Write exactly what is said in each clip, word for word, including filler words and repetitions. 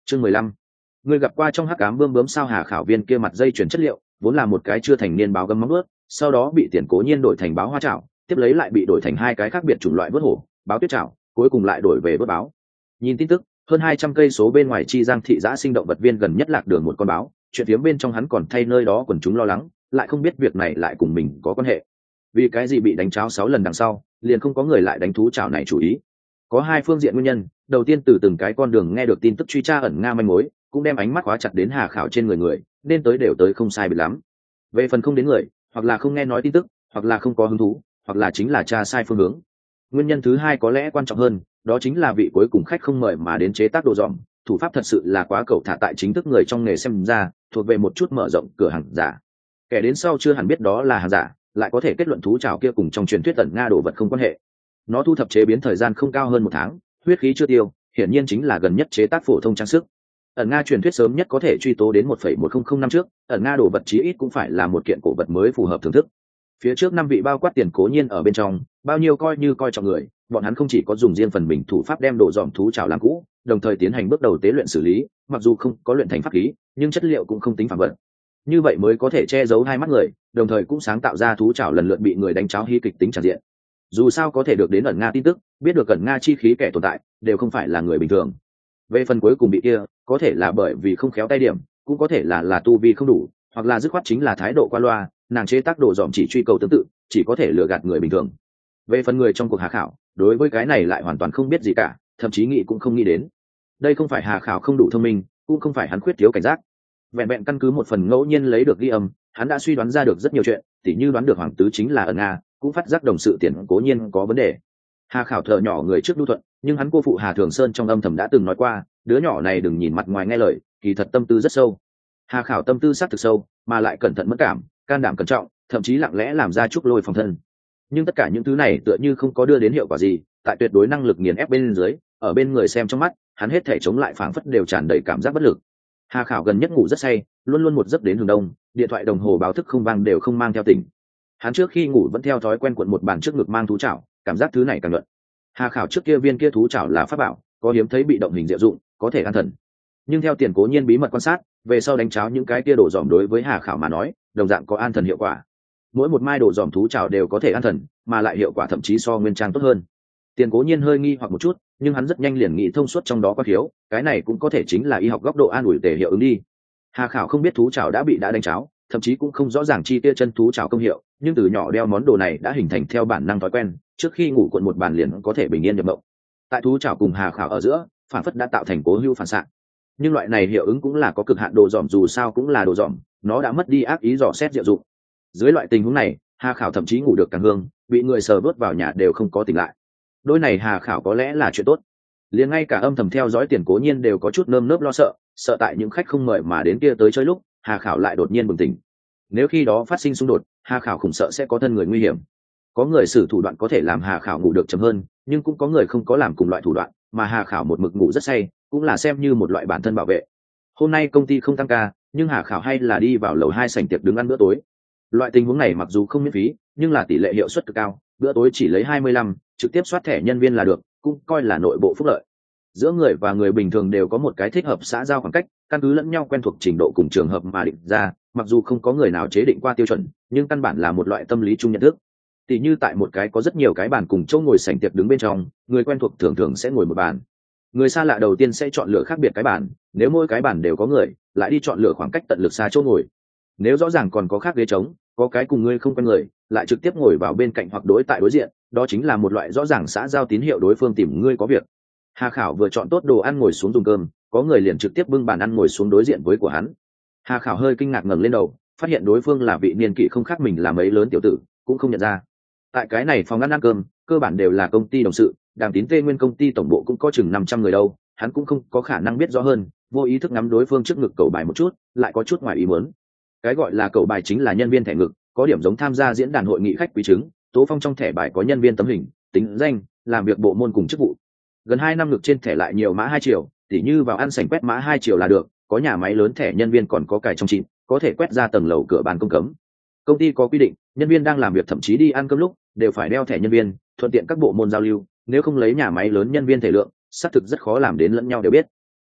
Chương mười lăm. Ngươi gặp qua trong hắc ám bươm bướm sao? Hà Khảo viên kia mặt dây chuyển chất liệu vốn là một cái chưa thành niên báo gấm móng ướt, sau đó bị Tiền Cố Nhiên đổi thành báo hoa chảo, tiếp lấy lại bị đổi thành hai cái khác biệt chủng loại vớt hổ, báo tuyết chảo, cuối cùng lại đổi về vớt báo. Nhìn tin tức, hơn hai trăm cây số bên ngoài Chi Giang thị giã sinh động vật viên gần nhất lạc đường một con báo, chuyện phía bên trong hắn còn thay nơi đó quần chúng lo lắng, lại không biết việc này lại cùng mình có quan hệ. Vì cái gì bị đánh cháo sáu lần đằng sau, liền không có người lại đánh thú chảo này chủ ý. Có hai phương diện nguyên nhân, đầu tiên từ từng cái con đường nghe được tin tức truy tra ẩn Nga manh mối, cũng đem ánh mắt khóa chặt đến Hà Khảo trên người người, nên tới đều tới không sai biệt lắm. Về phần không đến người, hoặc là không nghe nói tin tức, hoặc là không có hứng thú, hoặc là chính là tra sai phương hướng. Nguyên nhân thứ hai có lẽ quan trọng hơn, đó chính là vị cuối cùng khách không mời mà đến chế tác đồ dòm, thủ pháp thật sự là quá cẩu thả, tại chính thức người trong nghề xem ra, thuộc về một chút mở rộng cửa hàng giả. Kẻ đến sau chưa hẳn biết đó là hàng giả, lại có thể kết luận thú chảo kia cùng trong truyền thuyết ẩn Nga đồ vật không quan hệ. Nó thu thập chế biến thời gian không cao hơn một tháng, huyết khí chưa tiêu, hiển nhiên chính là gần nhất chế tác phổ thông trang sức. Ẩn Nga truyền thuyết sớm nhất có thể truy tố đến một phẩy một không không năm trước, ẩn Nga đồ vật chí ít cũng phải là một kiện cổ vật mới phù hợp thưởng thức. Phía trước năm vị bao quát Tiền Cố Nhiên ở bên trong, bao nhiêu coi như coi trọng người, bọn hắn không chỉ có dùng riêng phần mình thủ pháp đem đồ dòm thú chảo làm cũ, đồng thời tiến hành bước đầu tế luyện xử lý, mặc dù không có luyện thành pháp khí, nhưng chất liệu cũng không tính phàm vật. Như vậy mới có thể che giấu hai mắt người, đồng thời cũng sáng tạo ra thú chảo lần lượt bị người đánh cháo hy kịch tính tràn diện. Dù sao có thể được đến ẩn Nga tin tức, biết được ẩn Nga chi khí kẻ tồn tại, đều không phải là người bình thường. Về phần cuối cùng bị kia, có thể là bởi vì không khéo tay điểm, cũng có thể là là tu vi không đủ, hoặc là dứt khoát chính là thái độ qua loa, nàng chế tác đồ dòm chỉ truy cầu tương tự, chỉ có thể lừa gạt người bình thường. Về phần người trong cuộc Hà Khảo, đối với cái này lại hoàn toàn không biết gì cả, thậm chí nghĩ cũng không nghĩ đến. Đây không phải Hà Khảo không đủ thông minh, cũng không phải hắn khuyết thiếu cảnh giác. Vẹn vẹn căn cứ một phần ngẫu nhiên lấy được ghi âm, hắn đã suy đoán ra được rất nhiều chuyện, tỉ như đoán được hoàng tứ chính là ẩn Nga, cũng phát giác đồng sự Tiền Cố Nhiên có vấn đề. Hà Khảo thợ nhỏ người trước đu thuận, nhưng hắn cô phụ Hà Thường Sơn trong âm thầm đã từng nói qua, đứa nhỏ này đừng nhìn mặt ngoài nghe lời, kỳ thật tâm tư rất sâu. Hà Khảo tâm tư sát thực sâu, mà lại cẩn thận mất cảm, can đảm cẩn trọng, thậm chí lặng lẽ làm ra chút lôi phòng thân. Nhưng tất cả những thứ này tựa như không có đưa đến hiệu quả gì, tại tuyệt đối năng lực nghiền ép bên dưới, ở bên người xem trong mắt, hắn hết thể chống lại phảng phất đều tràn đầy cảm giác bất lực. Hà Khảo gần nhất ngủ rất say, luôn luôn một giấc đến hừng đông, điện thoại đồng hồ báo thức không vang đều không mang theo tỉnh. Hắn trước khi ngủ vẫn theo thói quen cuộn một bàn trước ngực mang thú chảo, cảm giác thứ này càng luận. Hà Khảo trước kia viên kia thú chảo là pháp bảo, có hiếm thấy bị động hình diệu dụng, có thể an thần. Nhưng theo Tiền Cố Nhiên bí mật quan sát, về sau đánh cháo những cái kia đồ dòm đối với Hà Khảo mà nói, đồng dạng có an thần hiệu quả. Mỗi một mai đồ dòm thú chảo đều có thể an thần, mà lại hiệu quả thậm chí so nguyên trang tốt hơn. Tiền Cố Nhiên hơi nghi hoặc một chút, nhưng hắn rất nhanh liền nghĩ thông suốt trong đó có thiếu, cái này cũng có thể chính là y học góc độ an ủi tề hiệu ứng đi. Hà Khảo không biết thú chảo đã bị đã đánh cháo, thậm chí cũng không rõ ràng chi tiêu chân thú chảo công hiệu, nhưng từ nhỏ đeo món đồ này đã hình thành theo bản năng thói quen, trước khi ngủ cuộn một bàn liền có thể bình yên nhập mộng. Tại thú chảo cùng Hà Khảo ở giữa, phản phất đã tạo thành cố hữu phản xạ. Nhưng loại này hiệu ứng cũng là có cực hạn, đồ dòm dù sao cũng là đồ dòm, nó đã mất đi ác ý dò xét diệu dụng. Dưới loại tình huống này, Hà Khảo thậm chí ngủ được càng hương, bị người sờ vớt vào nhà đều không có tỉnh lại. Đôi này Hà Khảo có lẽ là chuyện tốt, liền ngay cả âm thầm theo dõi Tiền Cố Nhiên đều có chút nơm nớp lo sợ, sợ tại những khách không mời mà đến kia tới chơi lúc Hà Khảo lại đột nhiên bừng tỉnh. Nếu khi đó phát sinh xung đột, Hà Khảo khủng sợ sẽ có thân người nguy hiểm. Có người sử thủ đoạn có thể làm Hà Khảo ngủ được chậm hơn, nhưng cũng có người không có làm cùng loại thủ đoạn, mà Hà Khảo một mực ngủ rất say, cũng là xem như một loại bản thân bảo vệ. Hôm nay công ty không tăng ca, nhưng Hà Khảo hay là đi vào lầu hai sảnh tiệc đứng ăn bữa tối. Loại tình huống này mặc dù không miễn phí, nhưng là tỷ lệ hiệu suất cực cao, bữa tối chỉ lấy hai mươi lăm, trực tiếp soát thẻ nhân viên là được, cũng coi là nội bộ phúc lợi. Giữa người và người bình thường đều có một cái thích hợp xã giao khoảng cách, căn cứ lẫn nhau quen thuộc trình độ cùng trường hợp mà định ra, mặc dù không có người nào chế định qua tiêu chuẩn, nhưng căn bản là một loại tâm lý chung nhận thức. Tỷ như tại một cái có rất nhiều cái bàn cùng chỗ ngồi sảnh tiệc đứng bên trong, người quen thuộc thường thường sẽ ngồi một bàn. Người xa lạ đầu tiên sẽ chọn lựa khác biệt cái bàn, nếu mỗi cái bàn đều có người, lại đi chọn lựa khoảng cách tận lực xa chỗ ngồi. Nếu rõ ràng còn có khác ghế trống, có cái cùng ngươi không quen người, lại trực tiếp ngồi vào bên cạnh hoặc đối tại đối diện, đó chính là một loại rõ ràng xã giao tín hiệu đối phương tìm ngươi có việc. Hà Khảo vừa chọn tốt đồ ăn ngồi xuống dùng cơm, có người liền trực tiếp bưng bàn ăn ngồi xuống đối diện với của hắn. Hà Khảo hơi kinh ngạc ngẩng lên đầu, phát hiện đối phương là vị niên kỷ không khác mình là mấy lớn tiểu tử, cũng không nhận ra. Tại cái này phòng ăn ăn cơm, cơ bản đều là công ty đồng sự, Đàm Tín Tê Nguyên công ty tổng bộ cũng có chừng năm trăm người đâu, hắn cũng không có khả năng biết rõ hơn, vô ý thức ngắm đối phương trước ngực cầu bài một chút, lại có chút ngoài ý muốn. Cái gọi là cầu bài chính là nhân viên thẻ ngực, có điểm giống tham gia diễn đàn hội nghị khách quý chứng, Tố Phong trong thẻ bài có nhân viên tấm hình, tính danh, làm việc bộ môn cùng chức vụ. Gần hai năm ngực trên thẻ lại nhiều mã hai triệu, tỉ như vào ăn sảnh quét mã hai triệu là được, có nhà máy lớn thẻ nhân viên còn có cài trong chìm, có thể quét ra tầng lầu cửa bàn công cấm. Công ty có quy định, nhân viên đang làm việc thậm chí đi ăn cơm lúc đều phải đeo thẻ nhân viên, thuận tiện các bộ môn giao lưu, nếu không lấy nhà máy lớn nhân viên thể lượng, xác thực rất khó làm đến lẫn nhau đều biết.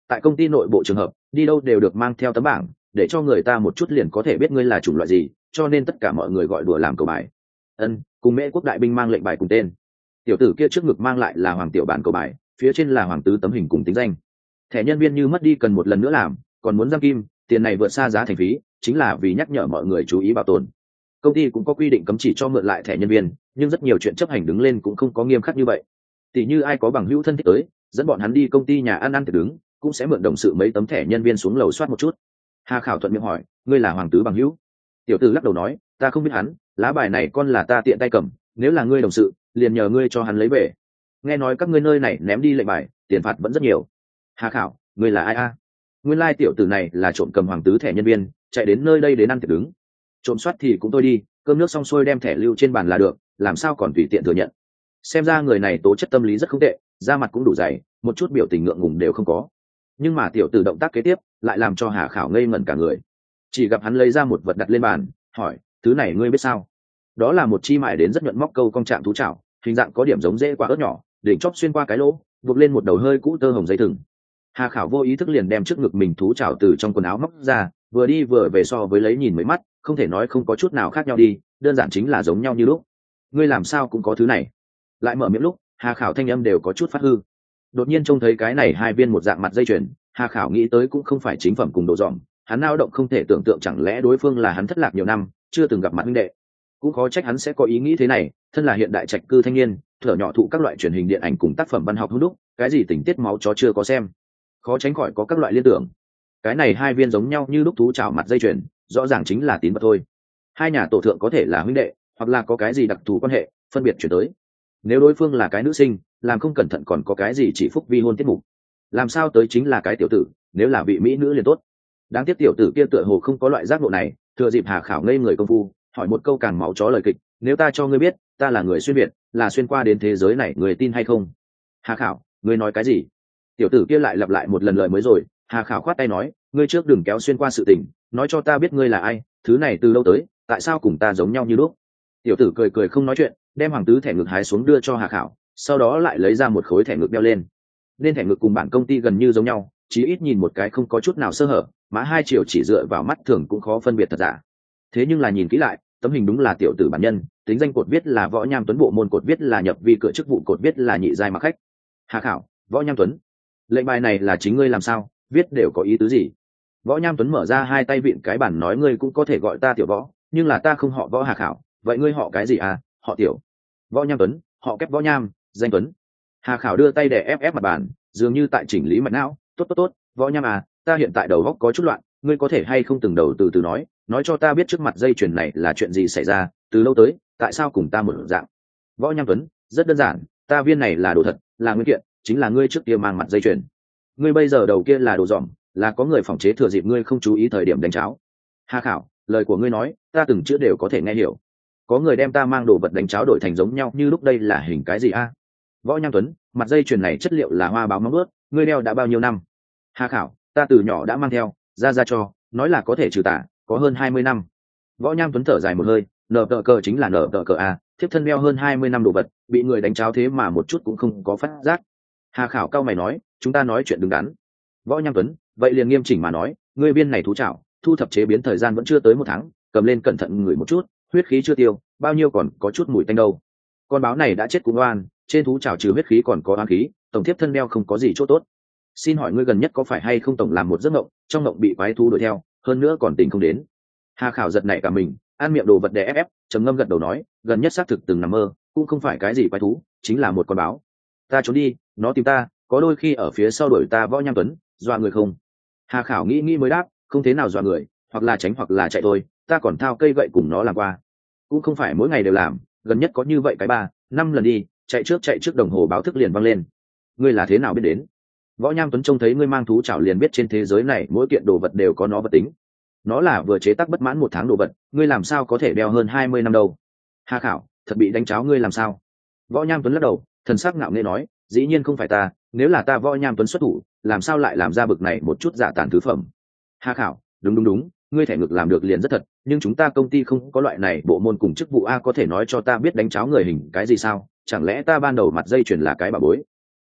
tại công ty nội bộ trường hợp đi đâu đều được mang theo tấm bảng để cho người ta một chút liền có thể biết ngươi là chủng loại gì, cho nên tất cả mọi người gọi đùa làm cầu bài. Ân, cùng Mễ quốc đại binh mang lệnh bài cùng tên. Tiểu tử kia trước ngực mang lại là hoàng tiểu bản cầu bài, phía trên là hoàng tứ tấm hình cùng tính danh. Thẻ nhân viên như mất đi cần một lần nữa làm, còn muốn giam kim, tiền này vượt xa giá thành phí, chính là vì nhắc nhở mọi người chú ý bảo tồn. Công ty cũng có quy định cấm chỉ cho mượn lại thẻ nhân viên, nhưng rất nhiều chuyện chấp hành đứng lên cũng không có nghiêm khắc như vậy. Tỷ như ai có bằng hữu thân thích tới, dẫn bọn hắn đi công ty nhà ăn ăn thì đứng, cũng sẽ mượn đồng sự mấy tấm thẻ nhân viên xuống lầu soát một chút. Hà Khảo thuận miệng hỏi, ngươi là hoàng tứ bằng hữu? Tiểu tử lắc đầu nói, ta không biết hắn, lá bài này con là ta tiện tay cầm, nếu là ngươi đồng sự liền nhờ ngươi cho hắn lấy về. Nghe nói các ngươi nơi này ném đi lệnh bài, tiền phạt vẫn rất nhiều. Hà Khảo, ngươi là ai a? Nguyên lai tiểu tử này là trộm cầm hoàng tứ thẻ nhân viên, chạy đến nơi đây đến ăn tiệc đứng. Trộm soát thì cũng tôi đi, cơm nước xong xuôi đem thẻ lưu trên bàn là được, làm sao còn tùy tiện thừa nhận. Xem ra người này tố chất tâm lý rất không tệ, da mặt cũng đủ dày, một chút biểu tình ngượng ngùng đều không có. Nhưng mà tiểu tử động tác kế tiếp lại làm cho Hà Khảo ngây ngẩn cả người. Chỉ gặp hắn lấy ra một vật đặt lên bàn, hỏi, thứ này ngươi biết sao? Đó là một chi mại đến rất nhuận móc câu cong trạng thú chảo, hình dạng có điểm giống rễ quả ớt nhỏ, đỉnh chóp xuyên qua cái lỗ, buộc lên một đầu hơi cũ tơ hồng dây thừng. Hà Khảo vô ý thức liền đem trước ngực mình thú chảo từ trong quần áo móc ra, vừa đi vừa về so với lấy nhìn mấy mắt, không thể nói không có chút nào khác nhau đi, đơn giản chính là giống nhau như lúc. Ngươi làm sao cũng có thứ này? Lại mở miệng lúc, Hà Khảo thanh âm đều có chút phát hư. Đột nhiên trông thấy cái này hai viên một dạng mặt dây chuyền, Hà Khảo nghĩ tới cũng không phải chính phẩm cùng đồ dòm, hắn nao động không thể tưởng tượng chẳng lẽ đối phương là hắn thất lạc nhiều năm chưa từng gặp mặt huynh đệ. Cũng khó trách hắn sẽ có ý nghĩ thế này, thân là hiện đại trạch cư thanh niên, thở nhỏ thụ các loại truyền hình điện ảnh cùng tác phẩm văn học hữu đúc, cái gì tình tiết máu chó chưa có xem, khó tránh khỏi có các loại liên tưởng. Cái này hai viên giống nhau như lúc thú chảo mặt dây chuyền, rõ ràng chính là tín vật thôi. Hai nhà tổ thượng có thể là huynh đệ, hoặc là có cái gì đặc thù quan hệ, phân biệt chuyển tới. Nếu đối phương là cái nữ sinh, làm không cẩn thận còn có cái gì chỉ phúc vi hôn tiết mục. Làm sao tới chính là cái tiểu tử, nếu là vị mỹ nữ liền tốt. Đáng tiếc tiểu tử kia tựa hồ không có loại giác ngộ này, thừa dịp Hà Khảo ngây người công phu, hỏi một câu càng máu chó lời kịch, nếu ta cho ngươi biết, ta là người xuyên việt, là xuyên qua đến thế giới này, người tin hay không? Hà Khảo, ngươi nói cái gì? Tiểu tử kia lại lặp lại một lần lời mới rồi. Hà Khảo khoát tay nói, ngươi trước đừng kéo xuyên qua sự tình, nói cho ta biết ngươi là ai, thứ này từ lâu tới, tại sao cùng ta giống nhau như lúc? Tiểu tử cười cười không nói chuyện, đem hoàng tứ thẻ ngực hái xuống đưa cho Hà Khảo, sau đó lại lấy ra một khối thẻ ngực đeo lên. Nên thẻ ngực cùng bản công ty gần như giống nhau, chí ít nhìn một cái không có chút nào sơ hở, mã hai chiều chỉ dựa vào mắt thường cũng khó phân biệt thật giả. Thế nhưng là nhìn kỹ lại, tấm hình đúng là tiểu tử bản nhân, tính danh cột viết là Võ Nham Tuấn, bộ môn cột viết là nhập vi cửa chức vụ cột viết là nhị giai mặc khách. Hà Khảo, Võ Nham Tuấn, lệnh bài này là chính ngươi làm sao, viết đều có ý tứ gì? Võ Nham Tuấn mở ra hai tay vịn cái bản nói, ngươi cũng có thể gọi ta tiểu Võ, nhưng là ta không họ Võ. Hà Khảo, vậy ngươi họ cái gì à? Họ Tiểu. Võ Nham Tuấn, họ kép Võ Nham, danh Tuấn. Hà Khảo đưa tay để ép ép mặt bàn, dường như tại chỉnh lý mạch não. Tốt tốt tốt, Võ Nham à, ta hiện tại đầu óc có chút loạn, ngươi có thể hay không từng đầu từ từ nói, nói cho ta biết trước mặt dây chuyền này là chuyện gì xảy ra, từ lâu tới, tại sao cùng ta một dạng? Võ Nham Tuấn, rất đơn giản, ta viên này là đồ thật, là nguyên kiện, chính là ngươi trước kia mang mặt dây chuyền. Ngươi bây giờ đầu kia là đồ dỏm, là có người phòng chế thừa dịp ngươi không chú ý thời điểm đánh cháo. Hà Khảo, lời của ngươi nói, ta từng chữ đều có thể nghe hiểu. Có người đem ta mang đồ vật đánh cháo đổi thành giống nhau như lúc, đây là hình cái gì a? Võ Nham Tuấn, mặt dây chuyền này chất liệu là hoa báo móng ướt, ngươi đeo đã bao nhiêu năm? Hà Khảo, ta từ nhỏ đã mang theo, ra ra cho, nói là có thể trừ tà, có hơn hai mươi năm. Võ Nham Tuấn thở dài một hơi, nở tờ cờ chính là nở tờ cờ a, thiếp thân đeo hơn hai mươi năm đồ vật, bị người đánh cháo thế mà một chút cũng không có phát giác. Hà Khảo cao mày nói, chúng ta nói chuyện đứng đắn. Võ Nham Tuấn, vậy liền nghiêm chỉnh mà nói, ngươi viên này thú chảo, thu thập chế biến thời gian vẫn chưa tới một tháng, cầm lên cẩn thận ngửi một chút, huyết khí chưa tiêu, bao nhiêu còn có chút mùi tanh đâu. Con báo này đã chết cũng oan, trên thú chảo trừ huyết khí còn có oan khí, tổng thiếp thân đeo không có gì chỗ tốt. Xin hỏi ngươi gần nhất có phải hay không tổng làm một giấc mộng, trong mộng bị quái thú đuổi theo, hơn nữa còn tỉnh không đến? Hà Khảo giật nảy cả mình, ăn miệng đồ vật đè ép ép, trầm ngâm gật đầu nói, gần nhất xác thực từng nằm mơ, cũng không phải cái gì quái thú, chính là một con báo. Ta trốn đi, nó tìm ta, có đôi khi ở phía sau đuổi ta. Võ Nham Tuấn, dọa người không? Hà Khảo nghĩ nghĩ mới đáp, không thế nào dọa người, hoặc là tránh hoặc là chạy thôi, ta còn thao cây gậy cùng nó làm qua. Cũng không phải mỗi ngày đều làm, gần nhất có như vậy cái ba năm lần đi, chạy trước chạy trước đồng hồ báo thức liền văng lên. Ngươi là thế nào biết đến? Võ Nham Tuấn trông thấy ngươi mang thú chảo liền biết trên thế giới này mỗi kiện đồ vật đều có nó vật tính. Nó là vừa chế tác bất mãn một tháng đồ vật, ngươi làm sao có thể đeo hơn hai mươi năm đâu? Hà Khảo, thật bị đánh cháo ngươi làm sao? Võ Nham Tuấn lắc đầu, thần sắc ngạo nghễ nói, dĩ nhiên không phải ta, nếu là ta Võ Nham Tuấn xuất thủ, làm sao lại làm ra bực này một chút giả tàn thứ phẩm? Hà Khảo, đúng đúng đúng, ngươi thẻ ngực làm được liền rất thật, nhưng chúng ta công ty không có loại này bộ môn cùng chức vụ a, có thể nói cho ta biết đánh cháo người hình cái gì sao? Chẳng lẽ ta ban đầu mặt dây chuyền là cái bà bối?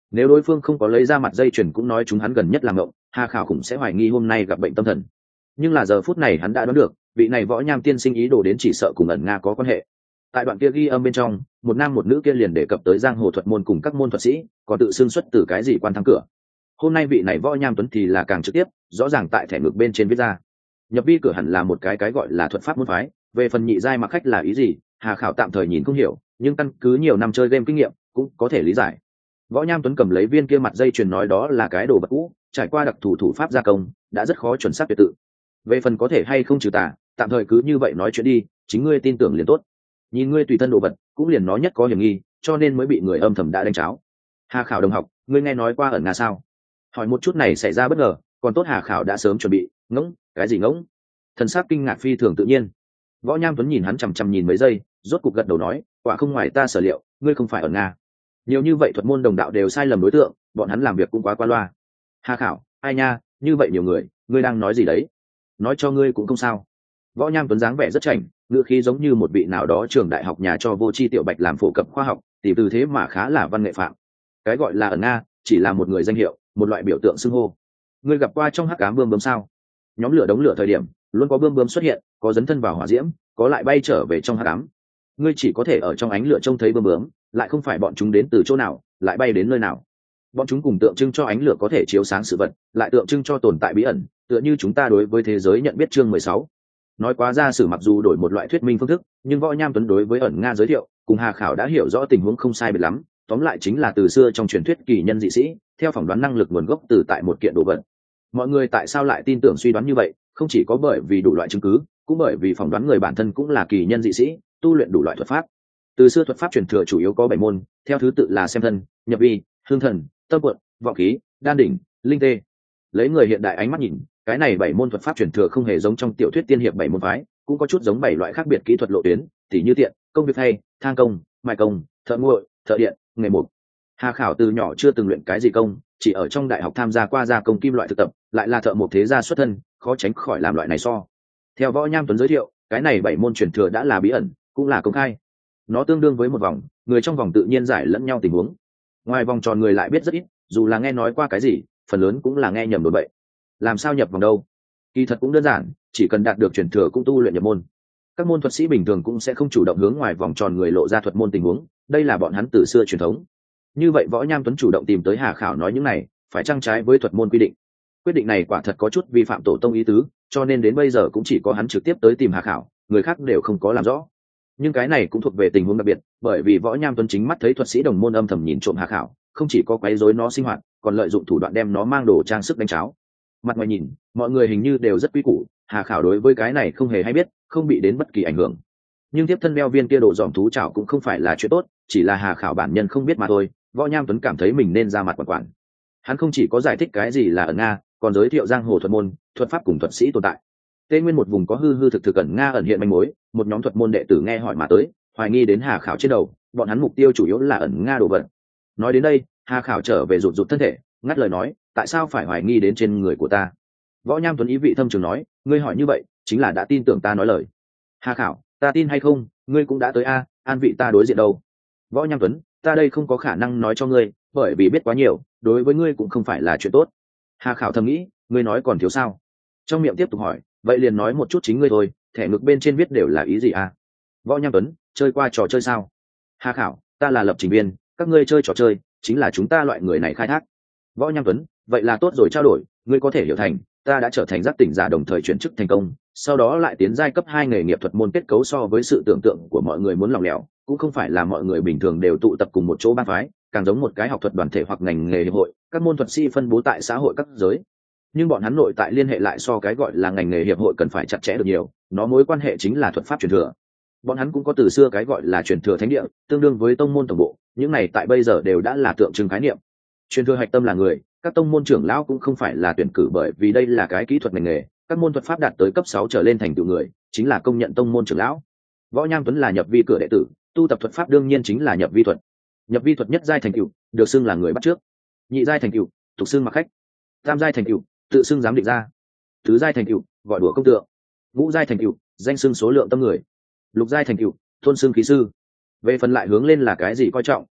Nếu đối phương không có lấy ra mặt dây chuyền cũng nói chúng hắn gần nhất làm ngộng, Hà Khảo cũng sẽ hoài nghi hôm nay gặp bệnh tâm thần. Nhưng là giờ phút này hắn đã đoán được, vị này Võ Nham tiên sinh ý đồ đến chỉ sợ cùng ẩn Nga có quan hệ. Tại đoạn kia ghi âm bên trong, một nam một nữ kia liền đề cập tới giang hồ thuật môn cùng các môn thuật sĩ, còn tự xưng xuất từ cái gì quan thắng cửa. Hôm nay vị này Võ Nham Tuấn thì là càng trực tiếp, rõ ràng tại thẻ ngược bên trên viết ra. Nhập vi cửa hẳn là một cái cái gọi là thuật pháp môn phái, về phần nhị giai mặc khách là ý gì, Hà Khảo tạm thời nhìn không hiểu, nhưng căn cứ nhiều năm chơi game kinh nghiệm, cũng có thể lý giải. Võ Nham Tuấn cầm lấy viên kia mặt dây chuyền nói đó là cái đồ vật cũ, trải qua đặc thủ thủ pháp gia công, đã rất khó chuẩn xác tuyệt tự. Về phần có thể hay không trừ tà, tạm thời cứ như vậy nói chuyện đi, chính ngươi tin tưởng liền tốt. Nhìn ngươi tùy thân đồ vật, cũng liền nó nhất có hiểm nghi, cho nên mới bị người âm thầm đã đánh cháo. Hà Khảo đồng học, ngươi nghe nói qua ẩn Nga sao? Hỏi một chút này xảy ra bất ngờ, còn tốt Hà Khảo đã sớm chuẩn bị. Ngỗng, cái gì ngỗng? Thần sắc kinh ngạc phi thường tự nhiên. Võ Nham Tuấn nhìn hắn chằm chằm nhìn mấy giây, rốt cục gật đầu nói, quả không ngoài ta sở liệu, ngươi không phải ẩn Nga. Nhiều như vậy thuật môn đồng đạo đều sai lầm đối tượng, bọn hắn làm việc cũng quá qua loa. Hà Khảo, ai nha, như vậy nhiều người, ngươi đang nói gì đấy? Nói cho ngươi cũng không sao. Võ Nham Tuấn dáng vẻ rất chảnh, ngữ khí giống như một vị nào đó trường đại học nhà cho vô tri tiểu bạch làm phổ cập khoa học, thì từ thế mà khá là văn nghệ phạm. Cái gọi là ẩn Nga chỉ là một người danh hiệu, một loại biểu tượng xưng hô. Ngươi gặp qua trong hắc ám bươm bướm sao? Nhóm lửa đống lửa thời điểm, luôn có bươm bướm xuất hiện, có dấn thân vào hỏa diễm, có lại bay trở về trong hắc ám. Ngươi chỉ có thể ở trong ánh lửa trông thấy bươm bướm, lại không phải bọn chúng đến từ chỗ nào, lại bay đến nơi nào. Bọn chúng cùng tượng trưng cho ánh lửa có thể chiếu sáng sự vật, lại tượng trưng cho tồn tại bí ẩn, tựa như chúng ta đối với thế giới nhận biết chương mười sáu. Nói quá ra sử mặc dù đổi một loại thuyết minh phương thức, nhưng Võ Nham Tuấn đối với ẩn Nga giới thiệu, cùng Hà Khảo đã hiểu rõ tình huống không sai biệt lắm, tóm lại chính là từ xưa trong truyền thuyết kỳ nhân dị sĩ, theo phỏng đoán năng lực nguồn gốc từ tại một kiện đồ vật. Mọi người tại sao lại tin tưởng suy đoán như vậy, không chỉ có bởi vì đủ loại chứng cứ, cũng bởi vì phỏng đoán người bản thân cũng là kỳ nhân dị sĩ, tu luyện đủ loại thuật pháp. Từ xưa thuật pháp truyền thừa chủ yếu có bảy môn, theo thứ tự là xem thân, nhập vi, hương thần, tâm quận, vọng khí, đan đỉnh, linh tê. Lấy người hiện đại ánh mắt nhìn, cái này bảy môn thuật pháp truyền thừa không hề giống trong tiểu thuyết tiên hiệp bảy môn phái, cũng có chút giống bảy loại khác biệt kỹ thuật lộ tuyến, tỉ như tiện, công việc thay, thang công, mài công, thợ nguội, thợ điện, nghề mục. Hà Khảo từ nhỏ chưa từng luyện cái gì công, chỉ ở trong đại học tham gia qua gia công kim loại thực tập, lại là thợ mộc thế gia xuất thân, khó tránh khỏi làm loại này so. Theo Võ Nham Tuấn giới thiệu, cái này bảy môn truyền thừa đã là bí ẩn, cũng là công khai. Nó tương đương với một vòng, người trong vòng tự nhiên giải lẫn nhau tình huống. Ngoài vòng tròn người lại biết rất ít, dù là nghe nói qua cái gì, phần lớn cũng là nghe nhầm đồn bậy. Làm sao nhập vòng đâu? Kỳ thật cũng đơn giản, chỉ cần đạt được truyền thừa cũng tu luyện nhập môn. Các môn thuật sĩ bình thường cũng sẽ không chủ động hướng ngoài vòng tròn người lộ ra thuật môn tình huống, đây là bọn hắn từ xưa truyền thống. Như vậy Võ Nham Tuấn chủ động tìm tới Hà Khảo nói những này, phải trang trái với thuật môn quy định. Quyết định này quả thật có chút vi phạm tổ tông ý tứ, cho nên đến bây giờ cũng chỉ có hắn trực tiếp tới tìm Hà Khảo, người khác đều không có làm rõ. Nhưng cái này cũng thuộc về tình huống đặc biệt, bởi vì Võ Nham Tuấn chính mắt thấy thuật sĩ đồng môn âm thầm nhìn trộm Hà Khảo, không chỉ có quấy rối nó sinh hoạt, còn lợi dụng thủ đoạn đem nó mang đồ trang sức đánh cháo. Mặt ngoài nhìn, mọi người hình như đều rất quý củ, Hà Khảo đối với cái này không hề hay biết, không bị đến bất kỳ ảnh hưởng. Nhưng tiếp thân đeo viên kia đồ dòm thú chảo cũng không phải là chuyện tốt, chỉ là Hà Khảo bản nhân không biết mà thôi. Võ Nham Tuấn cảm thấy mình nên ra mặt quản quản. Hắn không chỉ có giải thích cái gì là ẩn Nga, còn giới thiệu giang hồ thuật môn, thuật pháp cùng thuật sĩ tồn tại. Tây Nguyên một vùng có hư hư thực thực ẩn Nga ẩn hiện manh mối, một nhóm thuật môn đệ tử nghe hỏi mà tới, hoài nghi đến Hà Khảo trên đầu, bọn hắn mục tiêu chủ yếu là ẩn Nga đồ vật. Nói đến đây, Hà Khảo trở về rụt rụt thân thể, ngắt lời nói, tại sao phải hoài nghi đến trên người của ta? Võ Nham Tuấn ý vị thâm trường nói, ngươi hỏi như vậy, chính là đã tin tưởng ta nói lời. Hà Khảo, ta tin hay không, ngươi cũng đã tới a, an vị ta đối diện đâu. Võ Nham Tuấn, ta đây không có khả năng nói cho ngươi, bởi vì biết quá nhiều, đối với ngươi cũng không phải là chuyện tốt. Hà Khảo thầm nghĩ, ngươi nói còn thiếu sao? Trong miệng tiếp tục hỏi, vậy liền nói một chút chính ngươi thôi, thẻ ngực bên trên viết đều là ý gì a? Võ Nham Tuấn, chơi qua trò chơi sao? Hà Khảo, ta là lập trình viên, các ngươi chơi trò chơi, chính là chúng ta loại người này khai thác. Võ Nham Tuấn, vậy là tốt rồi, trao đổi, ngươi có thể hiểu thành, ta đã trở thành giác tỉnh giả đồng thời chuyển chức thành công, sau đó lại tiến giai cấp hai nghề nghiệp thuật môn kết cấu so với sự tưởng tượng của mọi người muốn lỏng lẻo, cũng không phải là mọi người bình thường đều tụ tập cùng một chỗ bang phái, càng giống một cái học thuật đoàn thể hoặc ngành nghề hiệp hội, các môn thuật sĩ phân bố tại xã hội các giới. Nhưng bọn hắn nội tại liên hệ lại so cái gọi là ngành nghề hiệp hội cần phải chặt chẽ được nhiều, nó mối quan hệ chính là thuật pháp truyền thừa. Bọn hắn cũng có từ xưa cái gọi là truyền thừa thánh địa, tương đương với tông môn tổng bộ, những này tại bây giờ đều đã là tượng trưng khái niệm. Truyền thừa hạch tâm là người, các tông môn trưởng lão cũng không phải là tuyển cử bởi vì đây là cái kỹ thuật ngành nghề, các môn thuật pháp đạt tới cấp sáu trở lên thành tựu người, chính là công nhận tông môn trưởng lão. Võ Nham Tuấn là nhập vi cửa đệ tử, tu tập thuật pháp đương nhiên chính là nhập vi thuật. Nhập vi thuật nhất giai thành tựu, được xưng là người bắt trước. Nhị giai thành tựu, tục xưng mặc khách. Tam giai thành tựu, tự xưng giám định ra. Tứ giai thành tựu, gọi đùa công tượng. Ngũ giai thành tựu, danh xưng số lượng tâm người. Lục giai thành tựu, thôn xưng khí sư. Về phần lại hướng lên là cái gì coi trọng,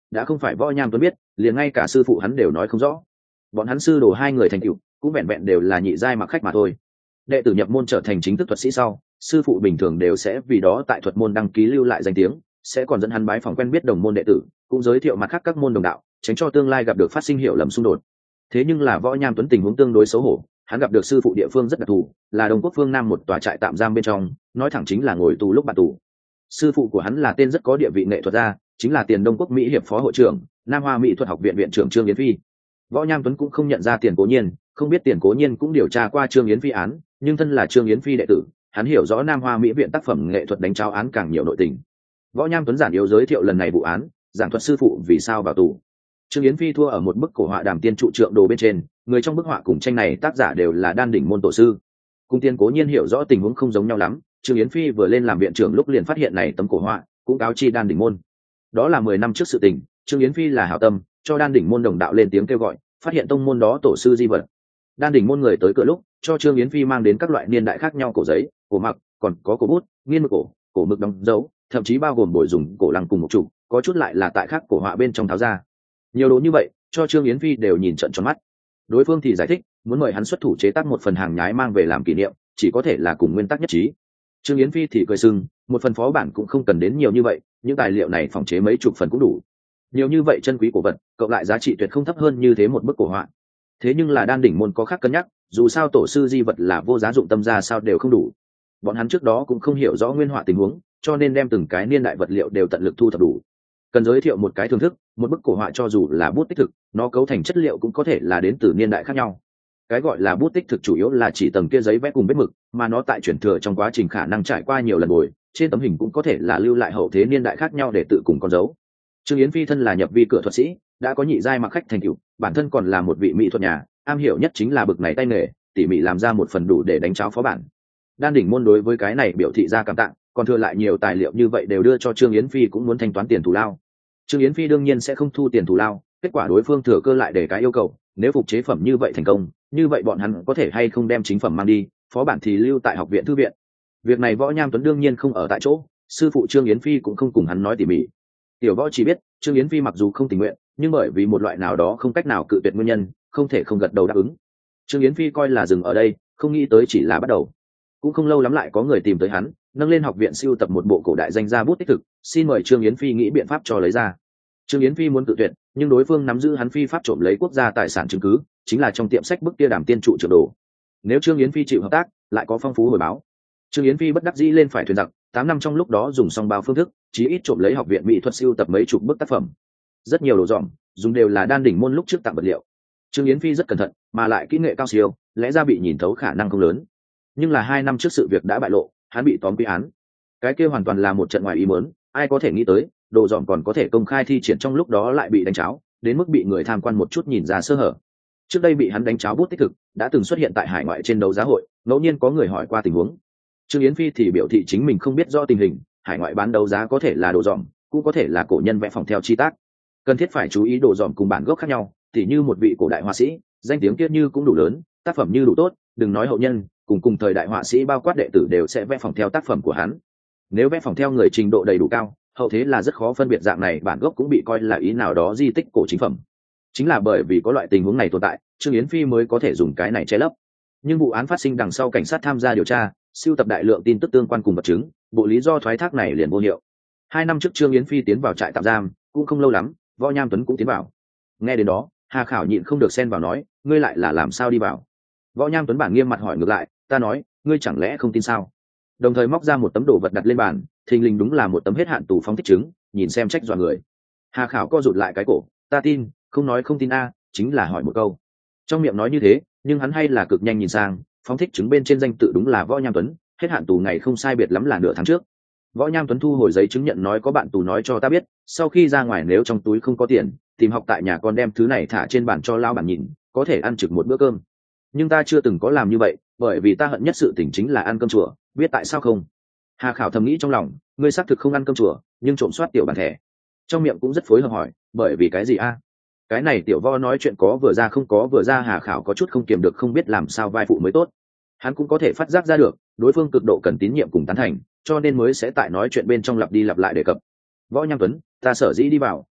đã không phải Võ Nham Tuấn biết, liền ngay cả sư phụ hắn đều nói không rõ. Bọn hắn sư đồ hai người thành tựu cũng vẹn vẹn đều là nhị giai mặc khách mà thôi. Đệ tử nhập môn trở thành chính thức thuật sĩ sau, sư phụ bình thường đều sẽ vì đó tại thuật môn đăng ký lưu lại danh tiếng, sẽ còn dẫn hắn bái phòng quen biết đồng môn đệ tử, cũng giới thiệu mặt khác các môn đồng đạo, tránh cho tương lai gặp được phát sinh hiểu lầm xung đột. Thế nhưng là Võ Nham Tuấn tình huống tương đối xấu hổ, hắn gặp được sư phụ địa phương rất đặc thù, là Đông Quốc phương Nam một tòa trại tạm giam bên trong, nói thẳng chính là ngồi tù lúc bạn tù. Sư phụ của hắn là tên rất có địa vị nghệ thuật gia, chính là Tiền Đông Quốc Mỹ hiệp phó hội trưởng, Nam Hoa Mỹ thuật học viện viện trưởng Trương Yến Phi. Võ Nham Tuấn cũng không nhận ra Tiền Cố Nhiên, không biết Tiền Cố Nhiên cũng điều tra qua Trương Yến Phi án, nhưng thân là Trương Yến Phi đệ tử, hắn hiểu rõ Nam Hoa Mỹ viện tác phẩm nghệ thuật đánh trao án càng nhiều nội tình. Võ Nham Tuấn giản yếu giới thiệu lần này vụ án, giảng thuật sư phụ vì sao vào tù. Trương Yến Phi thua ở một bức cổ họa Đàm Tiên trụ trượng đồ bên trên, người trong bức họa cùng tranh này tác giả đều là đan đỉnh môn tổ sư. Cùng Tiền Cố Nhiên hiểu rõ tình huống không giống nhau lắm, Trương Yến Phi vừa lên làm viện trưởng lúc liền phát hiện này tấm cổ họa, cũng cáo chi đan đỉnh môn. Đó là mười năm trước sự tình, Trương Yến Phi là hảo tâm, cho đan đỉnh môn đồng đạo lên tiếng kêu gọi, phát hiện tông môn đó tổ sư di vật. Đan đỉnh môn người tới cửa lúc, cho Trương Yến Phi mang đến các loại niên đại khác nhau cổ giấy, cổ mặc, còn có cổ bút, nghiên mực cổ, cổ mực đóng dấu, thậm chí bao gồm bồi dùng cổ lăng cùng một chủ, có chút lại là tại khác cổ họa bên trong tháo ra. Nhiều đồ như vậy, cho Trương Yến Phi đều nhìn trợn tròn mắt. Đối phương thì giải thích, muốn mời hắn xuất thủ chế tác một phần hàng nhái mang về làm kỷ niệm, chỉ có thể là cùng nguyên tắc nhất trí. Trương Yến Phi thì cười sưng, một phần phó bản cũng không cần đến nhiều như vậy, những tài liệu này phòng chế mấy chục phần cũng đủ. Nhiều như vậy chân quý cổ vật, cộng lại giá trị tuyệt không thấp hơn như thế một bức cổ họa. Thế nhưng là đan đỉnh môn có khác cân nhắc, dù sao tổ sư di vật là vô giá dụng tâm ra sao đều không đủ. Bọn hắn trước đó cũng không hiểu rõ nguyên họa tình huống, cho nên đem từng cái niên đại vật liệu đều tận lực thu thập đủ. Cần giới thiệu một cái thưởng thức, một bức cổ họa cho dù là bút tích thực, nó cấu thành chất liệu cũng có thể là đến từ niên đại khác nhau. Cái gọi là bút tích thực chủ yếu là chỉ tầng kia giấy vẽ cùng vết mực, mà nó tại chuyển thừa trong quá trình khả năng trải qua nhiều lần bồi, trên tấm hình cũng có thể là lưu lại hậu thế niên đại khác nhau để tự cùng con dấu. Trương Yến Phi thân là nhập vi cửa thuật sĩ, đã có nhị giai mặc khách thành tựu, bản thân còn là một vị mỹ thuật nhà, am hiểu nhất chính là bực này tay nghề, tỉ mỉ làm ra một phần đủ để đánh cháo phó bản. Đan đỉnh môn đối với cái này biểu thị ra cảm tạ, còn thừa lại nhiều tài liệu như vậy đều đưa cho Trương Yến Phi cũng muốn thanh toán tiền thù lao. Trương Yến Phi đương nhiên sẽ không thu tiền thù lao, kết quả đối phương thừa cơ lại để cái yêu cầu, nếu phục chế phẩm như vậy thành công, như vậy bọn hắn có thể hay không đem chính phẩm mang đi, phó bản thì lưu tại học viện thư viện. Việc này Võ Nham Tuấn đương nhiên không ở tại chỗ, sư phụ Trương Yến Phi cũng không cùng hắn nói tỉ mỉ. Tiểu Võ chỉ biết, Trương Yến Phi mặc dù không tình nguyện, nhưng bởi vì một loại nào đó không cách nào cự tuyệt nguyên nhân, không thể không gật đầu đáp ứng. Trương Yến Phi coi là dừng ở đây, không nghĩ tới chỉ là bắt đầu. Cũng không lâu lắm lại có người tìm tới hắn, nâng lên học viện sưu tập một bộ cổ đại danh gia bút tích thực, xin mời Trương Yến Phi nghĩ biện pháp cho lấy ra. Trương Yến Phi muốn cự tuyệt, nhưng đối phương nắm giữ hắn phi pháp trộm lấy quốc gia tài sản chứng cứ, chính là trong tiệm sách bức kia Đàm Tiên trụ trượng đồ. Nếu Trương Yến Phi chịu hợp tác, lại có phong phú hồi báo. Trương Yến Phi bất đắc dĩ lên phải thuyền giặc, tám năm trong lúc đó dùng xong bao phương thức, chí ít trộm lấy học viện mỹ thuật sưu tập mấy chục bức tác phẩm. Rất nhiều đồ dòm, dùng đều là đan đỉnh môn lúc trước tặng vật liệu. Trương Yến Phi rất cẩn thận, mà lại kỹ nghệ cao siêu, lẽ ra bị nhìn thấu khả năng không lớn. Nhưng là hai năm trước sự việc đã bại lộ, hắn bị tóm quy án. Cái kia hoàn toàn là một trận ngoài ý muốn, ai có thể nghĩ tới, đồ dòm còn có thể công khai thi triển trong lúc đó lại bị đánh cháo, đến mức bị người tham quan một chút nhìn ra sơ hở. Trước đây bị hắn đánh cháo bút tích thực, đã từng xuất hiện tại hải ngoại trên đấu giá hội, ngẫu nhiên có người hỏi qua tình huống. Trương Yến Phi thì biểu thị chính mình không biết rõ tình hình, hải ngoại bán đấu giá có thể là đồ dòm, cũng có thể là cổ nhân vẽ phòng theo chi tác. Cần thiết phải chú ý đồ dòm cùng bản gốc khác nhau, tỉ như một vị cổ đại họa sĩ, danh tiếng kia như cũng đủ lớn, tác phẩm như đủ tốt, đừng nói hậu nhân, cùng cùng thời đại họa sĩ bao quát đệ tử đều sẽ vẽ phòng theo tác phẩm của hắn. Nếu vẽ phòng theo người trình độ đầy đủ cao, hậu thế là rất khó phân biệt dạng này bản gốc cũng bị coi là ý nào đó di tích cổ chính phẩm. Chính là bởi vì có loại tình huống này tồn tại, Trương Yến Phi mới có thể dùng cái này che lấp. Nhưng vụ án phát sinh đằng sau cảnh sát tham gia điều tra, sưu tập đại lượng tin tức tương quan cùng vật chứng, bộ lý do thoái thác này liền vô hiệu. Hai năm trước Trương Yến Phi tiến vào trại tạm giam, cũng không lâu lắm, Võ Nham Tuấn cũng tiến vào. Nghe đến đó, Hà Khảo nhịn không được xen vào nói, ngươi lại là làm sao đi vào? Võ Nham Tuấn bản nghiêm mặt hỏi ngược lại, ta nói, ngươi chẳng lẽ không tin sao? Đồng thời móc ra một tấm đồ vật đặt lên bàn, thình lình đúng là một tấm hết hạn tù phóng thích chứng, nhìn xem trách dọa người. Hà Khảo co rụt lại cái cổ, ta tin, không nói không tin a, chính là hỏi một câu. Trong miệng nói như thế, nhưng hắn hay là cực nhanh nhìn sang, phóng thích chứng bên trên danh tự đúng là Võ Nham Tuấn, hết hạn tù ngày không sai biệt lắm là nửa tháng trước. Võ Nham Tuấn thu hồi giấy chứng nhận nói có bạn tù nói cho ta biết, sau khi ra ngoài nếu trong túi không có tiền, tìm học tại nhà con đem thứ này thả trên bàn cho lao bản nhìn, có thể ăn trực một bữa cơm. Nhưng ta chưa từng có làm như vậy, bởi vì ta hận nhất sự tình chính là ăn cơm chùa, biết tại sao không? Hà Khảo thầm nghĩ trong lòng, ngươi xác thực không ăn cơm chùa, nhưng trộm soát tiểu bản thẻ. Trong miệng cũng rất phối hợp hỏi, bởi vì cái gì a? Cái này tiểu Võ nói chuyện có vừa ra không có vừa ra, Hà Khảo có chút không kiềm được, không biết làm sao vai phụ mới tốt. Hắn cũng có thể phát giác ra được, đối phương cực độ cần tín nhiệm cùng tán thành, cho nên mới sẽ tại nói chuyện bên trong lặp đi lặp lại đề cập. Võ Nham Tuấn, ta sở dĩ đi vào,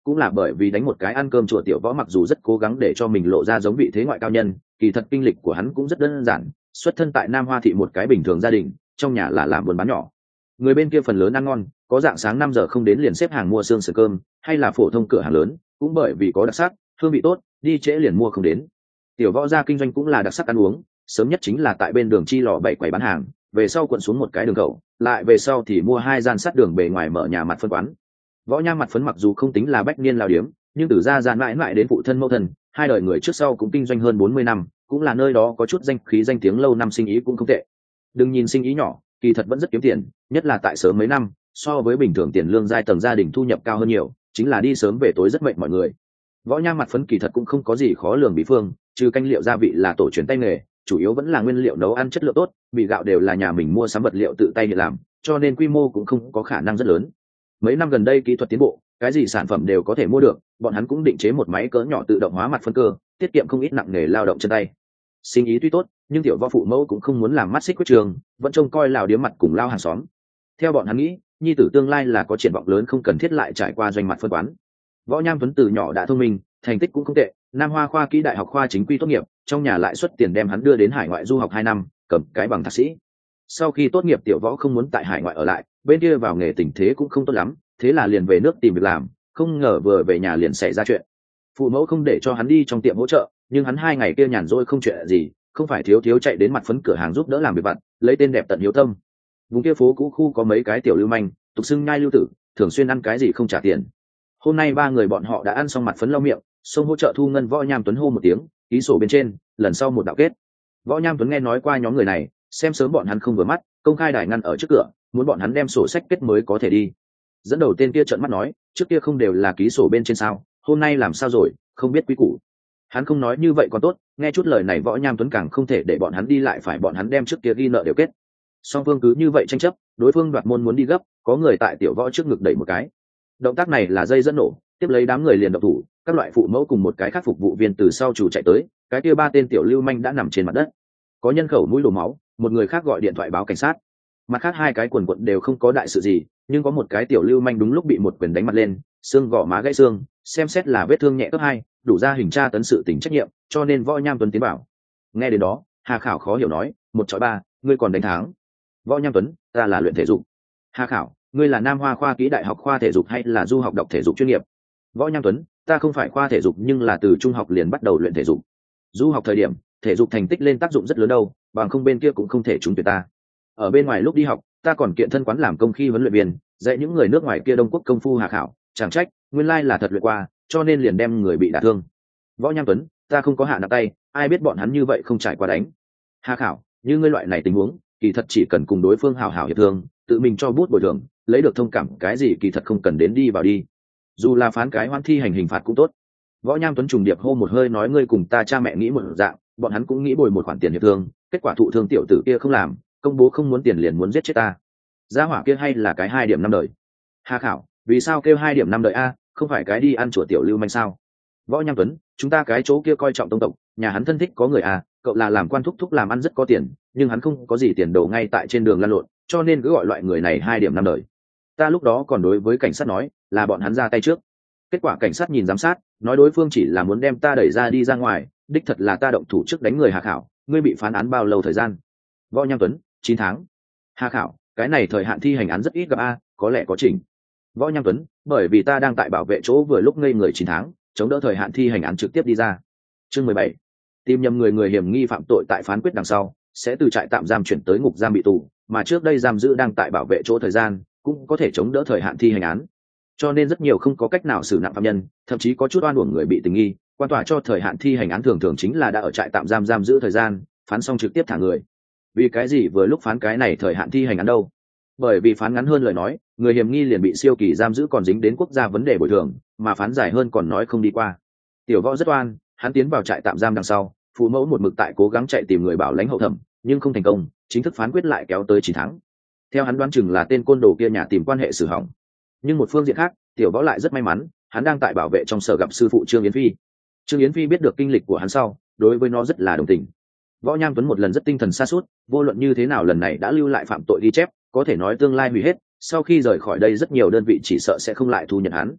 cũng là bởi vì đánh một cái ăn cơm chùa tiểu võ mặc dù rất cố gắng để cho mình lộ ra giống vị thế ngoại cao nhân, kỳ thật kinh lịch của hắn cũng rất đơn giản, xuất thân tại Nam Hoa thị một cái bình thường gia đình, trong nhà là làm buôn bán nhỏ. Người bên kia phần lớn ăn ngon, có dạng sáng năm giờ không đến liền xếp hàng mua xương sườn cơm, hay là phổ thông cửa hàng lớn, cũng bởi vì có đặc sắc, hương vị tốt, đi trễ liền mua không đến. Tiểu võ gia kinh doanh cũng là đặc sắc ăn uống, sớm nhất chính là tại bên đường Chi Lò bảy quầy bán hàng, về sau quận xuống một cái đường khẩu, lại về sau thì mua hai gian sát đường bề ngoài mở nhà mặt phân quán. Võ Nham mặt phấn mặc dù không tính là bách niên lao điếm, nhưng từ gia gian mãi mãi đến phụ thân mẫu thân, hai đời người trước sau cũng kinh doanh hơn bốn mươi năm, cũng là nơi đó có chút danh khí danh tiếng lâu năm, sinh ý cũng không tệ. Đừng nhìn sinh ý nhỏ, kỳ thật vẫn rất kiếm tiền, nhất là tại sớm mấy năm, so với bình thường tiền lương giai tầng gia đình thu nhập cao hơn nhiều, chính là đi sớm về tối rất mệt mọi người. Võ Nham mặt phấn kỳ thật cũng không có gì khó lường bí phương, trừ canh liệu gia vị là tổ truyền tay nghề, chủ yếu vẫn là nguyên liệu nấu ăn chất lượng tốt, mì gạo đều là nhà mình mua sắm vật liệu tự tay để làm, cho nên quy mô cũng không có khả năng rất lớn. Mấy năm gần đây kỹ thuật tiến bộ, cái gì sản phẩm đều có thể mua được, bọn hắn cũng định chế một máy cỡ nhỏ tự động hóa mặt phân cơ, tiết kiệm không ít nặng nghề lao động chân tay. Sinh ý tuy tốt, nhưng tiểu võ phụ mẫu cũng không muốn làm mắt xích quyết trường, vẫn trông coi lào điếm mặt cùng lao hàng xóm. Theo bọn hắn nghĩ, nhi tử tương lai là có triển vọng lớn, không cần thiết lại trải qua doanh mặt phân quán. Võ Nham Tuấn từ nhỏ đã thông minh, thành tích cũng không tệ, Nam Hoa khoa kỹ đại học khoa chính quy tốt nghiệp, trong nhà lại xuất tiền đem hắn đưa đến hải ngoại du học hai năm, cầm cái bằng thạc sĩ. Sau khi tốt nghiệp tiểu võ không muốn tại hải ngoại ở lại, bên kia vào nghề tình thế cũng không tốt lắm, thế là liền về nước tìm việc làm, không ngờ vừa về nhà liền xảy ra chuyện. Phụ mẫu không để cho hắn đi trong tiệm hỗ trợ, nhưng hắn hai ngày kia nhàn rỗi không chuyện gì, không phải thiếu thiếu chạy đến mặt phấn cửa hàng giúp đỡ làm việc vặt, lấy tên đẹp Tận Hiếu Tâm. Vùng kia phố cũ khu có mấy cái tiểu lưu manh, tục xưng nhai lưu tử, thường xuyên ăn cái gì không trả tiền. Hôm nay ba người bọn họ đã ăn xong mặt phấn lau miệng, xông hỗ trợ thu ngân. Võ Nham Tuấn hô một tiếng, ký sổ bên trên, lần sau một đạo kết. Võ Nham Tuấn nghe nói qua nhóm người này, xem sớm bọn hắn không vừa mắt, công khai đài ngăn ở trước cửa, muốn bọn hắn đem sổ sách kết mới có thể đi. Dẫn đầu tên kia trợn mắt nói, trước kia không đều là ký sổ bên trên sao, hôm nay làm sao rồi, không biết quý củ. Hắn không nói như vậy còn tốt, nghe chút lời này Võ Nham Tuấn càng không thể để bọn hắn đi, lại phải bọn hắn đem trước kia ghi nợ đều kết. Song phương cứ như vậy tranh chấp, đối phương đoạt môn muốn đi gấp, có người tại tiểu võ trước ngực đẩy một cái. Động tác này là dây dẫn nổ, tiếp lấy đám người liền động thủ, các loại phụ mẫu cùng một cái khác phục vụ viên từ sau chủ chạy tới, cái kia ba tên tiểu lưu manh đã nằm trên mặt đất, có nhân khẩu mũi đổ máu, một người khác gọi điện thoại báo cảnh sát. Mặt khác hai cái quần quận đều không có đại sự gì, nhưng có một cái tiểu lưu manh đúng lúc bị một quyền đánh mặt lên, xương gò má gãy xương, xem xét là vết thương nhẹ cấp hai, đủ ra hình tra tấn sự tình trách nhiệm, cho nên Võ Nham Tuấn tiến bảo. Nghe đến đó, Hà Khảo khó hiểu nói, một chọi ba, ngươi còn đánh thắng? Võ Nham Tuấn, ta là luyện thể dục. Hà Khảo, ngươi là Nam Hoa khoa kỹ đại học khoa thể dục hay là du học đọc thể dục chuyên nghiệp? Võ Nham Tuấn, ta không phải khoa thể dục nhưng là từ trung học liền bắt đầu luyện thể dục. Du học thời điểm, thể dục thành tích lên tác dụng rất lớn đâu, bằng không bên kia cũng không thể trúng tuyển ta. Ở bên ngoài lúc đi học, ta còn kiện thân quán làm công khi huấn luyện viên, dạy những người nước ngoài kia Đông Quốc công phu. Hà Khảo, chẳng trách, nguyên lai là thật luyện qua, cho nên liền đem người bị đả thương. Võ Nham Tuấn, ta không có hạ nặng tay, ai biết bọn hắn như vậy không trải qua đánh. Hà Khảo, như ngươi loại này tình huống, kỳ thật chỉ cần cùng đối phương hào hảo hiệp thương, tự mình cho bút bồi thường, lấy được thông cảm cái gì kỳ thật không cần đến đi vào đi. Dù là phán cái hoãn thi hành hình phạt cũng tốt. Võ Nham Tuấn trùng điệp hô một hơi nói, ngươi cùng ta cha mẹ nghĩ một dạng, bọn hắn cũng nghĩ bồi một khoản tiền hiệp thương, kết quả thụ thương tiểu tử kia không làm, công bố không muốn tiền liền muốn giết chết ta. Gia hỏa kia hay là cái hai điểm năm đời. Hà Khảo, vì sao kêu hai điểm năm đời a, không phải cái đi ăn chùa tiểu lưu manh sao? Võ Nham Tuấn, chúng ta cái chỗ kia coi trọng tông tộc, nhà hắn thân thích có người à, cậu là làm quan thúc thúc làm ăn rất có tiền, nhưng hắn không có gì tiền đồ ngay tại trên đường lăn lộn, cho nên cứ gọi loại người này hai điểm năm đời. Ta lúc đó còn đối với cảnh sát nói là bọn hắn ra tay trước, kết quả cảnh sát nhìn giám sát, nói đối phương chỉ là muốn đem ta đẩy ra đi ra ngoài, đích thật là ta động thủ trước đánh người. Hà Khảo, ngươi bị phán án bao lâu thời gian? Võ Nham Tuấn, chín tháng. Hà Khảo, cái này thời hạn thi hành án rất ít gặp a, có lẽ có chỉnh. Võ Nham Tuấn, bởi vì ta đang tại bảo vệ chỗ vừa lúc ngây người chín tháng, chống đỡ thời hạn thi hành án trực tiếp đi ra. Chương mười bảy, tìm nhầm người. Người hiểm nghi phạm tội tại phán quyết đằng sau sẽ từ trại tạm giam chuyển tới ngục giam bị tù, mà trước đây giam giữ đang tại bảo vệ chỗ thời gian cũng có thể chống đỡ thời hạn thi hành án, cho nên rất nhiều không có cách nào xử nặng phạm nhân, thậm chí có chút oan uổng người bị tình nghi, quan tòa cho thời hạn thi hành án thường thường chính là đã ở trại tạm giam giam giữ thời gian, phán xong trực tiếp thả người. Vì cái gì vừa lúc phán cái này thời hạn thi hành án đâu? Bởi vì phán ngắn hơn lời nói, người hiểm nghi liền bị siêu kỳ giam giữ còn dính đến quốc gia vấn đề bồi thường, mà phán dài hơn còn nói không đi qua. Tiểu Võ rất oan, hắn tiến vào trại tạm giam đằng sau, phụ mẫu một mực tại cố gắng chạy tìm người bảo lãnh hậu thẩm, nhưng không thành công, chính thức phán quyết lại kéo tới chín tháng. Theo hắn đoán chừng là tên côn đồ kia nhà tìm quan hệ xử hỏng. Nhưng một phương diện khác, Tiểu Võ lại rất may mắn, hắn đang tại bảo vệ trong sở gặp sư phụ Trương Yến Phi. Trương Yến Phi biết được kinh lịch của hắn sau, đối với nó rất là đồng tình. Võ Nham Tuấn một lần rất tinh thần sa sút, vô luận như thế nào lần này đã lưu lại phạm tội ghi chép, có thể nói tương lai hủy hết, sau khi rời khỏi đây rất nhiều đơn vị chỉ sợ sẽ không lại thu nhận hắn.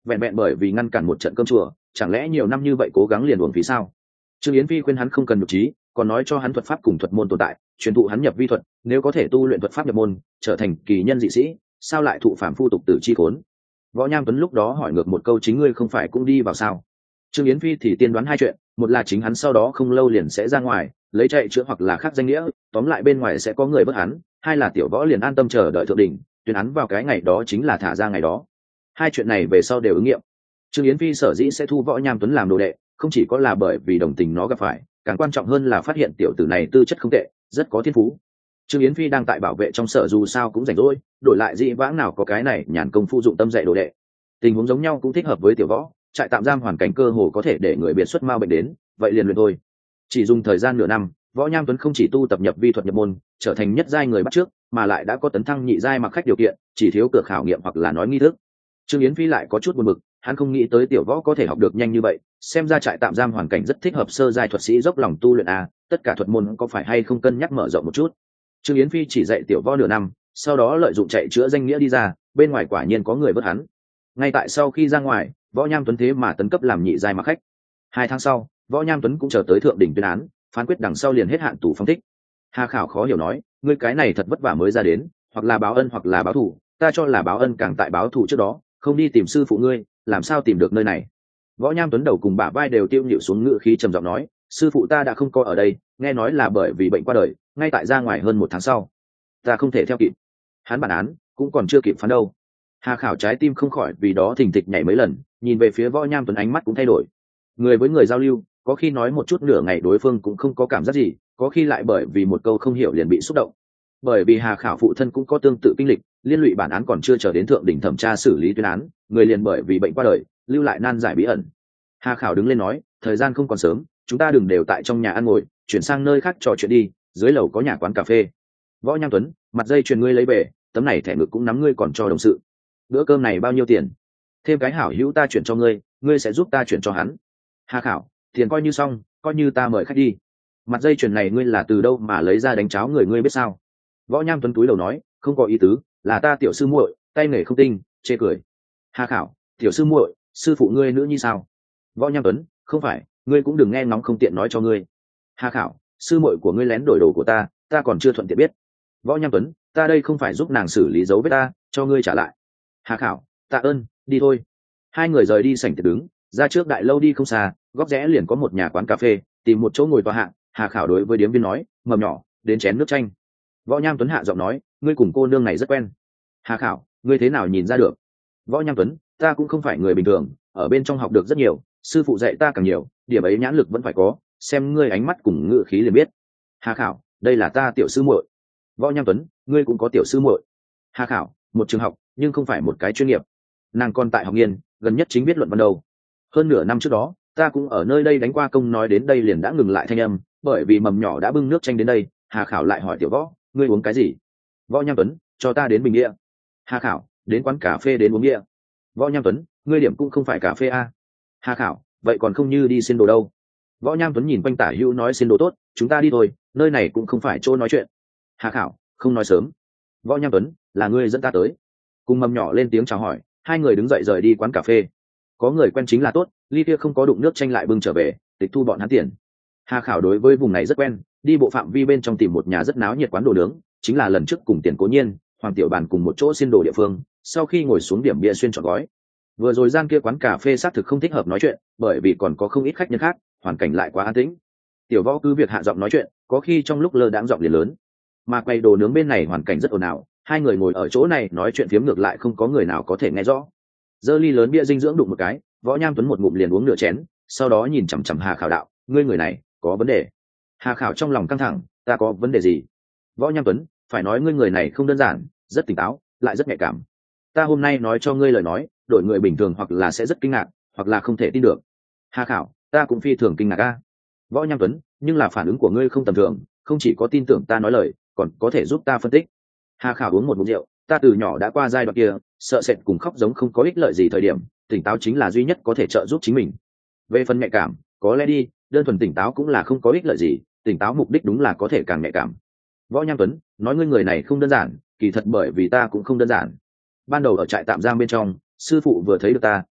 vẹn vẹn bởi vì ngăn cản một trận cơm chùa, chẳng lẽ nhiều năm như vậy cố gắng liền uổng phí sao? Trương Yến Phi khuyên hắn không cần nhục trí, còn nói cho hắn thuật pháp cùng thuật môn tồn tại, truyền thụ hắn nhập vi thuật, nếu có thể tu luyện thuật pháp nhập môn, trở thành kỳ nhân dị sĩ, sao lại thụ phạm phu tục tử chi khốn? Võ Nham Tuấn lúc đó hỏi ngược một câu, chính ngươi không phải cũng đi vào sao? Trương Yến Phi thì tiên đoán hai chuyện, một là chính hắn sau đó không lâu liền sẽ ra ngoài lấy chạy chữa hoặc là khác danh nghĩa, tóm lại bên ngoài sẽ có người bắt hắn, hai là tiểu võ liền an tâm chờ đợi thượng đỉnh, tuyên án vào cái ngày đó chính là thả ra ngày đó. Hai chuyện này về sau đều ứng nghiệm. Trương Yến Phi sở dĩ sẽ thu Võ Nham Tuấn làm đồ đệ, không chỉ có là bởi vì đồng tình nó gặp phải, càng quan trọng hơn là phát hiện tiểu tử này tư chất không tệ, rất có thiên phú. Trương Yến Phi đang tại bảo vệ trong sở dù sao cũng rảnh rỗi, đổi lại dị vãng nào có cái này nhàn công phu dụng tâm dạy đồ đệ. Tình huống giống nhau cũng thích hợp với tiểu võ, trại tạm giam hoàn cảnh cơ hồ có thể để người biệt xuất ma bệnh đến, vậy liền luyện thôi. Chỉ dùng thời gian nửa năm, Võ Nham Tuấn không chỉ tu tập nhập vi thuật nhập môn, trở thành nhất giai người bắt trước, mà lại đã có tấn thăng nhị giai mặc khách điều kiện, chỉ thiếu cửa khảo nghiệm hoặc là nói nghi thức. Trương Yến Phi lại có chút buồn bực, hắn không nghĩ tới tiểu võ có thể học được nhanh như vậy, xem ra trại tạm giam hoàn cảnh rất thích hợp sơ giai thuật sĩ dốc lòng tu luyện a, tất cả thuật môn có phải hay không cân nhắc mở rộng một chút. Trương Yến Phi chỉ dạy tiểu võ nửa năm, sau đó lợi dụng chạy chữa danh nghĩa đi ra, bên ngoài quả nhiên có người vớt hắn. Ngay tại sau khi ra ngoài, Võ Nham Tuấn thế mà tấn cấp làm nhị giai mặc khách. Hai tháng sau, Võ Nham Tuấn cũng chờ tới thượng đỉnh tuyên án, phán quyết đằng sau liền hết hạn tù phong thích. Hà Khảo khó hiểu nói, ngươi cái này thật vất vả mới ra đến, hoặc là báo ân hoặc là báo thù, ta cho là báo ân càng tại báo thù trước đó, không đi tìm sư phụ ngươi, làm sao tìm được nơi này? Võ Nham Tuấn đầu cùng bả vai đều tiêu nhịu xuống, ngựa khí trầm giọng nói, sư phụ ta đã không có ở đây, nghe nói là bởi vì bệnh qua đời, ngay tại ra ngoài hơn một tháng sau, ta không thể theo kịp. Hắn bản án cũng còn chưa kịp phán đâu. Hà Khảo trái tim không khỏi vì đó thình thịch nhảy mấy lần, nhìn về phía Võ Nham Tuấn ánh mắt cũng thay đổi. Người với người giao lưu, có khi nói một chút nửa ngày đối phương cũng không có cảm giác gì, có khi lại bởi vì một câu không hiểu liền bị xúc động. Bởi vì Hà Khảo phụ thân cũng có tương tự kinh lịch, liên lụy bản án còn chưa chờ đến thượng đỉnh thẩm tra xử lý tuyên án, người liền bởi vì bệnh qua đời, lưu lại nan giải bí ẩn. Hà Khảo đứng lên nói, thời gian không còn sớm, chúng ta đừng đều tại trong nhà ăn ngồi, chuyển sang nơi khác trò chuyện đi, dưới lầu có nhà quán cà phê. Võ Nham Tuấn, mặt dây chuyền ngươi lấy về, tấm này thẻ ngực cũng nắm ngươi còn cho đồng sự. Bữa cơm này bao nhiêu tiền? Thêm cái hảo hữu ta chuyển cho ngươi, ngươi sẽ giúp ta chuyển cho hắn. Hà Khảo, tiền coi như xong, coi như ta mời khách đi. Mặt dây chuyền này ngươi là từ đâu mà lấy ra đánh cháo người ngươi biết sao? Võ Nham Tuấn túi đầu nói, không có ý tứ, là ta tiểu sư muội, tay nghề không tinh, chê cười. Hà Khảo, tiểu sư muội, sư phụ ngươi nữa như sao? Võ Nham Tuấn, không phải, ngươi cũng đừng nghe ngóng không tiện nói cho ngươi. Hà Khảo, sư muội của ngươi lén đổi đồ của ta, ta còn chưa thuận tiện biết. Võ Nham Tuấn, ta đây không phải giúp nàng xử lý dấu vết ta, cho ngươi trả lại. Hà Khảo, tạ ơn, đi thôi. Hai người rời đi sảnh tiệc đứng, ra trước đại lâu đi không xa, góc rẽ liền có một nhà quán cà phê, tìm một chỗ ngồi tòa hạng. Hà Khảo đối với điếm viên nói, mầm nhỏ, đến chén nước chanh. Võ Nham Tuấn hạ giọng nói, ngươi cùng cô nương này rất quen. Hà Khảo, ngươi thế nào nhìn ra được? Võ Nham Tuấn, ta cũng không phải người bình thường, ở bên trong học được rất nhiều, sư phụ dạy ta càng nhiều, điểm ấy nhãn lực vẫn phải có, xem ngươi ánh mắt cùng ngữ khí liền biết. Hà Khảo, đây là ta tiểu sư muội. Võ Nham Tuấn, ngươi cũng có tiểu sư muội. Hà Khảo, một trường học, nhưng không phải một cái chuyên nghiệp. Nàng còn tại học nghiên, gần nhất chính viết luận văn đầu. Hơn nửa năm trước đó, ta cũng ở nơi đây đánh qua công, nói đến đây liền đã ngừng lại thanh âm, bởi vì mầm nhỏ đã bưng nước chanh đến đây. Hà Khảo lại hỏi tiểu võ, ngươi uống cái gì? Võ Nham Tuấn, cho ta đến bình địa. Hà Khảo, đến quán cà phê đến uống địa. Võ Nham Tuấn, ngươi điểm cũng không phải cà phê a. Hà Khảo, vậy còn không như đi xin đồ đâu. Võ Nham Tuấn nhìn quanh tả hữu nói, xin đồ tốt, chúng ta đi thôi, nơi này cũng không phải chỗ nói chuyện. Hà Khảo, không nói sớm. Võ Nham Tuấn, là ngươi dẫn ta tới. Cùng mầm nhỏ lên tiếng chào hỏi, hai người đứng dậy rời đi quán cà phê. Có người quen chính là tốt, ly kia không có đụng nước chanh lại bưng trở về, tịch thu bọn hắn tiền. Hà Khảo đối với vùng này rất quen, đi bộ phạm vi bên trong tìm một nhà rất náo nhiệt quán đồ nướng, chính là lần trước cùng Tiền Cố Nhiên, Hoàng Tiểu Bàn cùng một chỗ xin đồ địa phương. Sau khi ngồi xuống điểm bia xuyên chọn gói. Vừa rồi gian kia quán cà phê xác thực không thích hợp nói chuyện, bởi vì còn có không ít khách nhân khác, hoàn cảnh lại quá an tĩnh. Tiểu Võ cứ việc hạ giọng nói chuyện, có khi trong lúc lơ đãng giọng liền lớn. Mà quay đồ nướng bên này hoàn cảnh rất ồn ào, hai người ngồi ở chỗ này nói chuyện phiếm ngược lại không có người nào có thể nghe rõ. Giơ ly lớn bia dinh dưỡng đụng một cái, Võ Nham Tuấn một ngụm liền uống nửa chén, sau đó nhìn chằm chằm Hà Khảo đạo, ngươi người này có vấn đề. Hà Khảo trong lòng căng thẳng, ta có vấn đề gì? Võ Nham Tuấn, phải nói ngươi người này không đơn giản, rất tỉnh táo, lại rất nhạy cảm. Ta hôm nay nói cho ngươi lời nói, đổi người bình thường hoặc là sẽ rất kinh ngạc, hoặc là không thể tin được. Hà Khảo, ta cũng phi thường kinh ngạc a. Võ Nham Tuấn, nhưng là phản ứng của ngươi không tầm thường, không chỉ có tin tưởng ta nói lời, còn có thể giúp ta phân tích. Hà Khảo uống một ngụm rượu, ta từ nhỏ đã qua giai đoạn kia, sợ sệt cùng khóc giống không có ích lợi gì thời điểm, tỉnh táo chính là duy nhất có thể trợ giúp chính mình. Về phần nhạy cảm, có lẽ đi, đơn thuần tỉnh táo cũng là không có ích lợi gì, tỉnh táo mục đích đúng là có thể càng nhạy cảm. Võ Nham Tuấn, nói ngươi người này không đơn giản, kỳ thật bởi vì ta cũng không đơn giản. Ban đầu ở trại tạm giam bên trong, sư phụ vừa thấy được ta,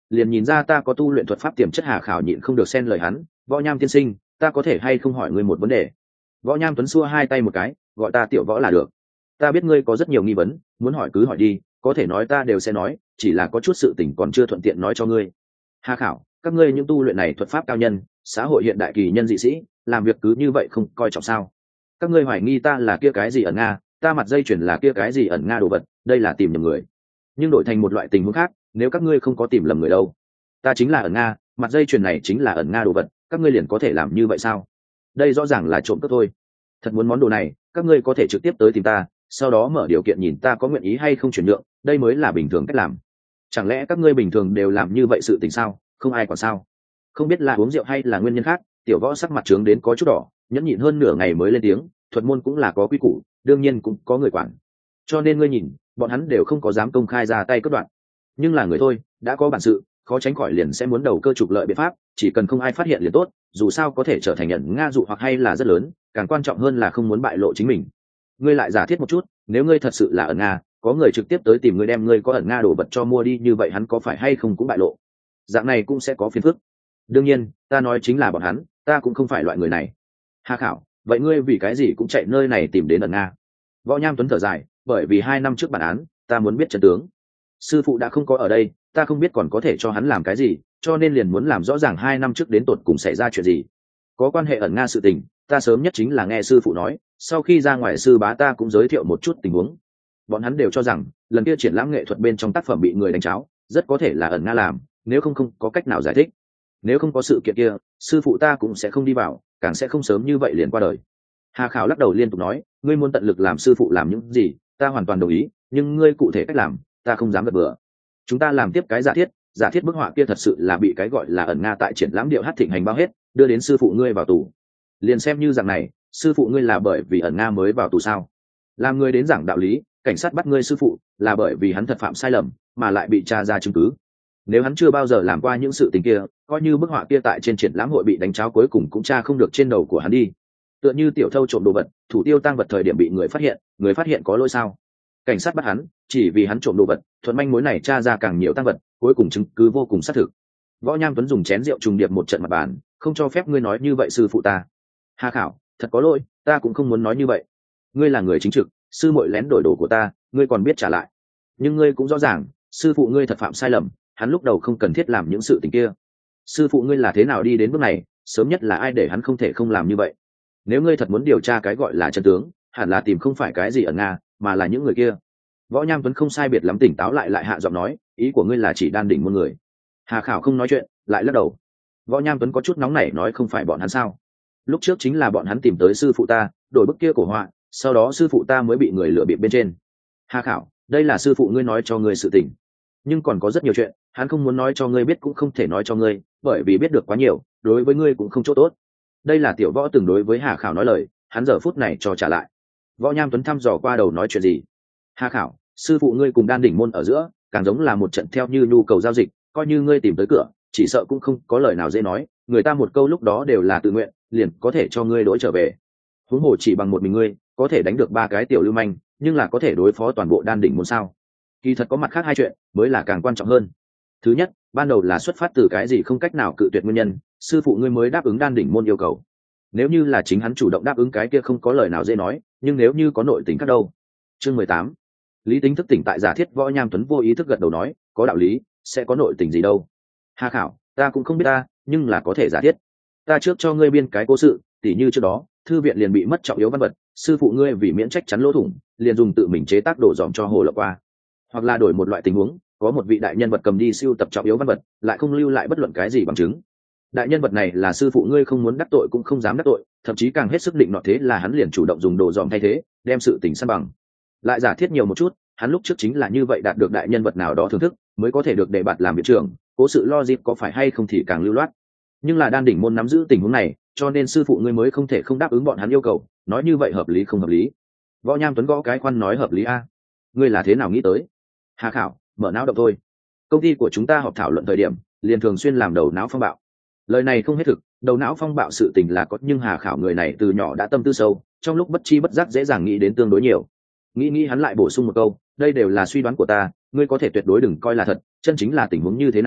liền nhìn ra ta có tu luyện thuật pháp tiềm chất. Hà Khảo nhịn không được xen lời hắn, Võ Nham tiên sinh, ta có thể hay không hỏi ngươi một vấn đề? Võ Nham Tuấn xua hai tay một cái, gọi ta Tiểu Võ là được. Ta biết ngươi có rất nhiều nghi vấn, muốn hỏi cứ hỏi đi, có thể nói ta đều sẽ nói, chỉ là có chút sự tình còn chưa thuận tiện nói cho ngươi. Hà Khảo, các ngươi những tu luyện này thuật pháp cao nhân, xã hội hiện đại kỳ nhân dị sĩ, làm việc cứ như vậy không coi trọng sao? Các ngươi hoài nghi ta là kia cái gì ẩn nga, ta mặt dây chuyền là kia cái gì ẩn nga đồ vật, đây là tìm nhầm người. Nhưng đổi thành một loại tình huống khác, nếu các ngươi không có tìm lầm người đâu, ta chính là ẩn nga, mặt dây chuyền này chính là ẩn nga đồ vật, các ngươi liền có thể làm như vậy sao? Đây rõ ràng là trộm cướp thôi. Thật muốn món đồ này, các ngươi có thể trực tiếp tới tìm ta, sau đó mở điều kiện nhìn ta có nguyện ý hay không chuyển nhượng, đây mới là bình thường cách làm. Chẳng lẽ các ngươi bình thường đều làm như vậy sự tình sao? Không ai còn sao? Không biết là uống rượu hay là nguyên nhân khác, Tiểu Võ sắc mặt trướng đến có chút đỏ, nhẫn nhịn hơn nửa ngày mới lên tiếng, thuật môn cũng là có quy củ, đương nhiên cũng có người quản. Cho nên ngươi nhìn, bọn hắn đều không có dám công khai ra tay cắt đoạn. Nhưng là người thôi, đã có bản sự, khó tránh khỏi liền sẽ muốn đầu cơ trục lợi biện pháp, chỉ cần không ai phát hiện liền tốt, dù sao có thể trở thành nhận nga dụ hoặc hay là rất lớn, càng quan trọng hơn là không muốn bại lộ chính mình. Ngươi lại giả thiết một chút, nếu ngươi thật sự là ẩn nga, có người trực tiếp tới tìm ngươi đem ngươi có ẩn nga đồ vật cho mua đi, như vậy hắn có phải hay không cũng bại lộ, dạng này cũng sẽ có phiền phức. Đương nhiên ta nói chính là bọn hắn, ta cũng không phải loại người này. Hà Khảo, vậy ngươi vì cái gì cũng chạy nơi này tìm đến ẩn nga? Võ Nham Tuấn thở dài, bởi vì hai năm trước bản án ta muốn biết chân tướng, sư phụ đã không có ở đây, ta không biết còn có thể cho hắn làm cái gì, cho nên liền muốn làm rõ ràng hai năm trước đến tột cùng xảy ra chuyện gì. Có quan hệ ẩn nga sự tình, ta sớm nhất chính là nghe sư phụ nói, sau khi ra ngoài sư bá ta cũng giới thiệu một chút tình huống. Bọn hắn đều cho rằng lần kia triển lãm nghệ thuật bên trong tác phẩm bị người đánh cháo, rất có thể là ẩn nga làm, nếu không không có cách nào giải thích. Nếu không có sự kiện kia, sư phụ ta cũng sẽ không đi vào, càng sẽ không sớm như vậy liền qua đời. Hà Khảo lắc đầu liên tục nói, ngươi muốn tận lực làm sư phụ làm những gì, ta hoàn toàn đồng ý, nhưng ngươi cụ thể cách làm, ta không dám gật bừa. Chúng ta làm tiếp cái giả thiết, giả thiết bức họa kia thật sự là bị cái gọi là ẩn nga tại triển lãm điệu hát thịnh hành bao hết, đưa đến sư phụ ngươi vào tù. Liền xem như rằng này, sư phụ ngươi là bởi vì ẩn nga mới vào tù sao? Làm ngươi đến giảng đạo lý, cảnh sát bắt ngươi sư phụ là bởi vì hắn thật phạm sai lầm, mà lại bị tra ra chứng cứ. Nếu hắn chưa bao giờ làm qua những sự tình kia, coi như bức họa kia tại trên triển lãm hội bị đánh cháo, cuối cùng cũng tra không được trên đầu của hắn đi. Tựa như tiểu thâu trộm đồ vật, thủ tiêu tăng vật thời điểm bị người phát hiện, người phát hiện có lỗi sao? Cảnh sát bắt hắn chỉ vì hắn trộm đồ vật, thuận manh mối này tra ra càng nhiều tăng vật, cuối cùng chứng cứ vô cùng xác thực. Võ Nham Tuấn dùng chén rượu trùng điệp một trận mặt bàn, không cho phép ngươi nói như vậy sư phụ ta. Hà Khảo, thật có lỗi, ta cũng không muốn nói như vậy. Ngươi là người chính trực, sư muội lén đổi đồ của ta, ngươi còn biết trả lại. Nhưng ngươi cũng rõ ràng, sư phụ ngươi thật phạm sai lầm, hắn lúc đầu không cần thiết làm những sự tình kia. Sư phụ ngươi là thế nào đi đến bước này, sớm nhất là ai để hắn không thể không làm như vậy. Nếu ngươi thật muốn điều tra cái gọi là chân tướng, hẳn là tìm không phải cái gì ở nga, mà là những người kia. Võ Nham Tuấn không sai biệt lắm tỉnh táo lại lại hạ giọng nói, ý của ngươi là chỉ đan đỉnh môn người. Hà Khảo không nói chuyện, lại lắc đầu. Võ Nham Tuấn có chút nóng nảy nói, không phải bọn hắn sao? Lúc trước chính là bọn hắn tìm tới sư phụ ta, đổi bức kia cổ họa, sau đó sư phụ ta mới bị người lừa bịp bên trên. Hà Khảo, đây là sư phụ ngươi nói cho ngươi sự tình, nhưng còn có rất nhiều chuyện hắn không muốn nói cho ngươi biết, cũng không thể nói cho ngươi, bởi vì biết được quá nhiều đối với ngươi cũng không chỗ tốt. Đây là Tiểu Võ từng đối với Hà Khảo nói lời, hắn giờ phút này cho trả lại. Võ Nham Tuấn thăm dò qua đầu nói chuyện gì? Hà Khảo, sư phụ ngươi cùng đan đỉnh môn ở giữa càng giống là một trận theo như nhu cầu giao dịch, coi như ngươi tìm tới cửa, chỉ sợ cũng không có lời nào dễ nói, người ta một câu lúc đó đều là tự nguyện, liền có thể cho ngươi đổi trở về. Huống hồ chỉ bằng một mình ngươi có thể đánh được ba cái tiểu lưu manh, nhưng là có thể đối phó toàn bộ đan đỉnh môn sao? Kỳ thật có mặt khác hai chuyện mới là càng quan trọng hơn. Thứ nhất, ban đầu là xuất phát từ cái gì không cách nào cự tuyệt nguyên nhân, sư phụ ngươi mới đáp ứng đan đỉnh môn yêu cầu. Nếu như là chính hắn chủ động đáp ứng, cái kia không có lời nào dễ nói, nhưng nếu như có nội tình khác đâu? Chương mười tám. Lý Tính thức tỉnh tại giả thiết. Võ Nham Tuấn vô ý thức gật đầu nói, có đạo lý, sẽ có nội tình gì đâu. Hà Khảo, ta cũng không biết ta, nhưng là có thể giả thiết. Ta trước cho ngươi biên cái cố sự, tỉ như trước đó thư viện liền bị mất trọng yếu văn vật, sư phụ ngươi vì miễn trách chắn lỗ thủng, liền dùng tự mình chế tác đổ dòm cho hồ lộng qua. Hoặc là đổi một loại tình huống, có một vị đại nhân vật cầm đi siêu tập trọng yếu văn vật, lại không lưu lại bất luận cái gì bằng chứng. Đại nhân vật này là sư phụ ngươi không muốn đắc tội cũng không dám đắc tội, thậm chí càng hết sức định nọ, thế là hắn liền chủ động dùng đồ dòm thay thế, đem sự tình san bằng. Lại giả thiết nhiều một chút, hắn lúc trước chính là như vậy đạt được đại nhân vật nào đó thưởng thức, mới có thể được đề bạt làm viện trưởng, cố sự logic có phải hay không thì càng lưu loát. Nhưng là đan đỉnh môn nắm giữ tình huống này, cho nên sư phụ ngươi mới không thể không đáp ứng bọn hắn yêu cầu, nói như vậy hợp lý không hợp lý? Võ Nham Tuấn gõ cái khoan nói hợp lý a. Ngươi là thế nào nghĩ tới? Hà Khảo, mở não động thôi. Công ty của chúng ta họp thảo luận thời điểm, liền thường xuyên làm đầu não phong bạo. Lời này không hết thực, đầu não phong bạo sự tình là có, nhưng Hà Khảo người này từ nhỏ đã tâm tư sâu, trong lúc bất chi bất giác dễ dàng nghĩ đến tương đối nhiều. Nghĩ nghĩ hắn lại bổ sung một câu, đây đều là suy đoán của ta, ngươi có thể tuyệt đối đừng coi là thật, chân chính là tình huống như thế nào,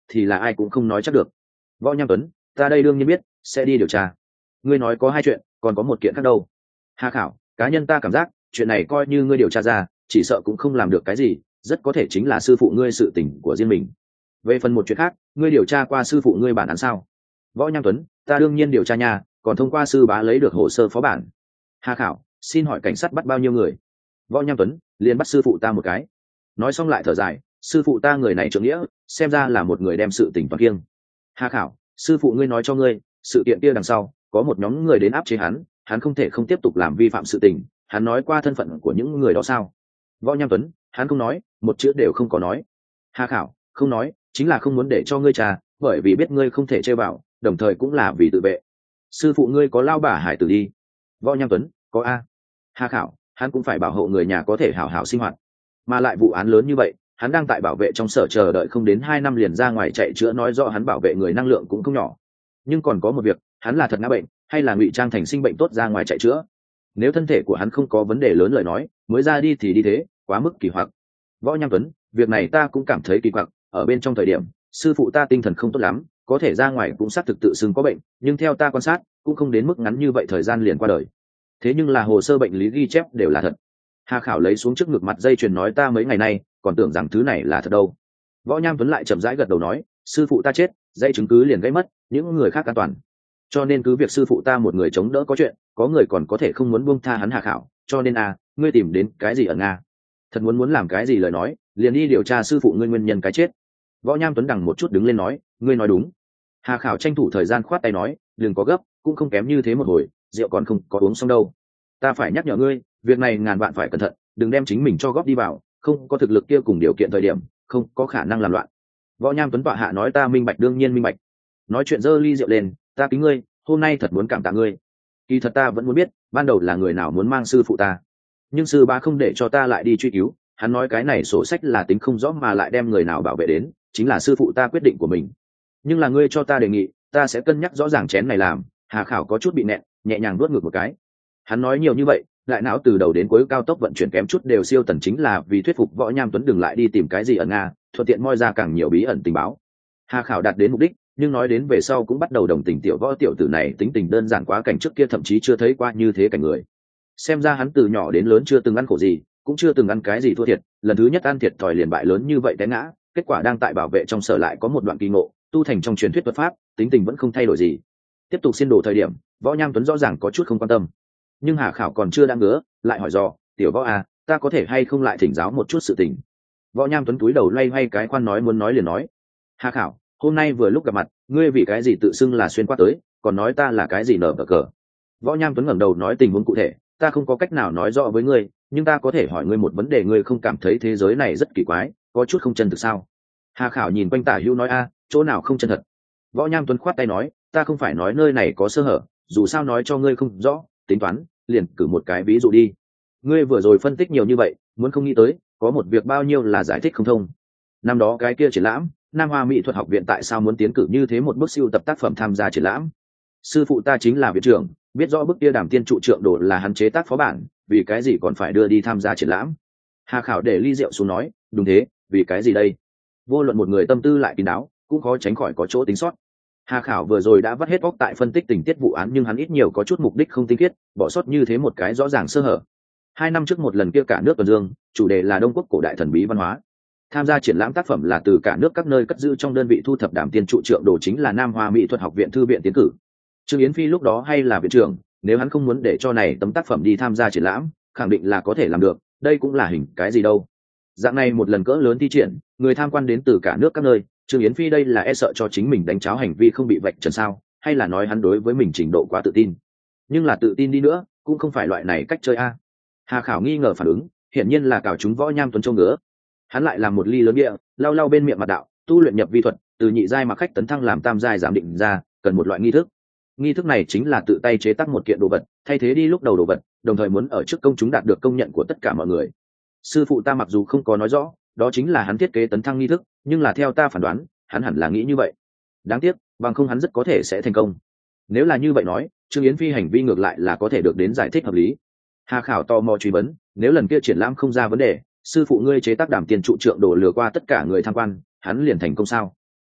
thì là ai cũng không nói chắc được. Võ Nham Tuấn, ta đây đương nhiên biết, sẽ đi điều tra. Ngươi nói có hai chuyện, còn có một kiện khác đâu. Hà Khảo, cá nhân ta cảm giác chuyện này coi như ngươi điều tra ra, chỉ sợ cũng không làm được cái gì, rất có thể chính là sư phụ ngươi sự tình của riêng mình. Về phần một chuyện khác, ngươi điều tra qua sư phụ ngươi bản án sao? Võ Nham Tuấn, ta đương nhiên điều tra nha, còn thông qua sư bá lấy được hồ sơ phó bản. Hà Khảo, xin hỏi cảnh sát bắt bao nhiêu người? Võ Nham Tuấn, liền bắt sư phụ ta một cái. Nói xong lại thở dài, sư phụ ta người này trưởng nghĩa, xem ra là một người đem sự tình toàn kiêng. Hà Khảo, sư phụ ngươi nói cho ngươi, sự kiện kia đằng sau có một nhóm người đến áp chế hắn, hắn không thể không tiếp tục làm vi phạm sự tình. Hắn nói qua thân phận của những người đó sao? Võ Nham Tuấn, hắn không nói, một chữ đều không có nói. Hà Khảo, không nói chính là không muốn để cho ngươi trà, bởi vì biết ngươi không thể chơi vào, đồng thời cũng là vì tự vệ. Sư phụ ngươi có lao bả hải tử đi. Võ Nham Tuấn, có a. Hà Khảo, hắn cũng phải bảo hộ người nhà có thể hảo hảo sinh hoạt, mà lại vụ án lớn như vậy, hắn đang tại bảo vệ trong sở chờ đợi không đến hai năm liền ra ngoài chạy chữa, nói rõ hắn bảo vệ người năng lượng cũng không nhỏ. Nhưng còn có một việc, hắn là thật ngã bệnh hay là ngụy trang thành sinh bệnh tốt ra ngoài chạy chữa? Nếu thân thể của hắn không có vấn đề lớn lời nói, mới ra đi thì đi thế, quá mức kỳ hoặc. Võ Nham Tuấn, việc này ta cũng cảm thấy kỳ quặc, ở bên trong thời điểm sư phụ ta tinh thần không tốt lắm, có thể ra ngoài cũng xác thực tự xưng có bệnh, nhưng theo ta quan sát cũng không đến mức ngắn như vậy thời gian liền qua đời. Thế nhưng là hồ sơ bệnh lý ghi chép đều là thật. Hà Khảo lấy xuống trước ngực mặt dây chuyền nói, ta mấy ngày nay còn tưởng rằng thứ này là thật đâu. Võ Nham Tuấn lại chậm rãi gật đầu nói, sư phụ ta chết, dây chứng cứ liền gãy mất, những người khác an toàn, cho nên cứ việc sư phụ ta một người chống đỡ có chuyện, có người còn có thể không muốn buông tha hắn. Hà Khảo, cho nên à, ngươi tìm đến cái gì ở nga? Thật muốn muốn làm cái gì lời nói, liền đi điều tra sư phụ ngươi nguyên nhân cái chết. Võ Nham Tuấn đằng một chút đứng lên nói, ngươi nói đúng. Hà Khảo tranh thủ thời gian khoát tay nói, đừng có gấp, cũng không kém như thế một hồi, rượu còn không có uống xong đâu. Ta phải nhắc nhở ngươi, việc này ngàn vạn phải cẩn thận, đừng đem chính mình cho góp đi vào, không có thực lực kia cùng điều kiện thời điểm, không có khả năng làm loạn. Võ Nham Tuấn tọa hạ nói, ta minh bạch, đương nhiên minh bạch. Nói chuyện giơ ly rượu lên, ta kính ngươi, hôm nay thật muốn cảm tạ ngươi. Kỳ thật ta vẫn muốn biết, ban đầu là người nào muốn mang sư phụ ta, nhưng sư ba không để cho ta lại đi truy cứu, hắn nói cái này sổ sách là tính không rõ mà lại đem người nào bảo vệ đến, chính là sư phụ ta quyết định của mình. Nhưng là ngươi cho ta đề nghị, ta sẽ cân nhắc rõ ràng chén này làm. Hà Khảo có chút bị nẹn, nhẹ nhàng nuốt ngược một cái. Hắn nói nhiều như vậy, lại não từ đầu đến cuối cao tốc vận chuyển kém chút đều siêu tần, chính là vì thuyết phục Võ Nham Tuấn đừng lại đi tìm cái gì ở nga, thuận tiện moi ra càng nhiều bí ẩn tình báo. Hà Khảo đạt đến mục đích, nhưng nói đến về sau cũng bắt đầu đồng tình tiểu Võ tiểu tử này tính tình đơn giản quá, cảnh trước kia thậm chí chưa thấy qua như thế cảnh người. Xem ra hắn từ nhỏ đến lớn chưa từng ăn khổ gì, cũng chưa từng ăn cái gì thua thiệt, lần thứ nhất ăn thiệt thòi liền bại lớn như vậy té ngã, kết quả đang tại bảo vệ trong sở lại có một đoạn kỳ ngộ, tu thành trong truyền thuyết thuật pháp, tính tình vẫn không thay đổi gì. Tiếp tục xin đồ thời điểm, Võ Nham Tuấn rõ ràng có chút không quan tâm, nhưng Hà Khảo còn chưa đang ngứa, lại hỏi dò, tiểu Võ à, ta có thể hay không lại thỉnh giáo một chút sự tình? Võ Nham Tuấn cúi đầu loay hoay cái khoan nói muốn nói liền nói. Hà Khảo, hôm nay vừa lúc gặp mặt, ngươi vì cái gì tự xưng là xuyên qua tới, còn nói ta là cái gì nở bờ cờ? Võ Nham Tuấn ngẩng đầu nói, tình huống cụ thể ta không có cách nào nói rõ với ngươi, nhưng ta có thể hỏi ngươi một vấn đề, ngươi không cảm thấy thế giới này rất kỳ quái, có chút không chân thực sao? Hà Khảo nhìn quanh tả hữu nói, a, chỗ nào không chân thật? Võ Nham Tuấn khoát tay nói, ta không phải nói nơi này có sơ hở, dù sao nói cho ngươi không rõ, tính toán, liền cử một cái ví dụ đi. Ngươi vừa rồi phân tích nhiều như vậy, muốn không nghĩ tới, có một việc bao nhiêu là giải thích không thông. Năm đó cái kia triển lãm, Nam Hoa Mỹ thuật học viện tại sao muốn tiến cử như thế một bức siêu tập tác phẩm tham gia triển lãm? Sư phụ ta chính là viện trưởng, biết rõ bức kia Đàm Tiên trụ trượng đồ là hắn chế tác phó bản, vì cái gì còn phải đưa đi tham gia triển lãm? Hà Khảo để ly rượu xuống nói, đúng thế, vì cái gì đây? Vô luận một người tâm tư lại kín đáo, cũng khó tránh khỏi có chỗ tính sót. Hà Khảo vừa rồi đã vắt hết óc tại phân tích tình tiết vụ án, nhưng hắn ít nhiều có chút mục đích không tinh khiết, bỏ sót như thế một cái rõ ràng sơ hở. Hai năm trước một lần kia cả nước tuần dương, chủ đề là Đông Quốc cổ đại thần bí văn hóa. Tham gia triển lãm tác phẩm là từ cả nước các nơi cất giữ trong đơn vị thu thập Đàm Tiên trụ trượng đồ chính là Nam Hoa Mỹ thuật học viện thư viện tiến cử. Trương Yến Phi lúc đó hay là viện trưởng, nếu hắn không muốn để cho này tấm tác phẩm đi tham gia triển lãm, khẳng định là có thể làm được, đây cũng là hình cái gì đâu. Dạng này một lần cỡ lớn thi triển, người tham quan đến từ cả nước các nơi, Trương Yến Phi đây là e sợ cho chính mình đánh cháo hành vi không bị vạch trần sao, hay là nói hắn đối với mình trình độ quá tự tin? Nhưng là tự tin đi nữa, cũng không phải loại này cách chơi a. Hà Khảo nghi ngờ phản ứng, hiển nhiên là cào chúng Võ Nham Tuấn trông ngứa. Hắn lại làm một ly lớn bia, lau lau bên miệng mặt đạo, tu luyện nhập vi thuật, từ nhị giai mà khách tấn thăng làm tam giai giảm định ra, cần một loại nghi thức. Nghi thức này chính là tự tay chế tác một kiện đồ vật, thay thế đi lúc đầu đồ vật, đồng thời muốn ở trước công chúng đạt được công nhận của tất cả mọi người. Sư phụ ta mặc dù không có nói rõ, đó chính là hắn thiết kế tấn thăng nghi thức, nhưng là theo ta phán đoán, hắn hẳn là nghĩ như vậy. Đáng tiếc, bằng không hắn rất có thể sẽ thành công. Nếu là như vậy nói, Trương Yến Phi hành vi ngược lại là có thể được đến giải thích hợp lý. Hà Khảo tò mò truy vấn, nếu lần kia triển lãm không ra vấn đề, sư phụ ngươi chế tác Đàm Tiên trụ trượng đồ lừa qua tất cả người tham quan, hắn liền thành công sao?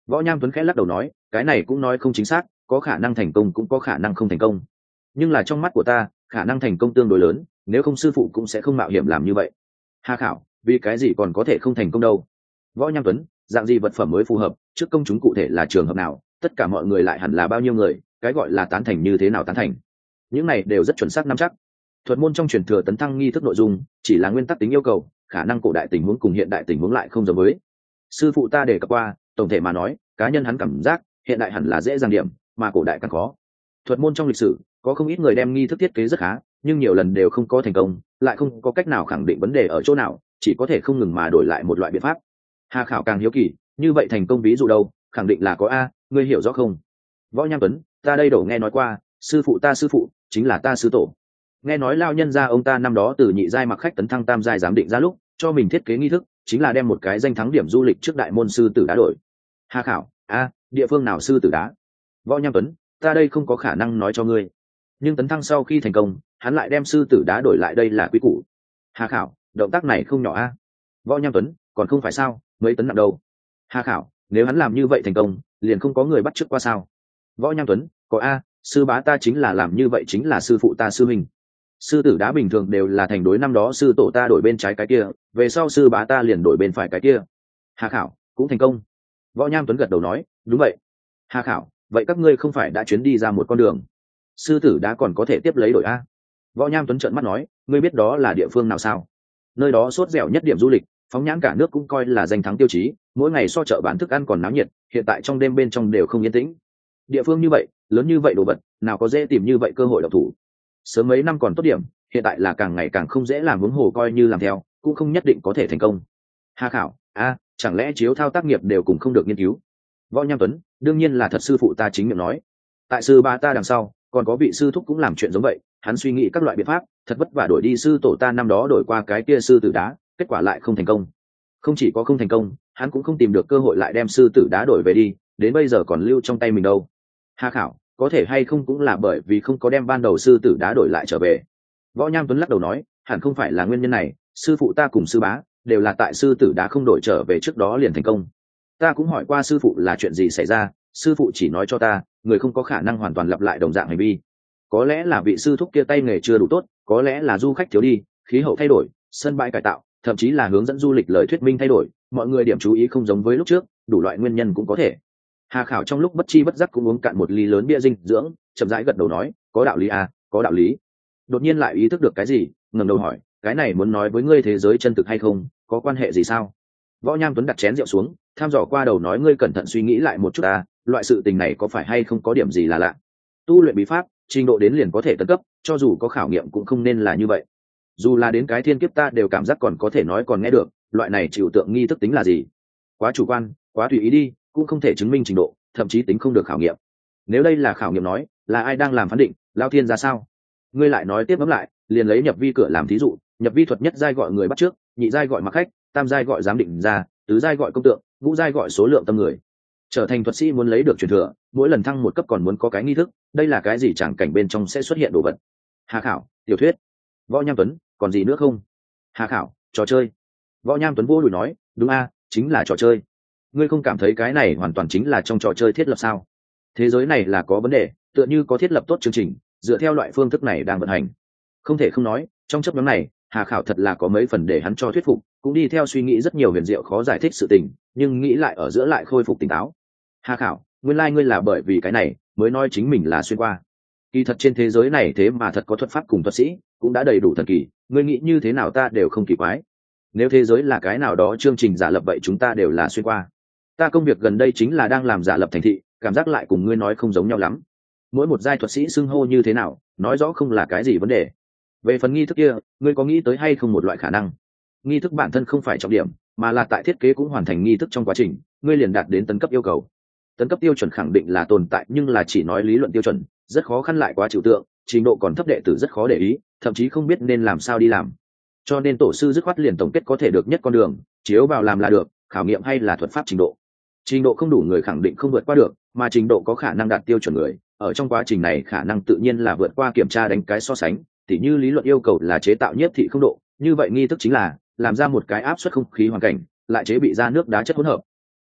Võ Nham Tuấn khẽ lắc đầu nói, cái này cũng nói không chính xác, có khả năng thành công cũng có khả năng không thành công, nhưng là trong mắt của ta khả năng thành công tương đối lớn, nếu không sư phụ cũng sẽ không mạo hiểm làm như vậy. Hà Khảo, vì cái gì còn có thể không thành công đâu? Võ Nham Tuấn, dạng gì vật phẩm mới phù hợp, trước công chúng cụ thể là trường hợp nào, tất cả mọi người lại hẳn là bao nhiêu người, cái gọi là tán thành như thế nào tán thành, những này đều rất chuẩn xác nắm chắc. Thuật môn trong truyền thừa tấn thăng nghi thức nội dung chỉ là nguyên tắc tính yêu cầu, khả năng cổ đại tình huống cùng hiện đại tình huống lại không giống với. Sư phụ ta đề cập qua, tổng thể mà nói, cá nhân hắn cảm giác hiện đại hẳn là dễ dàng điểm, mà cổ đại càng khó. Thuật môn trong lịch sử có không ít người đem nghi thức thiết kế rất khá, nhưng nhiều lần đều không có thành công, lại không có cách nào khẳng định vấn đề ở chỗ nào, chỉ có thể không ngừng mà đổi lại một loại biện pháp. Hà Khảo càng hiếu kỳ, như vậy thành công ví dụ đâu, khẳng định là có a, ngươi hiểu rõ không? Võ Nham Tuấn, ta đây đổ nghe nói qua, sư phụ ta sư phụ chính là ta sư tổ. Nghe nói lao nhân gia ông ta năm đó từ nhị giai mặc khách tấn thăng tam giai giám định ra lúc, cho mình thiết kế nghi thức chính là đem một cái danh thắng điểm du lịch trước đại môn sư tử đá đổi. Hà Khảo, a, địa phương nào sư tử đá? Võ Nham Tuấn, ta đây không có khả năng nói cho ngươi, nhưng tấn thăng sau khi thành công hắn lại đem sư tử đá đổi lại, đây là quy củ. Hà Khảo, động tác này không nhỏ a. Võ Nham Tuấn, còn không phải sao, mấy tấn nặng đâu. Hà Khảo, nếu hắn làm như vậy thành công liền không có người bắt chước qua sao? Võ Nham Tuấn, có a, sư bá ta chính là làm như vậy, chính là sư phụ ta sư huynh. Sư tử đá bình thường đều là thành đối, năm đó sư tổ ta đổi bên trái cái kia, về sau sư bá ta liền đổi bên phải cái kia. Hà Khảo, cũng thành công. Võ Nham Tuấn gật đầu nói, đúng vậy. Hà Khảo, vậy các ngươi không phải đã chuyến đi ra một con đường, sư tử đá còn có thể tiếp lấy đổi a? Võ Nham Tuấn trợn mắt nói, ngươi biết đó là địa phương nào sao? Nơi đó sốt dẻo nhất điểm du lịch, phóng nhãn cả nước cũng coi là danh thắng tiêu chí, mỗi ngày so chợ bán thức ăn còn náo nhiệt, hiện tại trong đêm bên trong đều không yên tĩnh. Địa phương như vậy, lớn như vậy đồ vật, nào có dễ tìm như vậy cơ hội độc thủ. Sớm mấy năm còn tốt điểm, hiện tại là càng ngày càng không dễ làm, huống hồ coi như làm theo cũng không nhất định có thể thành công. Hà Khảo, a, chẳng lẽ chiếu thao tác nghiệp đều cùng không được nghiên cứu? Võ Nham Tuấn, đương nhiên là thật, sư phụ ta chính miệng nói. Tại sư ba ta đằng sau còn có vị sư thúc cũng làm chuyện giống vậy, hắn suy nghĩ các loại biện pháp, thật vất vả đổi đi sư tổ ta năm đó đổi qua cái kia sư tử đá, kết quả lại không thành công. Không chỉ có không thành công, hắn cũng không tìm được cơ hội lại đem sư tử đá đổi về đi, đến bây giờ còn lưu trong tay mình đâu. Hà Khảo, có thể hay không cũng là bởi vì không có đem ban đầu sư tử đá đổi lại trở về? Võ Nham Tuấn lắc đầu nói, hẳn không phải là nguyên nhân này, sư phụ ta cùng sư bá đều là tại sư tử đá không đổi trở về trước đó liền thành công. Ta cũng hỏi qua sư phụ là chuyện gì xảy ra, sư phụ chỉ nói cho ta, người không có khả năng hoàn toàn lặp lại đồng dạng hành vi. Có lẽ là vị sư thúc kia tay nghề chưa đủ tốt, có lẽ là du khách thiếu đi, khí hậu thay đổi, sân bãi cải tạo, thậm chí là hướng dẫn du lịch lời thuyết minh thay đổi, mọi người điểm chú ý không giống với lúc trước, đủ loại nguyên nhân cũng có thể. Hà Khảo trong lúc bất chi bất giác cũng uống cạn một ly lớn bia dinh dưỡng, chậm rãi gật đầu nói, có đạo lý à, có đạo lý. Đột nhiên lại ý thức được cái gì, ngẩng đầu hỏi, cái này muốn nói với ngươi thế giới chân thực hay không, có quan hệ gì sao? Võ Nham Tuấn đặt chén rượu xuống, tham dò qua đầu nói, ngươi cẩn thận suy nghĩ lại một chút à, loại sự tình này có phải hay không có điểm gì là lạ? Tu luyện bí pháp, trình độ đến liền có thể tấn cấp, cho dù có khảo nghiệm cũng không nên là như vậy. Dù là đến cái thiên kiếp ta đều cảm giác còn có thể nói còn nghe được, loại này chịu tượng nghi thức tính là gì? Quá chủ quan, quá tùy ý đi, cũng không thể chứng minh trình độ, thậm chí tính không được khảo nghiệm. Nếu đây là khảo nghiệm nói, là ai đang làm phán định, Lao Thiên ra sao? Ngươi lại nói tiếp ngẫm lại, liền lấy nhập vi cửa làm thí dụ, nhập vi thuật nhất giai gọi người bắt trước, nhị giai gọi mặc khách, tam giai gọi giám định ra, tứ giai gọi công tượng, ngũ giai gọi số lượng tâm người. Trở thành thuật sĩ muốn lấy được truyền thừa, mỗi lần thăng một cấp còn muốn có cái nghi thức, đây là cái gì chẳng cảnh bên trong sẽ xuất hiện đồ vật? Hà Khảo, tiểu thuyết. Võ Nham Tuấn, còn gì nữa không? Hà Khảo, trò chơi. Võ Nham Tuấn vô đùi nói, đúng a, chính là trò chơi. Ngươi không cảm thấy cái này hoàn toàn chính là trong trò chơi thiết lập sao? Thế giới này là có vấn đề, tựa như có thiết lập tốt chương trình, dựa theo loại phương thức này đang vận hành. Không thể không nói, trong chấp nhóm này, Hà Khảo thật là có mấy phần để hắn cho thuyết phục, cũng đi theo suy nghĩ rất nhiều huyền diệu khó giải thích sự tình, nhưng nghĩ lại ở giữa lại khôi phục tỉnh táo. Hà Khảo, nguyên lai ngươi là bởi vì cái này mới nói chính mình là xuyên qua. Kỳ thật trên thế giới này thế mà thật có thuật pháp cùng thuật sĩ, cũng đã đầy đủ thần kỳ, ngươi nghĩ như thế nào ta đều không kỳ quái. Nếu thế giới là cái nào đó chương trình giả lập vậy chúng ta đều là xuyên qua. Ta công việc gần đây chính là đang làm giả lập thành thị, cảm giác lại cùng ngươi nói không giống nhau lắm. Mỗi một giai thuật sĩ xưng hô như thế nào, nói rõ không là cái gì vấn đề. Về phần nghi thức kia, ngươi có nghĩ tới hay không một loại khả năng? Nghi thức bản thân không phải trọng điểm, mà là tại thiết kế cũng hoàn thành nghi thức trong quá trình, ngươi liền đạt đến tấn cấp yêu cầu. Tấn cấp tiêu chuẩn khẳng định là tồn tại, nhưng là chỉ nói lý luận tiêu chuẩn, rất khó khăn lại quá trừu tượng, trình độ còn thấp đệ tử rất khó để ý, thậm chí không biết nên làm sao đi làm. Cho nên tổ sư dứt khoát liền tổng kết có thể được nhất con đường, chiếu vào làm là được, khảo nghiệm hay là thuật pháp trình độ. Trình độ không đủ người khẳng định không vượt qua được, mà trình độ có khả năng đạt tiêu chuẩn người, ở trong quá trình này khả năng tự nhiên là vượt qua kiểm tra đánh cái so sánh, tỉ như lý luận yêu cầu là chế tạo nhiếp thị không độ, như vậy nghi thức chính là làm ra một cái áp suất không khí hoàn cảnh, lại chế bị ra nước đá chất hỗn hợp.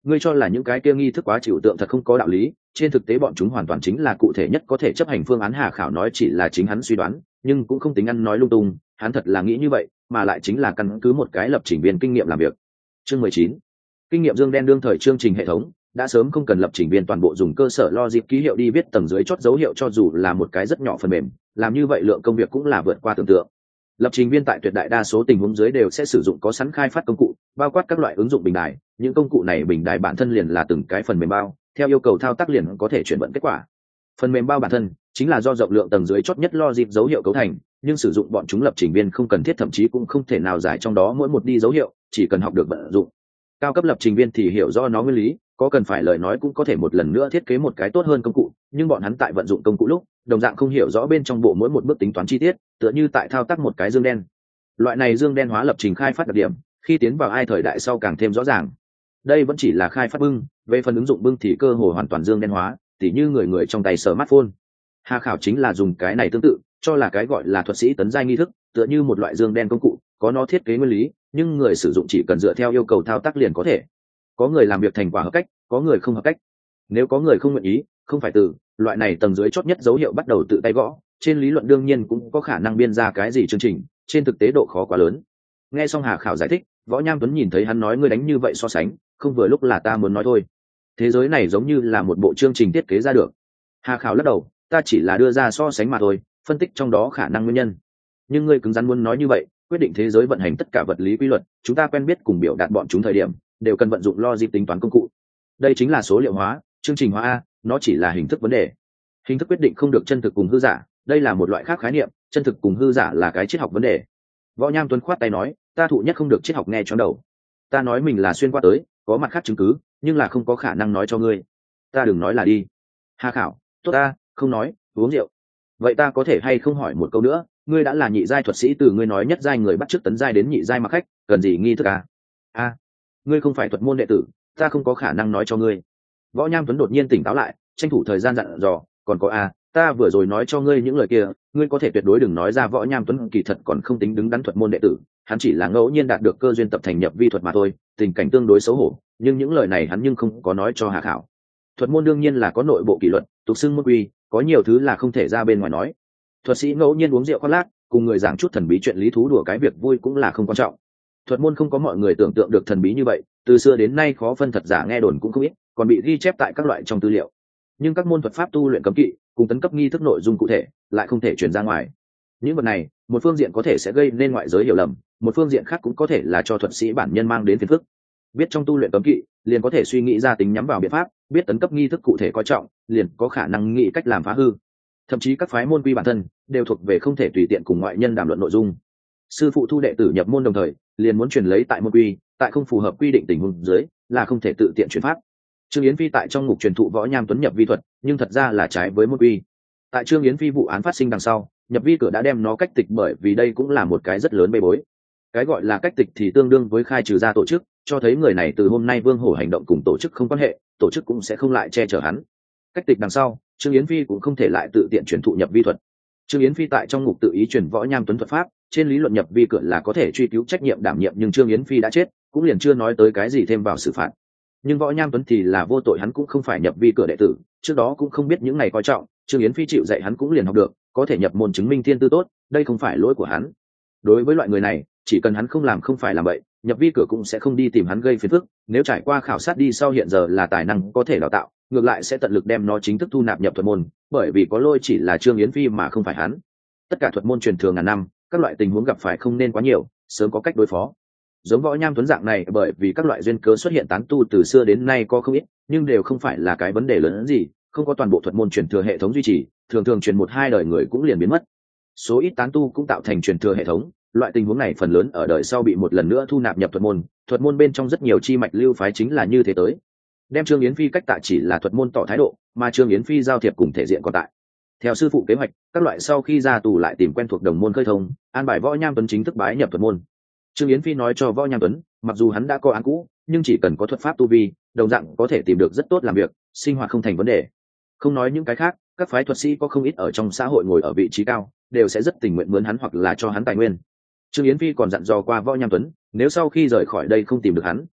ngươi cho là những cái kia nghi thức quá chịu tượng thật không có đạo lý, trên thực tế bọn chúng hoàn toàn chính là cụ thể nhất có thể chấp hành phương án. Hà Khảo nói chỉ là chính hắn suy đoán, nhưng cũng không tính ăn nói lung tung, hắn thật là nghĩ như vậy, mà lại chính là căn cứ một cái lập trình viên kinh nghiệm làm việc. Chương mười chín, kinh nghiệm dương đen. Đương thời chương trình hệ thống đã sớm không cần lập trình viên toàn bộ dùng cơ sở logic ký hiệu đi viết tầng dưới chót dấu hiệu, cho dù là một cái rất nhỏ phần mềm, làm như vậy lượng công việc cũng là vượt qua tưởng tượng. Lập trình viên tại tuyệt đại đa số tình huống dưới đều sẽ sử dụng có sẵn khai phát công cụ, bao quát các loại ứng dụng bình đài. Những công cụ này bình đài bản thân liền là từng cái phần mềm bao, theo yêu cầu thao tác liền có thể chuyển vận kết quả. Phần mềm bao bản thân chính là do rộng lượng tầng dưới chót nhất logic dấu hiệu cấu thành, nhưng sử dụng bọn chúng lập trình viên không cần thiết, thậm chí cũng không thể nào giải trong đó mỗi một đi dấu hiệu, chỉ cần học được vận dụng. Cao cấp lập trình viên thì hiểu do nó nguyên lý, có cần phải lời nói cũng có thể một lần nữa thiết kế một cái tốt hơn công cụ, nhưng bọn hắn tại vận dụng công cụ lúc đồng dạng không hiểu rõ bên trong bộ mỗi một bước tính toán chi tiết, tựa như tại thao tác một cái dương đen. Loại này dương đen hóa lập trình khai phát đặc điểm khi tiến vào ai thời đại sau càng thêm rõ ràng. Đây vẫn chỉ là khai phát bưng, về phần ứng dụng bưng thì cơ hồ hoàn toàn dương đen hóa, tỉ như người người trong tay smartphone. Hà Khảo chính là dùng cái này tương tự cho là cái gọi là thuật sĩ tấn giai nghi thức, tựa như một loại dương đen công cụ, có nó thiết kế nguyên lý, nhưng người sử dụng chỉ cần dựa theo yêu cầu thao tác liền có thể. Có người làm việc thành quả hợp cách, có người không hợp cách. Nếu có người không nguyện ý, không phải từ loại này tầng dưới chót nhất dấu hiệu bắt đầu tự tay gõ, trên lý luận đương nhiên cũng có khả năng biên ra cái gì chương trình, trên thực tế độ khó quá lớn. Nghe xong Hà Khảo giải thích, Võ Nham Tuấn nhìn thấy hắn nói ngươi đánh như vậy so sánh, không vừa lúc là ta muốn nói thôi. Thế giới này giống như là một bộ chương trình thiết kế ra được. Hà Khảo lắc đầu, ta chỉ là đưa ra so sánh mà thôi, phân tích trong đó khả năng nguyên nhân. Nhưng ngươi cứng rắn muốn nói như vậy, quyết định thế giới vận hành tất cả vật lý quy luật, chúng ta quen biết cùng biểu đạt bọn chúng thời điểm, đều cần vận dụng logic tính toán công cụ. Đây chính là số liệu hóa, chương trình hóa a, nó chỉ là hình thức vấn đề. Hình thức quyết định không được chân thực cùng hư giả, đây là một loại khác khái niệm, chân thực cùng hư giả là cái triết học vấn đề. Võ Nham Tuấn khoát tay nói, ta thụ nhất không được triết học nghe choáng đầu. Ta nói mình là xuyên qua tới, có mặt khác chứng cứ, nhưng là không có khả năng nói cho ngươi. Ta đừng nói là đi. Hà Khảo, tốt ta, không nói, uống rượu. Vậy ta có thể hay không hỏi một câu nữa, ngươi đã là nhị giai thuật sĩ, từ ngươi nói nhất giai người bắt chước tấn giai đến nhị giai mặc khách, cần gì nghi thức à? A, ngươi không phải thuật môn đệ tử, ta không có khả năng nói cho ngươi. Võ Nham Tuấn đột nhiên tỉnh táo lại, tranh thủ thời gian dặn dò, còn có a, ta vừa rồi nói cho ngươi những lời kia, ngươi có thể tuyệt đối đừng nói ra. Võ Nham Tuấn kỳ thật còn không tính đứng đắn thuật môn đệ tử, hắn chỉ là ngẫu nhiên đạt được cơ duyên tập thành nhập vi thuật mà thôi, tình cảnh tương đối xấu hổ, nhưng những lời này hắn nhưng không có nói cho Hà Khảo. Thuật môn đương nhiên là có nội bộ kỷ luật, tục xưng môn quy, có nhiều thứ là không thể ra bên ngoài nói. Thuật sĩ ngẫu nhiên uống rượu khoác lác, cùng người giảng chút thần bí chuyện lý thú đùa cái việc vui cũng là không quan trọng. Thuật môn không có mọi người tưởng tượng được thần bí như vậy, từ xưa đến nay khó phân thật giả, nghe đồn cũng không ít, còn bị ghi chép tại các loại trong tư liệu. Nhưng các môn thuật pháp tu luyện cấm kỵ cùng tấn cấp nghi thức nội dung cụ thể lại không thể truyền ra ngoài. Những vật này, một phương diện có thể sẽ gây nên ngoại giới hiểu lầm, một phương diện khác cũng có thể là cho thuật sĩ bản nhân mang đến phiền phức. Biết trong tu luyện cấm kỵ, liền có thể suy nghĩ ra tính nhắm vào biện pháp, biết tấn cấp nghi thức cụ thể coi trọng, liền có khả năng nghĩ cách làm phá hư. Thậm chí các phái môn quy bản thân đều thuộc về không thể tùy tiện cùng ngoại nhân đàm luận nội dung. Sư phụ thu đệ tử nhập môn đồng thời, liền muốn truyền lấy tại môn quy, tại không phù hợp quy định tình huống dưới, là không thể tự tiện truyền pháp. Trương Yến Phi tại trong ngục truyền thụ Võ Nham Tuấn nhập vi thuật, nhưng thật ra là trái với môn quy. Tại Trương Yến Phi vụ án phát sinh đằng sau, nhập vi cửa đã đem nó cách tịch, bởi vì đây cũng là một cái rất lớn bê bối. Cái gọi là cách tịch thì tương đương với khai trừ ra tổ chức, cho thấy người này từ hôm nay vương hổ hành động cùng tổ chức không quan hệ, tổ chức cũng sẽ không lại che chở hắn. Cách tịch đằng sau, Trương Yến Phi cũng không thể lại tự tiện truyền thụ nhập vi thuật. Trương Yến Phi tại trong ngục tự ý truyền Võ Nham Tuấn thuật pháp, trên lý luận nhập vi cửa là có thể truy cứu trách nhiệm đảm nhiệm, nhưng Trương Yến Phi đã chết, cũng liền chưa nói tới cái gì thêm vào xử phạt. Nhưng Võ Nham Tuấn thì là vô tội, hắn cũng không phải nhập vi cửa đệ tử, trước đó cũng không biết những này coi trọng, Trương Yến Phi chịu dạy hắn cũng liền học được, có thể nhập môn chứng minh thiên tư tốt, đây không phải lỗi của hắn. Đối với loại người này, chỉ cần hắn không làm không phải làm bậy, nhập vi cửa cũng sẽ không đi tìm hắn gây phiền phức, nếu trải qua khảo sát đi sau hiện giờ là tài năng có thể đào tạo, ngược lại sẽ tận lực đem nó chính thức thu nạp nhập thuật môn, bởi vì có lỗi chỉ là Trương Yến Phi mà không phải hắn. Tất cả thuật môn truyền thường ngàn năm, các loại tình huống gặp phải không nên quá nhiều, sớm có cách đối phó. Giống Võ Nham Tuấn dạng này, bởi vì các loại duyên cớ xuất hiện tán tu từ xưa đến nay có không ít, nhưng đều không phải là cái vấn đề lớn hơn gì, không có toàn bộ thuật môn truyền thừa hệ thống duy trì, thường thường truyền một hai đời người cũng liền biến mất. Số ít tán tu cũng tạo thành truyền thừa hệ thống, loại tình huống này phần lớn ở đời sau bị một lần nữa thu nạp nhập thuật môn, thuật môn bên trong rất nhiều chi mạch lưu phái chính là như thế tới. Đem Trương Yến Phi cách tạ chỉ là thuật môn tỏ thái độ, mà Trương Yến Phi giao thiệp cùng thể diện còn tại. Theo sư phụ kế hoạch, các loại sau khi ra tù lại tìm quen thuộc đồng môn khơi thông, an bài Võ Nham Tuấn chính thức bái nhập thuật môn. Trương Yến Phi nói cho Võ Nham Tuấn, mặc dù hắn đã có án cũ, nhưng chỉ cần có thuật pháp tu vi, đồng dạng có thể tìm được rất tốt làm việc, sinh hoạt không thành vấn đề. Không nói những cái khác, các phái thuật sĩ có không ít ở trong xã hội ngồi ở vị trí cao, đều sẽ rất tình nguyện mướn hắn hoặc là cho hắn tài nguyên. Trương Yến Phi còn dặn dò qua Võ Nham Tuấn, nếu sau khi rời khỏi đây không tìm được hắn,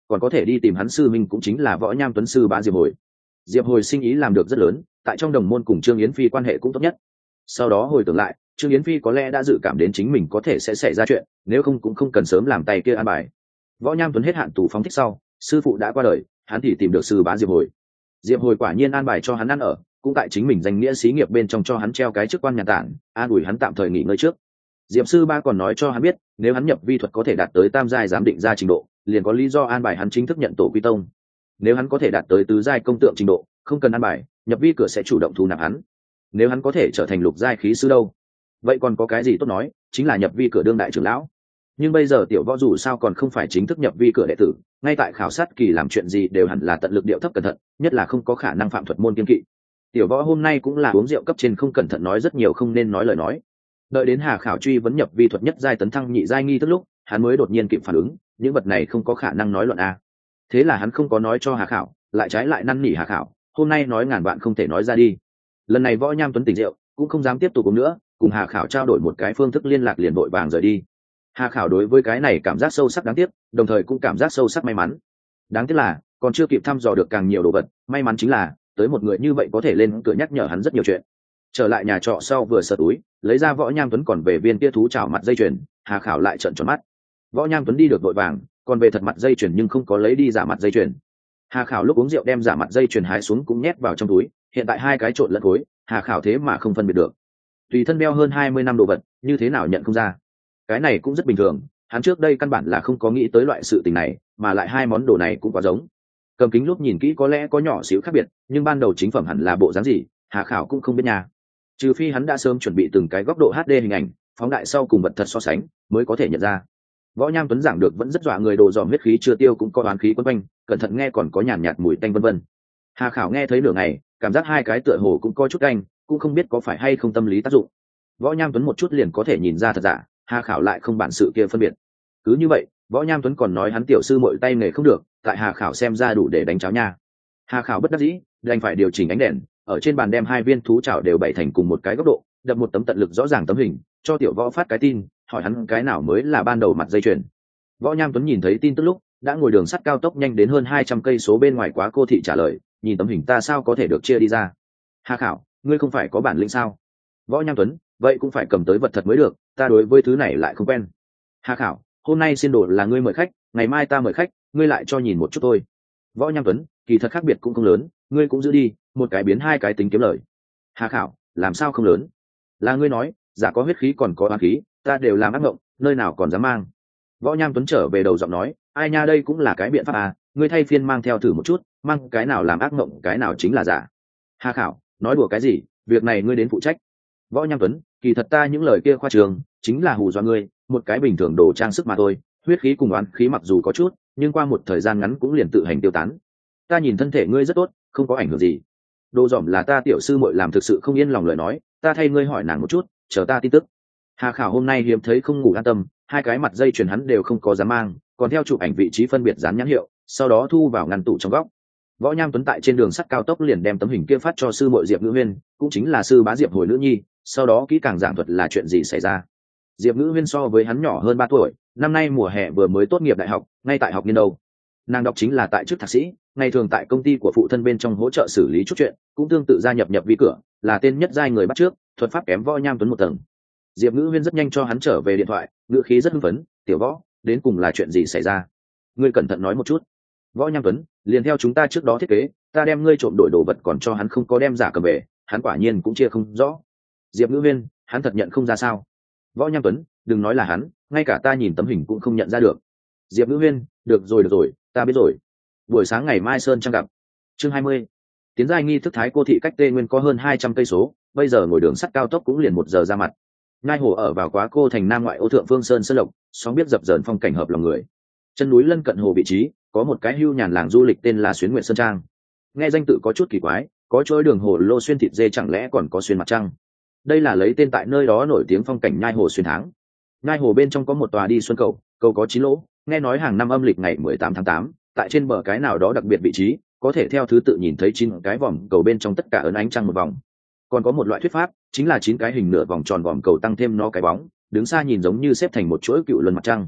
còn có thể đi tìm hắn sư minh cũng chính là Võ Nham Tuấn sư bá Diệp Hồi. Diệp Hồi sinh ý làm được rất lớn, tại trong đồng môn cùng Trương Yến Phi quan hệ cũng tốt nhất. Sau đó hồi tưởng lại, Trương Yến Phi có lẽ đã dự cảm đến chính mình có thể sẽ xảy ra chuyện, nếu không cũng không cần sớm làm tay kia an bài. Võ Nham Tuấn hết hạn tù phóng thích sau, sư phụ đã qua đời, hắn thì tìm được sư bá Diệp Hồi. Diệp Hồi quả nhiên an bài cho hắn ăn ở, cũng tại chính mình danh nghĩa xí nghiệp bên trong cho hắn treo cái chức quan nhà tản, an ủi hắn tạm thời nghỉ ngơi trước. Diệp sư ba còn nói cho hắn biết, nếu hắn nhập vi thuật có thể đạt tới tam giai giám định ra trình độ, liền có lý do an bài hắn chính thức nhận tổ quy tông. Nếu hắn có thể đạt tới tứ giai công tượng trình độ, không cần an bài, nhập vi cửa sẽ chủ động thu nạp hắn. Nếu hắn có thể trở thành lục giai khí sư đâu, vậy còn có cái gì tốt nói, chính là nhập vi cửa đương đại trưởng lão. Nhưng bây giờ tiểu võ dù sao còn không phải chính thức nhập vi cửa đệ tử, ngay tại khảo sát kỳ làm chuyện gì đều hẳn là tận lực điệu thấp cẩn thận, nhất là không có khả năng phạm thuật môn kiên kỵ. Tiểu võ hôm nay cũng là uống rượu cấp trên không cẩn thận nói rất nhiều không nên nói lời nói. Đợi đến Hà Khảo truy vấn nhập vi thuật nhất giai tấn thăng nhị giai nghi tức lúc, hắn mới đột nhiên kịp phản ứng, những vật này không có khả năng nói luận a. Thế là hắn không có nói cho Hà Khảo, lại trái lại năn nỉ Hà Khảo, hôm nay nói ngàn vạn không thể nói ra đi. Lần này Võ Nham Tuấn tỉnh rượu, cũng không dám tiếp tục uống nữa, cùng Hà Khảo trao đổi một cái phương thức liên lạc liền vội vàng rời đi. Hà Khảo đối với cái này cảm giác sâu sắc đáng tiếc, đồng thời cũng cảm giác sâu sắc may mắn. Đáng tiếc là còn chưa kịp thăm dò được càng nhiều đồ vật, may mắn chính là tới một người như vậy có thể lên cửa nhắc nhở hắn rất nhiều chuyện. Trở lại nhà trọ sau vừa sờ túi, lấy ra Võ Nham Tuấn còn về viên kia thú chảo mặt dây chuyền, Hà Khảo lại trợn tròn mắt. Võ Nham Tuấn đi được vội vàng, còn về thật mặt dây chuyền nhưng không có lấy đi giả mặt dây chuyền. Hà Khảo lúc uống rượu đem giả mặt dây chuyền hái xuống cũng nhét vào trong túi, hiện tại hai cái trộn lẫn khối, Hà Khảo thế mà không phân biệt được. Tùy thân đeo hơn hai mươi năm đồ vật, như thế nào nhận không ra? Cái này cũng rất bình thường, hắn trước đây căn bản là không có nghĩ tới loại sự tình này, mà lại hai món đồ này cũng quá giống. Cầm kính lúc nhìn kỹ có lẽ có nhỏ xíu khác biệt, nhưng ban đầu chính phẩm hẳn là bộ dáng gì, Hà Khảo cũng không biết nha. Trừ phi hắn đã sớm chuẩn bị từng cái góc độ hát đê hình ảnh, phóng đại sau cùng vật thật so sánh, mới có thể nhận ra. Võ Nham Tuấn giảng được vẫn rất dọa người, đồ dòm huyết khí chưa tiêu cũng có oán khí quấn quanh, cẩn thận nghe còn có nhàn nhạt mùi tanh vân vân. Hà Khảo nghe thấy nửa ngày, cảm giác hai cái tựa hồ cũng có chút canh, cũng không biết có phải hay không tâm lý tác dụng. Võ Nham Tuấn một chút liền có thể nhìn ra thật giả, Hà Khảo lại không bản sự kia phân biệt. Cứ như vậy, Võ Nham Tuấn còn nói hắn tiểu sư muội tay nghề không được, tại Hà Khảo xem ra đủ để đánh cháo nha. Hà Khảo bất đắc dĩ, đành phải điều chỉnh ánh đèn, ở trên bàn đem hai viên thú chảo đều bày thành cùng một cái góc độ, đập một tấm tận lực rõ ràng tấm hình, cho tiểu Võ phát cái tin, hỏi hắn cái nào mới là ban đầu mặt dây chuyền. Võ Nham Tuấn nhìn thấy tin tức lúc, đã ngồi đường sắt cao tốc nhanh đến hơn hai trăm cây số bên ngoài Quá Cô thị trả lời, nhìn tấm hình ta sao có thể được chia đi ra. Hà Khảo, ngươi không phải có bản lĩnh sao? Võ Nham Tuấn, vậy cũng phải cầm tới vật thật mới được, ta đối với thứ này lại không quen. Hà Khảo, hôm nay xin đồ là ngươi mời khách, ngày mai ta mời khách, ngươi lại cho nhìn một chút thôi. Võ Nham Tuấn, kỳ thật khác biệt cũng không lớn, ngươi cũng giữ đi, một cái biến hai cái tính kiếm lời. Hà Khảo, làm sao không lớn? Là ngươi nói, giả có huyết khí còn có oán khí, ta đều làm ác mộng, nơi nào còn dám mang. Võ Nham Tuấn trở về đầu giọng nói, ai nha, đây cũng là cái biện pháp à, ngươi thay phiên mang theo thử một chút, mang cái nào làm ác mộng cái nào chính là giả. Hà Khảo, nói đùa cái gì, việc này ngươi đến phụ trách. Võ Nham Tuấn, kỳ thật ta những lời kia khoa trường, chính là hù dọa ngươi, một cái bình thường đồ trang sức mà thôi, huyết khí cùng oán khí mặc dù có chút, nhưng qua một thời gian ngắn cũng liền tự hành tiêu tán. Ta nhìn thân thể ngươi rất tốt, không có ảnh hưởng gì. Đồ dỏm là ta tiểu sư muội làm thực sự không yên lòng lời nói, ta thay ngươi hỏi nàng một chút, chờ ta tin tức. Hà Khảo hôm nay hiếm thấy không ngủ an tâm, hai cái mặt dây chuyền hắn đều không có dám mang, còn theo chụp ảnh vị trí phân biệt dán nhãn hiệu, sau đó thu vào ngăn tủ trong góc. Võ Nham Tuấn tại trên đường sắt cao tốc liền đem tấm hình kia phát cho sư muội Diệp Ngữ Huyên, cũng chính là sư bá Diệp Hồi nữ nhi, sau đó kỹ càng giảng thuật là chuyện gì xảy ra. Diệp Ngữ Huyên so với hắn nhỏ hơn ba tuổi, năm nay mùa hè vừa mới tốt nghiệp đại học, ngay tại học niên đầu. Nàng đọc chính là tại chức thạc sĩ, ngày thường tại công ty của phụ thân bên trong hỗ trợ xử lý chút chuyện, cũng tương tự gia nhập nhập vi cửa, là tên nhất giai người bắt trước, thuật pháp kém Võ Nham Tuấn một tầng. Diệp Ngữ Huyên rất nhanh cho hắn trở về điện thoại, ngữ khí rất hưng phấn, "Tiểu Võ, đến cùng là chuyện gì xảy ra? Ngươi cẩn thận nói một chút." Võ Nham Tuấn, liền theo chúng ta trước đó thiết kế, ta đem ngươi trộm đổi đồ vật còn cho hắn không có đem giả cầm về, hắn quả nhiên cũng chia không rõ. Diệp Ngữ Huyên, hắn thật nhận không ra sao? Võ Nham Tuấn, đừng nói là hắn, ngay cả ta nhìn tấm hình cũng không nhận ra được. Diệp Ngữ Huyên, được rồi được rồi, ta biết rồi. Buổi sáng ngày mai sơn trang gặp. Chương hai mươi. Tiến giai nghi thức Thái Cô thị cách Tê Nguyên có hơn hai trăm cây số, bây giờ ngồi đường sắt cao tốc cũng liền một giờ ra mặt. Ngai hồ ở vào Quá Cô thành nam ngoại ô thượng phương sơn sơn lộc, sóng biết dập dờn phong cảnh hợp lòng người. Chân núi lân cận hồ vị trí, có một cái hưu nhàn làng du lịch tên là Xuyến Nguyệt Sơn Trang. Nghe danh tự có chút kỳ quái, có chuỗi đường hồ lô xuyên thịt dê chẳng lẽ còn có xuyên mặt trăng? Đây là lấy tên tại nơi đó nổi tiếng phong cảnh nhai hồ xuyên tháng. Nhai hồ bên trong có một tòa đi xuân cầu, cầu có chín lỗ, nghe nói hàng năm âm lịch ngày mười tám tháng tám, tại trên bờ cái nào đó đặc biệt vị trí, có thể theo thứ tự nhìn thấy chín cái vòm cầu bên trong tất cả ấn ánh trăng một vòng. Còn có một loại thuyết pháp, chính là chín cái hình nửa vòng tròn vòm cầu tăng thêm nó cái bóng, đứng xa nhìn giống như xếp thành một chuỗi cựu luân mặt trăng.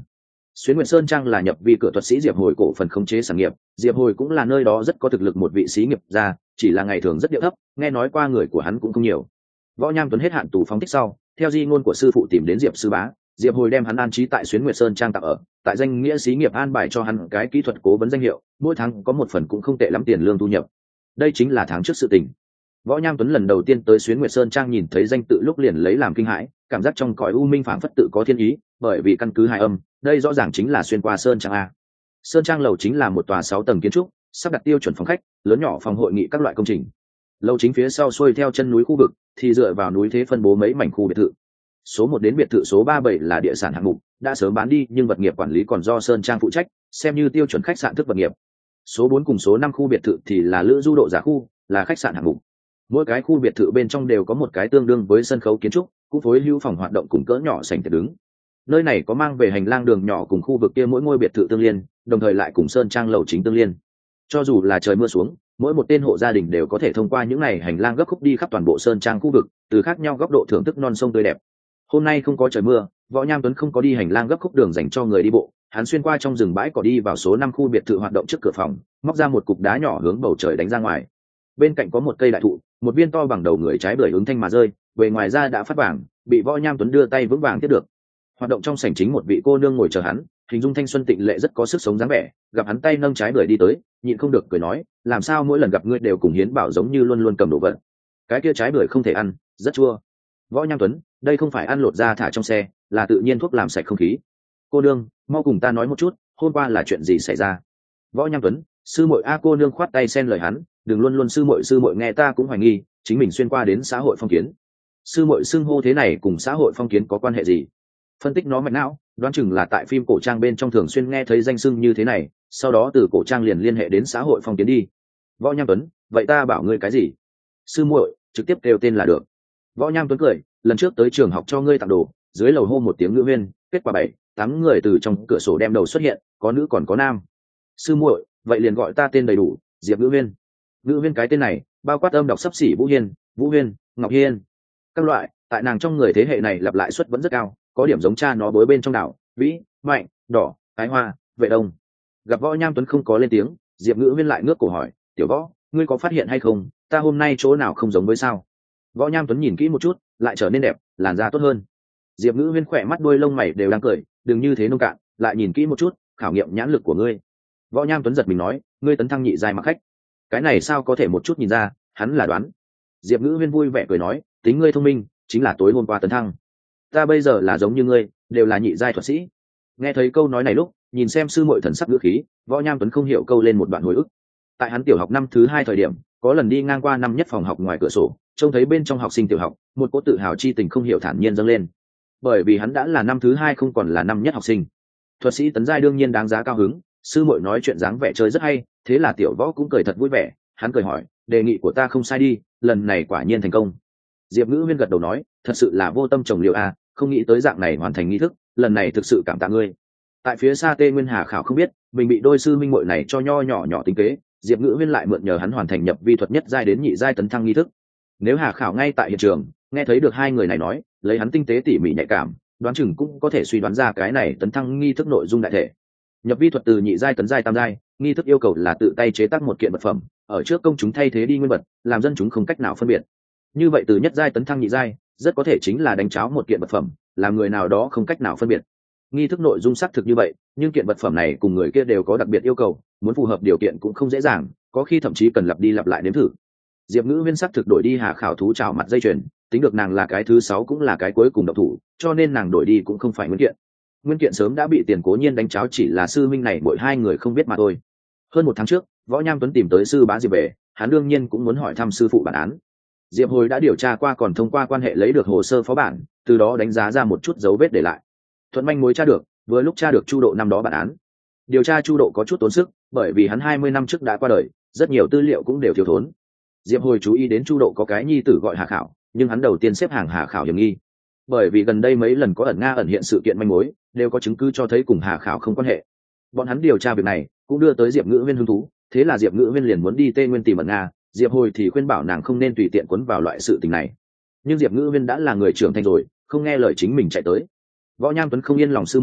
Xuyến Nguyệt Sơn Trang là nhập vi cửa thuật sĩ Diệp Hồi cổ phần khống chế sản nghiệp, Diệp Hồi cũng là nơi đó rất có thực lực một vị sĩ nghiệp gia, chỉ là ngày thường rất điệu thấp, nghe nói qua người của hắn cũng không nhiều. Võ Nham Tuấn hết hạn tù phóng thích sau, theo di ngôn của sư phụ tìm đến Diệp sư bá, Diệp Hồi đem hắn an trí tại Xuyến Nguyệt Sơn Trang tạm ở, tại danh nghĩa sĩ nghiệp an bài cho hắn cái kỹ thuật cố vấn danh hiệu, mỗi tháng có một phần cũng không tệ lắm tiền lương thu nhập. Đây chính là tháng trước sự tình. Võ Nham Tuấn lần đầu tiên tới Xuyến Nguyệt Sơn Trang nhìn thấy danh tự lúc liền lấy làm kinh hãi, cảm giác trong cõi u minh phảng phất tự có thiên ý, bởi vì căn cứ hai âm, đây rõ ràng chính là xuyên qua Sơn Trang a. Sơn Trang lầu chính là một tòa sáu tầng kiến trúc, sắp đặt tiêu chuẩn phòng khách, lớn nhỏ phòng hội nghị các loại công trình. Lầu chính phía sau xuôi theo chân núi khu vực, thì dựa vào núi thế phân bố mấy mảnh khu biệt thự. Số một đến biệt thự số ba bảy là địa sản hạng mục, đã sớm bán đi nhưng vật nghiệp quản lý còn do Sơn Trang phụ trách, xem như tiêu chuẩn khách sạn thức vật nghiệp. Số bốn cùng số năm khu biệt thự thì là lữ du độ giả khu, là khách sạn hạng mục. Mỗi cái khu biệt thự bên trong đều có một cái tương đương với sân khấu kiến trúc, cũng phối hữu phòng hoạt động cùng cỡ nhỏ sảnh tiệc đứng. Nơi này có mang về hành lang đường nhỏ cùng khu vực kia mỗi ngôi biệt thự tương liên, đồng thời lại cùng Sơn Trang lầu chính tương liên. Cho dù là trời mưa xuống, mỗi một tên hộ gia đình đều có thể thông qua những này hành lang gấp khúc đi khắp toàn bộ Sơn Trang khu vực, từ khác nhau góc độ thưởng thức non sông tươi đẹp. Hôm nay không có trời mưa, Võ Nham Tuấn không có đi hành lang gấp khúc đường dành cho người đi bộ, hắn xuyên qua trong rừng bãi cỏ đi vào số năm khu biệt thự hoạt động trước cửa phòng, móc ra một cục đá nhỏ hướng bầu trời đánh ra ngoài. Bên cạnh có một cây đại thụ, một viên to bằng đầu người trái bưởi ứng thanh mà rơi, bề ngoài ra đã phát vàng, bị Võ Nham Tuấn đưa tay vững vàng tiếp được. Hoạt động trong sảnh chính một vị cô nương ngồi chờ hắn, hình dung thanh xuân tịnh lệ rất có sức sống dáng vẻ, gặp hắn tay nâng trái bưởi đi tới, nhịn không được cười nói, làm sao mỗi lần gặp ngươi đều cùng hiến bảo giống như luôn luôn cầm đồ vật. Cái kia trái bưởi không thể ăn, rất chua. Võ Nham Tuấn, đây không phải ăn lột ra thả trong xe, là tự nhiên thuốc làm sạch không khí. Cô nương, mau cùng ta nói một chút, hôm qua là chuyện gì xảy ra? Võ Nham Tuấn, sư muội a. Cô nương khoát tay xen lời hắn, đừng luôn luôn sư muội sư muội, nghe ta cũng hoài nghi, chính mình xuyên qua đến xã hội phong kiến. Sư muội xưng hô thế này cùng xã hội phong kiến có quan hệ gì? Phân tích nó mạch não, đoán chừng là tại phim cổ trang bên trong thường xuyên nghe thấy danh xưng như thế này, sau đó từ cổ trang liền liên hệ đến xã hội phong kiến đi. Võ Nham Tuấn, vậy ta bảo ngươi cái gì? Sư muội, trực tiếp kêu tên là được. Võ Nham Tuấn cười, lần trước tới trường học cho ngươi tặng đồ, dưới lầu hô một tiếng ngữ huyên, kết quả bảy tám người từ trong cửa sổ đem đầu xuất hiện, có nữ còn có nam. Sư muội, vậy liền gọi ta tên đầy đủ, Diệp Ngữ Huyên. Ngữ Huyên cái tên này bao quát âm đọc xấp xỉ Vũ Hiên, Vũ Huyên, Ngọc Hiên các loại, tại nàng trong người thế hệ này lặp lại suất vẫn rất cao, có điểm giống cha nó bối bên trong đảo vĩ, mạnh, đỏ, ái hoa, vệ đông. Gặp Võ Nham Tuấn không có lên tiếng, Diệp Ngữ Huyên lại ngước cổ hỏi, tiểu Võ, ngươi có phát hiện hay không, ta hôm nay chỗ nào không giống với sao? Võ Nham Tuấn nhìn kỹ một chút, lại trở nên đẹp, làn da tốt hơn. Diệp Ngữ Huyên khỏe mắt đuôi lông mày đều đang cười, đừng như thế nông cạn, lại nhìn kỹ một chút, khảo nghiệm nhãn lực của ngươi. Võ Nham Tuấn giật mình nói, ngươi tấn thăng nhị giai mặc khách. Cái này sao có thể một chút nhìn ra, hắn là đoán. Diệp Ngữ Huyên vui vẻ cười nói, tính ngươi thông minh, chính là tối hôm qua tấn thăng. Ta bây giờ là giống như ngươi, đều là nhị giai thuật sĩ. Nghe thấy câu nói này lúc, nhìn xem sư muội thần sắc ngữ khí, Võ Nham Tuấn không hiểu câu lên một đoạn hồi ức. Tại hắn tiểu học năm thứ hai thời điểm, có lần đi ngang qua năm nhất phòng học ngoài cửa sổ, trông thấy bên trong học sinh tiểu học, một cỗ tự hào chi tình không hiểu thản nhiên dâng lên. Bởi vì hắn đã là năm thứ hai không còn là năm nhất học sinh. Thuật sĩ tấn giai đương nhiên đáng giá cao hứng, sư muội nói chuyện dáng vẻ chơi rất hay, thế là tiểu Võ cũng cười thật vui vẻ, hắn cười hỏi, đề nghị của ta không sai đi, lần này quả nhiên thành công. Diệp Ngữ Huyên gật đầu nói, thật sự là vô tâm trồng liệu a, không nghĩ tới dạng này hoàn thành nghi thức, lần này thực sự cảm tạ ngươi. Tại phía xa Tê Nguyên Hà khảo không biết, mình bị đôi sư minh muội này cho nho nhỏ nhỏ tính kế, Diệp Ngữ Huyên lại mượn nhờ hắn hoàn thành nhập vi thuật nhất giai đến nhị giai tấn thăng nghi thức. Nếu Hà khảo ngay tại hiện trường, nghe thấy được hai người này nói, lấy hắn tinh tế tỉ mỉ nhạy cảm, đoán chừng cũng có thể suy đoán ra cái này tấn thăng nghi thức nội dung đại thể. Nhập vi thuật từ nhị giai tấn giai tam giai, nghi thức yêu cầu là tự tay chế tác một kiện vật phẩm, ở trước công chúng thay thế đi nguyên vật, làm dân chúng không cách nào phân biệt. Như vậy từ nhất giai tấn thăng nhị giai, rất có thể chính là đánh cháo một kiện vật phẩm, làm người nào đó không cách nào phân biệt. Nghi thức nội dung xác thực như vậy, nhưng kiện vật phẩm này cùng người kia đều có đặc biệt yêu cầu, muốn phù hợp điều kiện cũng không dễ dàng, có khi thậm chí cần lặp đi lặp lại nếm thử. Diệp Ngữ Huyên xác thực đổi đi Hà khảo thú chảo mặt dây chuyền, tính được nàng là cái thứ sáu cũng là cái cuối cùng độc thủ, cho nên nàng đổi đi cũng không phải nguyên kiện. Nguyên kiện sớm đã bị Tiền Cố Nhiên đánh cháo, chỉ là sư minh này mỗi hai người không biết mà thôi. Hơn một tháng trước, Võ Nham Tuấn tìm tới sư bá Diệp về, hắn đương nhiên cũng muốn hỏi thăm sư phụ bản án. Diệp Hồi đã điều tra qua, còn thông qua quan hệ lấy được hồ sơ phó bản, từ đó đánh giá ra một chút dấu vết để lại. Thuận manh mối tra được, vừa lúc tra được Chu Độ năm đó bản án. Điều tra Chu Độ có chút tốn sức, bởi vì hắn hai mươi năm trước đã qua đời, rất nhiều tư liệu cũng đều thiếu thốn. Diệp Hồi chú ý đến Chu Độ có cái nhi tử gọi Hà Khảo, nhưng hắn đầu tiên xếp hàng Hà Khảo hiểm nghi, bởi vì gần đây mấy lần có ẩn nga ẩn hiện sự kiện manh mối, đều có chứng cứ cho thấy cùng Hà Khảo không quan hệ. Bọn hắn điều tra việc này, cũng đưa tới Diệp Ngữ Huyên hứng thú, thế là Diệp Ngữ Huyên liền muốn đi Tây Nguyên tìm ẩn nga, Diệp Hồi thì khuyên bảo nàng không nên tùy tiện cuốn vào loại sự tình này. Nhưng Diệp Ngữ Huyên đã là người trưởng thành rồi, không nghe lời chính mình chạy tới. Võ Nham Tuấn không yên lòng sư muội,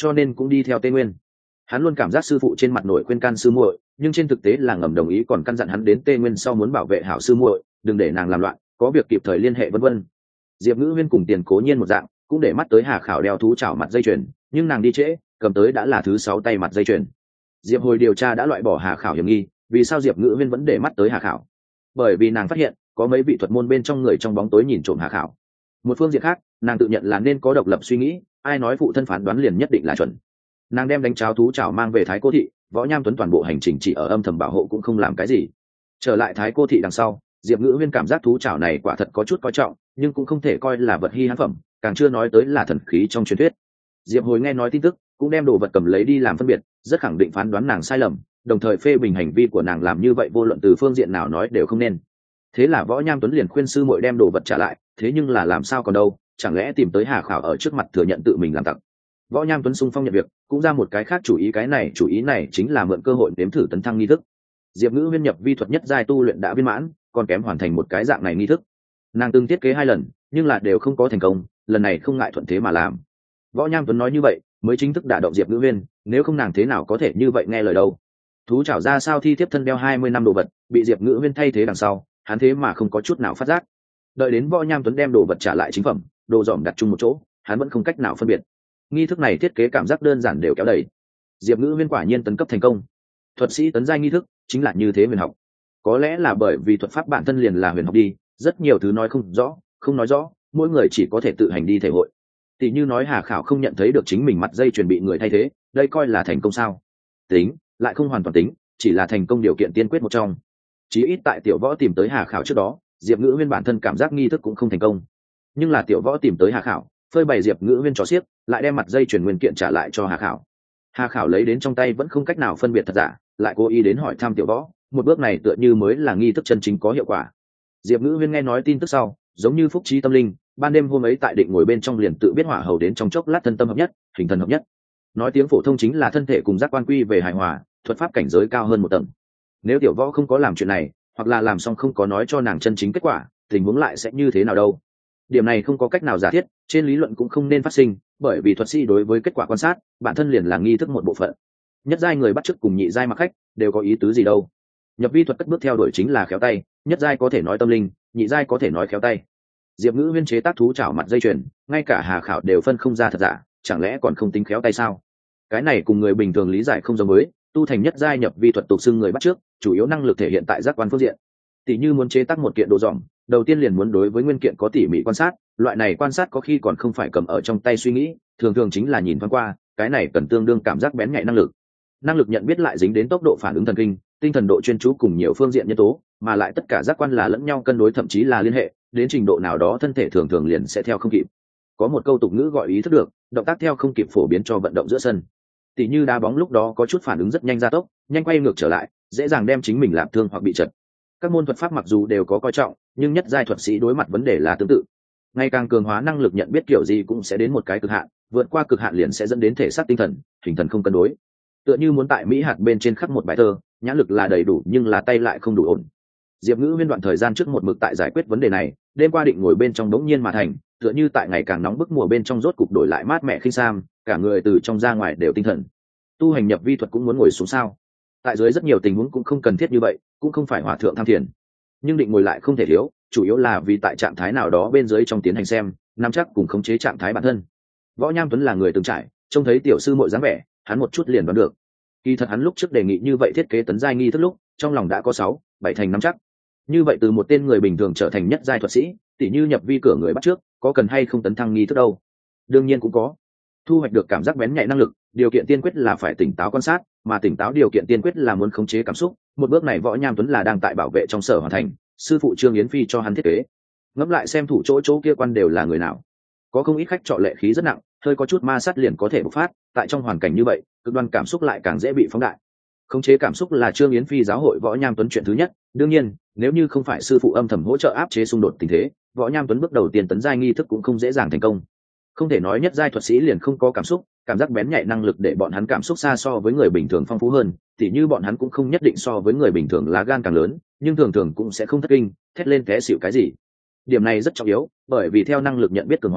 cho nên cũng đi theo tây nguyên. Hắn luôn cảm giác sư phụ trên mặt nổi khuyên can sư muội, nhưng trên thực tế là ngầm đồng ý, còn căn dặn hắn đến tây nguyên sau muốn bảo vệ hảo sư muội, đừng để nàng làm loạn, có việc kịp thời liên hệ vân vân. Diệp Ngữ Huyên cùng Tiền Cố Nhiên một dạng, cũng để mắt tới Hà Khảo đeo thú chảo mặt dây chuyền, nhưng nàng đi trễ, cầm tới đã là thứ sáu tay mặt dây chuyền. Diệp Hồi điều tra đã loại bỏ Hà Khảo hiểm nghi, vì sao Diệp Ngữ Huyên vẫn để mắt tới Hà Khảo? Bởi vì nàng phát hiện có mấy vị thuật môn bên trong người trong bóng tối nhìn trộm Hà Khảo. Một phương diện khác, nàng tự nhận là nên có độc lập suy nghĩ, ai nói phụ thân phán đoán liền nhất định là chuẩn. Nàng đem đánh cháo thú chảo mang về Thái Cô thị, Võ Nham Tuấn toàn bộ hành trình chỉ ở âm thầm bảo hộ cũng không làm cái gì. Trở lại Thái Cô thị đằng sau, Diệp Ngữ Huyên cảm giác thú chảo này quả thật có chút coi trọng, nhưng cũng không thể coi là vật hi hán phẩm, càng chưa nói tới là thần khí trong truyền thuyết. Diệp Hồi nghe nói tin tức, cũng đem đồ vật cầm lấy đi làm phân biệt, rất khẳng định phán đoán nàng sai lầm, đồng thời phê bình hành vi của nàng làm như vậy vô luận từ phương diện nào nói đều không nên. Thế là Võ Nham Tuấn liền khuyên sư muội đem đồ vật trả lại, thế nhưng là làm sao còn đâu, chẳng lẽ tìm tới Hà Khảo ở trước mặt thừa nhận tự mình làm tặc. Võ Nham Tuấn xung phong nhận việc, cũng ra một cái khác chủ ý, cái này chủ ý này chính là mượn cơ hội nếm thử tấn thăng nghi thức. Diệp Ngữ Huyên nhập vi thuật nhất giai tu luyện đã viên mãn, còn kém hoàn thành một cái dạng này nghi thức. Nàng từng thiết kế hai lần, nhưng là đều không có thành công, lần này không ngại thuận thế mà làm. Võ Nham Tuấn nói như vậy, mới chính thức đả động Diệp Ngữ Huyên, nếu không nàng thế nào có thể như vậy nghe lời đâu. Thú chảo ra sao thi thiếp thân đeo hai mươi năm đồ vật, bị Diệp Ngữ Huyên thay thế đằng sau, hắn thế mà không có chút nào phát giác. Đợi đến Võ Nham Tuấn đem đồ vật trả lại chính phẩm, đồ dòm đặt chung một chỗ, hắn vẫn không cách nào phân biệt. Nghi thức này thiết kế cảm giác đơn giản đều kéo đầy. Diệp Ngữ Huyên quả nhiên tấn cấp thành công. Thuật sĩ tấn giai nghi thức chính là như thế huyền học. Có lẽ là bởi vì thuật pháp bản thân liền là huyền học đi, rất nhiều thứ nói không rõ, không nói rõ, mỗi người chỉ có thể tự hành đi thể hội. Tỷ như nói Hà Khảo không nhận thấy được chính mình mặt dây chuyền bị người thay thế, đây coi là thành công sao? Tính, lại không hoàn toàn tính, chỉ là thành công điều kiện tiên quyết một trong. Chí ít tại Tiểu Võ tìm tới Hà Khảo trước đó, Diệp Ngữ Huyên bản thân cảm giác nghi thức cũng không thành công. Nhưng là Tiểu Võ tìm tới Hà Khảo, phơi bày Diệp Ngữ Huyên trò xiếc, lại đem mặt dây chuyền nguyên kiện trả lại cho Hà Khảo. Hà Khảo lấy đến trong tay vẫn không cách nào phân biệt thật giả, lại cố ý đến hỏi thăm Tiểu Võ, một bước này tựa như mới là nghi thức chân chính có hiệu quả. Diệp Ngữ Huyên nghe nói tin tức sau, giống như phúc trí tâm linh, ban đêm hôm ấy tại định ngồi bên trong liền tự biết hỏa hầu đến trong chốc lát thân tâm hợp nhất, hình thần hợp nhất. Nói tiếng phổ thông chính là thân thể cùng giác quan quy về hài hòa, thuật pháp cảnh giới cao hơn một tầng. Nếu Tiểu Võ không có làm chuyện này, hoặc là làm xong không có nói cho nàng chân chính kết quả, tình huống lại sẽ như thế nào đâu? Điểm này không có cách nào giả thiết, trên lý luận cũng không nên phát sinh, bởi vì thuật sĩ đối với kết quả quan sát, bản thân liền là nghi thức một bộ phận. Nhất giai người bắt chước cùng nhị giai mặc khách, đều có ý tứ gì đâu. Nhập vi thuật cất bước theo đuổi chính là khéo tay, nhất giai có thể nói tâm linh, nhị giai có thể nói khéo tay. Diệp Ngữ Huyên chế tác thú chảo mặt dây chuyền, ngay cả Hà Khảo đều phân không ra thật giả, chẳng lẽ còn không tính khéo tay sao? Cái này cùng người bình thường lý giải không giống với, tu thành nhất giai nhập vi thuật tục xưng người bắt chước, chủ yếu năng lực thể hiện tại giác quan phương diện. Tỷ như muốn chế tác một kiện đồ dòm, đầu tiên liền muốn đối với nguyên kiện có tỉ mỉ quan sát, loại này quan sát có khi còn không phải cầm ở trong tay suy nghĩ, thường thường chính là nhìn thoáng qua, cái này cần tương đương cảm giác bén nhạy năng lực. Năng lực nhận biết lại dính đến tốc độ phản ứng thần kinh, tinh thần độ chuyên chú cùng nhiều phương diện nhân tố, mà lại tất cả giác quan là lẫn nhau cân đối, thậm chí là liên hệ, đến trình độ nào đó thân thể thường thường liền sẽ theo không kịp. Có một câu tục ngữ gọi ý thức được, động tác theo không kịp phổ biến cho vận động giữa sân. Tỷ như đá bóng lúc đó có chút phản ứng rất nhanh gia tốc, nhanh quay ngược trở lại, dễ dàng đem chính mình làm thương hoặc bị trật. Các môn thuật pháp mặc dù đều có coi trọng, nhưng nhất giai thuật sĩ đối mặt vấn đề là tương tự. Ngày càng cường hóa năng lực nhận biết kiểu gì cũng sẽ đến một cái cực hạn, vượt qua cực hạn liền sẽ dẫn đến thể xác tinh thần, hình thần không cân đối. Tựa như muốn tại mỹ hạt bên trên khắc một bài thơ, nhãn lực là đầy đủ nhưng là tay lại không đủ ổn. Diệp Ngữ Huyên đoạn thời gian trước một mực tại giải quyết vấn đề này, đêm qua định ngồi bên trong đống nhiên mà thành, tựa như tại ngày càng nóng bức mùa bên trong rốt cục đổi lại mát mẻ khinh sam, cả người từ trong ra ngoài đều tinh thần. Tu hành nhập vi thuật cũng muốn ngồi xuống sao? Tại dưới rất nhiều tình huống cũng không cần thiết như vậy, cũng không phải hòa thượng tham thiền, nhưng định ngồi lại không thể thiếu, chủ yếu là vì tại trạng thái nào đó bên dưới trong tiến hành xem, nắm chắc cùng khống chế trạng thái bản thân. Võ Nham Tuấn là người từng trải, trông thấy tiểu sư muội dáng vẻ, hắn một chút liền đoán được. Kỳ thật hắn lúc trước đề nghị như vậy thiết kế tấn giai nghi thức lúc, trong lòng đã có sáu, bảy thành nắm chắc. Như vậy từ một tên người bình thường trở thành nhất giai thuật sĩ, tỉ như nhập vi cửa người bắt trước, có cần hay không tấn thăng nghi thức đâu? Đương nhiên cũng có. Thu hoạch được cảm giác bén nhạy năng lực, điều kiện tiên quyết là phải tỉnh táo quan sát, mà tỉnh táo điều kiện tiên quyết là muốn khống chế cảm xúc. Một bước này Võ Nham Tuấn là đang tại bảo vệ trong sở hoàn thành, sư phụ Trương Yến Phi cho hắn thiết kế. Ngẫm lại xem thủ chỗ chỗ kia quan đều là người nào? Có không ít khách trọ lệ khí rất nặng, hơi có chút ma sát liền có thể bộc phát, tại trong hoàn cảnh như vậy, cực đoan cảm xúc lại càng dễ bị phóng đại. Khống chế cảm xúc là Trương Yến Phi giáo hội Võ Nham Tuấn chuyện thứ nhất, đương nhiên, nếu như không phải sư phụ âm thầm hỗ trợ áp chế xung đột tình thế, Võ Nham Tuấn bước đầu tiên tấn giai nghi thức cũng không dễ dàng thành công. Không thể nói nhất giai thuật sĩ liền không có cảm xúc, cảm giác bén nhạy năng lực để bọn hắn cảm xúc xa so với người bình thường phong phú hơn, tỉ như bọn hắn cũng không nhất định so với người bình thường lá gan càng lớn, nhưng thường thường cũng sẽ không thất kinh, thét lên té xỉu cái gì. Điểm này rất trọng yếu, bởi vì theo năng lực nhận biết cường hóa,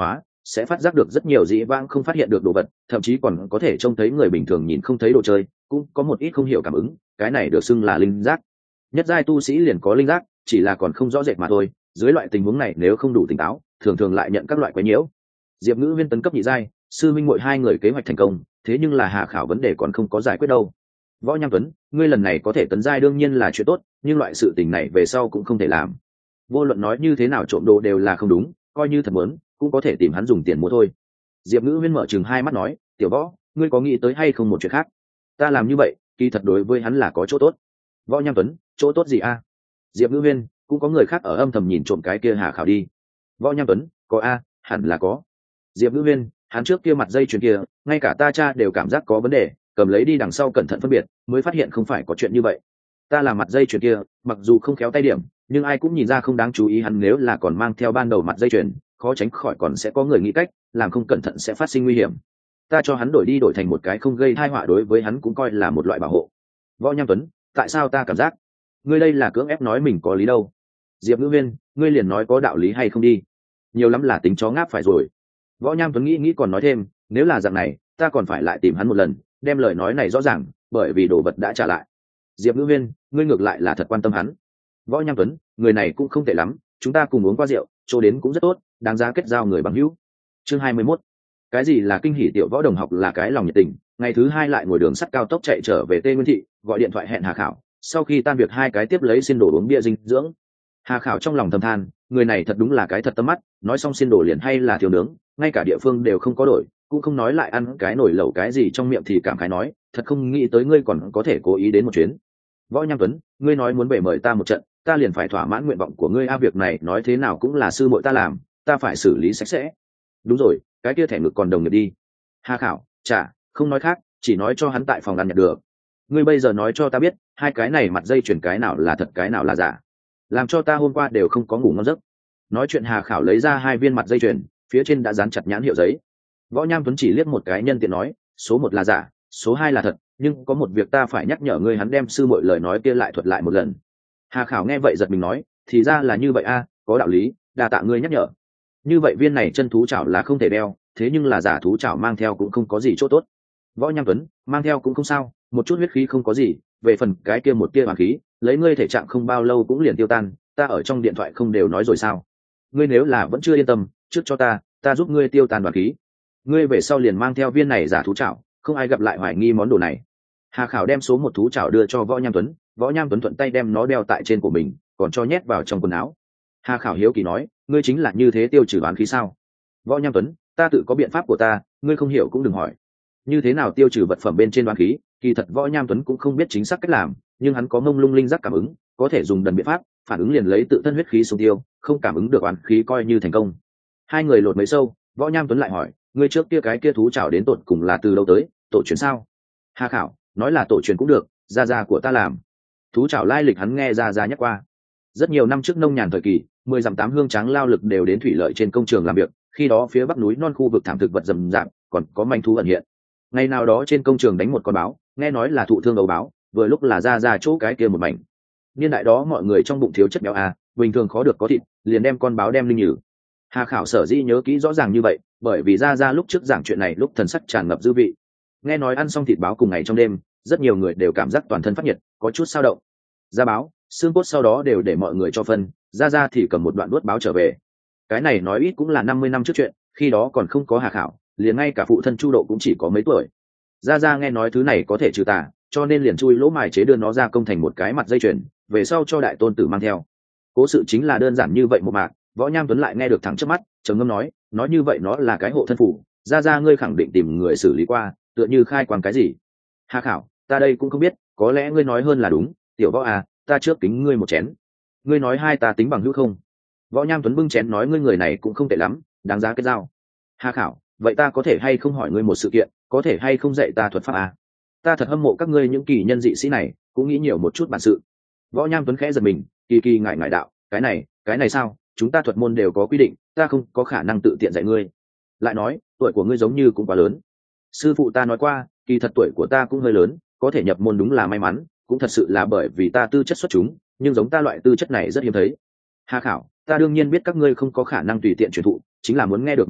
sẽ phát giác được rất nhiều dĩ vãng không phát hiện được đồ vật, thậm chí còn có thể trông thấy người bình thường nhìn không thấy đồ chơi, cũng có một ít không hiểu cảm ứng, cái này được xưng là linh giác. Nhất giai tu sĩ liền có linh giác, chỉ là còn không rõ rệt mà thôi, dưới loại tình huống này nếu không đủ tỉnh táo, thường thường lại nhận các loại quấy nhiễu. Diệp Ngữ Huyên tấn cấp nhị giai, sư minh muội hai người kế hoạch thành công, thế nhưng là Hà Khảo vấn đề còn không có giải quyết đâu. Võ Nham Tuấn, ngươi lần này có thể tấn giai đương nhiên là chuyện tốt, nhưng loại sự tình này về sau cũng không thể làm. Vô luận nói như thế nào trộm đồ đều là không đúng, coi như thật muốn, cũng có thể tìm hắn dùng tiền mua thôi. Diệp Ngữ Huyên mở trừng hai mắt nói, tiểu Võ, ngươi có nghĩ tới hay không một chuyện khác? Ta làm như vậy, kỳ thật đối với hắn là có chỗ tốt. Võ Nham Tuấn, chỗ tốt gì a? Diệp Ngữ Huyên, cũng có người khác ở âm thầm nhìn trộm cái kia Hà Khảo đi. Võ Nham Tuấn, có a, hẳn là có. Diệp Ngữ Huyên, hắn trước kia mặt dây chuyền kia, ngay cả ta cha đều cảm giác có vấn đề, cầm lấy đi đằng sau cẩn thận phân biệt, mới phát hiện không phải có chuyện như vậy. Ta làm mặt dây chuyền kia, mặc dù không khéo tay điểm, nhưng ai cũng nhìn ra không đáng chú ý, hắn nếu là còn mang theo ban đầu mặt dây chuyền, khó tránh khỏi còn sẽ có người nghĩ cách, làm không cẩn thận sẽ phát sinh nguy hiểm. Ta cho hắn đổi đi đổi thành một cái không gây tai họa, đối với hắn cũng coi là một loại bảo hộ. Võ Nham Tuấn, tại sao ta cảm giác ngươi đây là cưỡng ép nói mình có lý đâu? Diệp Ngữ Huyên, ngươi liền nói có đạo lý hay không đi, nhiều lắm là tính chó ngáp phải rồi. Võ Nham Tuấn nghĩ nghĩ còn nói thêm, nếu là dạng này, ta còn phải lại tìm hắn một lần, đem lời nói này rõ ràng, bởi vì đồ vật đã trả lại. Diệp Ngữ Huyên, ngươi ngược lại là thật quan tâm hắn. Võ Nham Tuấn, người này cũng không tệ lắm, chúng ta cùng uống qua rượu, chỗ đến cũng rất tốt, đáng giá kết giao người bằng hữu. Chương hai mươi mốt. Cái gì là kinh hỉ tiểu Võ đồng học là cái lòng nhiệt tình, ngày thứ hai lại ngồi đường sắt cao tốc chạy trở về Tê Nguyên thị, gọi điện thoại hẹn Hà Khảo, sau khi tan việc hai cái tiếp lấy xin đồ uống bia dinh dưỡng. Hà Khảo trong lòng thầm than, người này thật đúng là cái thật tâm mắt, nói xong xin đồ liền hay là thiếu nướng, ngay cả địa phương đều không có đổi, cũng không nói lại ăn cái nổi lẩu cái gì trong miệng thì cảm khái nói, thật không nghĩ tới ngươi còn có thể cố ý đến một chuyến. Võ Nham Tuấn, ngươi nói muốn về mời ta một trận, ta liền phải thỏa mãn nguyện vọng của ngươi a, việc này nói thế nào cũng là sư muội ta làm, ta phải xử lý sạch sẽ. Đúng rồi, cái kia thẻ ngực còn đồng nghiệp đi. Hà Khảo, chả, không nói khác, chỉ nói cho hắn tại phòng ăn nhận được. Ngươi bây giờ nói cho ta biết, hai cái này mặt dây chuyền cái nào là thật cái nào là giả, làm cho ta hôm qua đều không có ngủ ngon giấc. Nói chuyện Hà Khảo lấy ra hai viên mặt dây chuyền, phía trên đã dán chặt nhãn hiệu giấy. Võ Nham Tuấn chỉ liếc một cái nhân tiện nói, số một là giả, số hai là thật, nhưng có một việc ta phải nhắc nhở ngươi. Hắn đem sư muội lời nói kia lại thuật lại một lần. Hà Khảo nghe vậy giật mình nói, thì ra là như vậy a, có đạo lý, đa tạ ngươi nhắc nhở. Như vậy viên này chân thú chảo là không thể đeo, thế nhưng là giả thú chảo mang theo cũng không có gì chỗ tốt. Võ Nham Tuấn, mang theo cũng không sao, một chút huyết khí không có gì, về phần cái kia một tia hoàng khí, lấy ngươi thể trạng không bao lâu cũng liền tiêu tan, ta ở trong điện thoại không đều nói rồi sao? Ngươi nếu là vẫn chưa yên tâm, trước cho ta, ta giúp ngươi tiêu tan hoàng khí. Ngươi về sau liền mang theo viên này giả thú chảo, không ai gặp lại hoài nghi món đồ này. Hà Khảo đem số một thú chảo đưa cho Võ Nham Tuấn, Võ Nham Tuấn thuận tay đem nó đeo tại trên của mình, còn cho nhét vào trong quần áo. Hà Khảo hiếu kỳ nói, ngươi chính là như thế tiêu trừ oán khí sao? Võ Nham Tuấn, ta tự có biện pháp của ta, ngươi không hiểu cũng đừng hỏi. Như thế nào tiêu trừ vật phẩm bên trên oán khí, kỳ thật Võ Nham Tuấn cũng không biết chính xác cách làm, nhưng hắn có mông lung linh giác cảm ứng, có thể dùng đần biện pháp, phản ứng liền lấy tự thân huyết khí xung tiêu, không cảm ứng được oán khí coi như thành công. Hai người lột mấy sâu, Võ Nham Tuấn lại hỏi, ngươi trước kia cái kia thú chảo đến tột cùng là từ đâu tới, tổ truyền sao? Hà Khảo nói là tổ truyền cũng được, gia gia của ta làm. Thú chảo lai lịch hắn nghe gia gia nhắc qua. Rất nhiều năm trước nông nhàn thời kỳ, mười dặm tám hương tráng lao lực đều đến thủy lợi trên công trường làm việc, khi đó phía bắc núi non khu vực thảm thực vật rậm rạp, còn có manh thú ẩn hiện. Ngày nào đó trên công trường đánh một con báo, nghe nói là thụ thương ấu báo, vừa lúc là ra ra chỗ cái kia một mảnh. Niên đại đó mọi người trong bụng thiếu chất béo à, bình thường khó được có thịt, liền đem con báo đem linh nhử. Hà Khảo sở dĩ nhớ kỹ rõ ràng như vậy, bởi vì ra ra lúc trước giảng chuyện này lúc thần sắc tràn ngập dư vị. Nghe nói ăn xong thịt báo cùng ngày trong đêm, rất nhiều người đều cảm giác toàn thân phát nhiệt, có chút sao động. Ra báo, xương cốt sau đó đều để mọi người cho phân, ra ra thì cầm một đoạn đuốt báo trở về. Cái này nói ít cũng là năm mươi năm trước chuyện, khi đó còn không có Hà Khảo, liền ngay cả phụ thân Chu Độ cũng chỉ có mấy tuổi. Ra ra nghe nói thứ này có thể trừ tà, cho nên liền chui lỗ mài chế đưa nó ra công thành một cái mặt dây chuyền, về sau cho đại tôn tử mang theo. Cố sự chính là đơn giản như vậy một mạc, Võ Nham Tuấn lại nghe được thẳng trước mắt, trầm ngâm nói, nói như vậy nó là cái hộ thân phủ, ra ra ngươi khẳng định tìm người xử lý qua, tựa như khai quang cái gì. Hà Khảo, ta đây cũng không biết, có lẽ ngươi nói hơn là đúng, tiểu Võ à, ta trước kính ngươi một chén. Ngươi nói hai ta tính bằng hữu không? Võ Nham Tuấn bưng chén nói, ngươi người này cũng không tệ lắm, đáng giá kết giao. Hà Khảo, vậy ta có thể hay không hỏi ngươi một sự kiện, có thể hay không dạy ta thuật pháp à? Ta thật hâm mộ các ngươi những kỳ nhân dị sĩ này, cũng nghĩ nhiều một chút bản sự. Võ Nham Tuấn khẽ giật mình, kỳ kỳ ngại ngại đạo, cái này cái này sao, chúng ta thuật môn đều có quy định, ta không có khả năng tự tiện dạy ngươi. Lại nói, tuổi của ngươi giống như cũng quá lớn. Sư phụ ta nói qua, kỳ thật tuổi của ta cũng hơi lớn, có thể nhập môn đúng là may mắn, cũng thật sự là bởi vì ta tư chất xuất chúng, nhưng giống ta loại tư chất này rất hiếm thấy. Hà Khảo, ta đương nhiên biết các ngươi không có khả năng tùy tiện truyền thụ, chính là muốn nghe được một chút,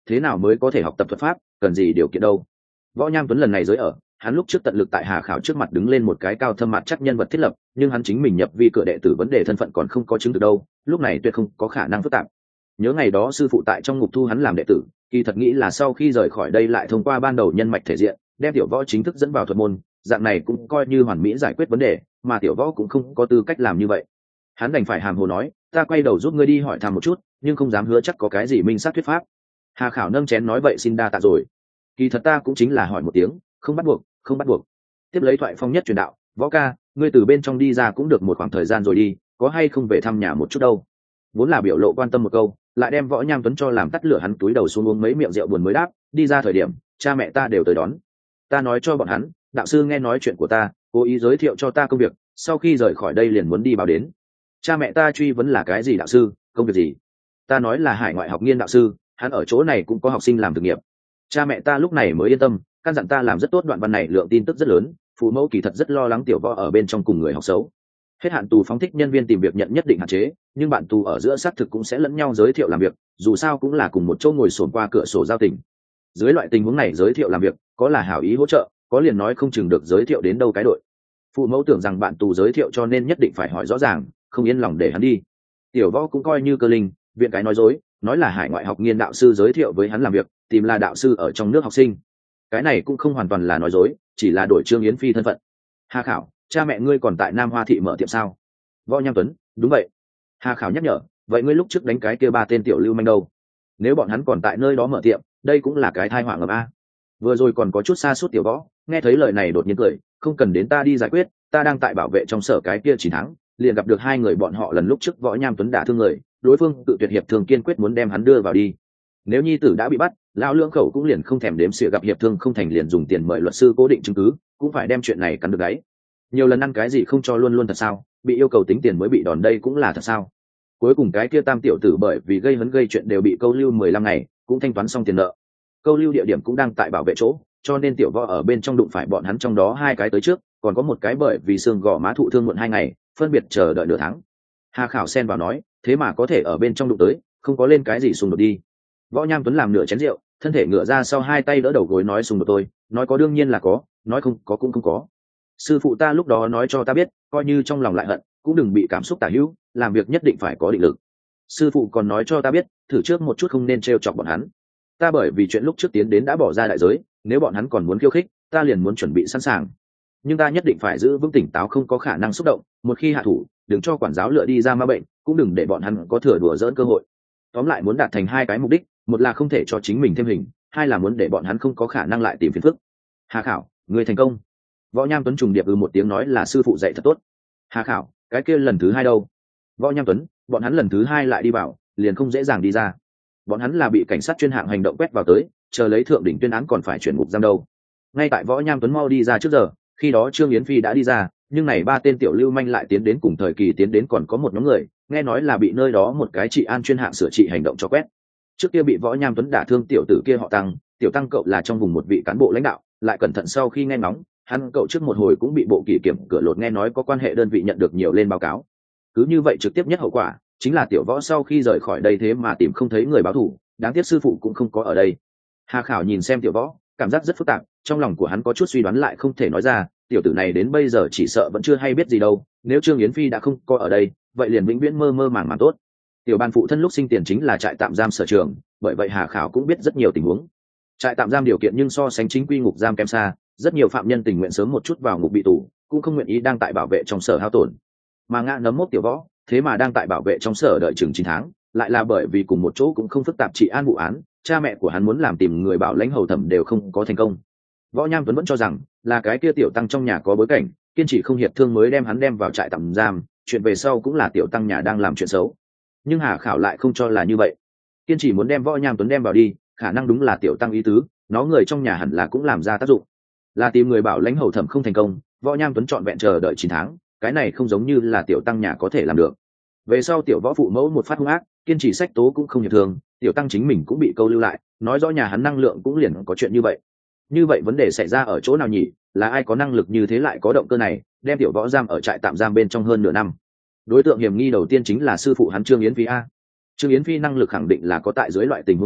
thế nào mới có thể học tập thuật pháp, cần gì điều kiện đâu. Võ Nham Tuấn lần này giới ở, hắn lúc trước tận lực tại Hà Khảo trước mặt đứng lên một cái cao thâm mặt chắc nhân vật thiết lập, nhưng hắn chính mình nhập vi cửa đệ tử vấn đề thân phận còn không có chứng từ đâu, lúc này tuyệt không có khả năng phức tạp. Nhớ ngày đó sư phụ tại trong ngục thu hắn làm đệ tử, kỳ thật nghĩ là sau khi rời khỏi đây lại thông qua ban đầu nhân mạch thể diện, đem tiểu võ chính thức dẫn vào thuật môn, dạng này cũng coi như hoàn mỹ giải quyết vấn đề, mà tiểu võ cũng không có tư cách làm như vậy. Hắn đành phải hàm hồ nói, ta quay đầu giúp ngươi đi hỏi thăm một chút, nhưng không dám hứa chắc có cái gì minh sát thuyết pháp. Hà Khảo nâng chén nói vậy xin đa tạ rồi. Kỳ thật ta cũng chính là hỏi một tiếng, không bắt buộc, không bắt buộc. Tiếp lấy thoại phong nhất truyền đạo, võ ca, ngươi từ bên trong đi ra cũng được một khoảng thời gian rồi đi, có hay không về thăm nhà một chút đâu. Vốn là biểu lộ quan tâm một câu, lại đem Võ Nham Tuấn cho làm tắt lửa, hắn túi đầu xuống uống mấy miệng rượu buồn mới đáp, đi ra thời điểm cha mẹ ta đều tới đón. Ta nói cho bọn hắn, đạo sư nghe nói chuyện của ta, cố ý giới thiệu cho ta công việc, sau khi rời khỏi đây liền muốn đi báo đến. Cha mẹ ta truy vấn là cái gì đạo sư, công việc gì? Ta nói là hải ngoại học nghiên đạo sư, hắn ở chỗ này cũng có học sinh làm thực nghiệp. Cha mẹ ta lúc này mới yên tâm, căn dặn ta làm rất tốt, đoạn văn này lượng tin tức rất lớn, phụ mẫu kỳ thật rất lo lắng tiểu võ ở bên trong cùng người học xấu. Hết hạn tù phóng thích nhân viên tìm việc nhận nhất định hạn chế, nhưng bạn tù ở giữa xác thực cũng sẽ lẫn nhau giới thiệu làm việc, dù sao cũng là cùng một chỗ ngồi xổm qua cửa sổ giao tình. Dưới loại tình huống này giới thiệu làm việc, có là hảo ý hỗ trợ, có liền nói không chừng được giới thiệu đến đâu cái đội. Phụ mẫu tưởng rằng bạn tù giới thiệu cho nên nhất định phải hỏi rõ ràng, không yên lòng để hắn đi. Tiểu võ cũng coi như cơ linh, viện cái nói dối, nói là hải ngoại học nghiên đạo sư giới thiệu với hắn làm việc, tìm là đạo sư ở trong nước học sinh. Cái này cũng không hoàn toàn là nói dối, chỉ là đổi Trương Yến Phi thân phận. Hà Khảo, cha mẹ ngươi còn tại Nam Hoa thị mở tiệm sao? Võ Nham Tuấn, đúng vậy. Hà Khảo nhắc nhở, vậy ngươi lúc trước đánh cái kia ba tên tiểu lưu manh đâu? Nếu bọn hắn còn tại nơi đó mở tiệm, đây cũng là cái thai họa ngầm a. Vừa rồi còn có chút xa suốt tiểu võ, nghe thấy lời này đột nhiên cười, không cần đến ta đi giải quyết, ta đang tại bảo vệ trong sở cái kia chín tháng, liền gặp được hai người bọn họ lần lúc trước Võ Nham Tuấn đả thương người, đối phương tự tuyệt hiệp thương, kiên quyết muốn đem hắn đưa vào đi. Nếu nhi tử đã bị bắt, lão lưỡng khẩu cũng liền không thèm đếm xỉa, gặp hiệp thương không thành liền dùng tiền mời luật sư cố định chứng cứ, cũng phải đem chuyện này cắn được gáy. Nhiều lần ăn cái gì không cho luôn luôn thật sao? Bị yêu cầu tính tiền mới bị đòn, đây cũng là thật sao? Cuối cùng cái kia tam tiểu tử bởi vì gây hấn gây chuyện đều bị câu lưu mười lăm ngày, cũng thanh toán xong tiền nợ. Câu lưu địa điểm cũng đang tại bảo vệ chỗ, cho nên tiểu võ ở bên trong đụng phải bọn hắn, trong đó hai cái tới trước, còn có một cái bởi vì xương gò má thụ thương muộn hai ngày, phân biệt chờ đợi nửa tháng. Hà Khảo xen vào nói, thế mà có thể ở bên trong đụng tới, không có lên cái gì xung đột đi. Võ Nham Tuấn làm nửa chén rượu, thân thể ngửa ra sau, hai tay đỡ đầu gối, nói xung đột tôi, nói có đương nhiên là có, nói không có cũng không có. Sư phụ ta lúc đó nói cho ta biết, coi như trong lòng lại hận, cũng đừng bị cảm xúc tả hữu, làm việc nhất định phải có định lực. Sư phụ còn nói cho ta biết, thử trước một chút, không nên trêu chọc bọn hắn. Ta bởi vì chuyện lúc trước tiến đến đã bỏ ra đại giới, nếu bọn hắn còn muốn khiêu khích, ta liền muốn chuẩn bị sẵn sàng. Nhưng ta nhất định phải giữ vững tỉnh táo, không có khả năng xúc động, một khi hạ thủ, đừng cho quản giáo lựa đi ra ma bệnh, cũng đừng để bọn hắn có thừa đùa dỡn cơ hội. Tóm lại muốn đạt thành hai cái mục đích, một là không thể cho chính mình thêm hình, hai là muốn để bọn hắn không có khả năng lại tìm phiền phức. Hà Khảo, người thành công. Võ Nham Tuấn trùng điệp ư một tiếng, nói là sư phụ dạy thật tốt. Hà Khảo, cái kia lần thứ hai đâu? Võ Nham Tuấn, bọn hắn lần thứ hai lại đi vào, liền không dễ dàng đi ra. Bọn hắn là bị cảnh sát chuyên hạng hành động quét vào tới, chờ lấy thượng đỉnh tuyên án còn phải chuyển ngục giam đâu. Ngay tại Võ Nham Tuấn mau đi ra trước giờ, khi đó Trương Yến Phi đã đi ra, nhưng này ba tên tiểu lưu manh lại tiến đến, cùng thời kỳ tiến đến còn có một nhóm người, nghe nói là bị nơi đó một cái trị an chuyên hạng sửa trị hành động cho quét. Trước kia bị Võ Nham Tuấn đả thương tiểu tử kia họ Tăng, tiểu Tăng cậu là trong vùng một vị cán bộ lãnh đạo, lại cẩn thận sau khi nghe ngóng, hắn cậu trước một hồi cũng bị bộ kỷ kiểm cửa lột, nghe nói có quan hệ đơn vị nhận được nhiều lên báo cáo. Cứ như vậy trực tiếp nhất hậu quả chính là tiểu Võ sau khi rời khỏi đây thế mà tìm không thấy người báo thù, đáng tiếc sư phụ cũng không có ở đây. Hà Khảo nhìn xem tiểu Võ, cảm giác rất phức tạp, trong lòng của hắn có chút suy đoán lại không thể nói ra, tiểu tử này đến bây giờ chỉ sợ vẫn chưa hay biết gì đâu, nếu Trương Yến Phi đã không có ở đây, vậy liền vĩnh viễn mơ mơ màng màng tốt. Tiểu Ban phụ thân lúc sinh tiền chính là trại tạm giam sở trường, bởi vậy Hà Khảo cũng biết rất nhiều tình huống. Trại tạm giam điều kiện nhưng so sánh chính quy ngục giam kém xa, rất nhiều phạm nhân tình nguyện sớm một chút vào ngục bị tù, cũng không nguyện ý đang tại bảo vệ trong sở hao tổn. Mà ngã nấm mốc tiểu Võ, thế mà đang tại bảo vệ trong sở đợi chừng chín tháng, lại là bởi vì cùng một chỗ cũng không phức tạp trị an vụ án, cha mẹ của hắn muốn làm tìm người bảo lãnh hầu thẩm đều không có thành công. Võ Nham Tuấn vẫn cho rằng là cái kia tiểu Tăng trong nhà có bối cảnh, kiên trì không hiệp thương mới đem hắn đem vào trại tạm giam, chuyện về sau cũng là tiểu Tăng nhà đang làm chuyện xấu. Nhưng Hà Khảo lại không cho là như vậy, kiên trì muốn đem Võ Nham Tuấn đem vào đi, khả năng đúng là tiểu Tăng ý tứ, nó người trong nhà hẳn là cũng làm ra tác dụng. Là tìm người bảo lãnh hầu thẩm không thành công, Võ Nham Tuấn trọn vẹn chờ đợi chín tháng, cái này không giống như là tiểu Tăng nhà có thể làm được. Về sau tiểu Võ phụ mẫu một phát hung ác, kiên trì sách tố cũng không hiệp thương, tiểu Tăng chính mình cũng bị câu lưu lại, nói rõ nhà hắn năng lượng cũng liền có chuyện như vậy. Như vậy vấn đề xảy ra ở chỗ nào nhỉ? Là ai có năng lực như thế lại có động cơ này, đem tiểu Võ giam ở trại tạm giam bên trong hơn nửa năm? Đối tượng hiểm nghi đầu tiên chính là sư phụ hắn Trương Yến Phi a. Trương Yến Phi năng lực khẳng định là có, tại dưới loại tình huống này,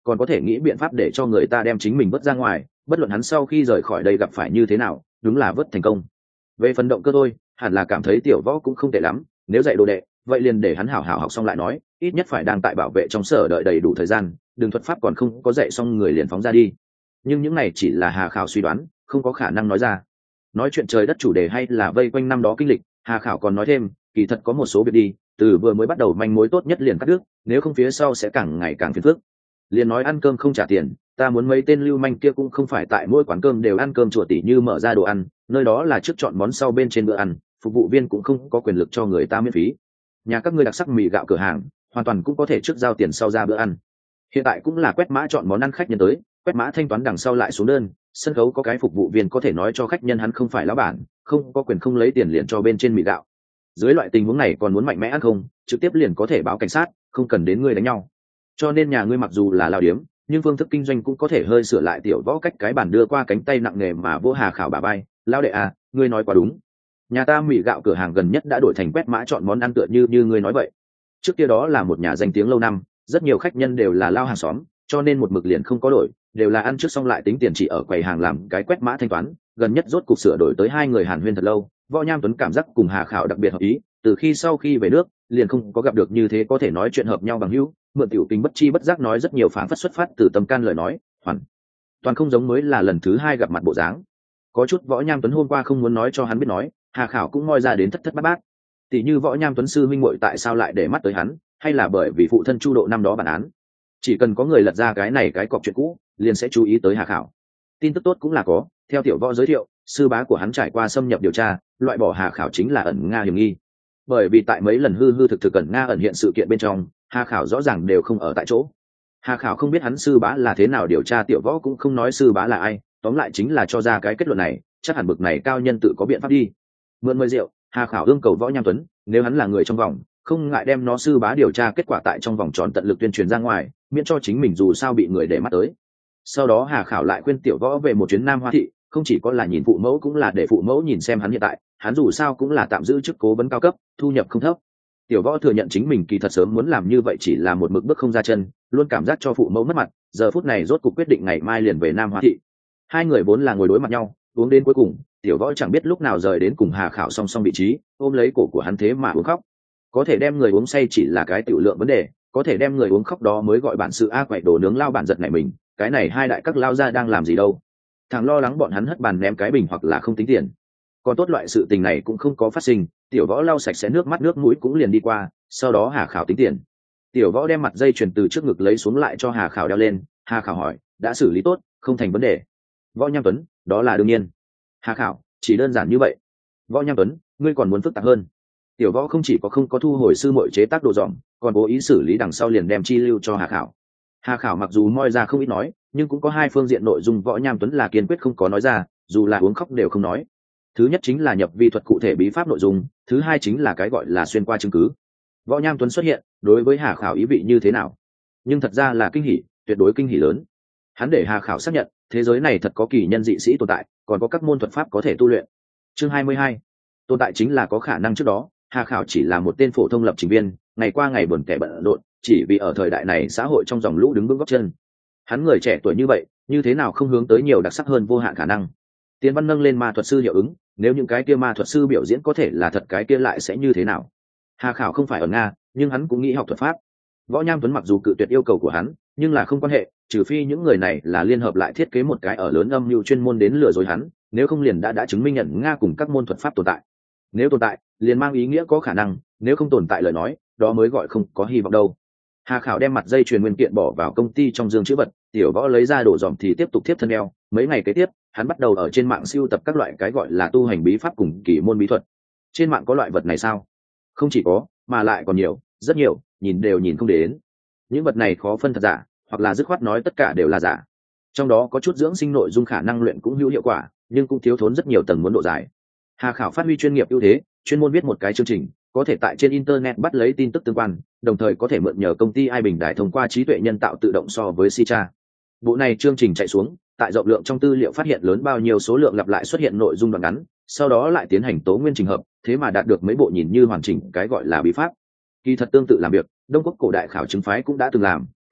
còn có thể nghĩ biện pháp để cho người ta đem chính mình vớt ra ngoài, bất luận hắn sau khi rời khỏi đây gặp phải như thế nào, đúng là vớt thành công. Về phần động cơ thôi, hẳn là cảm thấy tiểu võ cũng không tệ lắm, nếu dạy đồ đệ vậy liền để hắn hảo hảo học xong lại nói, ít nhất phải đang tại bảo vệ trong sở đợi đầy đủ thời gian, đừng thuật pháp còn không có dạy xong người liền phóng ra đi. Nhưng những này chỉ là Hà Khảo suy đoán, không có khả năng nói ra. Nói chuyện trời đất chủ đề hay là vây quanh năm đó kinh lịch, Hà Khảo còn nói thêm, kỳ thật có một số việc đi, từ vừa mới bắt đầu manh mối tốt nhất liền cắt đứt, nếu không phía sau sẽ càng ngày càng phiền phức. Liền nói ăn cơm không trả tiền, ta muốn mấy tên lưu manh kia cũng không phải tại mỗi quán cơm đều ăn cơm chùa tỷ như mở ra đồ ăn, nơi đó là trước chọn món sau bên trên bữa ăn, phục vụ viên cũng không có quyền lực cho người ta miễn phí. Nhà các ngươi đặc sắc mì gạo cửa hàng hoàn toàn cũng có thể trước giao tiền sau ra bữa ăn. Hiện tại cũng là quét mã chọn món ăn khách nhân tới, quét mã thanh toán đằng sau lại xuống đơn, sân khấu có cái phục vụ viên có thể nói cho khách nhân hắn không phải lão bản, không có quyền không lấy tiền liền cho bên trên mì gạo. Dưới loại tình huống này còn muốn mạnh mẽ ăn không, trực tiếp liền có thể báo cảnh sát, không cần đến ngươi đánh nhau. Cho nên nhà ngươi mặc dù là lao điếm, nhưng phương thức kinh doanh cũng có thể hơi sửa lại. Tiểu võ cách cái bàn đưa qua cánh tay nặng nề mà vô Hà Khảo bà bay, lao đệ à, ngươi nói quá đúng. Nhà ta mì gạo cửa hàng gần nhất đã đổi thành quét mã chọn món ăn tựa như như ngươi nói vậy. Trước kia đó là một nhà danh tiếng lâu năm, rất nhiều khách nhân đều là lao hàng xóm, cho nên một mực liền không có đổi, đều là ăn trước xong lại tính tiền chỉ ở quầy hàng làm cái quét mã thanh toán. Gần nhất rốt cục sửa đổi tới hai người hàn huyên thật lâu, Võ Nham Tuấn cảm giác cùng Hà Khảo đặc biệt hợp ý, từ khi sau khi về nước liền không có gặp được như thế có thể nói chuyện hợp nhau bằng hữu, mượn tiểu tình bất chi bất giác nói rất nhiều phản phất xuất phát từ tâm can lời nói, hoàn toàn không giống mới là lần thứ hai gặp mặt bộ dáng. Có chút Võ Nham Tuấn hôm qua không muốn nói cho hắn biết nói, Hà Khảo cũng moi ra đến thất thất bát bát. Tỷ như Võ Nham Tuấn sư minh muội tại sao lại để mắt tới hắn, hay là bởi vì phụ thân Chu Độ năm đó bản án. Chỉ cần có người lật ra cái này cái cọc chuyện cũ, liền sẽ chú ý tới Hà Khảo. Tin tức tốt cũng là có, theo tiểu võ giới thiệu, sư bá của hắn trải qua xâm nhập điều tra, loại bỏ Hà Khảo chính là ẩn Nga hiểm nghi. Bởi vì tại mấy lần hư hư thực thực ẩn Nga ẩn hiện sự kiện bên trong, Hà Khảo rõ ràng đều không ở tại chỗ. Hà Khảo không biết hắn sư bá là thế nào điều tra, tiểu võ cũng không nói sư bá là ai, tóm lại chính là cho ra cái kết luận này, chắc hẳn bực này cao nhân tự có biện pháp đi. Mượn mời rượu, Hà Khảo ương cầu Võ Nham Tuấn, nếu hắn là người trong vòng, không ngại đem nó sư bá điều tra kết quả tại trong vòng tròn tận lực tuyên truyền ra ngoài, miễn cho chính mình dù sao bị người để mắt tới. Sau đó Hà Khảo lại khuyên tiểu võ về một chuyến Nam Hoa thị, không chỉ có là nhìn phụ mẫu cũng là để phụ mẫu nhìn xem hắn hiện tại, hắn dù sao cũng là tạm giữ chức cố vấn cao cấp, thu nhập không thấp. Tiểu võ thừa nhận chính mình kỳ thật sớm muốn làm như vậy, chỉ là một mực bước không ra chân, luôn cảm giác cho phụ mẫu mất mặt, giờ phút này rốt cuộc quyết định ngày mai liền về Nam Hoa thị. Hai người vốn là ngồi đối mặt nhau, uống đến cuối cùng, tiểu võ chẳng biết lúc nào rời đến cùng Hà Khảo song song vị trí, ôm lấy cổ của hắn thế mà uống khóc. Có thể đem người uống say chỉ là cái tiểu lượng vấn đề, có thể đem người uống khóc đó mới gọi bản sự a. Quậy đồ nướng lao bản giật này mình, cái này hai đại các lao ra đang làm gì đâu? Thằng lo lắng bọn hắn hất bàn ném cái bình hoặc là không tính tiền. Còn tốt loại sự tình này cũng không có phát sinh, tiểu võ lau sạch sẽ nước mắt nước mũi cũng liền đi qua, sau đó Hà Khảo tính tiền. Tiểu võ đem mặt dây chuyền từ trước ngực lấy xuống lại cho Hà Khảo đeo lên. Hà Khảo hỏi, đã xử lý tốt, không thành vấn đề. Võ Nham Tuấn, đó là đương nhiên. Hà Khảo, chỉ đơn giản như vậy. Võ Nham Tuấn, ngươi còn muốn phức tạp hơn. Tiểu võ không chỉ có không có thu hồi sư muội chế tác đồ dòm, còn cố ý xử lý đằng sau liền đem chi lưu cho Hà Khảo. Hà Khảo mặc dù moi ra không ít nói, nhưng cũng có hai phương diện nội dung Võ Nham Tuấn là kiên quyết không có nói ra, dù là uống khóc đều không nói. Thứ nhất chính là nhập vi thuật cụ thể bí pháp nội dung, thứ hai chính là cái gọi là xuyên qua chứng cứ. Võ Nham Tuấn xuất hiện, đối với Hà Khảo ý vị như thế nào? Nhưng thật ra là kinh hỉ, tuyệt đối kinh hỉ lớn. Hắn để Hà Khảo xác nhận, thế giới này thật có kỳ nhân dị sĩ tồn tại, còn có các môn thuật pháp có thể tu luyện. Chương hai mươi hai, tồn tại chính là có khả năng. Trước đó, Hà Khảo chỉ là một tên phổ thông lập trình viên, ngày qua ngày buồn kẻ bận rộn, chỉ vì ở thời đại này xã hội trong dòng lũ đứng vững gót chân. Hắn người trẻ tuổi như vậy, như thế nào không hướng tới nhiều đặc sắc hơn vô hạn khả năng? Tiến văn nâng lên ma thuật sư hiệu ứng, nếu những cái kia ma thuật sư biểu diễn có thể là thật, cái kia lại sẽ như thế nào? Hà Khảo không phải ở Nga, nhưng hắn cũng nghĩ học thuật pháp. Võ Nham Tuấn mặc dù cự tuyệt yêu cầu của hắn, nhưng là không quan hệ, trừ phi những người này là liên hợp lại thiết kế một cái ở lớn âm mưu chuyên môn đến lừa dối hắn, nếu không liền đã đã chứng minh nhận Nga cùng các môn thuật pháp tồn tại. Nếu tồn tại, liền mang ý nghĩa có khả năng, nếu không tồn tại lời nói, đó mới gọi không có hy vọng đâu. Hà Khảo đem mặt dây chuyền nguyên kiện bỏ vào công ty trong dương chữ vật, tiểu võ lấy ra đồ dòm thì tiếp tục tiếp thân đeo. Mấy ngày kế tiếp, hắn bắt đầu ở trên mạng sưu tập các loại cái gọi là tu hành bí pháp cùng kỳ môn bí thuật. Trên mạng có loại vật này sao? Không chỉ có, mà lại còn nhiều, rất nhiều, nhìn đều nhìn không đến. Những vật này khó phân thật giả, hoặc là dứt khoát nói tất cả đều là giả. Trong đó có chút dưỡng sinh nội dung khả năng luyện cũng hữu hiệu quả, nhưng cũng thiếu thốn rất nhiều tầng muốn độ dài. Hà Khảo phát huy chuyên nghiệp ưu thế, chuyên môn viết một cái chương trình, có thể tại trên internet bắt lấy tin tức tương quan, đồng thời có thể mượn nhờ công ty ai bình đại thông qua trí tuệ nhân tạo tự động so với Sicha. Bộ này chương trình chạy xuống, tại rộng lượng trong tư liệu phát hiện lớn bao nhiêu số lượng lặp lại xuất hiện nội dung đoạn ngắn, sau đó lại tiến hành tố nguyên trình hợp, thế mà đạt được mấy bộ nhìn như hoàn chỉnh cái gọi là bí pháp. Kỳ thật tương tự làm việc, Đông Quốc cổ đại khảo chứng phái cũng đã từng làm,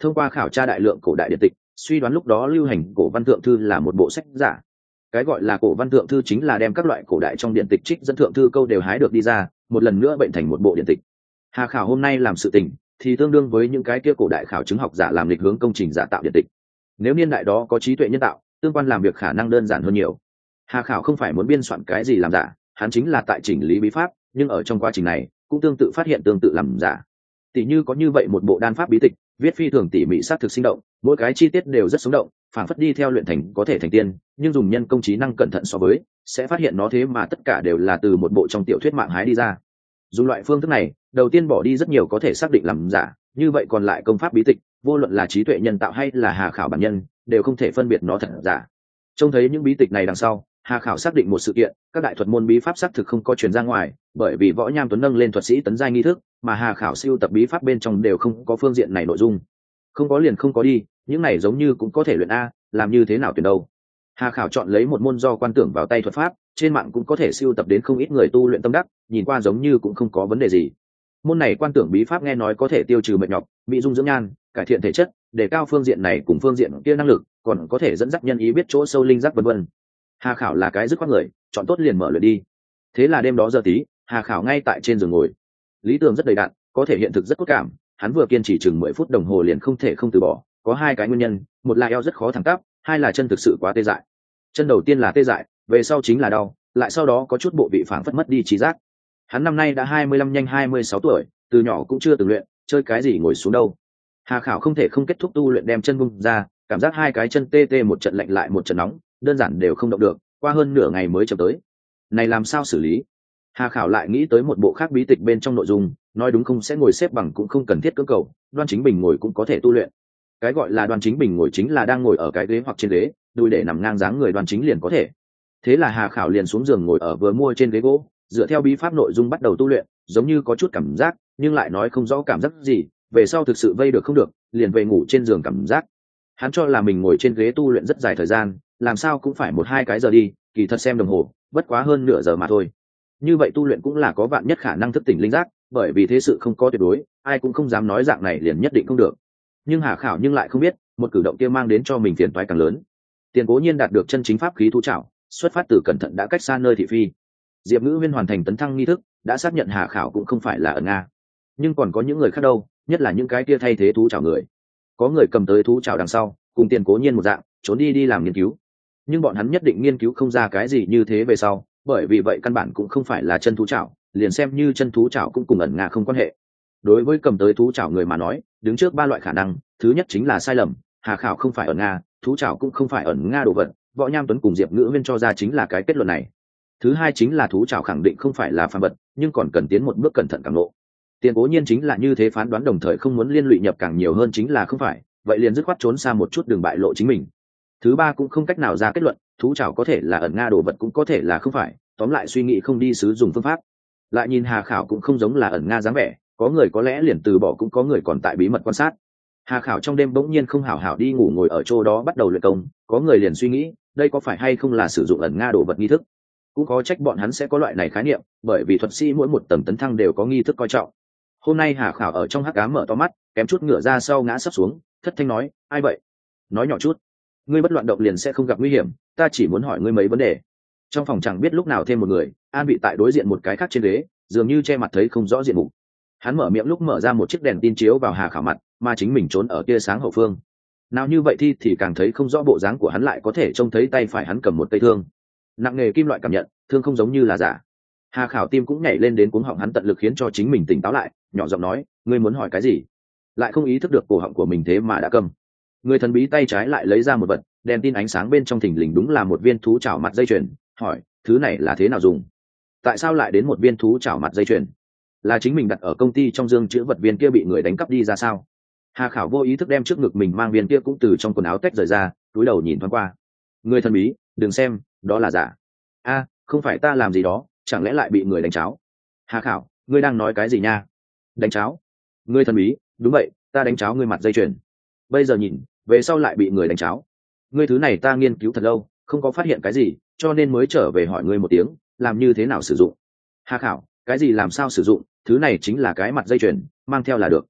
thông qua khảo tra đại lượng cổ đại điện tịch, suy đoán lúc đó lưu hành cổ văn thượng thư là một bộ sách giả. Cái gọi là cổ văn thượng thư chính là đem các loại cổ đại trong điện tịch trích dẫn thượng thư câu đều hái được đi ra, một lần nữa bệnh thành một bộ điện tịch. Hà Khảo hôm nay làm sự tình thì tương đương với những cái kia cổ đại khảo chứng học giả làm lịch hướng công trình giả tạo điện tịch. Nếu niên đại đó có trí tuệ nhân tạo, tương quan làm việc khả năng đơn giản hơn nhiều. Hà Khảo không phải muốn biên soạn cái gì làm giả, hắn chính là tại chỉnh lý bí pháp, nhưng ở trong quá trình này cũng tương tự phát hiện tương tự làm giả. Tỷ như có như vậy một bộ đan pháp bí tịch, viết phi thường tỉ mỉ, sát thực sinh động, mỗi cái chi tiết đều rất sống động, phản phất đi theo luyện thành có thể thành tiên, nhưng dùng nhân công trí năng cẩn thận so với, sẽ phát hiện nó thế mà tất cả đều là từ một bộ trong tiểu thuyết mạng hái đi ra. Dùng loại phương thức này, đầu tiên bỏ đi rất nhiều có thể xác định làm giả, như vậy còn lại công pháp bí tịch, vô luận là trí tuệ nhân tạo hay là Hà Khảo bản nhân, đều không thể phân biệt nó thật giả. Trông thấy những bí tịch này đằng sau, Hà Khảo xác định một sự kiện, các đại thuật môn bí pháp xác thực không có truyền ra ngoài, bởi vì Võ Nham Tuấn nâng lên thuật sĩ tấn giai nghi thức, mà Hà Khảo siêu tập bí pháp bên trong đều không có phương diện này nội dung. Không có liền không có đi, những này giống như cũng có thể luyện a, làm như thế nào tuyển đâu. Hà Khảo chọn lấy một môn do quan tưởng vào tay thuật pháp, trên mạng cũng có thể siêu tập đến không ít người tu luyện tâm đắc, nhìn qua giống như cũng không có vấn đề gì. Môn này quan tưởng bí pháp nghe nói có thể tiêu trừ mệt nhọc, mỹ dung dưỡng nhan, cải thiện thể chất, đề cao phương diện này cùng phương diện kia năng lực, còn có thể dẫn dắt nhân ý biết chỗ sâu linh giác vân vân. Hà Khảo là cái dứt khoát người, chọn tốt liền mở luyện đi. Thế là đêm đó giờ tí, Hà Khảo ngay tại trên giường ngồi, lý tưởng rất đầy đặn, có thể hiện thực rất cốt cảm. Hắn vừa kiên trì chừng mười phút đồng hồ liền không thể không từ bỏ, có hai cái nguyên nhân, một là eo rất khó thẳng tắp, hai là chân thực sự quá tê dại. Chân đầu tiên là tê dại, về sau chính là đau, lại sau đó có chút bộ vị phảng phất mất đi trí giác. Hắn năm nay đã hai mươi lăm nhanh hai mươi sáu tuổi, từ nhỏ cũng chưa từng luyện, chơi cái gì ngồi xuống đâu. Hà Khảo không thể không kết thúc tu luyện, đem chân bung ra, cảm giác hai cái chân tê tê, một trận lạnh lại một trận nóng, đơn giản đều không động được, qua hơn nửa ngày mới chậm tới. Này làm sao xử lý? Hà Khảo lại nghĩ tới một bộ khác bí tịch bên trong nội dung, nói đúng không sẽ ngồi xếp bằng cũng không cần thiết cưỡng cầu, đoan chính bình ngồi cũng có thể tu luyện. Cái gọi là đoan chính bình ngồi chính là đang ngồi ở cái ghế hoặc trên ghế, đùi để nằm ngang dáng người đoan chính liền có thể. Thế là Hà Khảo liền xuống giường ngồi ở vừa mua trên ghế gỗ, dựa theo bí pháp nội dung bắt đầu tu luyện, giống như có chút cảm giác, nhưng lại nói không rõ cảm giác gì, về sau thực sự vây được không được, liền về ngủ trên giường cảm giác. Hắn cho là mình ngồi trên ghế tu luyện rất dài thời gian, làm sao cũng phải một hai cái giờ đi, kỳ thật xem đồng hồ, bất quá hơn nửa giờ mà thôi. Như vậy tu luyện cũng là có vạn nhất khả năng thức tỉnh linh giác, bởi vì thế sự không có tuyệt đối, ai cũng không dám nói dạng này liền nhất định không được. Nhưng Hà Khảo nhưng lại không biết, một cử động kia mang đến cho mình phiền toái càng lớn. Tiền Cố Nhiên đạt được chân chính pháp khí thú trảo, xuất phát từ cẩn thận đã cách xa nơi thị phi. Diệp Ngữ Huyên hoàn thành tấn thăng nghi thức, đã xác nhận Hà Khảo cũng không phải là ở Nga. Nhưng còn có những người khác đâu, nhất là những cái kia thay thế thú trảo người. Có người cầm tới thú trảo đằng sau, cùng Tiền Cố Nhiên một dạng, trốn đi đi làm nghiên cứu. Nhưng bọn hắn nhất định nghiên cứu không ra cái gì như thế về sau, bởi vì vậy căn bản cũng không phải là chân thú trảo, liền xem như chân thú trảo cũng cùng ẩn Nga không quan hệ. Đối với cầm tới thú trảo người mà nói, đứng trước ba loại khả năng, thứ nhất chính là sai lầm, Hà Khảo không phải ẩn Nga, thú trảo cũng không phải ẩn Nga đồ vật, Võ Nham Tuấn cùng Diệp Ngữ Huyên cho ra chính là cái kết luận này. Thứ hai chính là thú trảo khẳng định không phải là phàm vật, nhưng còn cần tiến một bước cẩn thận càng lộ. Tiền Cố Nhiên chính là như thế phán đoán, đồng thời không muốn liên lụy nhập càng nhiều hơn chính là không phải, vậy liền dứt khoát trốn xa một chút đường bại lộ chính mình. Thứ ba cũng không cách nào ra kết luận, thú trảo có thể là ẩn Nga đồ vật cũng có thể là không phải, tóm lại suy nghĩ không đi sử dụng phương pháp. Lại nhìn Hà Khảo cũng không giống là ẩn Nga dáng vẻ, có người có lẽ liền từ bỏ, cũng có người còn tại bí mật quan sát. Hà Khảo trong đêm bỗng nhiên không hảo hảo đi ngủ, ngồi ở chỗ đó bắt đầu luyện công, có người liền suy nghĩ, đây có phải hay không là sử dụng ẩn Nga đồ vật nghi thức. Cũng có trách bọn hắn sẽ có loại này khái niệm, bởi vì thuật sĩ mỗi một tầng tấn thăng đều có nghi thức coi trọng. Hôm nay Hà Khảo ở trong hắc ám mở to mắt, kém chút ngửa ra sau ngã sấp xuống, thất thanh nói, ai vậy? Nói nhỏ chút, ngươi bất loạn động liền sẽ không gặp nguy hiểm, ta chỉ muốn hỏi ngươi mấy vấn đề. Trong phòng chẳng biết lúc nào thêm một người, an vị tại đối diện một cái khác trên ghế, dường như che mặt thấy không rõ diện mục. Hắn mở miệng lúc mở ra một chiếc đèn tin chiếu vào Hà Khảo mặt, mà chính mình trốn ở tia sáng hậu phương. Nào như vậy thì thì càng thấy không rõ bộ dáng của hắn, lại có thể trông thấy tay phải hắn cầm một cây thương, nặng nghề kim loại, cảm nhận thương không giống như là giả. Hà Khảo tim cũng nhảy lên đến cuống họng, hắn tận lực khiến cho chính mình tỉnh táo lại, nhỏ giọng nói, ngươi muốn hỏi cái gì? Lại không ý thức được cổ họng của mình thế mà đã câm. Người thần bí tay trái lại lấy ra một vật, đèn tin ánh sáng bên trong thình lình đúng là một viên thú chảo mặt dây chuyền, hỏi, thứ này là thế nào dùng? Tại sao lại đến một viên thú chảo mặt dây chuyền? Là chính mình đặt ở công ty trong dương chữ vật viên kia bị người đánh cắp đi ra sao? Hà Khảo vô ý thức đem trước ngực mình mang viên kia cũng từ trong quần áo tách rời ra, cúi đầu nhìn thoáng qua. Người thần bí, đừng xem, đó là giả. A, không phải ta làm gì đó, chẳng lẽ lại bị người đánh cháo? Hà Khảo, ngươi đang nói cái gì nha? Đánh cháo? Người thần bí, đúng vậy, ta đánh cháo ngươi mặt dây chuyền. Bây giờ nhìn, về sau lại bị người đánh cháo. Ngươi thứ này ta nghiên cứu thật lâu, không có phát hiện cái gì, cho nên mới trở về hỏi ngươi một tiếng, làm như thế nào sử dụng? Hà Khảo, cái gì làm sao sử dụng, thứ này chính là cái mặt dây chuyền, mang theo là được.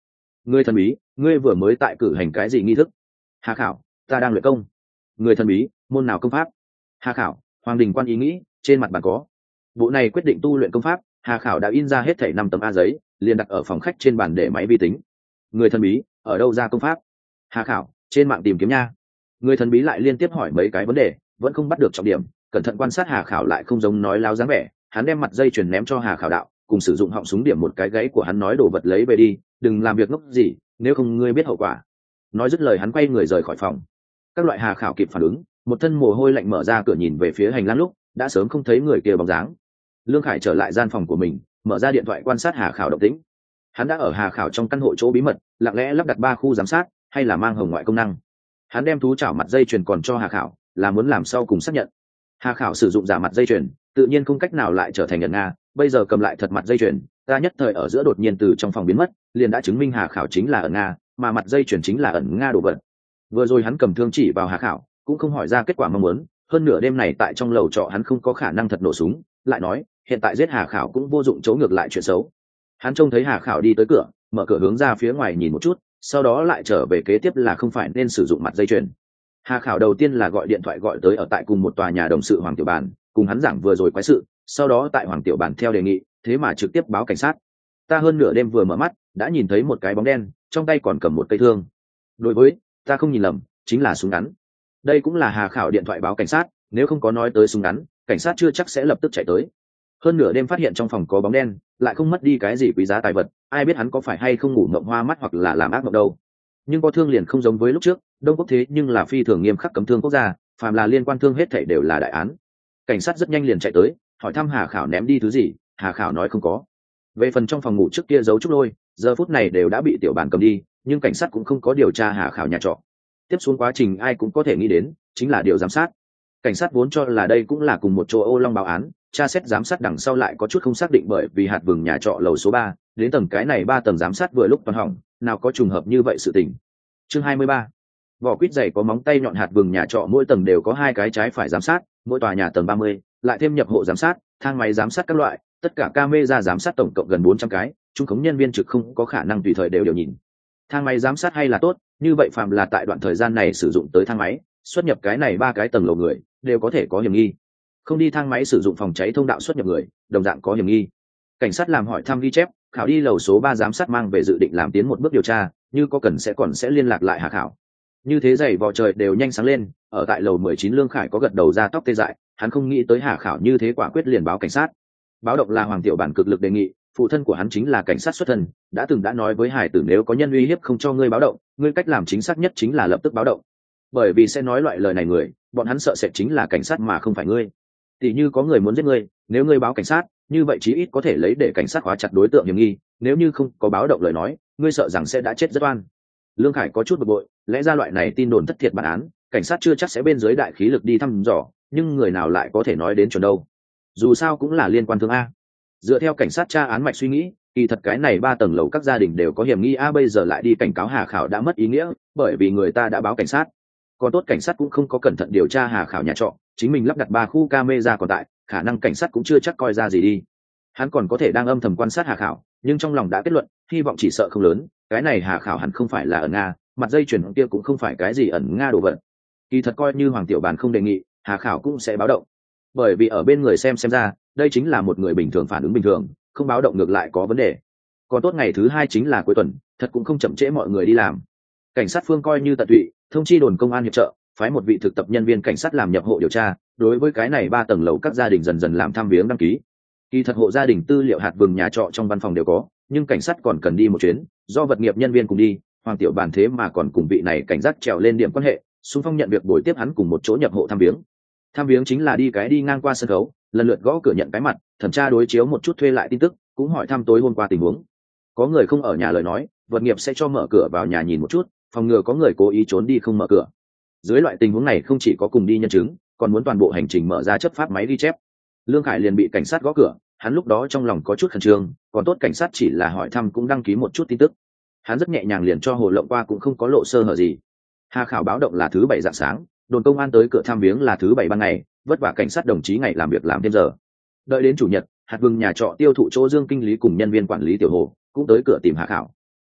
Người thần bí, ngươi vừa mới tại cử hành cái gì nghi thức? Hà khảo, ta đang luyện công. Người thần bí, môn nào công pháp? Hà khảo, hoàng đình quan ý nghĩ, trên mặt bàn có. Bộ này quyết định tu luyện công pháp, Hà khảo đã in ra hết thảy năm tấm a giấy, liền đặt ở phòng khách trên bàn để máy vi tính. Người thần bí, ở đâu ra công pháp? Hà khảo, trên mạng tìm kiếm nha. Người thần bí lại liên tiếp hỏi mấy cái vấn đề, vẫn không bắt được trọng điểm. Cẩn thận quan sát Hà khảo lại không giống nói láo dáng vẻ, hắn đem mặt dây chuyền ném cho Hà khảo đạo, cùng sử dụng họng súng điểm một cái gãy của hắn nói đồ vật lấy về đi, đừng làm việc ngốc gì, nếu không ngươi biết hậu quả. Nói dứt lời hắn quay người rời khỏi phòng. Các loại Hà khảo kịp phản ứng, một thân mồ hôi lạnh mở ra cửa nhìn về phía hành lang lúc đã sớm không thấy người kia bóng dáng. Lương Khải trở lại gian phòng của mình, mở ra điện thoại quan sát Hà khảo động tĩnh. Hắn đã ở Hà khảo trong căn hộ chỗ bí mật lặng lẽ lắp đặt ba khu giám sát, hay là mang hồng ngoại công năng. Hắn đem thú chảo mặt dây chuyền còn cho Hà khảo, là muốn làm sau cùng xác nhận. Hà khảo sử dụng giả mặt dây chuyền, tự nhiên không cách nào lại trở thành ẩn nga, bây giờ cầm lại thật mặt dây chuyền, ta nhất thời ở giữa đột nhiên từ trong phòng biến mất, liền đã chứng minh Hà khảo chính là ẩn nga, mà mặt dây chuyền chính là ẩn nga đồ vật. Vừa rồi hắn cầm thương chỉ vào Hà khảo, cũng không hỏi ra kết quả mong muốn, hơn nửa đêm này tại trong lầu trọ hắn không có khả năng thật nổ súng, lại nói, hiện tại giết Hà khảo cũng vô dụng, chỗ ngược lại chuyện xấu. Hắn trông thấy Hà khảo đi tới cửa, mở cửa hướng ra phía ngoài nhìn một chút, sau đó lại trở về kế tiếp là không phải nên sử dụng mặt dây chuyền. Hà khảo đầu tiên là gọi điện thoại gọi tới ở tại cùng một tòa nhà đồng sự Hoàng Tiểu Bản, cùng hắn giảng vừa rồi quái sự, sau đó tại Hoàng Tiểu Bản theo đề nghị, thế mà trực tiếp báo cảnh sát. Ta hơn nửa đêm vừa mở mắt, đã nhìn thấy một cái bóng đen, trong tay còn cầm một cây thương. Đối với, ta không nhìn lầm, chính là súng ngắn. Đây cũng là Hà khảo điện thoại báo cảnh sát, nếu không có nói tới súng ngắn, cảnh sát chưa chắc sẽ lập tức chạy tới. Hơn nửa đêm phát hiện trong phòng có bóng đen, lại không mất đi cái gì quý giá tài vật, ai biết hắn có phải hay không ngủ mộng hoa mắt hoặc là làm ác mộng đâu. Nhưng có thương liền không giống với lúc trước, Đông Quốc thế nhưng là phi thường nghiêm khắc cấm thương quốc gia, phàm là liên quan thương hết thảy đều là đại án. Cảnh sát rất nhanh liền chạy tới, hỏi thăm Hà khảo ném đi thứ gì, Hà khảo nói không có. Về phần trong phòng ngủ trước kia giấu trúc lôi, giờ phút này đều đã bị tiểu bản cầm đi, nhưng cảnh sát cũng không có điều tra Hà khảo nhà trọ. Tiếp xuống quá trình ai cũng có thể nghĩ đến, chính là điều giám sát. Cảnh sát vốn cho là đây cũng là cùng một chỗ Ô Long báo án, tra xét giám sát đằng sau lại có chút không xác định, bởi vì hạt vừng nhà trọ lầu số ba, đến tầng cái này ba tầng giám sát vừa lúc toàn hỏng, nào có trùng hợp như vậy sự tình. Chương hai mươi ba. Vỏ quýt dày có móng tay nhọn, hạt vừng nhà trọ mỗi tầng đều có hai cái trái phải giám sát, mỗi tòa nhà tầng ba mươi, lại thêm nhập hộ giám sát, thang máy giám sát các loại, tất cả camera giám sát tổng cộng gần bốn trăm cái, trung khống nhân viên trực không có khả năng tùy thời đều đều nhìn. Thang máy giám sát hay là tốt, như vậy phàm là tại đoạn thời gian này sử dụng tới thang máy, xuất nhập cái này ba cái tầng lầu người đều có thể có hiểm nghi. Không đi thang máy sử dụng phòng cháy thông đạo xuất nhập người, đồng dạng có hiểm nghi. Cảnh sát làm hỏi thăm ghi chép, khảo đi lầu số ba giám sát mang về dự định làm tiến một bước điều tra, như có cần sẽ còn sẽ liên lạc lại Hà khảo. Như thế giày vò trời đều nhanh sáng lên, ở tại lầu mười chín Lương Khải có gật đầu ra tóc tê dại, hắn không nghĩ tới Hà khảo như thế quả quyết liền báo cảnh sát. Báo động là Hoàng Tiểu Bản cực lực đề nghị, phụ thân của hắn chính là cảnh sát xuất thân, đã từng đã nói với hải tử nếu có nhân uy hiếp không cho ngươi báo động, ngươi cách làm chính xác nhất chính là lập tức báo động. Bởi vì sẽ nói loại lời này người, bọn hắn sợ sẽ chính là cảnh sát mà không phải ngươi. Tỷ như có người muốn giết ngươi, nếu ngươi báo cảnh sát, như vậy chí ít có thể lấy để cảnh sát khóa chặt đối tượng hiểm nghi, nếu như không có báo động lời nói, ngươi sợ rằng sẽ đã chết rất oan. Lương Khải có chút bực bội, lẽ ra loại này tin đồn thất thiệt bản án, cảnh sát chưa chắc sẽ bên dưới đại khí lực đi thăm dò, nhưng người nào lại có thể nói đến chuẩn đâu. Dù sao cũng là liên quan thương a. Dựa theo cảnh sát tra án mạch suy nghĩ, kỳ thật cái này ba tầng lầu các gia đình đều có hiểm nghi a, bây giờ lại đi cảnh cáo Hà khảo đã mất ý nghĩa, bởi vì người ta đã báo cảnh sát. Còn tốt cảnh sát cũng không có cẩn thận điều tra Hà khảo nhà trọ, chính mình lắp đặt ba khu camera còn tại, khả năng cảnh sát cũng chưa chắc coi ra gì đi. Hắn còn có thể đang âm thầm quan sát Hà khảo, nhưng trong lòng đã kết luận, hy vọng chỉ sợ không lớn, cái này Hà khảo hẳn không phải là ẩn nga, mặt dây chuyền kia cũng không phải cái gì ẩn nga đồ vật. Kỳ thật coi như Hoàng Tiểu Bàn không đề nghị, Hà khảo cũng sẽ báo động, bởi vì ở bên người xem xem ra, đây chính là một người bình thường phản ứng bình thường, không báo động ngược lại có vấn đề. Còn tốt ngày thứ hai chính là cuối tuần, thật cũng không chậm trễ mọi người đi làm. Cảnh sát phương coi như tận tụy, thông chi đồn công an hiệp trợ, phái một vị thực tập nhân viên cảnh sát làm nhập hộ điều tra, đối với cái này ba tầng lầu các gia đình dần dần làm thăm viếng đăng ký. Kỳ thật hộ gia đình tư liệu hạt vừng nhà trọ trong văn phòng đều có, nhưng cảnh sát còn cần đi một chuyến, do vật nghiệp nhân viên cùng đi, Hoàng Tiểu Bàn thế mà còn cùng vị này cảnh giác trèo lên điểm quan hệ, xung phong nhận việc buổi tiếp hắn cùng một chỗ nhập hộ thăm viếng. Thăm viếng chính là đi cái đi ngang qua sân khấu, lần lượt gõ cửa nhận cái mặt, thẩm tra đối chiếu một chút thuê lại tin tức, cũng hỏi thăm tối hôm qua tình huống. Có người không ở nhà lời nói, vật nghiệp sẽ cho mở cửa vào nhà nhìn một chút, phòng ngừa có người cố ý trốn đi không mở cửa. Dưới loại tình huống này không chỉ có cùng đi nhân chứng, còn muốn toàn bộ hành trình mở ra chấp pháp máy ghi chép. Lương Khải liền bị cảnh sát gõ cửa, hắn lúc đó trong lòng có chút khẩn trương, còn tốt cảnh sát chỉ là hỏi thăm cũng đăng ký một chút tin tức. Hắn rất nhẹ nhàng liền cho hồ lộng qua, cũng không có lộ sơ hở gì. Hà khảo báo động là thứ bảy rạng sáng, đồn công an tới cửa thăm viếng là thứ bảy ban ngày, vất vả cảnh sát đồng chí ngày làm việc làm thêm giờ. Đợi đến chủ nhật, hạt vừng nhà trọ tiêu thụ chỗ Dương kinh lý cùng nhân viên quản lý tiểu hồ cũng tới cửa tìm Hà khảo.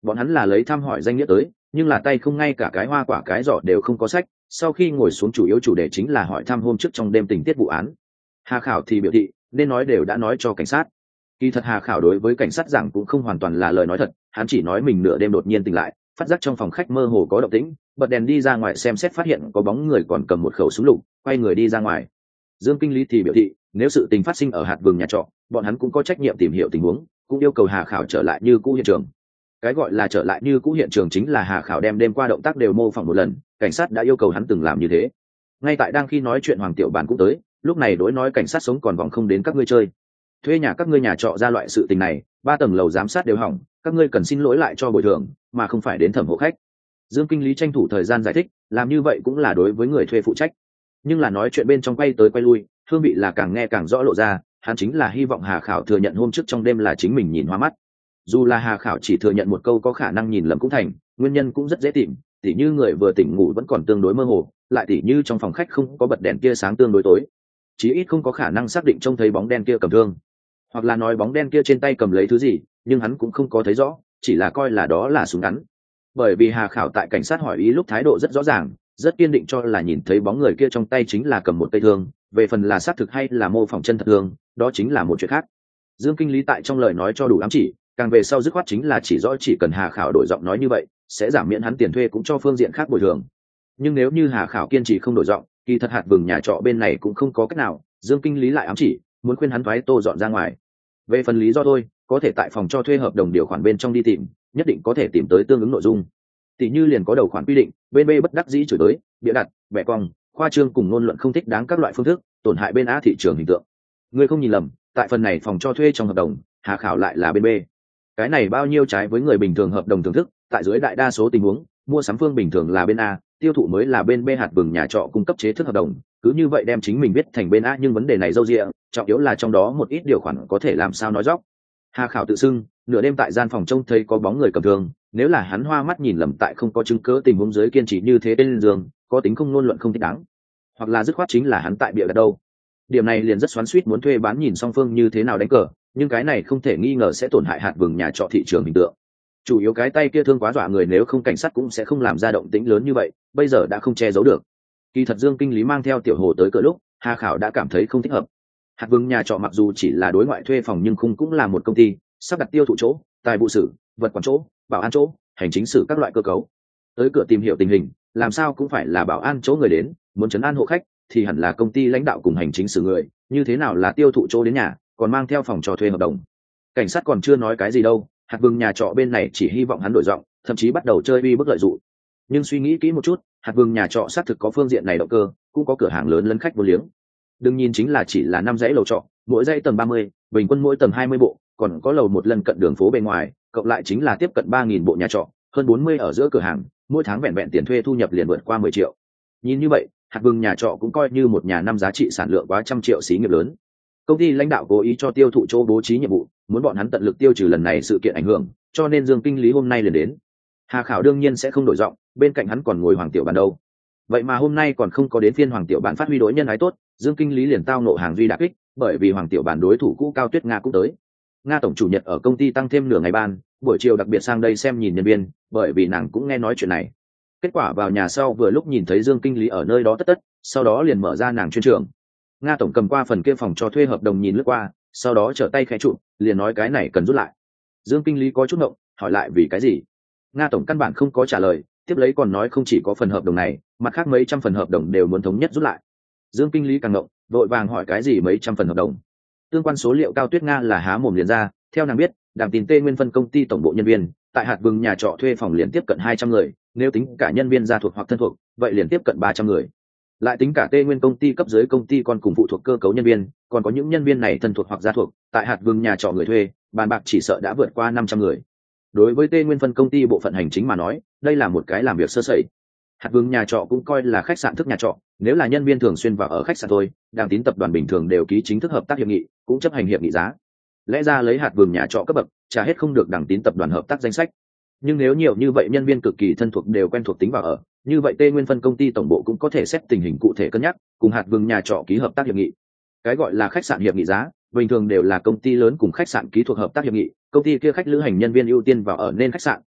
bọn hắn là lấy thăm hỏi danh nghĩa tới, nhưng là tay không ngay cả cái hoa quả cái giỏ đều không có sách. Sau khi ngồi xuống chủ yếu chủ đề chính là hỏi thăm hôm trước trong đêm tình tiết vụ án. Hà Khảo thì biểu thị nên nói đều đã nói cho cảnh sát. Kỳ thật Hà Khảo đối với cảnh sát giảng cũng không hoàn toàn là lời nói thật, hắn chỉ nói mình nửa đêm đột nhiên tỉnh lại, phát giác trong phòng khách mơ hồ có động tĩnh, bật đèn đi ra ngoài xem xét phát hiện có bóng người còn cầm một khẩu súng lục, quay người đi ra ngoài. Dương Kinh Lý thì biểu thị nếu sự tình phát sinh ở hạt vườn nhà trọ, bọn hắn cũng có trách nhiệm tìm hiểu tình huống, cũng yêu cầu Hà Khảo trở lại như cũ hiện trường. Cái gọi là trở lại như cũ hiện trường chính là Hà Khảo đem đêm qua động tác đều mô phỏng một lần, cảnh sát đã yêu cầu hắn từng làm như thế. Ngay tại đang khi nói chuyện Hoàng Tiểu Bản cũng tới, lúc này đối nói cảnh sát sống còn vòng không đến các ngươi chơi. Thuê nhà các ngươi nhà trọ ra loại sự tình này, ba tầng lầu giám sát đều hỏng, các ngươi cần xin lỗi lại cho bồi thường, mà không phải đến thẩm hộ khách. Dương Kinh Lý tranh thủ thời gian giải thích, làm như vậy cũng là đối với người thuê phụ trách. Nhưng là nói chuyện bên trong quay tới quay lui, hương vị là càng nghe càng rõ lộ ra, hắn chính là hy vọng Hà Khảo thừa nhận hôm trước trong đêm là chính mình nhìn hoa mắt. Dù là Hà Khảo chỉ thừa nhận một câu có khả năng nhìn lầm cũng thành, nguyên nhân cũng rất dễ tìm, tỉ như người vừa tỉnh ngủ vẫn còn tương đối mơ hồ, lại tỉ như trong phòng khách không có bật đèn kia sáng tương đối tối, chí ít không có khả năng xác định trông thấy bóng đen kia cầm thương, hoặc là nói bóng đen kia trên tay cầm lấy thứ gì, nhưng hắn cũng không có thấy rõ, chỉ là coi là đó là súng ngắn. Bởi vì Hà Khảo tại cảnh sát hỏi ý lúc thái độ rất rõ ràng, rất kiên định cho là nhìn thấy bóng người kia trong tay chính là cầm một cây thương, về phần là xác thực hay là mô phỏng chân thật thương, đó chính là một chuyện khác. Dương Kinh Lý tại trong lời nói cho đủ ám chỉ, càng về sau dứt khoát chính là chỉ rõ chỉ cần Hà Khảo đổi giọng nói như vậy, sẽ giảm miễn hắn tiền thuê cũng cho phương diện khác bồi thường. Nhưng nếu như Hà Khảo kiên trì không đổi giọng, kỳ thật hạt vừng nhà trọ bên này cũng không có cách nào, Dương Kinh Lý lại ám chỉ, muốn khuyên hắn thoái tô dọn ra ngoài. Về phần lý do thôi, có thể tại phòng cho thuê hợp đồng điều khoản bên trong đi tìm, nhất định có thể tìm tới tương ứng nội dung. Tỷ như liền có đầu khoản quy định, bên B bất đắc dĩ chửi tới, bịa đặt, bẻ cong, khoa trương cùng ngôn luận không thích đáng các loại phương thức, tổn hại bên A thị trường hình tượng. Người không nhìn lầm, tại phần này phòng cho thuê trong hợp đồng, Hà Khảo lại là bên B. Cái này bao nhiêu trái với người bình thường hợp đồng thưởng thức, tại dưới đại đa số tình huống, mua sắm phương bình thường là bên A, tiêu thụ mới là bên B hạt vừng nhà trọ cung cấp chế thức hợp đồng, cứ như vậy đem chính mình viết thành bên A, nhưng vấn đề này râu ria, trọng yếu là trong đó một ít điều khoản có thể làm sao nói dóc. Hà Khảo tự xưng, nửa đêm tại gian phòng trông thấy có bóng người cầm thương, nếu là hắn hoa mắt nhìn lầm tại không có chứng cứ tình huống dưới kiên trì như thế bên giường, có tính không ngôn luận không thích đáng, hoặc là dứt khoát chính là hắn tại bịa đặt đâu. Điểm này liền rất xoắn xuýt muốn thuê bán nhìn song phương như thế nào đánh cờ, nhưng cái này không thể nghi ngờ sẽ tổn hại hạt vừng nhà trọ thị trường hình tượng. Chủ yếu cái tay kia thương quá dọa người, nếu không cảnh sát cũng sẽ không làm ra động tĩnh lớn như vậy, bây giờ đã không che giấu được. Kỳ thật Dương Kinh Lý mang theo Tiểu Hồ tới cửa lúc, Hà Khảo đã cảm thấy không thích hợp. Hạt vừng nhà trọ mặc dù chỉ là đối ngoại thuê phòng nhưng khung cũng là một công ty, sắp đặt tiêu thụ chỗ, tài vụ sử, vật quản chỗ, bảo an chỗ, hành chính sử các loại cơ cấu. Tới cửa tìm hiểu tình hình, làm sao cũng phải là bảo an chỗ người đến, muốn trấn an hộ khách thì hẳn là công ty lãnh đạo cùng hành chính sử người, như thế nào là tiêu thụ chỗ đến nhà, còn mang theo phòng cho thuê hợp đồng. Cảnh sát còn chưa nói cái gì đâu, hạt vừng nhà trọ bên này chỉ hy vọng hắn đổi giọng, thậm chí bắt đầu chơi uy bức lợi dụ. Nhưng suy nghĩ kỹ một chút, hạt vừng nhà trọ xác thực có phương diện này động cơ, cũng có cửa hàng lớn lấn khách vô liếng. Đừng nhìn chính là chỉ là năm dãy lầu trọ, mỗi dãy tầng ba mươi, bình quân mỗi tầng hai mươi bộ, còn có lầu một lần cận đường phố bên ngoài, cộng lại chính là tiếp cận ba nghìn bộ nhà trọ, hơn bốn mươi ở giữa cửa hàng, mỗi tháng vẹn vẹn tiền thuê thu nhập liền vượt qua mười triệu. Nhìn như vậy, hạt vừng nhà trọ cũng coi như một nhà năm giá trị sản lượng quá trăm triệu xí nghiệp lớn. Công ty lãnh đạo cố ý cho tiêu thụ chỗ bố trí nhiệm vụ, muốn bọn hắn tận lực tiêu trừ lần này sự kiện ảnh hưởng, cho nên Dương Kinh Lý hôm nay liền đến. Hà Khảo đương nhiên sẽ không đổi giọng, bên cạnh hắn còn ngồi Hoàng Tiểu Bản đâu. Vậy mà hôm nay còn không có đến phiên Hoàng Tiểu Bản phát huy đối nhân ái tốt, Dương Kinh Lý liền tao nộ hàng duy đả kích, bởi vì Hoàng Tiểu Bản đối thủ cũ Cao Tuyết Nga cũng tới. Nga tổng chủ nhật ở công ty tăng thêm nửa ngày ban, buổi chiều đặc biệt sang đây xem nhìn nhân viên, bởi vì nàng cũng nghe nói chuyện này. Kết quả vào nhà sau vừa lúc nhìn thấy Dương Kinh Lý ở nơi đó tất tất, sau đó liền mở ra nàng chuyên trường. Nga tổng cầm qua phần kia phòng cho thuê hợp đồng nhìn lướt qua, sau đó trở tay khẽ trụ, liền nói cái này cần rút lại. Dương Kinh Lý có chút ngộng, hỏi lại vì cái gì. Nga tổng căn bản không có trả lời, tiếp lấy còn nói không chỉ có phần hợp đồng này, mặt khác mấy trăm phần hợp đồng đều muốn thống nhất rút lại. Dương Kinh Lý càng ngộng, vội vàng hỏi cái gì mấy trăm phần hợp đồng. Tương quan số liệu Cao Tuyết Nga là há mồm liền ra, theo nàng biết, đảng tin Tê Nguyên phân công ty tổng bộ nhân viên, tại hạt vừng nhà trọ thuê phòng liền tiếp cận hai trăm người, nếu tính cả nhân viên gia thuộc hoặc thân thuộc, vậy liền tiếp cận ba trăm người. Lại tính cả Tê Nguyên công ty cấp dưới công ty còn cùng phụ thuộc cơ cấu nhân viên, còn có những nhân viên này thân thuộc hoặc gia thuộc, tại hạt vừng nhà trọ người thuê, bàn bạc chỉ sợ đã vượt qua năm trăm người. Đối với Tê Nguyên phân công ty bộ phận hành chính mà nói, đây là một cái làm việc sơ sẩy. Hạt vừng nhà trọ cũng coi là khách sạn thức nhà trọ, nếu là nhân viên thường xuyên vào ở khách sạn thôi, đảng tín tập đoàn bình thường đều ký chính thức hợp tác hiệp nghị, cũng chấp hành hiệp nghị giá. Lẽ ra lấy hạt vừng nhà trọ cấp bậc, trả hết không được đảng tín tập đoàn hợp tác danh sách. Nhưng nếu nhiều như vậy nhân viên cực kỳ thân thuộc đều quen thuộc tính vào ở, như vậy Tê Nguyên phân công ty tổng bộ cũng có thể xét tình hình cụ thể cân nhắc, cùng hạt vừng nhà trọ ký hợp tác hiệp nghị. Cái gọi là khách sạn hiệp nghị giá, bình thường đều là công ty lớn cùng khách sạn ký thuộc hợp tác hiệp nghị, công ty kia khách lữ hành nhân viên ưu tiên vào ở nên khách sạn,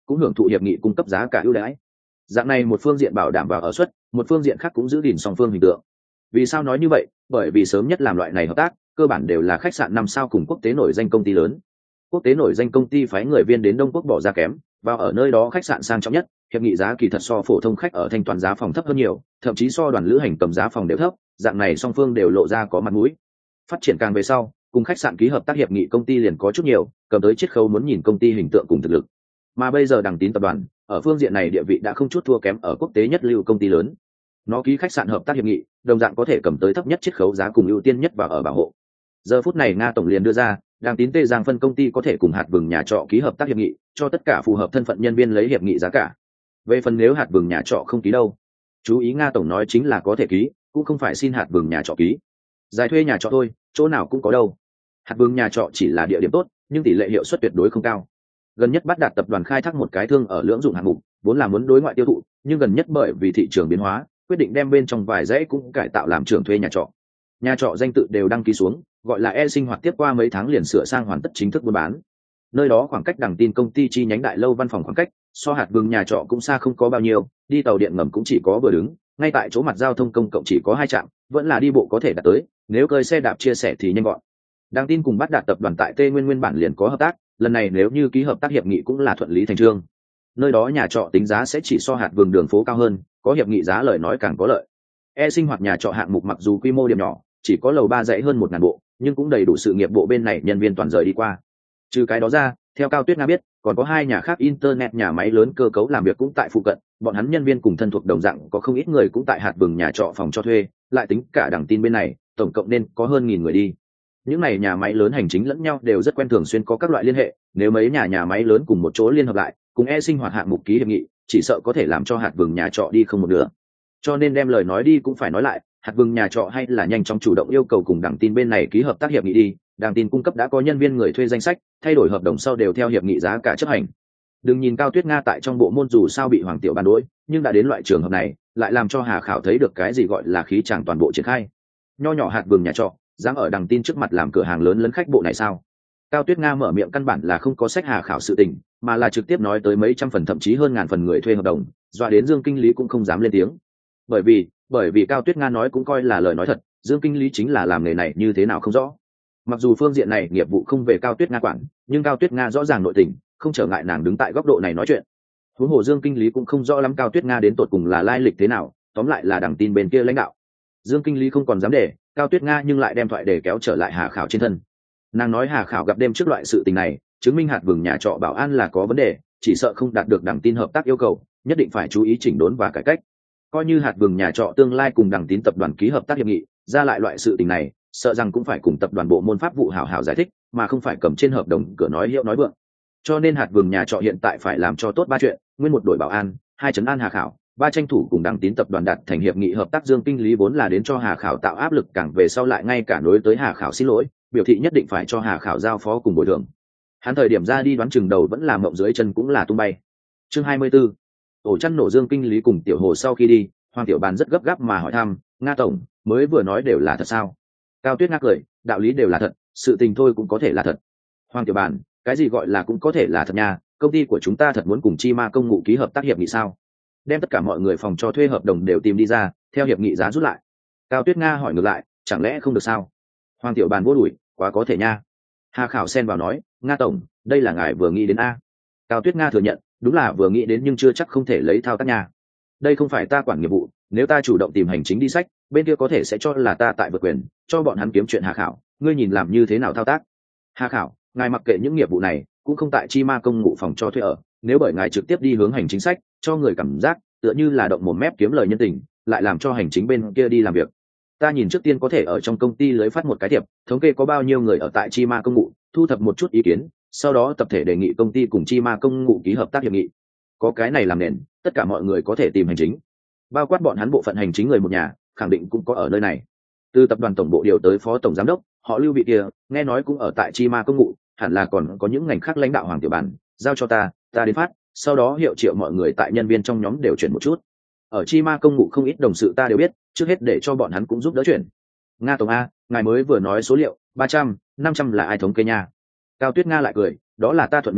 cũng hưởng thụ hiệp nghị cung cấp giá cả ưu đãi. Dạng này một phương diện bảo đảm vào ở suất, một phương diện khác cũng giữ gìn song phương hình tượng. Vì sao nói như vậy? Bởi vì sớm nhất làm loại này hợp tác cơ bản đều là khách sạn năm sao cùng quốc tế nổi danh công ty lớn. Quốc tế nổi danh công ty phái người viên đến Đông Quốc bỏ ra kém, vào ở nơi đó khách sạn sang trọng nhất, hiệp nghị giá kỳ thật so phổ thông khách ở thanh toán giá phòng thấp hơn nhiều, thậm chí so đoàn lữ hành cầm giá phòng đều thấp, dạng này song phương đều lộ ra có mặt mũi. Phát triển càng về sau, cùng khách sạn ký hợp tác hiệp nghị công ty liền có chút nhiều, cầm tới chiết khấu muốn nhìn công ty hình tượng cùng thực lực. Mà bây giờ Đằng Tín tập đoàn ở phương diện này địa vị đã không chút thua kém ở quốc tế nhất lưu công ty lớn. Nó ký khách sạn hợp tác hiệp nghị, đồng dạng có thể cầm tới thấp nhất chiết khấu giá cùng ưu tiên nhất và ở bảo hộ. Giờ phút này Nga tổng liền đưa ra, Đằng Tín Tê Giang phân công ty có thể cùng hạt vừng nhà trọ ký hợp tác hiệp nghị, cho tất cả phù hợp thân phận nhân viên lấy hiệp nghị giá cả. Về phần nếu hạt vừng nhà trọ không ký đâu, chú ý Nga tổng nói chính là có thể ký, cũng không phải xin hạt vừng nhà trọ ký. Giải thuê nhà trọ thôi, chỗ nào cũng có đâu. Hạt vừng nhà trọ chỉ là địa điểm tốt, nhưng tỷ lệ hiệu suất tuyệt đối không cao. Gần nhất Bát Đạt tập đoàn khai thác một cái thương ở lưỡng dụng hạng mục, vốn là muốn đối ngoại tiêu thụ, nhưng gần nhất bởi vì thị trường biến hóa, quyết định đem bên trong vài dãy cũng cải tạo làm trường thuê nhà trọ. Nhà trọ danh tự đều đăng ký xuống, gọi là E Sinh Hoạt, tiếp qua mấy tháng liền sửa sang hoàn tất chính thức buôn bán. Nơi đó khoảng cách Đằng Tin công ty chi nhánh đại lâu văn phòng khoảng cách, so hạt vừng nhà trọ cũng xa không có bao nhiêu, đi tàu điện ngầm cũng chỉ có vừa đứng, ngay tại chỗ mặt giao thông công cộng chỉ có hai trạm, vẫn là đi bộ có thể đạt tới, nếu cơi xe đạp chia sẻ thì nhanh gọn. Đằng Tin cùng Bát Đạt tập đoàn tại Tây Nguyên nguyên bản liền có hợp tác, lần này nếu như ký hợp tác hiệp nghị cũng là thuận lý thành trương. Nơi đó nhà trọ tính giá sẽ chỉ so hạt vừng đường phố cao hơn, có hiệp nghị giá lời nói càng có lợi. E Sinh Hoạt nhà trọ hạng mục mặc dù quy mô điểm nhỏ, chỉ có lầu ba dãy hơn một ngàn bộ, nhưng cũng đầy đủ sự nghiệp bộ bên này nhân viên toàn rời đi qua. Trừ cái đó ra, theo Cao Tuyết Nga biết, còn có hai nhà khác internet nhà máy lớn cơ cấu làm việc cũng tại phụ cận, bọn hắn nhân viên cùng thân thuộc đồng dạng có không ít người cũng tại hạt vừng nhà trọ phòng cho thuê, lại tính cả Đằng Tin bên này, tổng cộng nên có hơn nghìn người đi. Những này nhà máy lớn hành chính lẫn nhau đều rất quen, thường xuyên có các loại liên hệ, nếu mấy nhà nhà máy lớn cùng một chỗ liên hợp lại, cùng E Sinh Hoạt hạng mục ký hiệp nghị, chỉ sợ có thể làm cho hạt vừng nhà trọ đi không một nửa. Cho nên đem lời nói đi cũng phải nói lại, hạt vừng nhà trọ hay là nhanh chóng chủ động yêu cầu cùng Đằng Tin bên này ký hợp tác hiệp nghị đi. Đằng Tin cung cấp đã có nhân viên người thuê danh sách, thay đổi hợp đồng sau đều theo hiệp nghị giá cả chấp hành. Đừng nhìn Cao Tuyết Nga tại trong bộ môn dù sao bị Hoàng Tiểu Bàn đối, nhưng đã đến loại trường hợp này, lại làm cho Hà Khảo thấy được cái gì gọi là khí chàng toàn bộ triển khai. Nho nhỏ hạt vừng nhà trọ, dám ở Đằng Tin trước mặt làm cửa hàng lớn lấn khách bộ này sao? Cao Tuyết Nga mở miệng căn bản là không có sách Hà Khảo sự tình, mà là trực tiếp nói tới mấy trăm phần thậm chí hơn ngàn phần người thuê hợp đồng, dọa đến Dương kinh lý cũng không dám lên tiếng. Bởi vì, bởi vì Cao Tuyết Nga nói cũng coi là lời nói thật, Dương kinh lý chính là làm nghề này như thế nào không rõ. Mặc dù phương diện này nghiệp vụ không về Cao Tuyết Nga quản, nhưng Cao Tuyết Nga rõ ràng nội tình, không trở ngại nàng đứng tại góc độ này nói chuyện. Huống hồ Dương kinh lý cũng không rõ lắm Cao Tuyết Nga đến tột cùng là lai lịch thế nào, tóm lại là Đằng Tin bên kia lãnh đạo. Dương kinh lý không còn dám để Cao Tuyết Nga, nhưng lại đem thoại để kéo trở lại Hà Khảo trên thân. Nàng nói Hà Khảo gặp đêm trước loại sự tình này, chứng minh hạt vừng nhà trọ bảo an là có vấn đề, chỉ sợ không đạt được Đằng Tin hợp tác yêu cầu, nhất định phải chú ý chỉnh đốn và cải cách. Coi như hạt vừng nhà trọ tương lai cùng Đằng Tín tập đoàn ký hợp tác hiệp nghị, ra lại loại sự tình này, sợ rằng cũng phải cùng tập đoàn bộ môn pháp vụ hảo hảo giải thích, mà không phải cầm trên hợp đồng cửa nói hiệu nói vượng. Cho nên hạt vừng nhà trọ hiện tại phải làm cho tốt ba chuyện: nguyên một đội bảo an, hai trấn an Hà Khảo, ba tranh thủ cùng Đằng Tín tập đoàn đạt thành hiệp nghị hợp tác. Dương kinh lý vốn là đến cho Hà Khảo tạo áp lực, càng về sau lại ngay cả nối tới Hà Khảo xin lỗi, biểu thị nhất định phải cho Hà Khảo giao phó cùng bồi thường. Hắn thời điểm ra đi đoán chừng đầu vẫn là mộng dưới chân cũng là tung bay. Chương hai mươi 'ố ổ chăn nổ. Dương kinh lý cùng Tiểu Hồ sau khi đi, Hoàng Tiểu Bàn rất gấp gáp mà hỏi thăm, Nga tổng, mới vừa nói đều là thật sao? Cao Tuyết Nga cười, đạo lý đều là thật, sự tình thôi cũng có thể là thật. Hoàng Tiểu Bàn, cái gì gọi là cũng có thể là thật nha? Công ty của chúng ta thật muốn cùng Chi Ma Công ngụ ký hợp tác hiệp nghị sao? Đem tất cả mọi người phòng cho thuê hợp đồng đều tìm đi ra, theo hiệp nghị giá rút lại. Cao Tuyết Nga hỏi ngược lại, chẳng lẽ không được sao? Hoàng Tiểu Bàn vô đuổi, quá có thể nha. Hà Khảo xen vào nói, Nga tổng, đây là ngài vừa nghĩ đến a? Cao Tuyết Nga thừa nhận, đúng là vừa nghĩ đến, nhưng chưa chắc không thể lấy thao tác nha. Đây không phải ta quản nghiệp vụ, nếu ta chủ động tìm hành chính đi sách, bên kia có thể sẽ cho là ta tại vượt quyền, cho bọn hắn kiếm chuyện. Hà Khảo, ngươi nhìn làm như thế nào thao tác? Hà Khảo, ngài mặc kệ những nghiệp vụ này, cũng không tại Chi Ma Công ngụ phòng cho thuê ở, nếu bởi ngài trực tiếp đi hướng hành chính sách, cho người cảm giác tựa như là động một mép kiếm lời nhân tình, lại làm cho hành chính bên kia đi làm việc. Ta nhìn trước tiên có thể ở trong công ty lưới phát một cái thiệp, thống kê có bao nhiêu người ở tại Chi Ma Công ngụ, thu thập một chút ý kiến, sau đó tập thể đề nghị công ty cùng Chi Ma Công ngụ ký hợp tác hiệp nghị. Có cái này làm nền, tất cả mọi người có thể tìm hành chính, bao quát bọn hắn bộ phận hành chính người một nhà, khẳng định cũng có ở nơi này. Từ tập đoàn tổng bộ điều tới phó tổng giám đốc, họ Lưu vị kia, nghe nói cũng ở tại Chi Ma Công ngụ, hẳn là còn có những ngành khác lãnh đạo. Hoàng Tiểu Bàn, giao cho ta, ta đến phát, sau đó hiệu triệu mọi người tại nhân viên trong nhóm đều chuyển một chút. Ở Chi Ma Công ngụ không ít đồng sự ta đều biết, trước hết để cho bọn hắn cũng giúp đỡ chuyển. Nga tổng a, ngài mới vừa nói số liệu ba trăm, năm trăm là ai thống kê nha? Cao Tuyết Nga lại cười, đó là ta thuận miệng nói,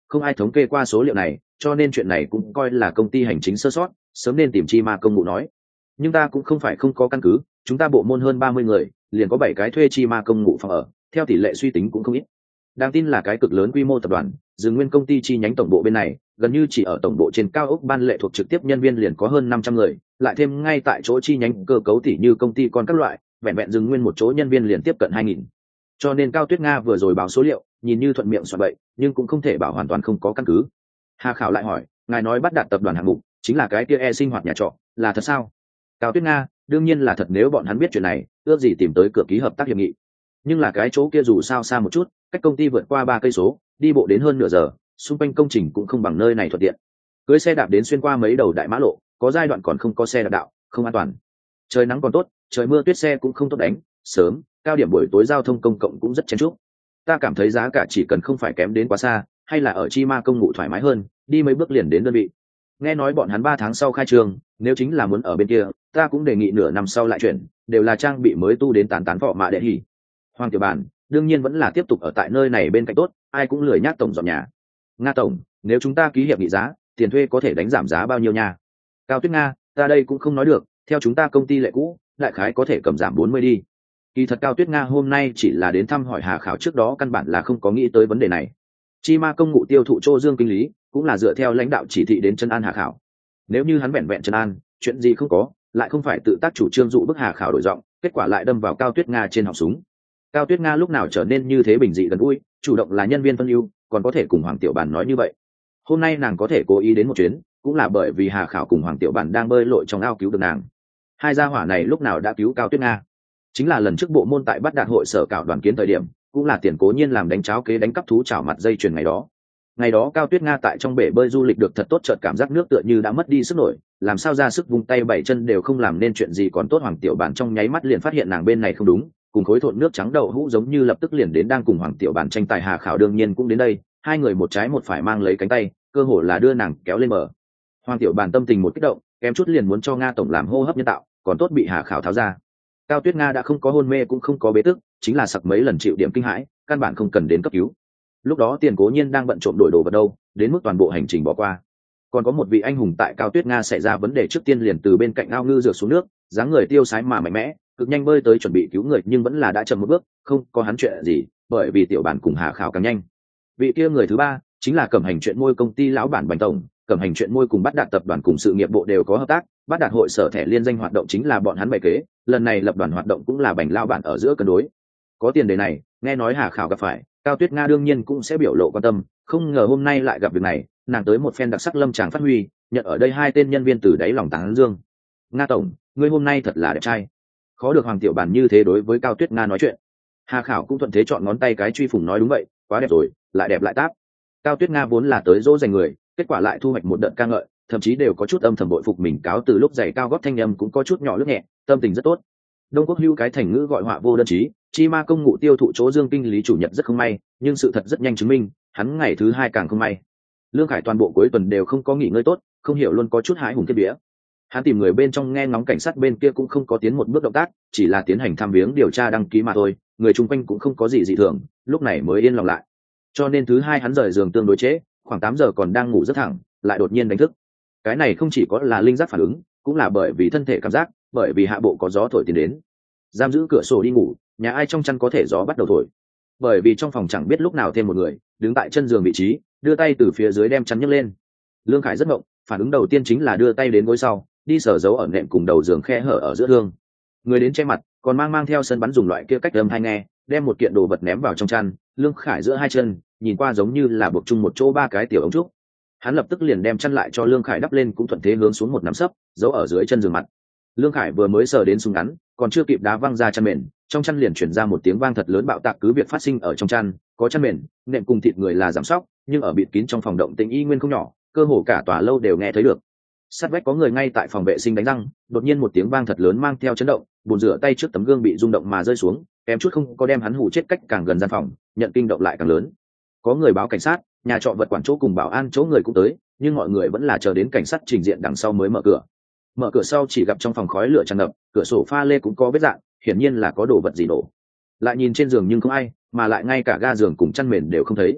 không ai thống kê qua số liệu này, cho nên chuyện này cũng coi là công ty hành chính sơ sót, sớm nên tìm chi ma công ngụ nói. Nhưng ta cũng không phải không có căn cứ, chúng ta bộ môn hơn ba mươi người, liền có bảy cái thuê chi ma công ngụ phòng ở, theo tỷ lệ suy tính cũng không ít. Đáng tin là cái cực lớn quy mô tập đoàn, dừng nguyên công ty chi nhánh tổng bộ bên này, gần như chỉ ở tổng bộ trên cao ốc ban lệ thuộc trực tiếp nhân viên liền có hơn năm trăm người, lại thêm ngay tại chỗ chi nhánh cơ cấu tỉ như công ty con các loại, vẹn vẹn dừng nguyên một chỗ nhân viên liền tiếp cận hai nghìn. Cho nên Cao Tuyết Nga vừa rồi báo số liệu, nhìn như thuận miệng soạn bậy, nhưng cũng không thể bảo hoàn toàn không có căn cứ. Hà Khảo lại hỏi, ngài nói bắt đạt tập đoàn hạng mục, chính là cái kia e sinh hoạt nhà trọ, là thật sao? Cao Tuyết Nga, đương nhiên là thật, nếu bọn hắn biết chuyện này, ước gì tìm tới cửa ký hợp tác hiệp nghị. Nhưng là cái chỗ kia dù sao xa một chút, cách công ty vượt qua ba cây số, đi bộ đến hơn nửa giờ, xung quanh công trình cũng không bằng nơi này thuận tiện. Cưới xe đạp đến xuyên qua mấy đầu đại mã lộ, có giai đoạn còn không có xe đạp đạo, không an toàn. Trời nắng còn tốt, trời mưa tuyết xe cũng không tốt đánh, sớm, cao điểm buổi tối giao thông công cộng cũng rất chen chúc. Ta cảm thấy giá cả chỉ cần không phải kém đến quá xa, hay là ở chi ma công ngụ thoải mái hơn, đi mấy bước liền đến đơn vị. Nghe nói bọn hắn ba tháng sau khai trương, nếu chính là muốn ở bên kia, ta cũng đề nghị nửa năm sau lại chuyển, đều là trang bị mới tu đến tán tán vọ mạ đệ hỉ. Hoàng tiểu bản, đương nhiên vẫn là tiếp tục ở tại nơi này bên cạnh tốt, ai cũng lười nhác tổng dọn nhà. Nga tổng, nếu chúng ta ký hiệp nghị giá, tiền thuê có thể đánh giảm giá bao nhiêu nha? Cao Tuyết Nga, ta đây cũng không nói được, theo chúng ta công ty lệ cũ, đại khái có thể cầm giảm bốn mươi đi. Kỳ thật Cao Tuyết Nga hôm nay chỉ là đến thăm hỏi Hà Khảo, trước đó căn bản là không có nghĩ tới vấn đề này. Chi ma công ngụ tiêu thụ Châu Dương kinh lý, cũng là dựa theo lãnh đạo chỉ thị đến chân an Hà Khảo. Nếu như hắn vẹn vẹn chân an, chuyện gì không có, lại không phải tự tác chủ trương dụ bức Hà Khảo đổi giọng, kết quả lại đâm vào Cao Tuyết Nga trên họng súng. Cao Tuyết Nga lúc nào trở nên như thế bình dị gần gũi, chủ động là nhân viên phân ưu, còn có thể cùng Hoàng Tiểu Bản nói như vậy. Hôm nay nàng có thể cố ý đến một chuyến, cũng là bởi vì Hà Khảo cùng Hoàng Tiểu Bản đang bơi lội trong ao cứu được nàng. Hai gia hỏa này lúc nào đã cứu Cao Tuyết Nga? Chính là lần trước bộ môn tại Bát Đạt hội sở cảo đoàn kiến thời điểm, cũng là Tiền Cố Nhiên làm đánh cháo kế đánh cắp thú chảo mặt dây chuyền ngày đó. Ngày đó Cao Tuyết Nga tại trong bể bơi du lịch được thật tốt, chợt cảm giác nước tựa như đã mất đi sức nổi, làm sao ra sức vung tay bảy chân đều không làm nên chuyện gì, còn tốt Hoàng Tiểu Bản trong nháy mắt liền phát hiện nàng bên này không đúng, cùng khối thộn nước trắng đậu hũ giống như lập tức liền đến, đang cùng Hoàng Tiểu Bản tranh tài. Hà Khảo đương nhiên cũng đến đây, hai người một trái một phải mang lấy cánh tay, cơ hồ là đưa nàng kéo lên bờ. Hoàng Tiểu Bản tâm tình một kích động, kém chút liền muốn cho Nga tổng làm hô hấp nhân tạo, còn tốt bị Hà Khảo tháo ra. Cao Tuyết Nga đã không có hôn mê cũng không có bế tức, chính là sặc mấy lần chịu điểm kinh hãi, căn bản không cần đến cấp cứu. Lúc đó Tiền Cố Nhiên đang bận trộm đổi đồ vật đâu, đến mức toàn bộ hành trình bỏ qua. Còn có một vị anh hùng tại Cao Tuyết Nga xảy ra vấn đề trước tiên liền từ bên cạnh ao ngư rượt xuống nước, dáng người tiêu sái mà mạnh mẽ, cực nhanh bơi tới chuẩn bị cứu người, nhưng vẫn là đã chậm một bước, không có hắn chuyện gì, bởi vì Tiểu Bản cùng Hà Khảo càng nhanh. Vị kia người thứ ba chính là Cẩm Hành chuyện môi công ty lão bản Bành tổng. Cẩm Hành chuyện môi cùng Bát Đạt tập đoàn cùng sự nghiệp bộ đều có hợp tác, Bát Đạt hội sở thẻ liên danh hoạt động chính là bọn hắn bày kế, lần này lập đoàn hoạt động cũng là Bành lão bản ở giữa cân đối. Có tiền đề này, nghe nói Hà Khảo gặp phải, Cao Tuyết Nga đương nhiên cũng sẽ biểu lộ quan tâm, không ngờ hôm nay lại gặp việc này, nàng tới một phen đặc sắc lâm tràng phát huy, nhận ở đây hai tên nhân viên từ đáy lòng tán dương. Nga tổng, ngươi hôm nay thật là đẹp trai. Khó được Hoàng Tiểu Bản như thế đối với Cao Tuyết Nga nói chuyện. Hà Khảo cũng thuận thế chọn ngón tay cái truy phủng nói đúng vậy, quá đẹp rồi, lại đẹp lại táp. Cao Tuyết Nga vốn là tới dỗ dành người, kết quả lại thu hoạch một đợt ca ngợi, thậm chí đều có chút âm thầm bội phục mình, cáo từ lúc giày cao gót thanh âm cũng có chút nhỏ lướt nhẹ, tâm tình rất tốt. Đông Quốc Hưu cái thành ngữ gọi họa vô đơn chí, chi ma công ngụ tiêu thụ chỗ Dương kinh lý chủ nhật rất không may, nhưng sự thật rất nhanh chứng minh, hắn ngày thứ hai càng không may. Lương Khải toàn bộ cuối tuần đều không có nghỉ ngơi tốt, không hiểu luôn có chút hái hùng kết vía. Hắn tìm người bên trong nghe ngóng, cảnh sát bên kia cũng không có tiến một bước động tác, chỉ là tiến hành thăm viếng điều tra đăng ký mà thôi, người chung quanh cũng không có gì dị thường, lúc này mới yên lòng lại. Cho nên thứ hai hắn rời giường tương đối trễ, khoảng tám giờ còn đang ngủ rất thẳng, lại đột nhiên đánh thức. Cái này không chỉ có là linh giác phản ứng, cũng là bởi vì thân thể cảm giác, bởi vì hạ bộ có gió thổi tiến đến. Giam giữ cửa sổ đi ngủ, nhà ai trong chăn có thể gió bắt đầu thổi. Bởi vì trong phòng chẳng biết lúc nào thêm một người, đứng tại chân giường vị trí, đưa tay từ phía dưới đem chăn nhấc lên. Lương Khải rất ngộng, phản ứng đầu tiên chính là đưa tay đến gối sau, đi sờ dấu ở nệm cùng đầu giường khe hở ở giữa thương. Người đến che mặt, còn mang mang theo sân bắn dùng loại kia cách âm hay nghe, đem một kiện đồ vật ném vào trong chăn. Lương Khải giữa hai chân, nhìn qua giống như là buộc chung một chỗ ba cái tiểu ống trúc. Hắn lập tức liền đem chăn lại cho Lương Khải đắp lên, cũng thuận thế hướng xuống một nắm sấp, giấu ở dưới chân giường mặt. Lương Khải vừa mới sờ đến súng ngắn, còn chưa kịp đá văng ra chăn mền, trong chăn liền chuyển ra một tiếng vang thật lớn bạo tạc. Cứ việc phát sinh ở trong chăn, có chăn mền, nệm cùng thịt người là giảm sóc, nhưng ở bịt kín trong phòng động tĩnh y nguyên không nhỏ, cơ hồ cả tòa lâu đều nghe thấy được. Sát vách có người ngay tại phòng vệ sinh đánh răng, đột nhiên một tiếng vang thật lớn mang theo chấn động, bồn rửa tay trước tấm gương bị rung động mà rơi xuống, kém chút không có đem hắn hù chết. Cách càng gần gian phòng, nhận kinh động lại càng lớn. Có người báo cảnh sát, nhà trọ vật quản chỗ cùng bảo an chỗ người cũng tới, nhưng mọi người vẫn là chờ đến cảnh sát trình diện đằng sau mới mở cửa. Mở cửa sau chỉ gặp trong phòng khói lửa tràn ngập, cửa sổ pha lê cũng có vết rạn, hiển nhiên là có đồ vật gì đổ. Lại nhìn trên giường nhưng không ai, mà lại ngay cả ga giường cùng chăn mền đều không thấy.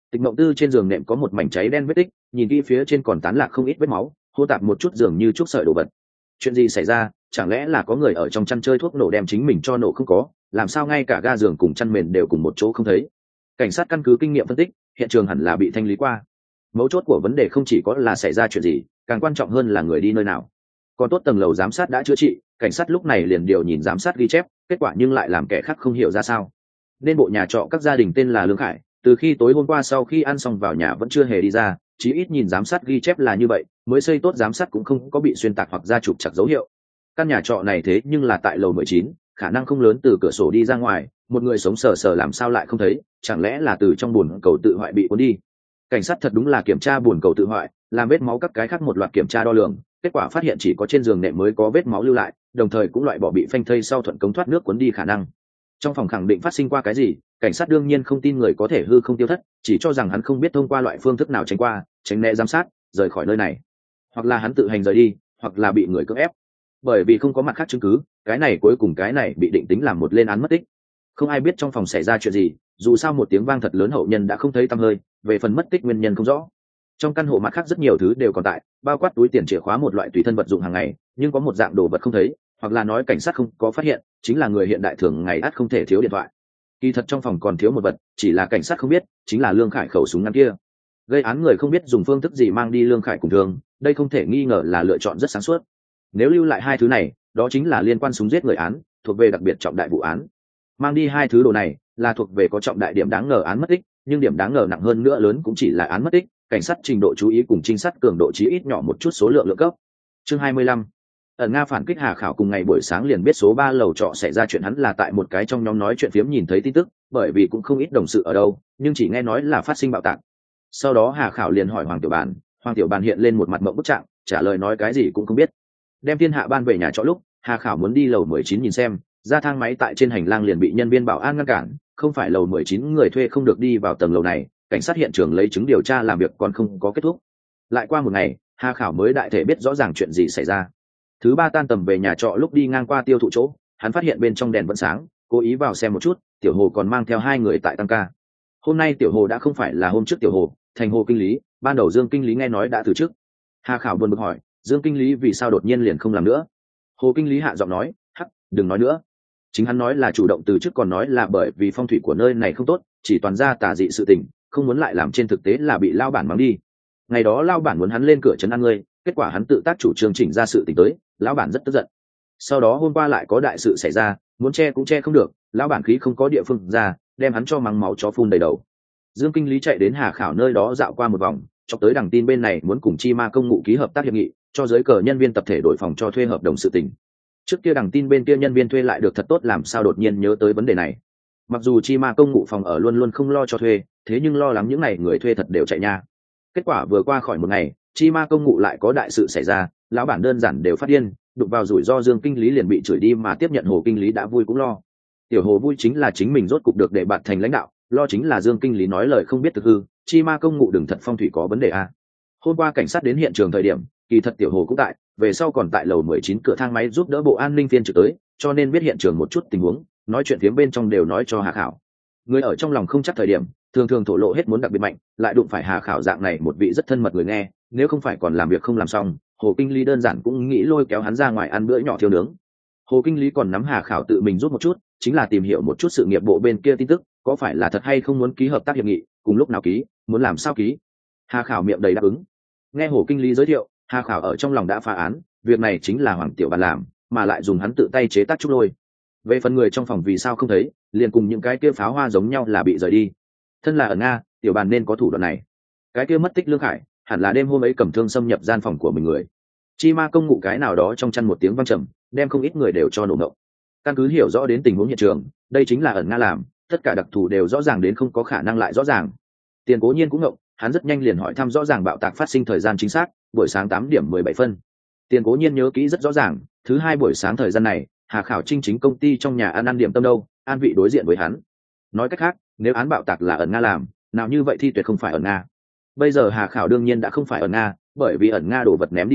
Tịch Mộng Tư trên giường nệm có một mảnh cháy đen vết tích, nhìn kỹ phía trên còn tán lạc không ít vết máu, hô tạp một chút dường như chút sợi đồ vật. Chuyện gì xảy ra? Chẳng lẽ là có người ở trong chăn chơi thuốc nổ đem chính mình cho nổ không có? Làm sao ngay cả ga giường cùng chăn mền đều cùng một chỗ không thấy? Cảnh sát căn cứ kinh nghiệm phân tích, hiện trường hẳn là bị thanh lý qua. Mấu chốt của vấn đề không chỉ có là xảy ra chuyện gì, càng quan trọng hơn là người đi nơi nào. Còn tốt tầng lầu giám sát đã chữa trị, cảnh sát lúc này liền điều nhìn giám sát ghi chép, kết quả nhưng lại làm kẻ khác không hiểu ra sao. Nên bộ nhà trọ các gia đình tên là Lương Khải, từ khi tối hôm qua sau khi ăn xong vào nhà vẫn chưa hề đi ra, chí ít nhìn giám sát ghi chép là như vậy, mới xây tốt giám sát cũng không có bị xuyên tạc hoặc ra trục chặt dấu hiệu. Căn nhà trọ này thế nhưng là tại lầu mười chín, khả năng không lớn từ cửa sổ đi ra ngoài, một người sống sờ sờ làm sao lại không thấy, chẳng lẽ là từ trong bồn cầu tự hoại bị cuốn đi. Cảnh sát thật đúng là kiểm tra bồn cầu tự hoại, làm vết máu các cái khác một loạt kiểm tra đo lường, kết quả phát hiện chỉ có trên giường nệm mới có vết máu lưu lại, đồng thời cũng loại bỏ bị phanh thây sau thuận cống thoát nước cuốn đi khả năng. Trong phòng khẳng định phát sinh qua cái gì, cảnh sát đương nhiên không tin người có thể hư không tiêu thất, chỉ cho rằng hắn không biết thông qua loại phương thức nào tránh qua tránh né giám sát rời khỏi nơi này, hoặc là hắn tự hành rời đi, hoặc là bị người cưỡng ép. Bởi vì không có mặt khác chứng cứ, cái này cuối cùng cái này bị định tính làm một lên án mất tích. Không ai biết trong phòng xảy ra chuyện gì, dù sao một tiếng vang thật lớn hậu nhân đã không thấy tăm hơi, về phần mất tích nguyên nhân không rõ. Trong căn hộ mặt khác rất nhiều thứ đều còn tại, bao quát túi tiền, chìa khóa, một loại tùy thân vật dụng hàng ngày, nhưng có một dạng đồ vật không thấy, hoặc là nói cảnh sát không có phát hiện, chính là người hiện đại thường ngày ắt không thể thiếu điện thoại. Kỳ thật trong phòng còn thiếu một vật, chỉ là cảnh sát không biết, chính là Lương Khải khẩu súng ngắn kia. Gây án người không biết dùng phương thức gì mang đi Lương Khải cùng thương, đây không thể nghi ngờ là lựa chọn rất sáng suốt. Nếu lưu lại hai thứ này, đó chính là liên quan súng giết người án, thuộc về đặc biệt trọng đại vụ án. Mang đi hai thứ đồ này là thuộc về có trọng đại điểm đáng ngờ án mất tích, nhưng điểm đáng ngờ nặng hơn nữa lớn cũng chỉ là án mất tích, cảnh sát trình độ chú ý cùng trinh sát cường độ chí ít nhỏ một chút số lượng lượng cấp. Chương hai mươi lăm. Ở Nga phản kích Hà Khảo cùng ngày buổi sáng liền biết số ba lầu trọ xảy ra chuyện, hắn là tại một cái trong nhóm nói chuyện phiếm nhìn thấy tin tức, bởi vì cũng không ít đồng sự ở đâu, nhưng chỉ nghe nói là phát sinh bạo tạc. Sau đó Hà Khảo liền hỏi Hoàng Tiểu Bàn, Hoàng Tiểu Bàn hiện lên một mặt mộng bức trạng, trả lời nói cái gì cũng không biết. Đem Thiên Hạ Ban về nhà trọ lúc, Hà Khảo muốn đi lầu mười chín nhìn xem, ra thang máy tại trên hành lang liền bị nhân viên bảo an ngăn cản, không phải lầu mười chín người thuê không được đi vào tầng lầu này, cảnh sát hiện trường lấy chứng điều tra làm việc còn không có kết thúc. Lại qua một ngày, Hà Khảo mới đại thể biết rõ ràng chuyện gì xảy ra. Thứ ba tan tầm về nhà trọ lúc đi ngang qua tiêu thụ chỗ, hắn phát hiện bên trong đèn vẫn sáng, cố ý vào xem một chút, Tiểu Hồ còn mang theo hai người tại tăng ca. Hôm nay Tiểu Hồ đã không phải là hôm trước Tiểu Hồ, thành Hồ kinh lý, ban đầu Dương kinh lý nghe nói đã từ chức. Hà Khảo buồn bực hỏi, Dương kinh lý vì sao đột nhiên liền không làm nữa? Hồ kinh lý hạ giọng nói, hắc, đừng nói nữa. Chính hắn nói là chủ động từ chức, còn nói là bởi vì phong thủy của nơi này không tốt, chỉ toàn ra tà dị sự tình, không muốn lại làm, trên thực tế là bị lao bản mắng đi. Ngày đó lao bản muốn hắn lên cửa trấn an ngươi, kết quả hắn tự tác chủ trương chỉnh ra sự tình tới, lão bản rất tức giận. Sau đó hôm qua lại có đại sự xảy ra, muốn che cũng che không được, lão bản khí không có địa phương ra, đem hắn cho mắng máu chó phun đầy đầu. Dương kinh lý chạy đến Hà Khảo nơi đó dạo qua một vòng, cho tới đằng tin bên này muốn cùng Chi Ma công ngụ ký hợp tác hiệp nghị, cho giới cờ nhân viên tập thể đổi phòng cho thuê hợp đồng sự tình. Trước kia đằng tin bên kia nhân viên thuê lại được thật tốt, làm sao đột nhiên nhớ tới vấn đề này. Mặc dù Chi Ma công ngụ phòng ở luôn luôn không lo cho thuê, thế nhưng lo lắng những ngày người thuê thật đều chạy nha. Kết quả vừa qua khỏi một ngày, Chi Ma công ngụ lại có đại sự xảy ra, lão bản đơn giản đều phát điên, đụng vào rủi ro Dương kinh lý liền bị chửi đi, mà tiếp nhận Hồ kinh lý đã vui cũng lo. Tiểu Hồ vui chính là chính mình rốt cục được đề bạt thành lãnh đạo, lo chính là Dương kinh lý nói lời không biết thực hư, Chi Ma công ngụ đừng thật phong thủy có vấn đề à. Hôm qua cảnh sát đến hiện trường thời điểm, kỳ thật Tiểu Hồ cũng tại, về sau còn tại lầu mười chín cửa thang máy giúp đỡ bộ an ninh viên trực tới, cho nên biết hiện trường một chút tình huống, nói chuyện phía bên trong đều nói cho Hà Khảo. Người ở trong lòng không chắc thời điểm, thường thường thổ lộ hết muốn đặc biệt mạnh, lại đụng phải Hà Khảo dạng này một vị rất thân mật người nghe, nếu không phải còn làm việc không làm xong, Hồ kinh lý đơn giản cũng nghĩ lôi kéo hắn ra ngoài ăn bữa nhỏ thiêu nướng. Hồ kinh lý còn nắm Hà Khảo tự mình rút một chút, chính là tìm hiểu một chút sự nghiệp bộ bên kia tin tức, có phải là thật hay không muốn ký hợp tác hiệp nghị, cùng lúc nào ký, muốn làm sao ký. Hà Khảo miệng đầy đáp ứng. Nghe Hồ kinh lý giới thiệu, Hà Khảo ở trong lòng đã phá án, việc này chính là Hoàng Tiểu Bàn làm, mà lại dùng hắn tự tay chế tác trúc lôi. Về phần người trong phòng vì sao không thấy, liền cùng những cái kia pháo hoa giống nhau là bị rời đi. Thân là ở Nga, Tiểu Bàn nên có thủ đoạn này. Cái kia mất tích Lương Khải, hẳn là đêm hôm ấy cầm thương xâm nhập gian phòng của mình người. Chi Ma công ngụ cái nào đó trong chăn một tiếng vang trầm, đem không ít người đều cho nổ ngộng. Căn cứ hiểu rõ đến tình huống hiện trường, đây chính là ẩn Nga làm, tất cả đặc thù đều rõ ràng đến không có khả năng lại rõ ràng. Tiền Cố Nhiên cũng ngộng, hắn rất nhanh liền hỏi thăm rõ ràng bạo tạc phát sinh thời gian chính xác, buổi sáng tám điểm mười bảy phân. Tiền Cố Nhiên nhớ kỹ rất rõ ràng, thứ hai buổi sáng thời gian này, Hà Khảo Trinh chính công ty trong nhà ăn ăn điểm tâm đâu, an vị đối diện với hắn. Nói cách khác, nếu án bạo tạc là ẩn Nga làm, nào như vậy thì tuyệt không phải ẩn Nga. Bây giờ Hà Khảo đương nhiên đã không phải ẩn Nga, bởi vì ẩn Nga đổ vật ném đi thôi,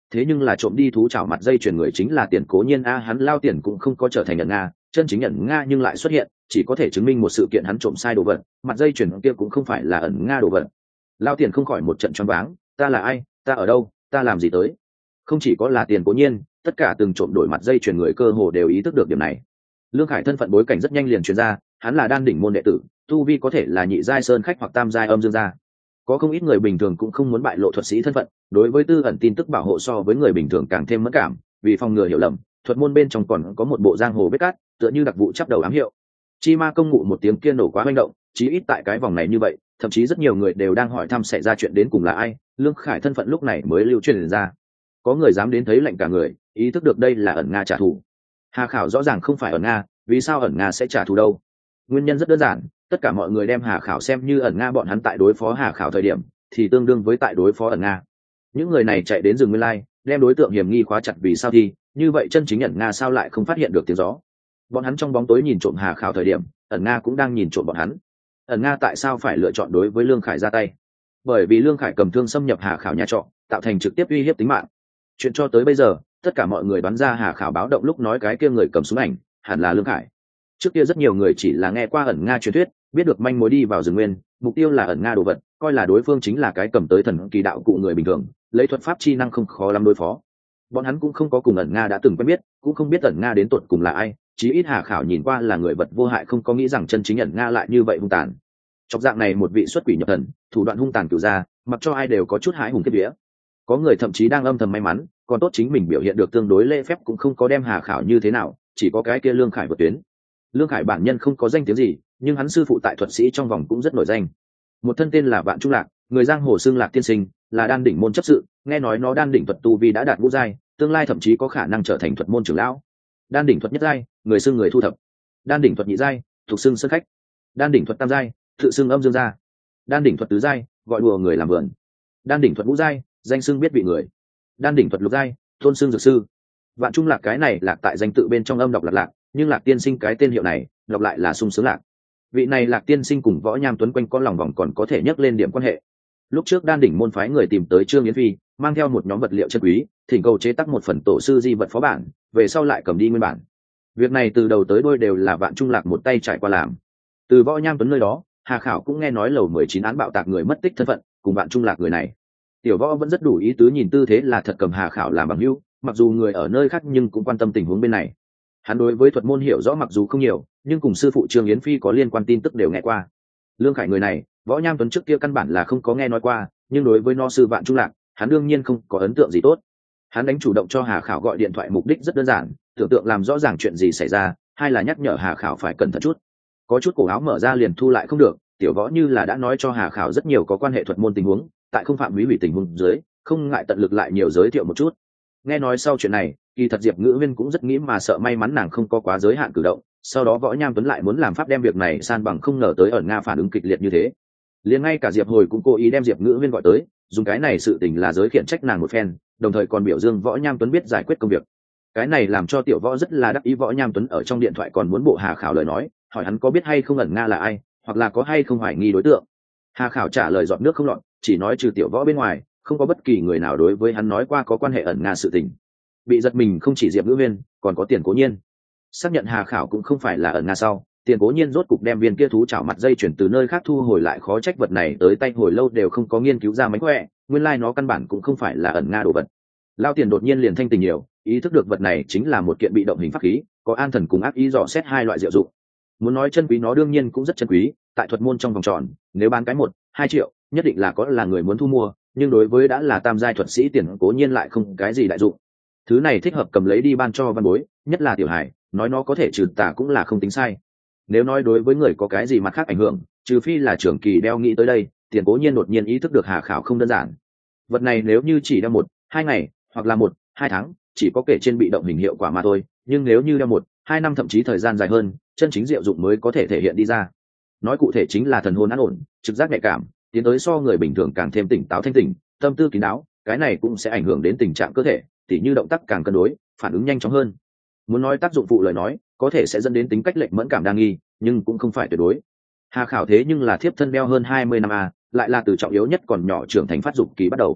thế nhưng là trộm đi thú chảo mặt dây chuyền người chính là Tiền Cố Nhiên a, hắn Lao Tiền cũng không có trở thành ẩn nga, chân chính ẩn nga nhưng lại xuất hiện, chỉ có thể chứng minh một sự kiện hắn trộm sai đồ vật, mặt dây chuyền kia cũng không phải là ẩn nga đồ vật. Lao Tiền không khỏi một trận choáng váng, ta là ai, ta ở đâu, ta làm gì tới? Không chỉ có là Tiền Cố Nhiên, tất cả từng trộm đổi mặt dây chuyền người cơ hồ đều ý thức được điểm này. Lương Khải thân phận bối cảnh rất nhanh liền truyền ra, hắn là đan đỉnh môn đệ tử, tu vi có thể là nhị giai sơn khách hoặc tam giai âm dương gia. Có không ít người bình thường cũng không muốn bại lộ thuật sĩ thân phận, đối với tư ẩn tin tức bảo hộ so với người bình thường càng thêm mẫn cảm, vì phòng ngừa hiểu lầm, thuật môn bên trong còn có một bộ giang hồ vết cát, tựa như đặc vụ chắp đầu ám hiệu. Chi ma công ngụ một tiếng kia nổ quá manh động, chí ít tại cái vòng này như vậy, thậm chí rất nhiều người đều đang hỏi thăm xảy ra chuyện đến cùng là ai, Lương Khải thân phận lúc này mới lưu truyền ra. Có người dám đến thấy lạnh cả người, ý thức được đây là ẩn nga trả thù. Hà Khảo rõ ràng không phải ẩn nga, vì sao ẩn nga sẽ trả thù đâu? Nguyên nhân rất đơn giản, tất cả mọi người đem Hà Khảo xem như ẩn nga, bọn hắn tại đối phó Hà Khảo thời điểm thì tương đương với tại đối phó ẩn nga. Những người này chạy đến rừng Nguyên Lai, đem đối tượng hiểm nghi khóa chặt, vì sao thì như vậy chân chính ẩn nga sao lại không phát hiện được tiếng gió? Bọn hắn trong bóng tối nhìn trộm Hà Khảo thời điểm, ẩn nga cũng đang nhìn trộm bọn hắn. Ẩn nga tại sao phải lựa chọn đối với Lương Khải ra tay? Bởi vì Lương Khải cầm thương xâm nhập Hà Khảo nhà trọ, tạo thành trực tiếp uy hiếp tính mạng. Chuyện cho tới bây giờ, tất cả mọi người đoán ra Hà Khảo báo động lúc nói cái kia người cầm súng ảnh hẳn là Lương Khải. Trước kia rất nhiều người chỉ là nghe qua ẩn nga truyền thuyết, biết được manh mối đi vào rừng nguyên, mục tiêu là ẩn nga đồ vật, coi là đối phương chính là cái cầm tới thần kỳ đạo cụ người bình thường, lấy thuật pháp chi năng không khó lắm đối phó. Bọn hắn cũng không có cùng ẩn nga đã từng quen biết, cũng không biết ẩn nga đến tột cùng là ai, chí ít Hà Khảo nhìn qua là người vật vô hại, không có nghĩ rằng chân chính ẩn nga lại như vậy hung tàn. Chọc dạng này một vị xuất quỷ nhập thần, thủ đoạn hung tàn cửu gia, mặc cho ai đều có chút hãi hùng kiếp vía. Có người thậm chí đang âm thầm may mắn, còn tốt chính mình biểu hiện được tương đối lễ phép, cũng không có đem Hà Khảo như thế nào, chỉ có cái kia Lương Khải vượt tuyến. Lương Khải bản nhân không có danh tiếng gì, nhưng hắn sư phụ tại thuật sĩ trong vòng cũng rất nổi danh. Một thân tên là Vạn Trung Lạc, người giang hồ xưng Lạc tiên sinh, là đan đỉnh môn chấp sự, nghe nói nó đan đỉnh thuật tu vi đã đạt ngũ giai, tương lai thậm chí có khả năng trở thành thuật môn trưởng lão. Đan đỉnh thuật nhất giai, người xưng người thu thập. Đan đỉnh thuật nhị giai, thuộc xưng sơn khách. Đan đỉnh thuật tam giai, tự xưng âm dương gia. Đan đỉnh thuật tứ giai, gọi đùa người làm vườn. Đan đỉnh thuật ngũ giai, danh xưng biết vị người. Đan đỉnh thuật lục giai, tôn xưng dược sư. Vạn Trung Lạc cái này lạc tại danh tự bên trong âm đọc lạc lạc, nhưng Lạc tiên sinh cái tên hiệu này đọc lại là sung sướng lạc. Vị này Lạc tiên sinh cùng Võ Nham Tuấn quanh con lòng vòng còn có thể nhắc lên điểm quan hệ. Lúc trước đan đỉnh môn phái người tìm tới Trương Yến Phi, mang theo một nhóm vật liệu chân quý, thỉnh cầu chế tác một phần tổ sư di vật phó bản, về sau lại cầm đi nguyên bản. Việc này từ đầu tới đuôi đều là Vạn Trung Lạc một tay trải qua làm. Từ Võ Nham Tuấn nơi đó, Hà Khảo cũng nghe nói lầu mười chín án bạo tạc người mất tích thân phận, cùng Vạn Trung Lạc người này. Tiểu Võ vẫn rất đủ ý tứ, nhìn tư thế là thật cầm Hà Khảo làm bằng hữu, mặc dù người ở nơi khác nhưng cũng quan tâm tình huống bên này. Hắn đối với thuật môn hiểu rõ mặc dù không nhiều, nhưng cùng sư phụ Trương Yến Phi có liên quan tin tức đều nghe qua. Lương Khải người này, Võ Nham Tuấn trước kia căn bản là không có nghe nói qua, nhưng đối với no sư Vạn Trung Lạc, hắn đương nhiên không có ấn tượng gì tốt. Hắn đánh chủ động cho Hà Khảo gọi điện thoại mục đích rất đơn giản, tưởng tượng làm rõ ràng chuyện gì xảy ra, hay là nhắc nhở Hà Khảo phải cẩn thận chút. Có chút cổ áo mở ra liền thu lại không được, Tiểu Võ như là đã nói cho Hà Khảo rất nhiều có quan hệ thuật môn tình huống, tại không phạm hủy hủy tình huống dưới, không ngại tận lực lại nhiều giới thiệu một chút. Nghe nói sau chuyện này, kỳ thật Diệp Ngữ Viên cũng rất nghĩ mà sợ may mắn nàng không có quá giới hạn cử động, sau đó Võ Nham Tuấn lại muốn làm pháp đem việc này san bằng, không ngờ tới ở Nga phản ứng kịch liệt như thế. Liền ngay cả Diệp Hồi cũng cố ý đem Diệp Ngữ Viên gọi tới, dùng cái này sự tình là giới khiển trách nàng một phen, đồng thời còn biểu dương Võ Nham Tuấn biết giải quyết công việc. Cái này làm cho Tiểu Võ rất là đắc ý. Võ Nham Tuấn ở trong điện thoại còn muốn bộ Hà Khảo lời nói, hỏi hắn có biết hay không ẩn Nga là ai, hoặc là có hay không hoài nghi đối tượng. Hà Khảo trả lời giọt nước không lọt, chỉ nói trừ Tiểu Võ bên ngoài, không có bất kỳ người nào đối với hắn nói qua có quan hệ ẩn Nga sự tình. Bị giật mình không chỉ Diệp Ngữ Viên, còn có Tiền Cố Nhiên. Xác nhận Hà Khảo cũng không phải là ẩn Nga sau, Tiền Cố Nhiên rốt cục đem viên kia thú chảo mặt dây chuyển từ nơi khác thu hồi lại, khó trách vật này tới tay hồi lâu đều không có nghiên cứu ra mánh khỏe, nguyên lai like nó căn bản cũng không phải là ẩn Nga đồ vật. Lao Tiền đột nhiên liền thanh tình nhiều, ý thức được vật này chính là một kiện bị động hình pháp khí, có an thần cùng ác ý dò xét hai loại diệu dụng. Muốn nói chân quý nó đương nhiên cũng rất chân quý, tại thuật môn trong vòng tròn, nếu bán cái một, hai triệu, nhất định là có là người muốn thu mua, nhưng đối với đã là tam giai thuật sĩ Tiền Cố Nhiên lại không cái gì đại dụng. Thứ này thích hợp cầm lấy đi ban cho văn bối, nhất là tiểu hải, nói nó có thể trừ tà cũng là không tính sai. Nếu nói đối với người có cái gì mặt khác ảnh hưởng, trừ phi là trưởng kỳ đeo nghĩ tới đây, Tiền Cố Nhiên đột nhiên ý thức được Hà Khảo không đơn giản. Vật này nếu như chỉ đeo một, hai ngày, hoặc là một, hai tháng, chỉ có kể trên bị động hình hiệu quả mà thôi, nhưng nếu như đeo một, hai năm thậm chí thời gian dài hơn, chân chính diệu dụng mới có thể thể hiện đi ra. Nói cụ thể chính là thần hồn an ổn, trực giác nhạy cảm, tiến tới so người bình thường càng thêm tỉnh táo thanh tỉnh, tâm tư kín đáo, cái này cũng sẽ ảnh hưởng đến tình trạng cơ thể, tỉ như động tác càng cân đối, phản ứng nhanh chóng hơn. Muốn nói tác dụng phụ lời nói, có thể sẽ dẫn đến tính cách lệch mẫn cảm đa nghi, nhưng cũng không phải tuyệt đối. Hà Khảo thế nhưng là thiếp thân đeo hơn hai mươi năm a, lại là từ trọng yếu nhất còn nhỏ trưởng thành phát dục kỳ bắt đầu.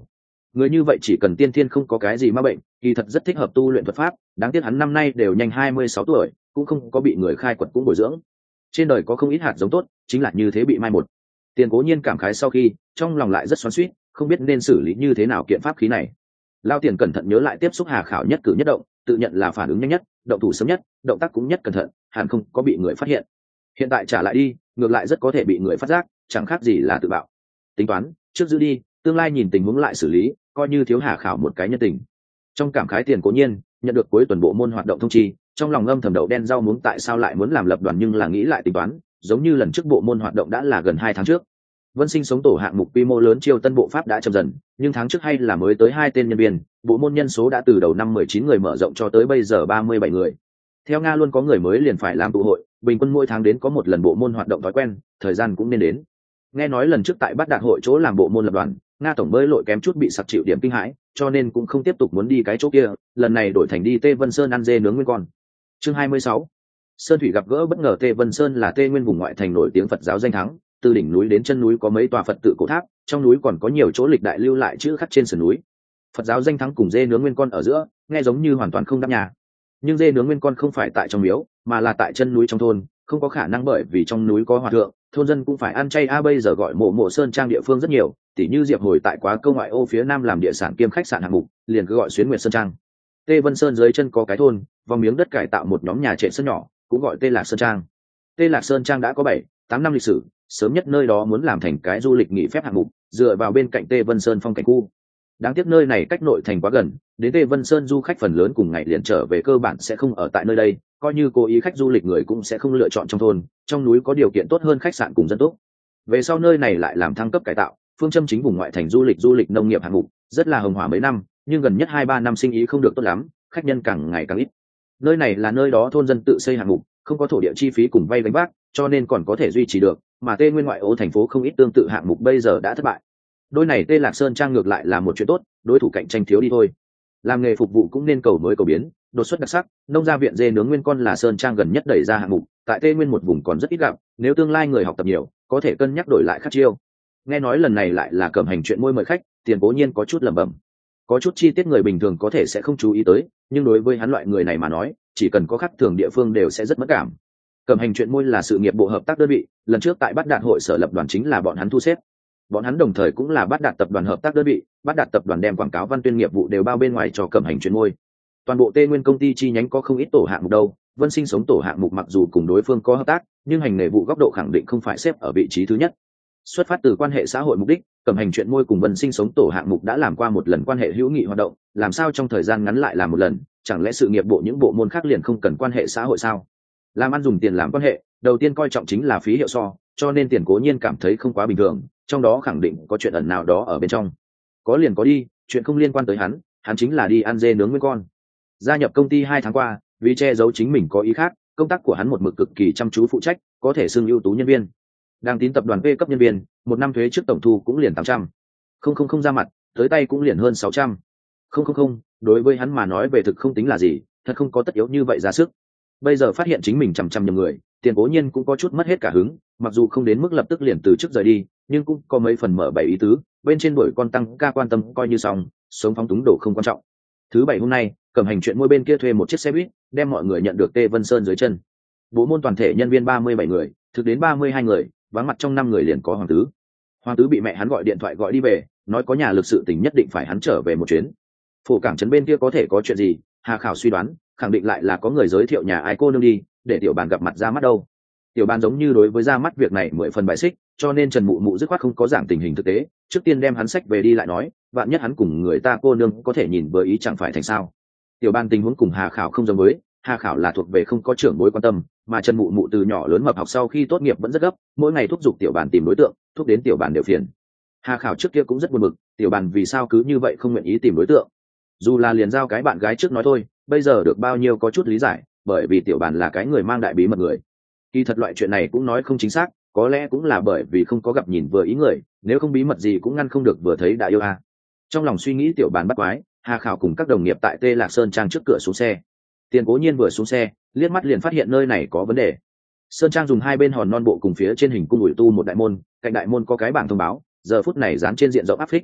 Người như vậy chỉ cần tiên thiên không có cái gì ma bệnh, kỳ thật rất thích hợp tu luyện thuật pháp, đáng tiếc hắn năm nay đều nhanh hai mươi sáu tuổi, cũng không có bị người khai quật cũng bồi dưỡng. Trên đời có không ít hạt giống tốt, chính là như thế bị mai một. Tiền Cố Nhiên cảm khái sau khi, trong lòng lại rất xoắn xuýt, không biết nên xử lý như thế nào kiện pháp khí này. Lao Tiền cẩn thận nhớ lại tiếp xúc Hà Khảo nhất cử nhất động, tự nhận là phản ứng nhanh nhất, động thủ sớm nhất, động tác cũng nhất cẩn thận, hẳn không có bị người phát hiện. Hiện tại trả lại đi, ngược lại rất có thể bị người phát giác, chẳng khác gì là tự bạo. Tính toán, trước giữ đi, tương lai nhìn tình huống lại xử lý, coi như thiếu Hà Khảo một cái nhân tình. Trong cảm khái Tiền Cố Nhiên nhận được cuối tuần bộ môn hoạt động thông chi, trong lòng âm thầm đậu đen rau muống tại sao lại muốn làm lập đoàn, nhưng là nghĩ lại tính toán, giống như lần trước bộ môn hoạt động đã là gần hai tháng trước. Vân Sinh sống tổ hạng mục quy mô lớn chiêu tân bộ pháp đã chậm dần, nhưng tháng trước hay là mới tới hai tên nhân viên, bộ môn nhân số đã từ đầu năm mười chín người mở rộng cho tới bây giờ ba mươi bảy người. Theo Nga luôn có người mới liền phải làm tụ hội, bình quân mỗi tháng đến có một lần bộ môn hoạt động thói quen, thời gian cũng nên đến. Nghe nói lần trước tại Bát Đạt hội chỗ làm bộ môn lập đoàn, Nga tổng bơi lội kém chút bị sặc chịu điểm kinh hãi, cho nên cũng không tiếp tục muốn đi cái chỗ kia, lần này đổi thành đi Tê Vân Sơn ăn dê nướng nguyên con. Chương hai mươi sáu. Sơn thủy gặp gỡ bất ngờ. Tê Vân Sơn là Tê Nguyên vùng ngoại thành nổi tiếng Phật giáo danh thắng, từ đỉnh núi đến chân núi có mấy tòa Phật tự cổ tháp, trong núi còn có nhiều chỗ lịch đại lưu lại chữ khắc trên sườn núi. Phật giáo danh thắng cùng dê nướng nguyên con ở giữa, nghe giống như hoàn toàn không đáp nhà. Nhưng dê nướng nguyên con không phải tại trong miếu, mà là tại chân núi trong thôn, không có khả năng bởi vì trong núi có hòa thượng, thôn dân cũng phải ăn chay a. Bây giờ gọi mộ mộ sơn trang địa phương rất nhiều, tỉ như Diệp Hồi tại Quá Câu ngoại ô phía nam làm địa sản kiêm khách sạn hạng mục, liền cứ gọi Xuyến Nguyệt Sơn Trang. Tê Vân Sơn dưới chân có cái thôn, vòng miếng đất cải tạo một nhóm nhà trệt sân nhỏ, cũng gọi Tê Lạc Sơn Trang. Tê Lạc Sơn Trang đã có bảy, tám năm lịch sử, sớm nhất nơi đó muốn làm thành cái du lịch nghỉ phép hạng mục, dựa vào bên cạnh Tê Vân Sơn phong cảnh khu. Đáng tiếc nơi này cách nội thành quá gần, đến Tê Vân Sơn du khách phần lớn cùng ngày liền trở về, cơ bản sẽ không ở tại nơi đây, coi như cố ý khách du lịch người cũng sẽ không lựa chọn trong thôn, trong núi có điều kiện tốt hơn khách sạn cùng dân tốt. Về sau nơi này lại làm thăng cấp cải tạo, phương châm chính vùng ngoại thành du lịch du lịch nông nghiệp hạng mục, rất là hồng hỏa mấy năm, nhưng gần nhất hai ba năm sinh ý không được tốt lắm, khách nhân càng ngày càng ít. Nơi này là nơi đó thôn dân tự xây hạng mục, không có thổ địa chi phí cùng vay gánh vác, cho nên còn có thể duy trì được, mà Tê Nguyên ngoại ô thành phố không ít tương tự hạng mục bây giờ đã thất bại. Đôi này Tê Lạc Sơn Trang ngược lại là một chuyện tốt, đối thủ cạnh tranh thiếu đi thôi. Làm nghề phục vụ cũng nên cầu mới cầu biến, đột xuất đặc sắc, nông gia viện dê nướng nguyên con là Sơn Trang gần nhất đẩy ra hạng mục, tại Tê Nguyên một vùng còn rất ít gặp, nếu tương lai người học tập nhiều, có thể cân nhắc đổi lại khắc chiêu. Nghe nói lần này lại là Cẩm Hành chuyện môi mời khách, Tiền Cố Nhiên có chút lẩm bẩm. Có chút chi tiết người bình thường có thể sẽ không chú ý tới, nhưng đối với hắn loại người này mà nói, chỉ cần có khắc thường địa phương đều sẽ rất mất cảm. Cẩm Hành chuyện môi là sự nghiệp bộ hợp tác đơn vị, lần trước tại Bát Đạt hội sở lập đoàn chính là bọn hắn thu xếp. Bọn hắn đồng thời cũng là Bát Đạt tập đoàn hợp tác đơn vị, Bát Đạt tập đoàn đem quảng cáo văn tuyên nghiệp vụ đều bao bên ngoài cho Cẩm Hành chuyện môi. Toàn bộ Tê Nguyên công ty chi nhánh có không ít tổ hạng mục đâu, Vân Sinh sống tổ hạng mục mặc dù cùng đối phương có hợp tác, nhưng hành nghề vụ góc độ khẳng định không phải xếp ở vị trí thứ nhất. Xuất phát từ quan hệ xã hội mục đích, Cẩm Hành chuyện môi cùng Vân Sinh sống tổ hạng mục đã làm qua một lần quan hệ hữu nghị hoạt động, làm sao trong thời gian ngắn lại làm một lần, chẳng lẽ sự nghiệp bộ những bộ môn khác liền không cần quan hệ xã hội sao? Làm ăn dùng tiền làm quan hệ, đầu tiên coi trọng chính là phí hiệu so, cho nên Tiền Cố Nhiên cảm thấy không quá bình thường, trong đó khẳng định có chuyện ẩn nào đó ở bên trong. Có liền có đi, chuyện không liên quan tới hắn, hắn chính là đi ăn dê nướng nguyên con. Gia nhập công ty hai tháng qua, vì che giấu chính mình có ý khác, công tác của hắn một mực cực kỳ chăm chú phụ trách, có thể xưng ưu tú nhân viên. Đang tín tập đoàn V cấp nhân viên, một năm thuế trước tổng thu cũng liền tám trăm. Không không không ra mặt, tới tay cũng liền hơn sáu trăm. Không không không, đối với hắn mà nói về thực không tính là gì, thật không có tất yếu như vậy ra sức. Bây giờ phát hiện chính mình chằm chằm nhầm người, Tiền Cố Nhiên cũng có chút mất hết cả hứng, mặc dù không đến mức lập tức liền từ chức rời đi, nhưng cũng có mấy phần mở bảy ý tứ, bên trên đổi con tăng ca quan tâm coi như xong, sống phóng túng đồ không quan trọng. Thứ bảy hôm nay, Cẩm Hành chuyện môi bên kia thuê một chiếc xe buýt, đem mọi người nhận được Tê Vân Sơn dưới chân. Bộ môn toàn thể nhân viên ba mươi bảy người, thực đến ba mươi hai người, vắng mặt trong năm người liền có Hoàng Tứ. Hoàng Tứ bị mẹ hắn gọi điện thoại gọi đi về, nói có nhà lực sự tình nhất định phải hắn trở về một chuyến. Phủ cảng trấn bên kia có thể có chuyện gì, Hà Khảo suy đoán, khẳng định lại là có người giới thiệu nhà ai cô nương đi, để tiểu bàn gặp mặt ra mắt đâu. Tiểu bàn giống như đối với ra mắt việc này mười phần bài xích, cho nên Trần Mụ Mụ dứt khoát không có giảng tình hình thực tế, trước tiên đem hắn sách về đi lại nói, vạn nhất hắn cùng người ta cô nương có thể nhìn vừa ý chẳng phải thành sao. Tiểu bàn tình huống cùng Hà Khảo không giống với, Hà Khảo là thuộc về không có trưởng bối quan tâm, mà Trần Mụ Mụ từ nhỏ lớn mập học sau khi tốt nghiệp vẫn rất gấp, mỗi ngày thúc giục tiểu bàn tìm đối tượng, thúc đến tiểu bàn đều phiền. Hà Khảo trước kia cũng rất buồn bực, tiểu bàn vì sao cứ như vậy không nguyện ý tìm đối tượng. Dù là liền giao cái bạn gái trước nói thôi, bây giờ được bao nhiêu có chút lý giải, bởi vì tiểu bàn là cái người mang đại bí mật người. Kỳ thật loại chuyện này cũng nói không chính xác, có lẽ cũng là bởi vì không có gặp nhìn vừa ý người, nếu không bí mật gì cũng ngăn không được vừa thấy đã yêu a. À. Trong lòng suy nghĩ tiểu bàn bắt quái, Hà Khảo cùng các đồng nghiệp tại Tê Lạc Sơn Trang trước cửa xuống xe. Tiền Cố Nhiên vừa xuống xe, liếc mắt liền phát hiện nơi này có vấn đề. Sơn Trang dùng hai bên hòn non bộ cùng phía trên hình cung ủi tu một đại môn, cạnh đại môn có cái bảng thông báo, giờ phút này dán trên diện rộng áp phích.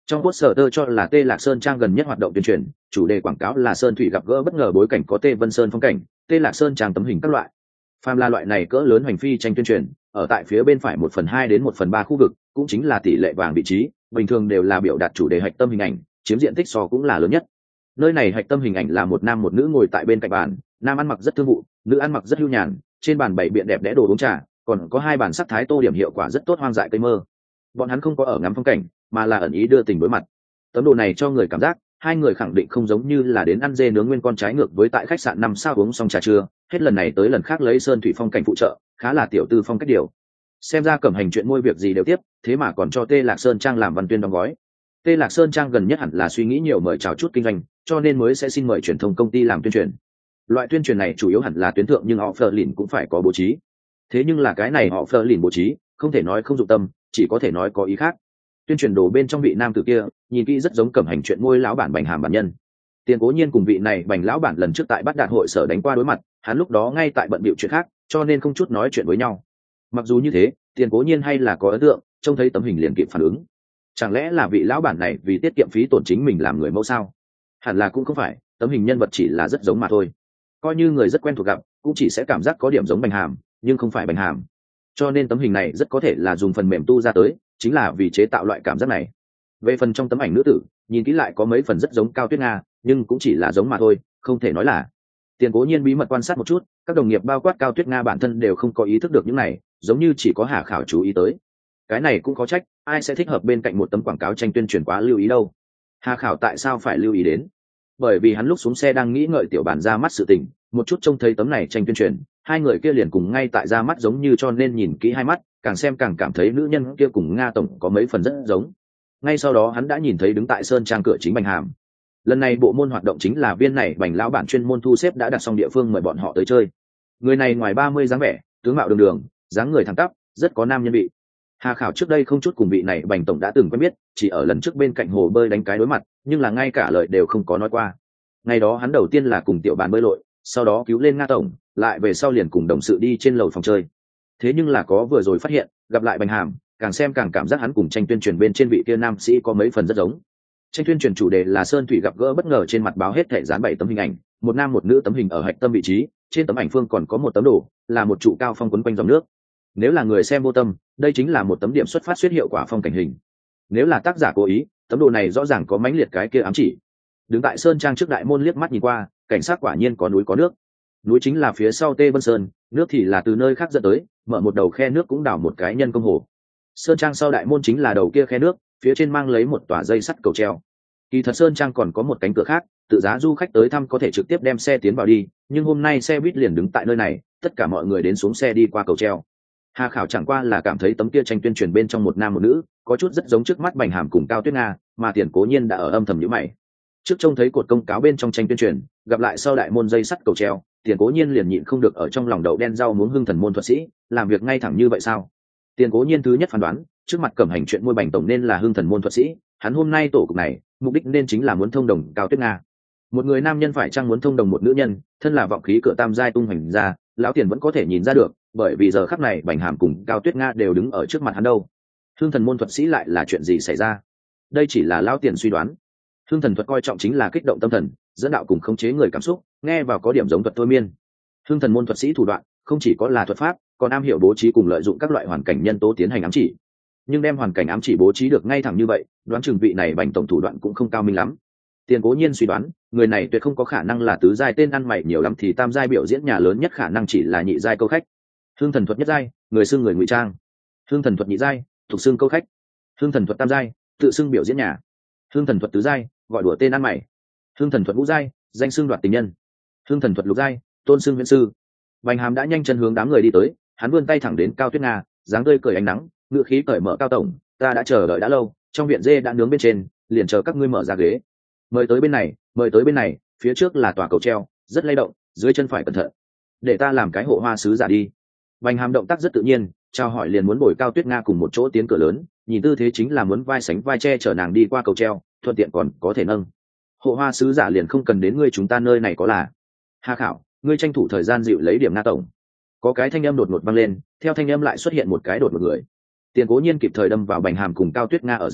Trong poster cho là Tê Lạc Sơn Trang gần nhất hoạt động tuyên truyền, chủ đề quảng cáo là Sơn Thủy gặp gỡ bất ngờ bối cảnh có Tê Vân Sơn phong cảnh, Tê Lạc Sơn Trang tấm hình các loại. Phàm là loại này cỡ lớn hành phi tranh tuyên truyền, ở tại phía bên phải một phần hai đến một phần ba khu vực, cũng chính là tỷ lệ vàng vị trí, bình thường đều là biểu đạt chủ đề hạch tâm hình ảnh, chiếm diện tích so cũng là lớn nhất. Nơi này hạch tâm hình ảnh là một nam một nữ ngồi tại bên cạnh bàn, nam ăn mặc rất thương vụ, nữ ăn mặc rất hưu nhàn, trên bàn bày biện đẹp đẽ đồ uống trà, còn có hai bàn sắc thái tô điểm hiệu quả rất tốt hoang dại cây mơ. Bọn hắn không có ở ngắm phong cảnh, mà là ẩn ý đưa tình đối mặt. Tấm đồ này cho người cảm giác hai người khẳng định không giống như là đến ăn dê nướng nguyên con, trái ngược với tại khách sạn năm sao uống xong trà trưa, hết lần này tới lần khác lấy sơn thủy phong cảnh phụ trợ, khá là tiểu tư phong cách điều. Xem ra Cẩm Hành chuyện môi việc gì đều tiếp, thế mà còn cho Tê Lạc Sơn Trang làm văn tuyên đóng gói. Tê Lạc Sơn Trang gần nhất hẳn là suy nghĩ nhiều mời chào chút kinh doanh, cho nên mới sẽ xin mời truyền thông công ty làm tuyên truyền. Loại tuyên truyền này chủ yếu hẳn là tuyến thượng, nhưng họ Fleur lìn cũng phải có bố trí. Thế nhưng là cái này họ Fleur lìn bố trí, không thể nói không dụng tâm, chỉ có thể nói có ý khác. Tuyên truyền đồ bên trong vị nam tử kia, nhìn kỹ rất giống Cẩm Hành chuyện môi lão bản Bành Hàm bản nhân. Tiền Cố Nhiên cùng vị này Bành lão bản lần trước tại Bát Đạt hội sở đánh qua đối mặt, hắn lúc đó ngay tại bận bịu chuyện khác, cho nên không chút nói chuyện với nhau. Mặc dù như thế, Tiền Cố Nhiên hay là có ấn tượng, trông thấy tấm hình liền kịp phản ứng. Chẳng lẽ là vị lão bản này vì tiết kiệm phí tổn chính mình làm người mẫu sao? Hẳn là cũng không phải, tấm hình nhân vật chỉ là rất giống mà thôi. Coi như người rất quen thuộc gặp, cũng chỉ sẽ cảm giác có điểm giống Bành Hàm, nhưng không phải Bành Hàm. Cho nên tấm hình này rất có thể là dùng phần mềm tu ra tới, chính là vì chế tạo loại cảm giác này. Về phần trong tấm ảnh nữ tử, nhìn kỹ lại có mấy phần rất giống Cao Tuyết Nga, nhưng cũng chỉ là giống mà thôi, không thể nói là. Tiền Cố Nhiên bí mật quan sát một chút, các đồng nghiệp bao quát Cao Tuyết Nga bản thân đều không có ý thức được những này, giống như chỉ có Hà Khảo chú ý tới. Cái này cũng có trách, ai sẽ thích hợp bên cạnh một tấm quảng cáo tranh tuyên truyền quá lưu ý đâu. Hà Khảo tại sao phải lưu ý đến? Bởi vì hắn lúc xuống xe đang nghĩ ngợi tiểu bản ra mắt sự tình, một chút trông thấy tấm này tranh tuyên truyền, hai người kia liền cùng ngay tại ra mắt giống như, cho nên nhìn kỹ hai mắt, càng xem càng cảm thấy nữ nhân kia cùng Nga tổng có mấy phần rất giống. Ngay sau đó hắn đã nhìn thấy đứng tại Sơn Trang cửa chính Bành Hàm. Lần này bộ môn hoạt động chính là viên này Bành lão bản chuyên môn thu xếp đã đặt xong địa phương mời bọn họ tới chơi. Người này ngoài ba mươi dáng vẻ, tướng mạo đường đường, dáng người thẳng tắp, rất có nam nhân vị. Hà Khảo trước đây không chút cùng vị này Bành tổng đã từng quen biết, chỉ ở lần trước bên cạnh hồ bơi đánh cái đối mặt, nhưng là ngay cả lời đều không có nói qua. Ngày đó hắn đầu tiên là cùng tiểu bàn bơi lội, sau đó cứu lên Nga tổng, lại về sau liền cùng đồng sự đi trên lầu phòng chơi. Thế nhưng là có vừa rồi phát hiện, gặp lại Bành Hàm, càng xem càng cảm giác hắn cùng tranh tuyên truyền bên trên vị kia nam sĩ có mấy phần rất giống. Tranh tuyên truyền chủ đề là Sơn Thủy gặp gỡ bất ngờ, trên mặt báo hết thảy dán bảy tấm hình ảnh, một nam một nữ tấm hình ở hạch tâm vị trí, trên tấm ảnh phương còn có một tấm đồ, là một trụ cao phong quấn quanh dòng nước. Nếu là người xem vô tâm, đây chính là một tấm điểm xuất phát xuất hiệu quả phong cảnh hình. Nếu là tác giả cố ý, tấm đồ này rõ ràng có mãnh liệt cái kia ám chỉ. Đứng tại Sơn Trang trước đại môn liếc mắt nhìn qua, cảnh sát quả nhiên có núi có nước. Núi chính là phía sau Tê Vân Sơn, nước thì là từ nơi khác dẫn tới, mở một đầu khe nước cũng đào một cái nhân công hồ. Sơn Trang sau đại môn chính là đầu kia khe nước, phía trên mang lấy một tòa dây sắt cầu treo. Kỳ thật Sơn Trang còn có một cánh cửa khác, tự giá du khách tới thăm có thể trực tiếp đem xe tiến vào đi, nhưng hôm nay xe buýt liền đứng tại nơi này, tất cả mọi người đến xuống xe đi qua cầu treo. Hà Khảo chẳng qua là cảm thấy tấm kia tranh tuyên truyền bên trong một nam một nữ, có chút rất giống trước mắt Bành Hàm cùng Cao Tuyết Nga, mà Tiền Cố Nhiên đã ở âm thầm nhíu mày. Trước trông thấy cột công cáo bên trong tranh tuyên truyền, gặp lại sau đại môn dây sắt cầu treo, Tiền Cố Nhiên liền nhịn không được ở trong lòng đậu đen rau muống hưng thần môn thuật sĩ, làm việc ngay thẳng như vậy sao? Tiền Cố Nhiên thứ nhất phán đoán, trước mặt Cẩm Hành chuyện môi Bành tổng nên là hưng thần môn thuật sĩ, hắn hôm nay tổ cục này, mục đích nên chính là muốn thông đồng Cao Tuyết Nga. Một người nam nhân phải chăng muốn thông đồng một nữ nhân, thân là vọng khí cửa tam giai tung hành ra, lão Tiền vẫn có thể nhìn ra được, bởi vì giờ khắc này Bành Hàm cùng Cao Tuyết Nga đều đứng ở trước mặt hắn đâu. Hưng thần môn thuật sĩ lại là chuyện gì xảy ra? Đây chỉ là lão Tiền suy đoán. Hưng thần thuật coi trọng chính là kích động tâm thần, dẫn đạo cùng khống chế người cảm xúc, nghe vào có điểm giống thuật thôi miên. Hưng thần môn thuật sĩ thủ đoạn không chỉ có là thuật pháp, còn am hiểu bố trí cùng lợi dụng các loại hoàn cảnh nhân tố tiến hành ám chỉ. Nhưng đem hoàn cảnh ám chỉ bố trí được ngay thẳng như vậy, đoán chừng vị này Bành tổng thủ đoạn cũng không cao minh lắm. Tiền Cố Nhiên suy đoán, người này tuyệt không có khả năng là tứ giai, tên ăn mày nhiều lắm thì tam giai biểu diễn nhà lớn nhất khả năng chỉ là nhị giai câu khách. Hưng thần thuật nhất giai, người xưng người ngụy trang. Hưng thần thuật nhị giai, thuộc xưng câu khách. Hưng thần thuật tam giai, tự xưng biểu diễn nhà. Hưng thần thuật tứ giai, gọi đùa tên ăn mày. Hưng thần thuật ngũ giai, danh xưng đoạt tình nhân. Hưng thần thuật lục giai, tôn xưng viễn sư. Bành Hàm đã nhanh chân hướng đám người đi tới, hắn vươn tay thẳng đến Cao Tuyết Nga, dáng tươi cười ánh nắng, ngữ khí cởi mở: Cao tổng, ta đã chờ đợi đã lâu, trong viện dê đã nướng bên trên, liền chờ các ngươi mở ra ghế. Mời tới bên này, mời tới bên này, phía trước là tòa cầu treo, rất lay động, dưới chân phải cẩn thận. Để ta làm cái hộ hoa sứ giả đi. Bành Hàm động tác rất tự nhiên, chào hỏi liền muốn bồi Cao Tuyết Nga cùng một chỗ tiến cửa lớn, nhìn tư thế chính là muốn vai sánh vai che chở nàng đi qua cầu treo, thuận tiện còn có thể nâng. Hộ hoa sứ giả liền không cần đến ngươi, chúng ta nơi này có là. Hà Khảo, ngươi tranh thủ thời gian dịu lấy điểm Nga tổng. Có cái thanh âm đột ngột vang lên, theo thanh âm lại xuất hiện một cái đột một người. Tiền Cố Nhiên kịp thời đâm vào Bành Hàm cùng Cao Tuyết Nga ở giữa,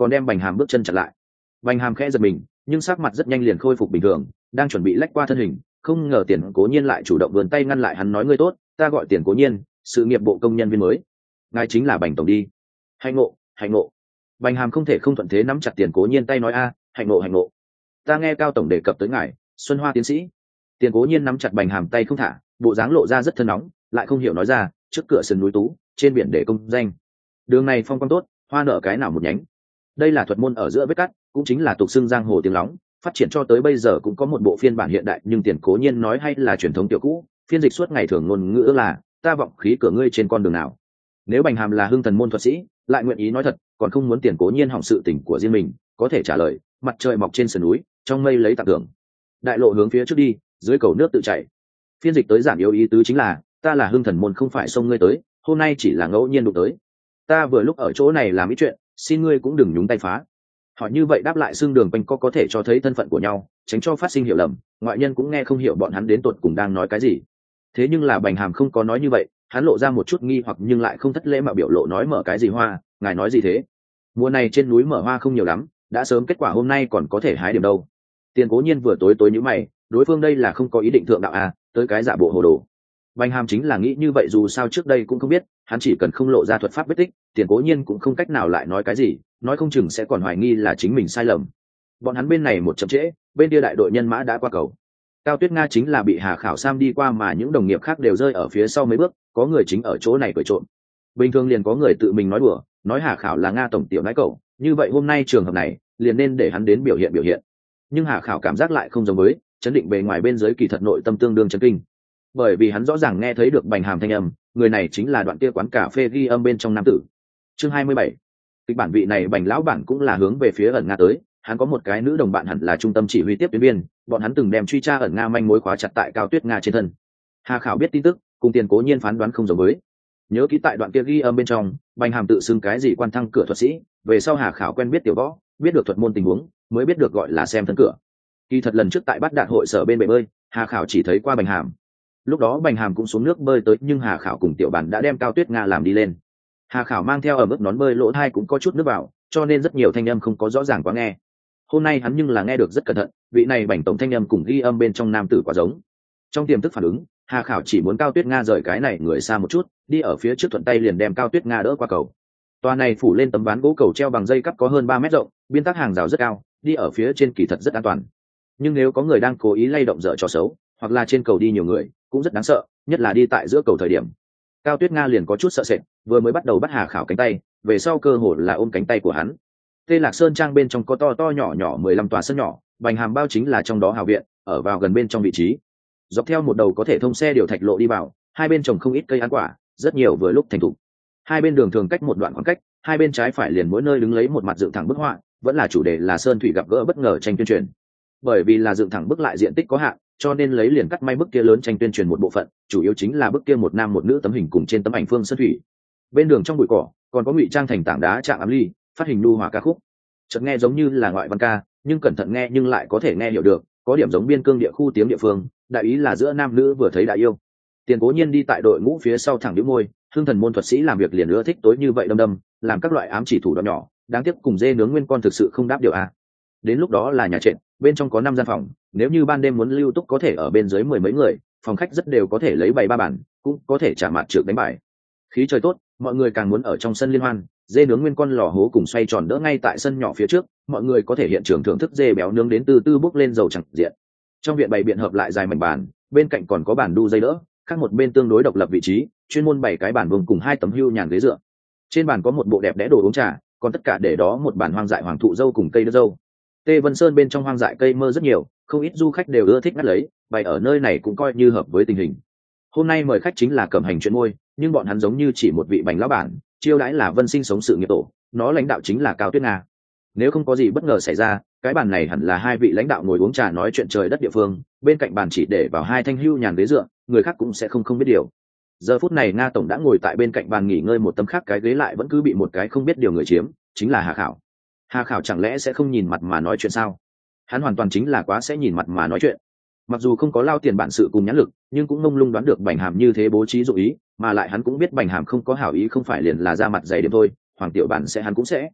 còn đem Bành Hàm bước chân chặn lại. Bành Hàm khẽ giật mình, nhưng sắc mặt rất nhanh liền khôi phục bình thường, đang chuẩn bị lách qua thân hình, không ngờ Tiền Cố Nhiên lại chủ động vươn tay ngăn lại hắn, nói: ngươi tốt, ta gọi Tiền Cố Nhiên, sự nghiệp bộ công nhân viên mới. Ngài chính là Bành tổng đi. Hạnh ngộ, hạnh ngộ. Bành Hàm không thể không thuận thế nắm chặt Tiền Cố Nhiên tay, nói: a, hạnh ngộ hạnh ngộ. Ta nghe Cao tổng đề cập tới ngài, Xuân Hoa tiến sĩ. Tiền Cố Nhiên nắm chặt Bành Hàm tay không thả, bộ dáng lộ ra rất thân nóng, lại không hiểu nói ra: trước cửa sườn núi Tú, trên biển để công danh. Đường này phong quang tốt, hoa nở cái nào một nhánh. Đây là thuật môn ở giữa vết cắt, cũng chính là tục xưng giang hồ tiếng lóng, phát triển cho tới bây giờ cũng có một bộ phiên bản hiện đại, nhưng Tiền Cố Nhiên nói hay là truyền thống tiểu cũ, phiên dịch suốt ngày thường ngôn ngữ là: ta vọng khí cửa ngươi trên con đường nào. Nếu Bành Hàm là hưng thần môn thuật sĩ, lại nguyện ý nói thật, còn không muốn Tiền Cố Nhiên hỏng sự tình của riêng mình, có thể trả lời: mặt trời mọc trên sườn núi, trong mây lấy tặng thưởng. Đại lộ hướng phía trước đi, dưới cầu nước tự chảy. Phiên dịch tới giản yếu ý tứ chính là: ta là hưng thần môn không phải xông ngươi tới, hôm nay chỉ là ngẫu nhiên đụng tới. Ta vừa lúc ở chỗ này làm ít chuyện, xin ngươi cũng đừng nhúng tay phá. Hỏi như vậy đáp lại xương đường quanh co có thể cho thấy thân phận của nhau, tránh cho phát sinh hiểu lầm, ngoại nhân cũng nghe không hiểu bọn hắn đến tột cùng đang nói cái gì. Thế nhưng là Bành Hàm không có nói như vậy, hắn lộ ra một chút nghi hoặc nhưng lại không thất lễ mà biểu lộ, nói: mở cái gì hoa, ngài nói gì thế? Mùa này trên núi mở hoa không nhiều lắm, đã sớm kết quả hôm nay còn có thể hái điểm đâu. Tiền Cố Nhiên vừa tối tối nhíu mày, đối phương đây là không có ý định thượng đạo à, tới cái giả bộ hồ đồ. Bành Hàm chính là nghĩ như vậy, dù sao trước đây cũng không biết, hắn chỉ cần không lộ ra thuật pháp vết tích, Tiền Cố Nhiên cũng không cách nào lại nói cái gì, nói không chừng sẽ còn hoài nghi là chính mình sai lầm. Bọn hắn bên này một chậm trễ, bên kia đại đội nhân mã đã qua cầu. Cao Tuyết Nga chính là bị Hà Khảo Sam đi qua, mà những đồng nghiệp khác đều rơi ở phía sau mấy bước, có người chính ở chỗ này cười trộm. Bình thường liền có người tự mình nói đùa, nói Hà Khảo là Nga tổng tiểu nãi cậu, như vậy hôm nay trường hợp này, liền nên để hắn đến biểu hiện biểu hiện. Nhưng Hà Khảo cảm giác lại không giống với, chấn định bề ngoài bên dưới kỳ thật nội tâm tương đương chấn kinh. Bởi vì hắn rõ ràng nghe thấy được Bành Hàm thanh âm, người này chính là đoạn kia quán cà phê ghi âm bên trong nam tử. Chương hai mươi bảy. Kịch bản vị này Bành lão bản cũng là hướng về phía ẩn Nga tới, hắn có một cái nữ đồng bạn hẳn là trung tâm chỉ huy tiếp tuyến viên, bọn hắn từng đem truy tra ẩn Nga manh mối khóa chặt tại Cao Tuyết Nga trên thân. Hà Khảo biết tin tức, cùng Tiền Cố Nhiên phán đoán không giống với. Nhớ kỹ tại đoạn kia ghi âm bên trong, Bành Hàm tự xưng cái gì quan thăng cửa thuật sĩ, về sau Hà Khảo quen biết tiểu võ, biết được thuật môn tình huống, mới biết được gọi là xem thân cửa. Kỳ thật lần trước tại Bát Đạt hội sở bên bể bơi, Hà Khảo chỉ thấy qua Bành Hàm. Lúc đó Bành Hàm cũng xuống nước bơi tới, nhưng Hà Khảo cùng tiểu bản đã đem Cao Tuyết Nga làm đi lên. Hà Khảo mang theo ở mức nón bơi lỗ thai cũng có chút nước vào, cho nên rất nhiều thanh âm không có rõ ràng quá nghe. Hôm nay hắn nhưng là nghe được rất cẩn thận, vị này Bành tổng thanh âm cùng ghi âm bên trong nam tử quá giống. Trong tiềm thức phản ứng, Hà Khảo chỉ muốn Cao Tuyết Nga rời cái này người xa một chút, đi ở phía trước thuận tay liền đem Cao Tuyết Nga đỡ qua cầu. Toa này phủ lên tấm ván gỗ cầu treo bằng dây cắp có hơn ba mét rộng, biên tác hàng rào rất cao, đi ở phía trên kỳ thật rất an toàn. Nhưng nếu có người đang cố ý lay động dở trò xấu, hoặc là trên cầu đi nhiều người, cũng rất đáng sợ, nhất là đi tại giữa cầu thời điểm. Cao Tuyết Nga liền có chút sợ sệt, vừa mới bắt đầu bắt Hà Khảo cánh tay, về sau cơ hồ là ôm cánh tay của hắn. Tê Lạc Sơn Trang bên trong có to to nhỏ nhỏ mười lăm tòa sân nhỏ, Bành Hàm bao chính là trong đó hào viện, ở vào gần bên trong vị trí. Dọc theo một đầu có thể thông xe điều thạch lộ đi vào, hai bên trồng không ít cây ăn quả, rất nhiều vừa lúc thành thục. Hai bên đường thường cách một đoạn khoảng cách, hai bên trái phải liền mỗi nơi đứng lấy một mặt dựng thẳng bức họa, vẫn là chủ đề là sơn thủy gặp gỡ bất ngờ tranh tuyên truyền. Bởi vì là dựng thẳng bức lại diện tích có hạn, cho nên lấy liền cắt may bức kia lớn tranh tuyên truyền một bộ phận, chủ yếu chính là bức kia một nam một nữ tấm hình cùng trên tấm ảnh phương sơn thủy. Bên đường trong bụi cỏ còn có ngụy trang thành tảng đá chạm ám ly, phát hình nu hòa ca khúc. Chợt nghe giống như là ngoại văn ca, nhưng cẩn thận nghe nhưng lại có thể nghe hiểu được, có điểm giống biên cương địa khu tiếng địa phương, đại ý là giữa nam nữ vừa thấy đã yêu. Tiền Cố Nhiên đi tại đội ngũ phía sau thẳng nhíu môi, hương thần môn thuật sĩ làm việc liền ưa thích tối như vậy đâm đâm, làm các loại ám chỉ thủ đoạn nhỏ, đáng tiếc cùng dê nướng nguyên con thực sự không đáp điều a. Đến lúc đó là nhà trệt, bên trong có năm gian phòng, nếu như ban đêm muốn lưu túc có thể ở bên dưới mười mấy người, phòng khách rất đều có thể lấy bày ba bàn, cũng có thể trả mặt trược đánh bài. Khí trời tốt, mọi người càng muốn ở trong sân liên hoan, dê nướng nguyên con lò hố cùng xoay tròn đỡ ngay tại sân nhỏ phía trước, mọi người có thể hiện trường thưởng thức dê béo nướng đến từ từ bốc lên dầu chẳng diện. Trong viện bày biện hợp lại dài mảnh bàn, bên cạnh còn có bàn đu dây đỡ, khác một bên tương đối độc lập vị trí, chuyên môn bày cái bàn vùng cùng hai tấm hưu nhàn ghế dựa. Trên bàn có một bộ đẹp đẽ đồ uống trà, còn tất cả để đó một bàn hoang dại hoàng thụ dâu cùng cây đỡ dâu. Tê Vân Sơn bên trong hoang dại cây mơ rất nhiều, không ít du khách đều ưa thích ngắt lấy, bày ở nơi này cũng coi như hợp với tình hình. Hôm nay mời khách chính là Cẩm Hành chuyện môi, nhưng bọn hắn giống như chỉ một vị Bành lão bản, chiêu đãi là Vân Sinh sống sự nghiệp tổ, nó lãnh đạo chính là Cao Tuyết Nga. Nếu không có gì bất ngờ xảy ra, cái bàn này hẳn là hai vị lãnh đạo ngồi uống trà nói chuyện trời đất địa phương, bên cạnh bàn chỉ để vào hai thanh hưu nhàn ghế dựa, người khác cũng sẽ không không biết điều. Giờ phút này Nga tổng đã ngồi tại bên cạnh bàn nghỉ ngơi, một tấm khác cái ghế lại vẫn cứ bị một cái không biết điều người chiếm, chính là Hà Khảo. Hà Khảo chẳng lẽ sẽ không nhìn mặt mà nói chuyện sao? Hắn hoàn toàn chính là quá sẽ nhìn mặt mà nói chuyện. Mặc dù không có lao tiền bản sự cùng nhãn lực, nhưng cũng mông lung đoán được Bành Hàm như thế bố trí dụng ý, mà lại hắn cũng biết Bành Hàm không có hảo ý, không phải liền là ra mặt dày điểm thôi, Hoàng tiểu bản sẽ hắn cũng sẽ.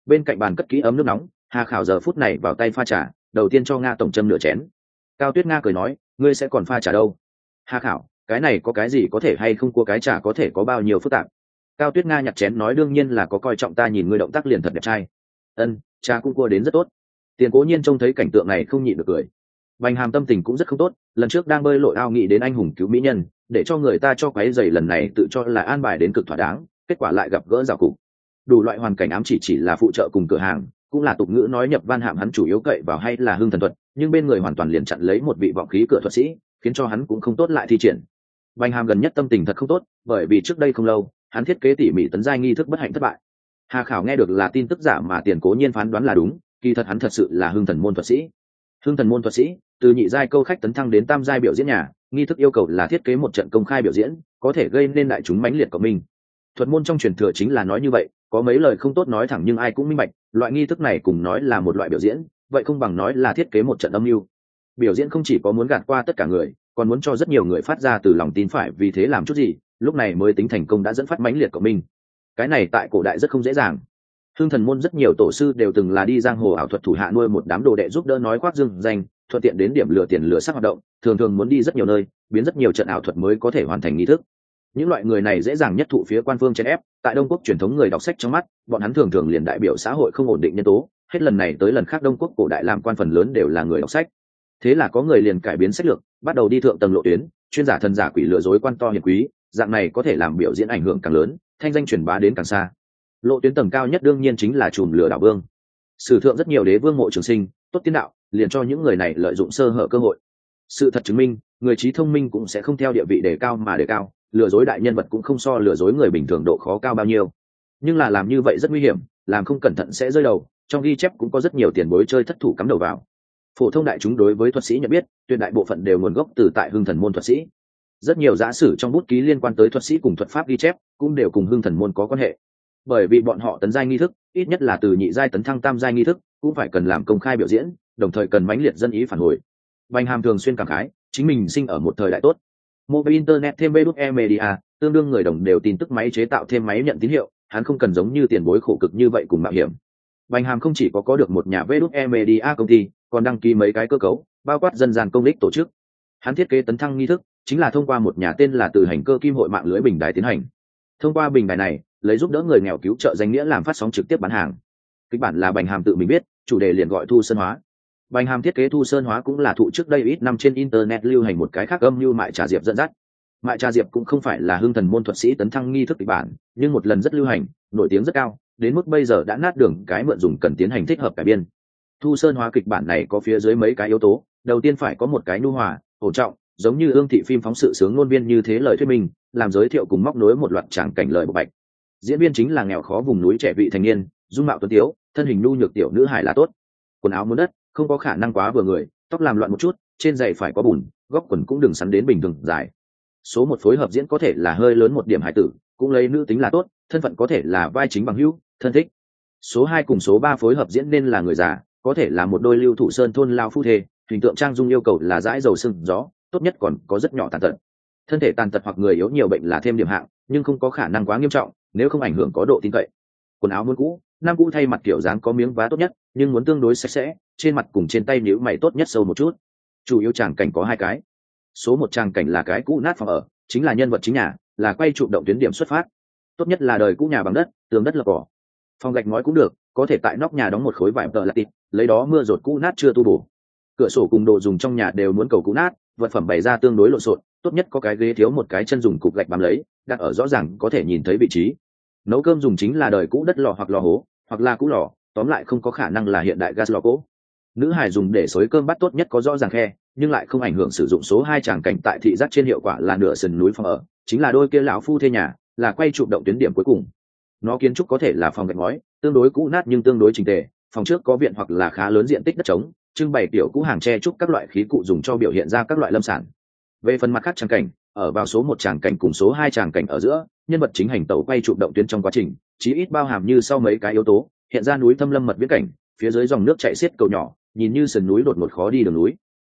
bên cạnh bàn cất kỹ ấm nước nóng, Hà Khảo giờ phút này vào tay pha trà, đầu tiên cho Nga tổng châm nửa chén. Cao Tuyết Nga cười nói, ngươi sẽ còn pha trà đâu? Hà Khảo, cái này có cái gì có thể hay không, cua cái trà có thể có bao nhiêu phức tạp. Cao Tuyết Nga nhặt chén nói, đương nhiên là có coi trọng, ta nhìn ngươi động tác liền thật đẹp trai. Ân, trà cũng cua đến rất tốt. Tiền Cố Nhiên trông thấy cảnh tượng này không nhịn được cười. Bành Hàm tâm tình cũng rất không tốt, lần trước đang bơi lội ao nghĩ đến anh hùng cứu mỹ nhân, để cho người ta cho quấy giày, lần này tự cho là an bài đến cực thỏa đáng, kết quả lại gặp gỡ rào cục. Đủ loại hoàn cảnh ám chỉ chỉ là phụ trợ cùng cửa hàng, cũng là tục ngữ nói nhập van hàm hắn chủ yếu cậy vào hay là hưng thần thuật, nhưng bên người hoàn toàn liền chặn lấy một vị vọng khí cửa thuật sĩ, khiến cho hắn cũng không tốt lại thi triển. Bành Hàm gần nhất tâm tình thật không tốt, bởi vì trước đây không lâu, hắn thiết kế tỉ mỉ tấn giai nghi thức bất hạnh thất bại. Hà Khảo nghe được là tin tức giả mà Tiền Cố Nhiên phán đoán là đúng, kỳ thật hắn thật sự là hưng thần môn thuật sĩ. Hưng thần môn thuật sĩ, từ nhị giai câu khách tấn thăng đến tam giai biểu diễn nhà, nghi thức yêu cầu là thiết kế một trận công khai biểu diễn, có thể gây nên đại chúng mãnh liệt cộng minh. Thuật môn trong truyền thừa chính là nói như vậy, có mấy lời không tốt nói thẳng nhưng ai cũng minh bạch, loại nghi thức này cùng nói là một loại biểu diễn, vậy không bằng nói là thiết kế một trận âm mưu. Biểu diễn không chỉ có muốn gạt qua tất cả người, còn muốn cho rất nhiều người phát ra từ lòng tin phải vì thế làm chút gì, lúc này mới tính thành công, đã dẫn phát mãnh liệt cộng minh. Cái này tại cổ đại rất không dễ dàng. Hương thần môn rất nhiều tổ sư đều từng là đi giang hồ ảo thuật thủ hạ nuôi một đám đồ đệ giúp đỡ nói khoác dương danh, thuận tiện đến điểm lừa tiền lừa sắc hoạt động, thường thường muốn đi rất nhiều nơi, biến rất nhiều trận ảo thuật mới có thể hoàn thành nghi thức. Những loại người này dễ dàng nhất thụ phía quan phương chèn ép, tại Đông Quốc truyền thống người đọc sách trong mắt, bọn hắn thường thường liền đại biểu xã hội không ổn định nhân tố, hết lần này tới lần khác Đông Quốc cổ đại làm quan phần lớn đều là người đọc sách. Thế là có người liền cải biến sách lược, bắt đầu đi thượng tầng lộ tuyến, chuyên giả thần giả quỷ lừa dối quan to hiền quý, dạng này có thể làm biểu diễn ảnh hưởng càng lớn, thanh danh truyền bá đến càng xa. Lộ tuyến tầng cao nhất đương nhiên chính là chùm lừa đảo vương. Sử thượng rất nhiều đế vương mộ trường sinh, tốt tiến đạo, liền cho những người này lợi dụng sơ hở cơ hội. Sự thật chứng minh, người trí thông minh cũng sẽ không theo địa vị đề cao mà đề cao, lừa dối đại nhân vật cũng không so lừa dối người bình thường độ khó cao bao nhiêu. Nhưng là làm như vậy rất nguy hiểm, làm không cẩn thận sẽ rơi đầu, trong ghi chép cũng có rất nhiều tiền bối chơi thất thủ cắm đầu vào. Phổ thông đại chúng đối với thuật sĩ nhận biết, tuyệt đại bộ phận đều nguồn gốc từ tại Hưng Thần môn thuật sĩ. Rất nhiều giả sử trong bút ký liên quan tới thuật sĩ cùng thuật pháp ghi chép, cũng đều cùng Hưng Thần môn có quan hệ. Bởi vì bọn họ tấn giai nghi thức, ít nhất là từ nhị giai tấn thăng tam giai nghi thức, cũng phải cần làm công khai biểu diễn, đồng thời cần mãnh liệt dân ý phản hồi. Bành Hàm thường xuyên cảm khái, chính mình sinh ở một thời đại tốt. Mobile internet thêm e media, tương đương người đồng đều tin tức máy chế tạo thêm máy nhận tín hiệu, hắn không cần giống như tiền bối khổ cực như vậy cùng mạo hiểm. Bành Hàm không chỉ có có được một nhà e media công ty, còn đăng ký mấy cái cơ cấu, bao quát dân gian công ích tổ chức. Hắn thiết kế tấn thăng nghi thức, chính là thông qua một nhà tên là Từ Hành Cơ Kim hội mạng lưới bình đài tiến hành. Thông qua bình đài này, lấy giúp đỡ người nghèo cứu trợ danh nghĩa làm phát sóng trực tiếp bán hàng. Kịch bản là Bành Hàm tự mình biết, chủ đề liền gọi Thu Sơn Hóa. Bành Hàm thiết kế Thu Sơn Hóa cũng là thụ trước đây ít năm trên internet lưu hành một cái khác âm như mại trà diệp dẫn dắt. Mại trà diệp cũng không phải là Hưng Thần môn thuật sĩ tấn thăng nghi thức kịch bản, nhưng một lần rất lưu hành, nổi tiếng rất cao, đến mức bây giờ đã nát đường cái mượn dùng cần tiến hành thích hợp cải biên. Thu Sơn Hóa kịch bản này có phía dưới mấy cái yếu tố, đầu tiên phải có một cái nhu hòa, ổn trọng, giống như ương thị phim phóng sự sướng ngôn viên như thế lời thuyết minh, làm giới thiệu cùng móc nối một loạt tràng cảnh lời bộc bạch. Diễn viên chính là nghèo khó vùng núi trẻ vị thành niên, dung mạo tuấn tiếu, thân hình nhu nhược tiểu nữ hài là tốt. Quần áo muốn đất, không có khả năng quá vừa người, tóc làm loạn một chút, trên giày phải có bùn, góc quần cũng đừng sắn đến bình thường dài. Số một phối hợp diễn có thể là hơi lớn một điểm hài tử, cũng lấy nữ tính là tốt, thân phận có thể là vai chính bằng hữu, thân thích. Số hai cùng số ba phối hợp diễn nên là người già, có thể là một đôi Lưu Thủ Sơn thôn lao phu thê, hình tượng trang dung yêu cầu là dãi dầu sưng gió, tốt nhất còn có rất nhỏ tàn tật. Thân thể tàn tật hoặc người yếu nhiều bệnh là thêm điểm hạng, nhưng không có khả năng quá nghiêm trọng, nếu không ảnh hưởng có độ tin cậy. Quần áo muốn cũ, nam cũ thay mặt kiểu dáng có miếng vá tốt nhất, nhưng muốn tương đối sạch sẽ, trên mặt cùng trên tay nhíu mày tốt nhất sâu một chút. Chủ yếu tràng cảnh có hai cái. Số một tràng cảnh là cái cũ nát phòng ở, chính là nhân vật chính nhà, là quay chụp động tuyến điểm xuất phát. Tốt nhất là đời cũ nhà bằng đất, tường đất là cỏ. Phòng gạch ngói cũng được, có thể tại nóc nhà đóng một khối vải tợ là tịt, lấy đó mưa rột cũ nát chưa tu bổ. Cửa sổ cùng đồ dùng trong nhà đều muốn cầu cũ nát, vật phẩm bày ra tương đối lộn xộn, tốt nhất có cái ghế thiếu một cái chân dùng cục gạch bám lấy, đặt ở rõ ràng có thể nhìn thấy vị trí. Nấu cơm dùng chính là đời cũ đất lò hoặc lò hố, hoặc là cũ lò, tóm lại không có khả năng là hiện đại gas lò cỗ. Nữ hải dùng để xối cơm bát tốt nhất có rõ ràng khe, nhưng lại không ảnh hưởng sử dụng. Số hai tràng cảnh tại thị giác trên hiệu quả là nửa sườn núi phòng ở, chính là đôi kia lão phu thuê nhà, là quay chụp động tuyến điểm cuối cùng. Nó kiến trúc có thể là phòng gạch ngói, tương đối cũ nát nhưng tương đối chỉnh tề, phòng trước có viện hoặc là khá lớn diện tích đất trống, trưng bày tiểu cũ hàng tre trúc các loại khí cụ dùng cho biểu hiện ra các loại lâm sản. Về phần mặt khác tràng cảnh, ở vào số một tràng cảnh cùng số hai tràng cảnh ở giữa, nhân vật chính hành tẩu quay chụp động tuyến trong quá trình, chí ít bao hàm như sau mấy cái yếu tố, hiện ra núi thâm lâm mật viễn cảnh, phía dưới dòng nước chảy xiết cầu nhỏ, nhìn như sườn núi đột ngột khó đi đường núi.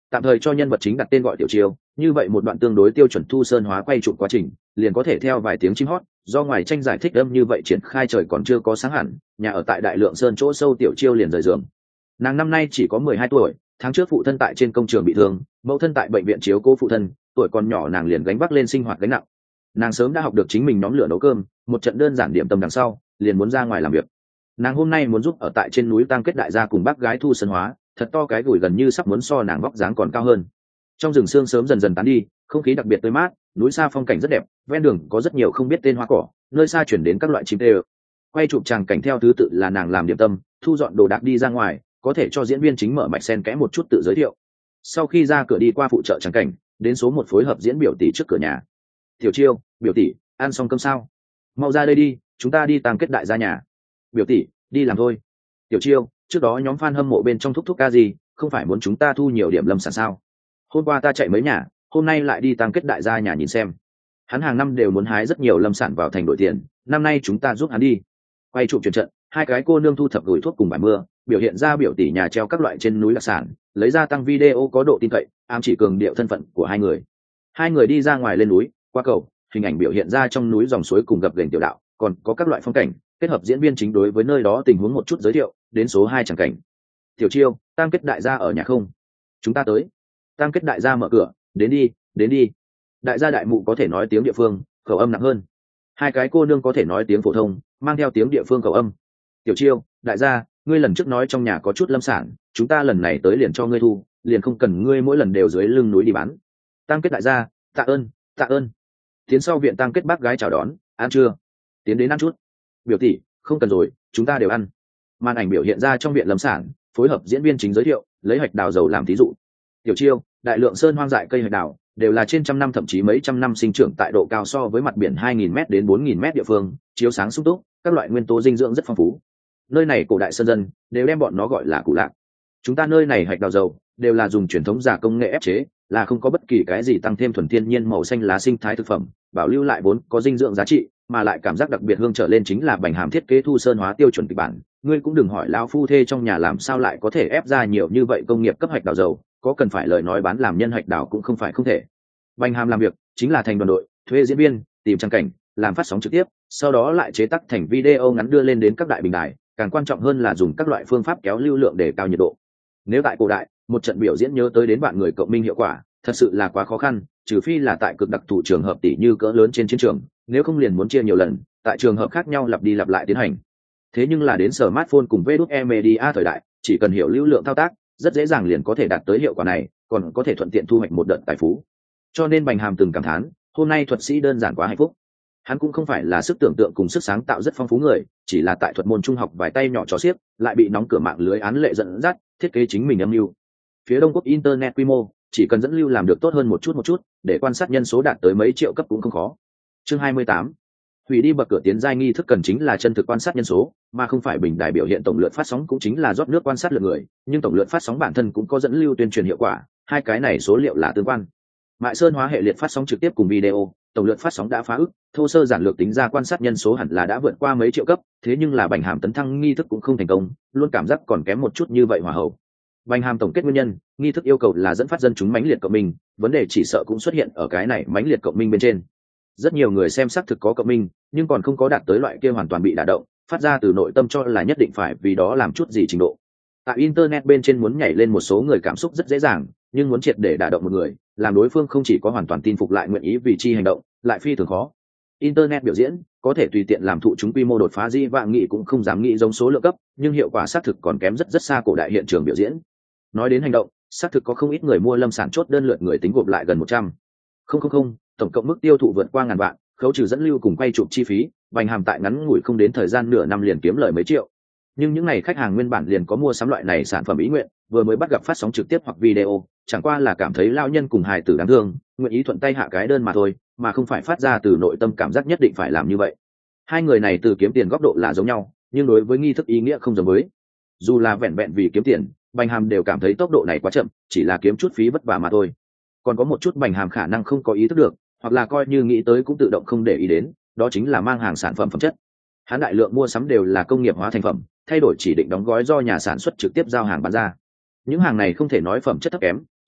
tạm thời cho nhân vật chính đặt tên gọi Tiểu Chiêu, như vậy một đoạn tương đối tiêu chuẩn thu sơn hóa quay chụp quá trình liền có thể theo vài tiếng chim hót. Do ngoài tranh giải thích âm như vậy triển khai trời còn chưa có sáng hẳn, nhà ở tại Đại Lượng Sơn chỗ sâu Tiểu Chiêu liền rời giường. Nàng năm nay chỉ có mười hai tuổi, tháng trước phụ thân tại trên công trường bị thương, mẫu thân tại bệnh viện chiếu cố phụ thân, tuổi còn nhỏ nàng liền gánh vác lên sinh hoạt gánh nặng. Nàng sớm đã học được chính mình nhóm lửa nấu cơm, một trận đơn giản điểm tâm đằng sau liền muốn ra ngoài làm việc. Nàng hôm nay muốn giúp ở tại trên núi Tăng Kết đại gia cùng bác gái thu sơn hóa, thật to cái gùi gần như sắp muốn so nàng vóc dáng còn cao hơn. Trong rừng sương sớm dần dần tán đi, không khí đặc biệt tươi mát, núi xa phong cảnh rất đẹp, ven đường có rất nhiều không biết tên hoa cỏ, nơi xa chuyển đến các loại chim tê ơ. Quay chụp tràng cảnh theo thứ tự là nàng làm điểm tâm, thu dọn đồ đạc đi ra ngoài, có thể cho diễn viên chính mở mạch sen kẽ một chút tự giới thiệu. Sau khi ra cửa đi qua phụ trợ tràng cảnh, đến số một phối hợp diễn biểu tỷ trước cửa nhà. Tiểu Chiêu, biểu tỷ, ăn xong cơm sao? Mau ra đây đi, chúng ta đi Tăng Kết đại gia nhà. Biểu tỷ, đi làm thôi. Tiểu Chiêu, trước đó nhóm fan hâm mộ bên trong thúc thúc ca gì, không phải muốn chúng ta thu nhiều điểm lâm sản sao? Hôm qua ta chạy mấy nhà, hôm nay lại đi Tăng Kết đại gia nhà nhìn xem. Hắn hàng năm đều muốn hái rất nhiều lâm sản vào thành đổi tiền, năm nay chúng ta giúp hắn đi. Quay chụp chuyển trận, hai cái cô nương thu thập gửi thuốc cùng bài mưa, biểu hiện ra biểu tỷ nhà treo các loại trên núi đặc sản, lấy ra tăng video có độ tin cậy, ám chỉ cường điệu thân phận của hai người. Hai người đi ra ngoài lên núi, qua cầu, hình ảnh biểu hiện ra trong núi dòng suối cùng gập ghềnh tiểu đạo, còn có các loại phong cảnh, kết hợp diễn viên chính đối với nơi đó tình huống một chút giới thiệu, đến số hai chẳng cảnh. Tiểu Chiêu, Tăng Kết đại gia ở nhà không? Chúng ta tới. Tăng Kết đại gia mở cửa, đến đi, đến đi. Đại gia đại mụ có thể nói tiếng địa phương, khẩu âm nặng hơn. Hai cái cô nương có thể nói tiếng phổ thông, mang theo tiếng địa phương khẩu âm. Tiểu Chiêu, đại gia, ngươi lần trước nói trong nhà có chút lâm sản, chúng ta lần này tới liền cho ngươi thu, liền không cần ngươi mỗi lần đều dưới lưng núi đi bán. Tăng Kết đại gia, tạ ơn, tạ ơn. Tiến sau viện Tăng Kết bác gái chào đón, ăn chưa? Tiến đến ăn chút. Biểu tỷ, không cần rồi, chúng ta đều ăn. Màn ảnh biểu hiện ra trong viện lâm sản, phối hợp diễn viên chính giới thiệu, lấy hạch đào dầu làm thí dụ. Tiểu Chiêu, Đại Lượng Sơn hoang dại cây hạch đào đều là trên trăm năm thậm chí mấy trăm năm sinh trưởng tại độ cao so với mặt biển hai nghìn mét đến bốn nghìn mét địa phương, chiếu sáng sung túc, các loại nguyên tố dinh dưỡng rất phong phú. Nơi này cổ đại sơn dân đều đem bọn nó gọi là cụ lạc. Chúng ta nơi này hạch đào dầu đều là dùng truyền thống giả công nghệ ép chế, là không có bất kỳ cái gì tăng thêm thuần thiên nhiên màu xanh lá sinh thái thực phẩm, bảo lưu lại vốn có dinh dưỡng giá trị, mà lại cảm giác đặc biệt hương trở lên chính là Bành Hàm thiết kế thu sơn hóa tiêu chuẩn kịch bản. Ngươi cũng đừng hỏi lão phu thê trong nhà làm sao lại có thể ép ra nhiều như vậy công nghiệp cấp hạch đào dầu, có cần phải lời nói bán làm nhân hạch đào cũng không phải không thể. Bành Hàm làm việc chính là thành đoàn đội, thuê diễn viên, tìm trang cảnh, làm phát sóng trực tiếp, sau đó lại chế tác thành video ngắn đưa lên đến các đại bình đài, càng quan trọng hơn là dùng các loại phương pháp kéo lưu lượng để cao nhiệt độ. Nếu tại cổ đại, một trận biểu diễn nhớ tới đến bạn người cộng minh hiệu quả, thật sự là quá khó khăn, trừ phi là tại cực đặc thù trường hợp tỷ như cỡ lớn trên chiến trường, nếu không liền muốn chia nhiều lần, tại trường hợp khác nhau lặp đi lặp lại tiến hành. Thế nhưng là đến smartphone cùng vê đê e media thời đại, chỉ cần hiểu lưu lượng thao tác, rất dễ dàng liền có thể đạt tới hiệu quả này, còn có thể thuận tiện thu hoạch một đợt tài phú. Cho nên Bành Hàm từng cảm thán, hôm nay thuật sĩ đơn giản quá hạnh phúc. Hắn cũng không phải là sức tưởng tượng cùng sức sáng tạo rất phong phú người, chỉ là tại thuật môn trung học vài tay nhỏ chó xiếc, lại bị nóng cửa mạng lưới án lệ dẫn dắt, thiết kế chính mình âm mưu. Phía Đông Quốc internet quy mô, chỉ cần dẫn lưu làm được tốt hơn một chút một chút, để quan sát nhân số đạt tới mấy triệu cấp cũng không khó. Chương hai mươi tám. Hủy đi bậc cửa tiến giai nghi thức cần chính là chân thực quan sát nhân số, mà không phải bình đài biểu hiện tổng lượt phát sóng cũng chính là rót nước quan sát lượt người, nhưng tổng lượt phát sóng bản thân cũng có dẫn lưu tuyên truyền hiệu quả, hai cái này số liệu là tương quan. Mại Sơn hóa hệ liệt phát sóng trực tiếp cùng video, tổng lượt phát sóng đã phá ức, thô sơ giản lược tính ra quan sát nhân số hẳn là đã vượt qua mấy triệu cấp, thế nhưng là Bành Hàm tấn thăng nghi thức cũng không thành công, luôn cảm giác còn kém một chút như vậy hòa hậu. Bành Hàm tổng kết nguyên nhân, nghi thức yêu cầu là dẫn phát dân chúng mãnh liệt cộng minh, vấn đề chỉ sợ cũng xuất hiện ở cái này mãnh liệt cộng minh bên trên. Rất nhiều người xem xác thực có cộng minh, nhưng còn không có đạt tới loại kia hoàn toàn bị đả động, phát ra từ nội tâm cho là nhất định phải vì đó làm chút gì trình độ. Tại internet bên trên muốn nhảy lên một số người cảm xúc rất dễ dàng, nhưng muốn triệt để đả động một người, làm đối phương không chỉ có hoàn toàn tin phục lại nguyện ý vì chi hành động, lại phi thường khó. Internet biểu diễn có thể tùy tiện làm thụ chúng quy mô đột phá di vạn nghị cũng không dám nghĩ giống số lượng cấp, nhưng hiệu quả xác thực còn kém rất rất xa cổ đại hiện trường biểu diễn. Nói đến hành động, xác thực có không ít người mua lâm sản chốt đơn lượt người tính gộp lại gần một trăm. Không không không, tổng cộng mức tiêu thụ vượt qua ngàn vạn, khấu trừ dẫn lưu cùng quay chụp chi phí, Bành Hàm tại ngắn ngủi không đến thời gian nửa năm liền kiếm lời mấy triệu. Nhưng những ngày khách hàng nguyên bản liền có mua sắm loại này sản phẩm ý nguyện, vừa mới bắt gặp phát sóng trực tiếp hoặc video, chẳng qua là cảm thấy lao nhân cùng hài tử đáng thương, nguyện ý thuận tay hạ cái đơn mà thôi, mà không phải phát ra từ nội tâm cảm giác nhất định phải làm như vậy. Hai người này từ kiếm tiền góc độ là giống nhau, nhưng đối với nghi thức ý nghĩa không giống với. Dù là vẹn vẹn vì kiếm tiền, Bành Hàm đều cảm thấy tốc độ này quá chậm, chỉ là kiếm chút phí vất vả mà thôi. Còn có một chút Bành Hàm khả năng không có ý thức được, hoặc là coi như nghĩ tới cũng tự động không để ý đến, đó chính là mang hàng sản phẩm phẩm chất. Hắn đại lượng mua sắm đều là công nghiệp hóa thành phẩm, thay đổi chỉ định đóng gói do nhà sản xuất trực tiếp giao hàng bán ra. Những hàng này không thể nói phẩm chất thấp kém,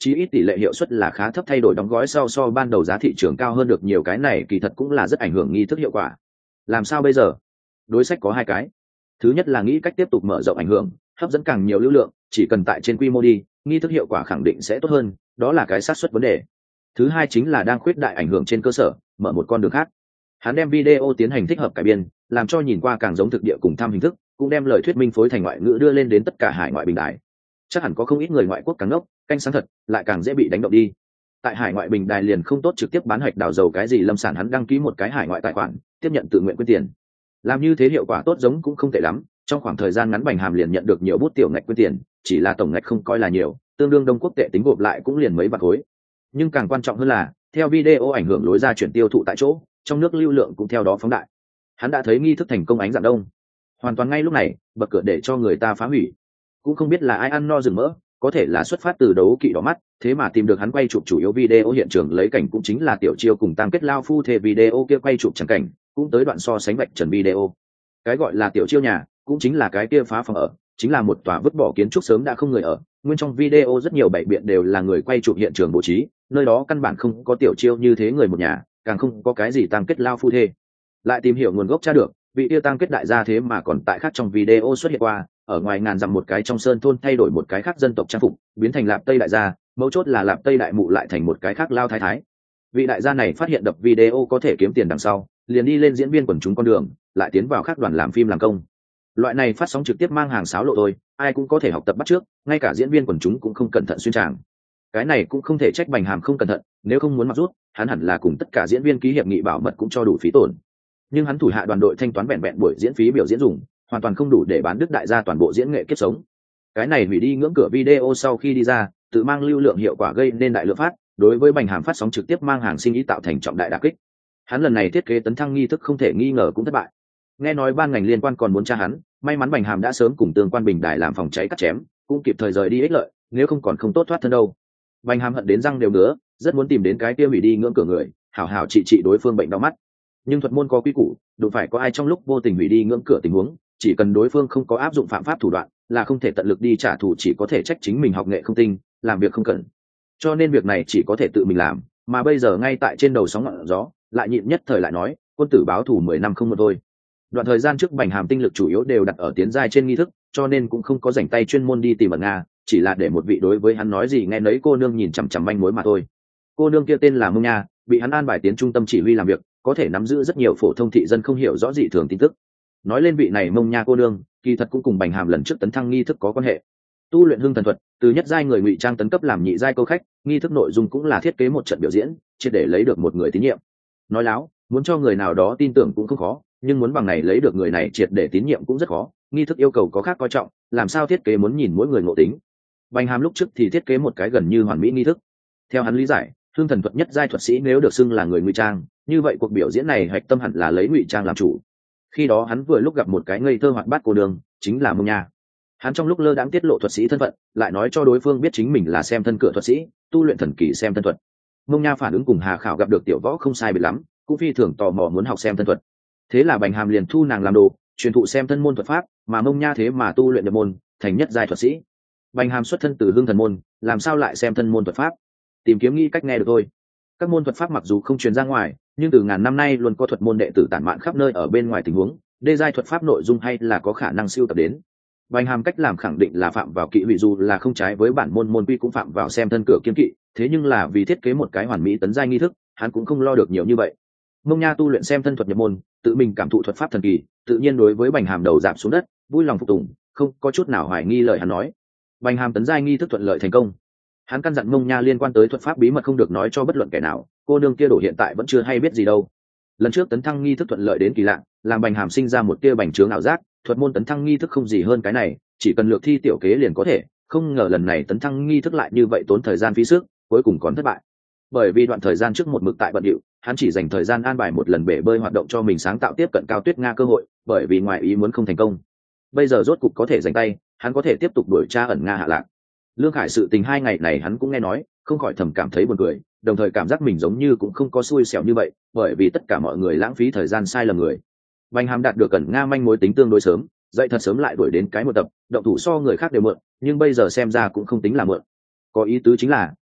chí ít tỷ lệ hiệu suất là khá thấp, thay đổi đóng gói sau so ban đầu giá thị trường cao hơn được nhiều, cái này kỳ thật cũng là rất ảnh hưởng nghi thức hiệu quả. Làm sao bây giờ? Đối sách có hai cái. Thứ nhất là nghĩ cách tiếp tục mở rộng ảnh hưởng, hấp dẫn càng nhiều lưu lượng, chỉ cần tại trên quy mô đi, nghi thức hiệu quả khẳng định sẽ tốt hơn, đó là cái xác suất vấn đề. Thứ hai chính là đang khuyết đại ảnh hưởng trên cơ sở, mở một con đường khác. Hắn đem video tiến hành thích hợp cải biên, làm cho nhìn qua càng giống thực địa cùng thăm hình thức, cũng đem lời thuyết minh phối thành ngoại ngữ đưa lên đến tất cả hải ngoại bình đài. Chắc hẳn có không ít người ngoại quốc càng ngốc, canh sáng thật, lại càng dễ bị đánh động đi. Tại hải ngoại bình đài liền không tốt trực tiếp bán hạch đào dầu cái gì lâm sản, hắn đăng ký một cái hải ngoại tài khoản, tiếp nhận tự nguyện quyên tiền. Làm như thế hiệu quả tốt giống cũng không tệ lắm, trong khoảng thời gian ngắn Bành Hàm liền nhận được nhiều bút tiểu ngạch quyên tiền, chỉ là tổng ngạch không coi là nhiều, tương đương Đông Quốc tệ tính gộp lại cũng liền mấy bạc khối. Nhưng càng quan trọng hơn là, theo video ảnh hưởng lối ra chuyển tiêu thụ tại chỗ, trong nước lưu lượng cũng theo đó phóng đại. Hắn đã thấy nghi thức thành công ánh dạng đông, hoàn toàn ngay lúc này bật cửa để cho người ta phá hủy. Cũng không biết là ai ăn no rừng mỡ, có thể là xuất phát từ đấu kỵ đỏ mắt, thế mà tìm được hắn quay chụp chủ yếu video hiện trường lấy cảnh, cũng chính là Tiểu Chiêu cùng Tam Kết lao phu thề video kia quay chụp chẳng cảnh, cũng tới đoạn so sánh vạch trần video. Cái gọi là Tiểu Chiêu nhà, cũng chính là cái kia phá phòng ở, chính là một tòa vứt bỏ kiến trúc sớm đã không người ở. Nguyên trong video rất nhiều bảy biện đều là người quay chụp hiện trường bố trí, nơi đó căn bản không có Tiểu Chiêu như thế người một nhà, càng không có cái gì Tam Kết lao phu thê. Lại tìm hiểu nguồn gốc tra được, vị tiêu Tam Kết đại gia thế mà còn tại khác trong video xuất hiện qua, ở ngoài ngàn dặm một cái trong sơn thôn thay đổi một cái khác dân tộc trang phục, biến thành Lạp Tây đại gia, mấu chốt là Lạp Tây đại mụ lại thành một cái khác lao thái thái. Vị đại gia này phát hiện đập video có thể kiếm tiền đằng sau, liền đi lên diễn viên quần chúng con đường, lại tiến vào khác đoàn làm phim làm công. Loại này phát sóng trực tiếp mang hàng sáo lộ thôi, ai cũng có thể học tập bắt chước, ngay cả diễn viên quần chúng cũng không cẩn thận xuyên tràng. Cái này cũng không thể trách Bành Hàm không cẩn thận, nếu không muốn mặc rút, hắn hẳn là cùng tất cả diễn viên ký hiệp nghị bảo mật cũng cho đủ phí tổn. Nhưng hắn thủ hạ đoàn đội thanh toán vẹn vẹn buổi diễn phí biểu diễn dùng, hoàn toàn không đủ để bán đứt đại gia toàn bộ diễn nghệ kiếp sống. Cái này hủy đi ngưỡng cửa video sau khi đi ra, tự mang lưu lượng hiệu quả gây nên đại lượng phát, đối với Bành Hàm phát sóng trực tiếp mang hàng sinh ý tạo thành trọng đại đả kích. Hắn lần này thiết kế tấn thăng nghi thức không thể nghi ngờ cũng thất bại. Nghe nói ban ngành liên quan còn muốn tra hắn, may mắn Bành Hàm đã sớm cùng tương quan bình đài làm phòng cháy cắt chém, cũng kịp thời rời đi ích lợi, nếu không còn không tốt thoát thân đâu. Bành Hàm hận đến răng đều ngứa, rất muốn tìm đến cái kia hủy đi ngưỡng cửa người, hảo hảo trị trị đối phương bệnh đau mắt. Nhưng thuật môn có quy củ, đụng phải có ai trong lúc vô tình hủy đi ngưỡng cửa tình huống, chỉ cần đối phương không có áp dụng phạm pháp thủ đoạn, là không thể tận lực đi trả thù, chỉ có thể trách chính mình học nghệ không tinh, làm việc không cẩn. Cho nên việc này chỉ có thể tự mình làm, mà bây giờ ngay tại trên đầu sóng ngọn gió, lại nhịn nhất thời lại nói, quân tử báo thù mười năm không một thôi. Đoạn thời gian trước Bành Hàm tinh lực chủ yếu đều đặt ở tiến giai trên nghi thức, cho nên cũng không có rảnh tay chuyên môn đi tìm ẩn nga, chỉ là để một vị đối với hắn nói gì nghe nấy cô nương nhìn chằm chằm manh mối mà thôi. Cô nương kia tên là Mông Nha, bị hắn an bài tiến trung tâm chỉ huy làm việc, có thể nắm giữ rất nhiều phổ thông thị dân không hiểu rõ dị thường tin tức. Nói lên vị này Mông Nha cô nương, kỳ thật cũng cùng Bành Hàm lần trước tấn thăng nghi thức có quan hệ. Tu luyện hưng thần thuật, từ nhất giai người ngụy trang tấn cấp làm nhị giai câu khách, nghi thức nội dung cũng là thiết kế một trận biểu diễn, chỉ để lấy được một người tín nhiệm. Nói láo, muốn cho người nào đó tin tưởng cũng không khó, nhưng muốn bằng này lấy được người này triệt để tín nhiệm cũng rất khó. Nghi thức yêu cầu có khác coi trọng, làm sao thiết kế muốn nhìn mỗi người ngộ tính. Bành Hàm lúc trước thì thiết kế một cái gần như hoàn mỹ nghi thức. Theo hắn lý giải, hưng thần thuật nhất giai thuật sĩ nếu được xưng là người ngụy trang, như vậy cuộc biểu diễn này hạch tâm hẳn là lấy ngụy trang làm chủ. Khi đó hắn vừa lúc gặp một cái ngây thơ hoạt bát cô đường, chính là Mông Nha. Hắn trong lúc lơ đãng tiết lộ thuật sĩ thân phận, lại nói cho đối phương biết chính mình là xem thân cửa thuật sĩ, tu luyện thần kỳ xem thân thuật. Mông Nha phản ứng cùng Hà Khảo gặp được tiểu võ không sai biệt lắm, cũng phi thường tò mò muốn học xem thân thuật. Thế là Bành Hàm liền thu nàng làm đồ, truyền thụ xem thân môn thuật pháp, mà Mông Nha thế mà tu luyện nhập môn, thành nhất giai thuật sĩ. Bành Hàm xuất thân từ hương thần môn, làm sao lại xem thân môn thuật pháp? Tìm kiếm nghĩ cách nghe được thôi. Các môn thuật pháp mặc dù không truyền ra ngoài, nhưng từ ngàn năm nay luôn có thuật môn đệ tử tản mạn khắp nơi ở bên ngoài tình huống, đê giai thuật pháp nội dung hay là có khả năng siêu tập đến. Bành Hàm cách làm khẳng định là phạm vào kỵ hủy, dù là không trái với bản môn môn quy cũng phạm vào xem thân cửa kiên kỵ, thế nhưng là vì thiết kế một cái hoàn mỹ tấn giai nghi thức, hắn cũng không lo được nhiều như vậy. Mông Nha tu luyện xem thân thuật nhập môn, tự mình cảm thụ thuật pháp thần kỳ, tự nhiên đối với Bành Hàm đầu giảm xuống đất, vui lòng phục tùng, không có chút nào hoài nghi lời hắn nói. Bành Hàm tấn giai nghi thức thuận lợi thành công. Hắn căn dặn Mông Nha liên quan tới thuật pháp bí mật không được nói cho bất luận kẻ nào, cô nương kia đổ hiện tại vẫn chưa hay biết gì đâu. Lần trước tấn thăng nghi thức thuận lợi đến kỳ lạ, làm Bành Hàm sinh ra một tia bành trướng ảo giác, thuật môn tấn thăng nghi thức không gì hơn cái này, chỉ cần lược thi tiểu kế liền có thể, không ngờ lần này tấn thăng nghi thức lại như vậy tốn thời gian phí sức, cuối cùng còn thất bại. Bởi vì đoạn thời gian trước một mực tại bận rộn, hắn chỉ dành thời gian an bài một lần bể bơi hoạt động cho mình sáng tạo tiếp cận Cao Tuyết Nga cơ hội, bởi vì ngoài ý muốn không thành công. Bây giờ rốt cục có thể giành tay, hắn có thể tiếp tục đuổi tra ẩn Nga hạ lạc. Lương Khải sự tình hai ngày này hắn cũng nghe nói, không khỏi thầm cảm thấy buồn cười, đồng thời cảm giác mình giống như cũng không có xui xẻo như vậy, bởi vì tất cả mọi người lãng phí thời gian sai lầm người. Bành Hàm đạt được ẩn Nga manh mối tính tương đối sớm, dậy thật sớm lại đuổi đến cái một tập, động thủ so người khác đều mượn, nhưng bây giờ xem ra cũng không tính là mượn. Có ý tứ chính là,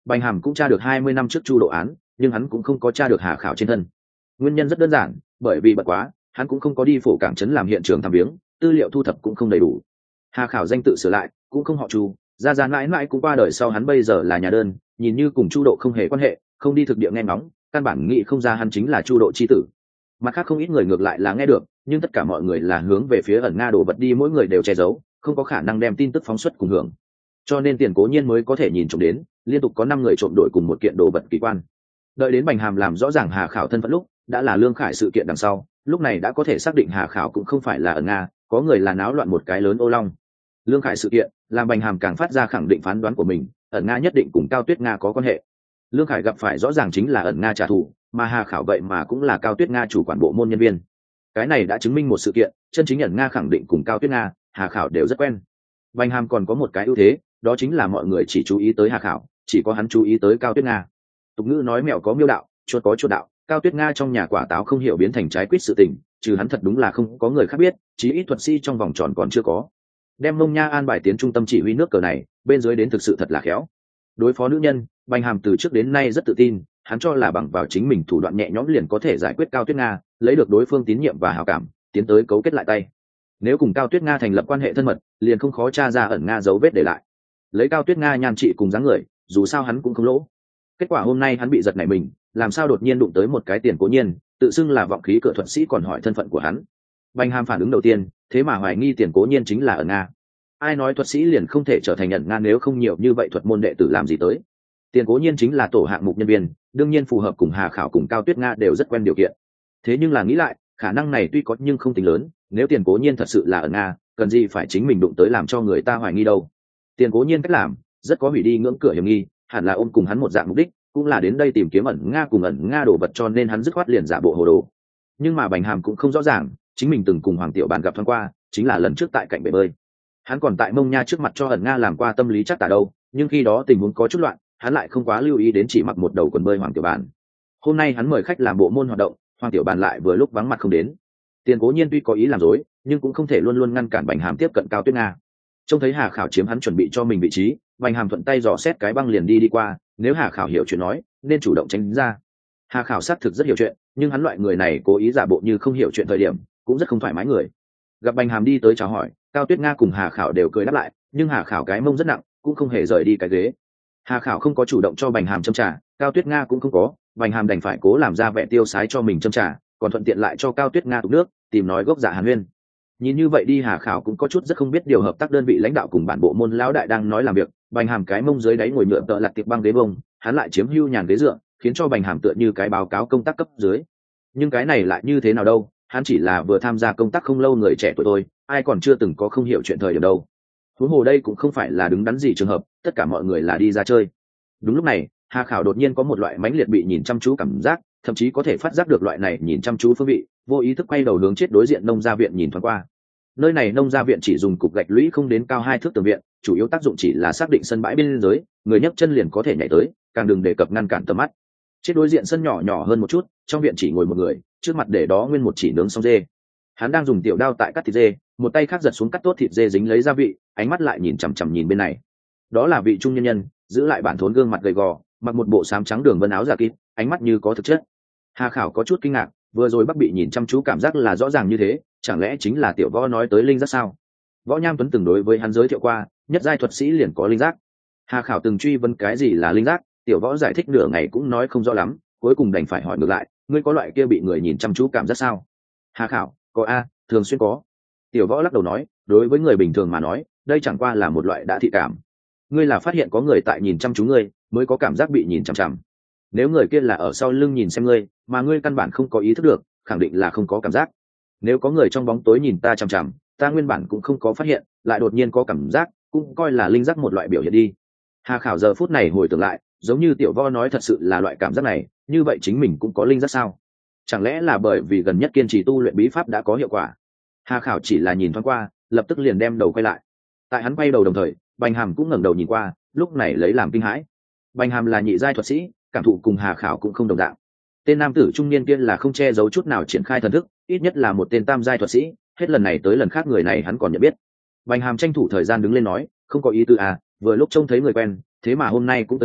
Bành Hàm cũng tra được hai mươi năm trước Chu Độ án, nhưng hắn cũng không có tra được Hà Khảo trên thân. Nguyên nhân rất đơn giản, bởi vì bận quá, hắn cũng không có đi phổ cảng trấn làm hiện trường thăm viếng, tư liệu thu thập cũng không đầy đủ. Hà Khảo danh tự sửa lại, cũng không họ Chu, gia gia mãi mãi cũng qua đời sau hắn bây giờ là nhà đơn, nhìn như cùng Chu Độ không hề quan hệ, không đi thực địa nghe ngóng, căn bản nghĩ không ra hắn chính là Chu Độ chi tử. Mặt khác không ít người ngược lại là nghe được, nhưng tất cả mọi người là hướng về phía ẩn Nga đồ vật đi, mỗi người đều che giấu, không có khả năng đem tin tức phóng xuất cùng hưởng. Cho nên Tiền Cố Nhiên mới có thể nhìn trộm đến, liên tục có năm người trộm đổi cùng một kiện đồ vật kỳ quan. Đợi đến Bành Hàm làm rõ ràng Hà Khảo thân phận lúc, đã là Lương Khải sự kiện đằng sau, lúc này đã có thể xác định Hà Khảo cũng không phải là ở Nga, có người là náo loạn một cái lớn ô long. Lương Khải sự kiện làm Bành Hàm càng phát ra khẳng định phán đoán của mình, ẩn Nga nhất định cùng Cao Tuyết Nga có quan hệ. Lương Khải gặp phải rõ ràng chính là ẩn Nga trả thù, mà Hà Khảo vậy mà cũng là Cao Tuyết Nga chủ quản bộ môn nhân viên. Cái này đã chứng minh một sự kiện, chân chính ẩn Nga khẳng định cùng Cao Tuyết Nga, Hà Khảo đều rất quen. Bành Hàm còn có một cái ưu thế, đó chính là mọi người chỉ chú ý tới Hà Khảo, chỉ có hắn chú ý tới Cao Tuyết Nga. Tục ngữ nói mèo có miêu đạo, chuột có chuột đạo, Cao Tuyết Nga trong nhà quả táo không hiểu biến thành trái quýt sự tình, trừ hắn thật đúng là không có người khác biết, chí ít thuật sĩ trong vòng tròn còn chưa có. Đem Mông Nha an bài tiến trung tâm chỉ huy nước cờ này, bên dưới đến thực sự thật là khéo. Đối phó nữ nhân, Bành Hàm từ trước đến nay rất tự tin, hắn cho là bằng vào chính mình thủ đoạn nhẹ nhõm liền có thể giải quyết Cao Tuyết Nga, lấy được đối phương tín nhiệm và hảo cảm, tiến tới cấu kết lại tay. Nếu cùng Cao Tuyết Nga thành lập quan hệ thân mật, liền không khó tra ra ẩn Nga dấu vết để lại. Lấy Cao Tuyết Nga nhan trị cùng dáng người, dù sao hắn cũng không lỗ. Kết quả hôm nay hắn bị giật nảy mình, làm sao đột nhiên đụng tới một cái Tiền Cố Nhiên, tự xưng là vọng khí cửa thuật sĩ còn hỏi thân phận của hắn. Bành Hàm phản ứng đầu tiên, thế mà hoài nghi Tiền Cố Nhiên chính là ẩn Nga. Ai nói thuật sĩ liền không thể trở thành ẩn Nga, nếu không nhiều như vậy thuật môn đệ tử làm gì tới. Tiền Cố Nhiên chính là tổ hạng mục nhân viên, đương nhiên phù hợp cùng Hà Khảo cùng Cao Tuyết Nga đều rất quen điều kiện. Thế nhưng là nghĩ lại, khả năng này tuy có nhưng không tính lớn, nếu Tiền Cố Nhiên thật sự là ẩn Nga, cần gì phải chính mình đụng tới làm cho người ta hoài nghi đâu. Tiền Cố Nhiên cách làm rất có hủy đi ngưỡng cửa hiểm nghi, hẳn là ôm cùng hắn một dạng mục đích, cũng là đến đây tìm kiếm ẩn Nga cùng ẩn Nga đồ vật, cho nên hắn dứt khoát liền giả bộ hồ đồ. Nhưng mà Bành Hàm cũng không rõ ràng, chính mình từng cùng Hoàng Tiểu Bàn gặp thoáng qua, chính là lần trước tại cạnh bể bơi. Hắn còn tại Mông Nha trước mặt cho ẩn Nga làm qua tâm lý chắc tả đâu, nhưng khi đó tình huống có chút loạn, hắn lại không quá lưu ý đến chỉ mặc một đầu quần bơi Hoàng Tiểu Bàn. Hôm nay hắn mời khách làm bộ môn hoạt động, Hoàng Tiểu Bàn lại vừa lúc vắng mặt không đến. Tiền Cố Nhiên tuy có ý làm dối, nhưng cũng không thể luôn luôn ngăn cản Bành Hàm tiếp cận Cao Tuyết Nga. Trông thấy Hà Khảo chiếm hắn chuẩn bị cho mình vị trí, Bành Hàm thuận tay dò xét cái băng liền đi đi qua, nếu Hà Khảo hiểu chuyện nói, nên chủ động tránh ra. Hà Khảo xác thực rất hiểu chuyện, nhưng hắn loại người này cố ý giả bộ như không hiểu chuyện thời điểm, cũng rất không thoải mái người. Gặp Bành Hàm đi tới chào hỏi, Cao Tuyết Nga cùng Hà Khảo đều cười đáp lại, nhưng Hà Khảo cái mông rất nặng, cũng không hề rời đi cái ghế. Hà Khảo không có chủ động cho Bành Hàm châm trà, Cao Tuyết Nga cũng không có, Bành Hàm đành phải cố làm ra vẻ tiêu sái cho mình châm trà, còn thuận tiện lại cho Cao Tuyết Nga tụng nước, tìm nói gốc dạ Hàn Huyên. Nhìn như vậy đi, Hà Khảo cũng có chút rất không biết điều hợp tác đơn vị lãnh đạo cùng bản bộ môn lão đại đang nói làm việc. Bành Hàm cái mông dưới đáy ngồi nhựa tợ lặt tiệp băng ghế bông, hắn lại chiếm hưu nhàn ghế dựa, khiến cho Bành Hàm tựa như cái báo cáo công tác cấp dưới. Nhưng cái này lại như thế nào đâu, hắn chỉ là vừa tham gia công tác không lâu người trẻ tuổi thôi, ai còn chưa từng có không hiểu chuyện thời điểm đâu. Huống hồ đây cũng không phải là đứng đắn gì trường hợp, tất cả mọi người là đi ra chơi. Đúng lúc này, Hà Khảo đột nhiên có một loại mãnh liệt bị nhìn chăm chú cảm giác, thậm chí có thể phát giác được loại này nhìn chăm chú phương vị, vô ý thức quay đầu hướng chết đối diện nông gia viện nhìn thoáng qua. Nơi này nông gia viện chỉ dùng cục gạch lũy không đến cao hai thước tường viện, chủ yếu tác dụng chỉ là xác định sân bãi bên dưới, người nhấc chân liền có thể nhảy tới, càng đừng đề cập ngăn cản tầm mắt. Chết đối diện sân nhỏ nhỏ hơn một chút, trong viện chỉ ngồi một người, trước mặt để đó nguyên một chỉ nướng xong dê. Hắn đang dùng tiểu đao tại cắt thịt dê, một tay khác giật xuống cắt tốt thịt dê dính lấy gia vị, ánh mắt lại nhìn chằm chằm nhìn bên này. Đó là vị trung nhân nhân, giữ lại bản thốn gương mặt gầy gò, mặc một bộ xám trắng đường vân áo giả kín, ánh mắt như có thực chất. Hà Khảo có chút kinh ngạc, vừa rồi Bắc bị nhìn chăm chú cảm giác là rõ ràng như thế, chẳng lẽ chính là Tiểu Võ nói tới linh giác sao? Võ Nham Tuấn từng đối với hắn giới thiệu qua, nhất giai thuật sĩ liền có linh giác. Hà Khảo từng truy vấn cái gì là linh giác, Tiểu Võ giải thích nửa ngày cũng nói không rõ lắm, cuối cùng đành phải hỏi ngược lại, ngươi có loại kia bị người nhìn chăm chú cảm giác sao? Hà Khảo, có a, thường xuyên có. Tiểu Võ lắc đầu nói, đối với người bình thường mà nói, đây chẳng qua là một loại đã thị cảm. Ngươi là phát hiện có người tại nhìn chăm chú ngươi, mới có cảm giác bị nhìn chăm chăm. Nếu người kia là ở sau lưng nhìn xem ngươi, mà ngươi căn bản không có ý thức được, khẳng định là không có cảm giác. Nếu có người trong bóng tối nhìn ta chằm chằm, ta nguyên bản cũng không có phát hiện, lại đột nhiên có cảm giác, cũng coi là linh giác một loại biểu hiện đi. Hà Khảo giờ phút này hồi tưởng lại, giống như Tiểu Võ nói thật sự là loại cảm giác này, như vậy chính mình cũng có linh giác sao? Chẳng lẽ là bởi vì gần nhất kiên trì tu luyện bí pháp đã có hiệu quả? Hà Khảo chỉ là nhìn thoáng qua, lập tức liền đem đầu quay lại. Tại hắn quay đầu đồng thời, Bành Hàm cũng ngẩng đầu nhìn qua, lúc này lấy làm kinh hãi. Bành Hàm là nhị giai thuật sĩ, cảm thụ cùng Hà Khảo cũng không đồng dạng. Tên nam tử trung niên kia là không che giấu chút nào triển khai thần thức, ít nhất là một tên tam giai thuật sĩ, hết lần này tới lần khác người này hắn còn nhận biết. Bành Hàm tranh thủ thời gian đứng lên nói, không có ý tư à, vừa lúc trông thấy người quen, thế mà hôm nay cũng tới chơi,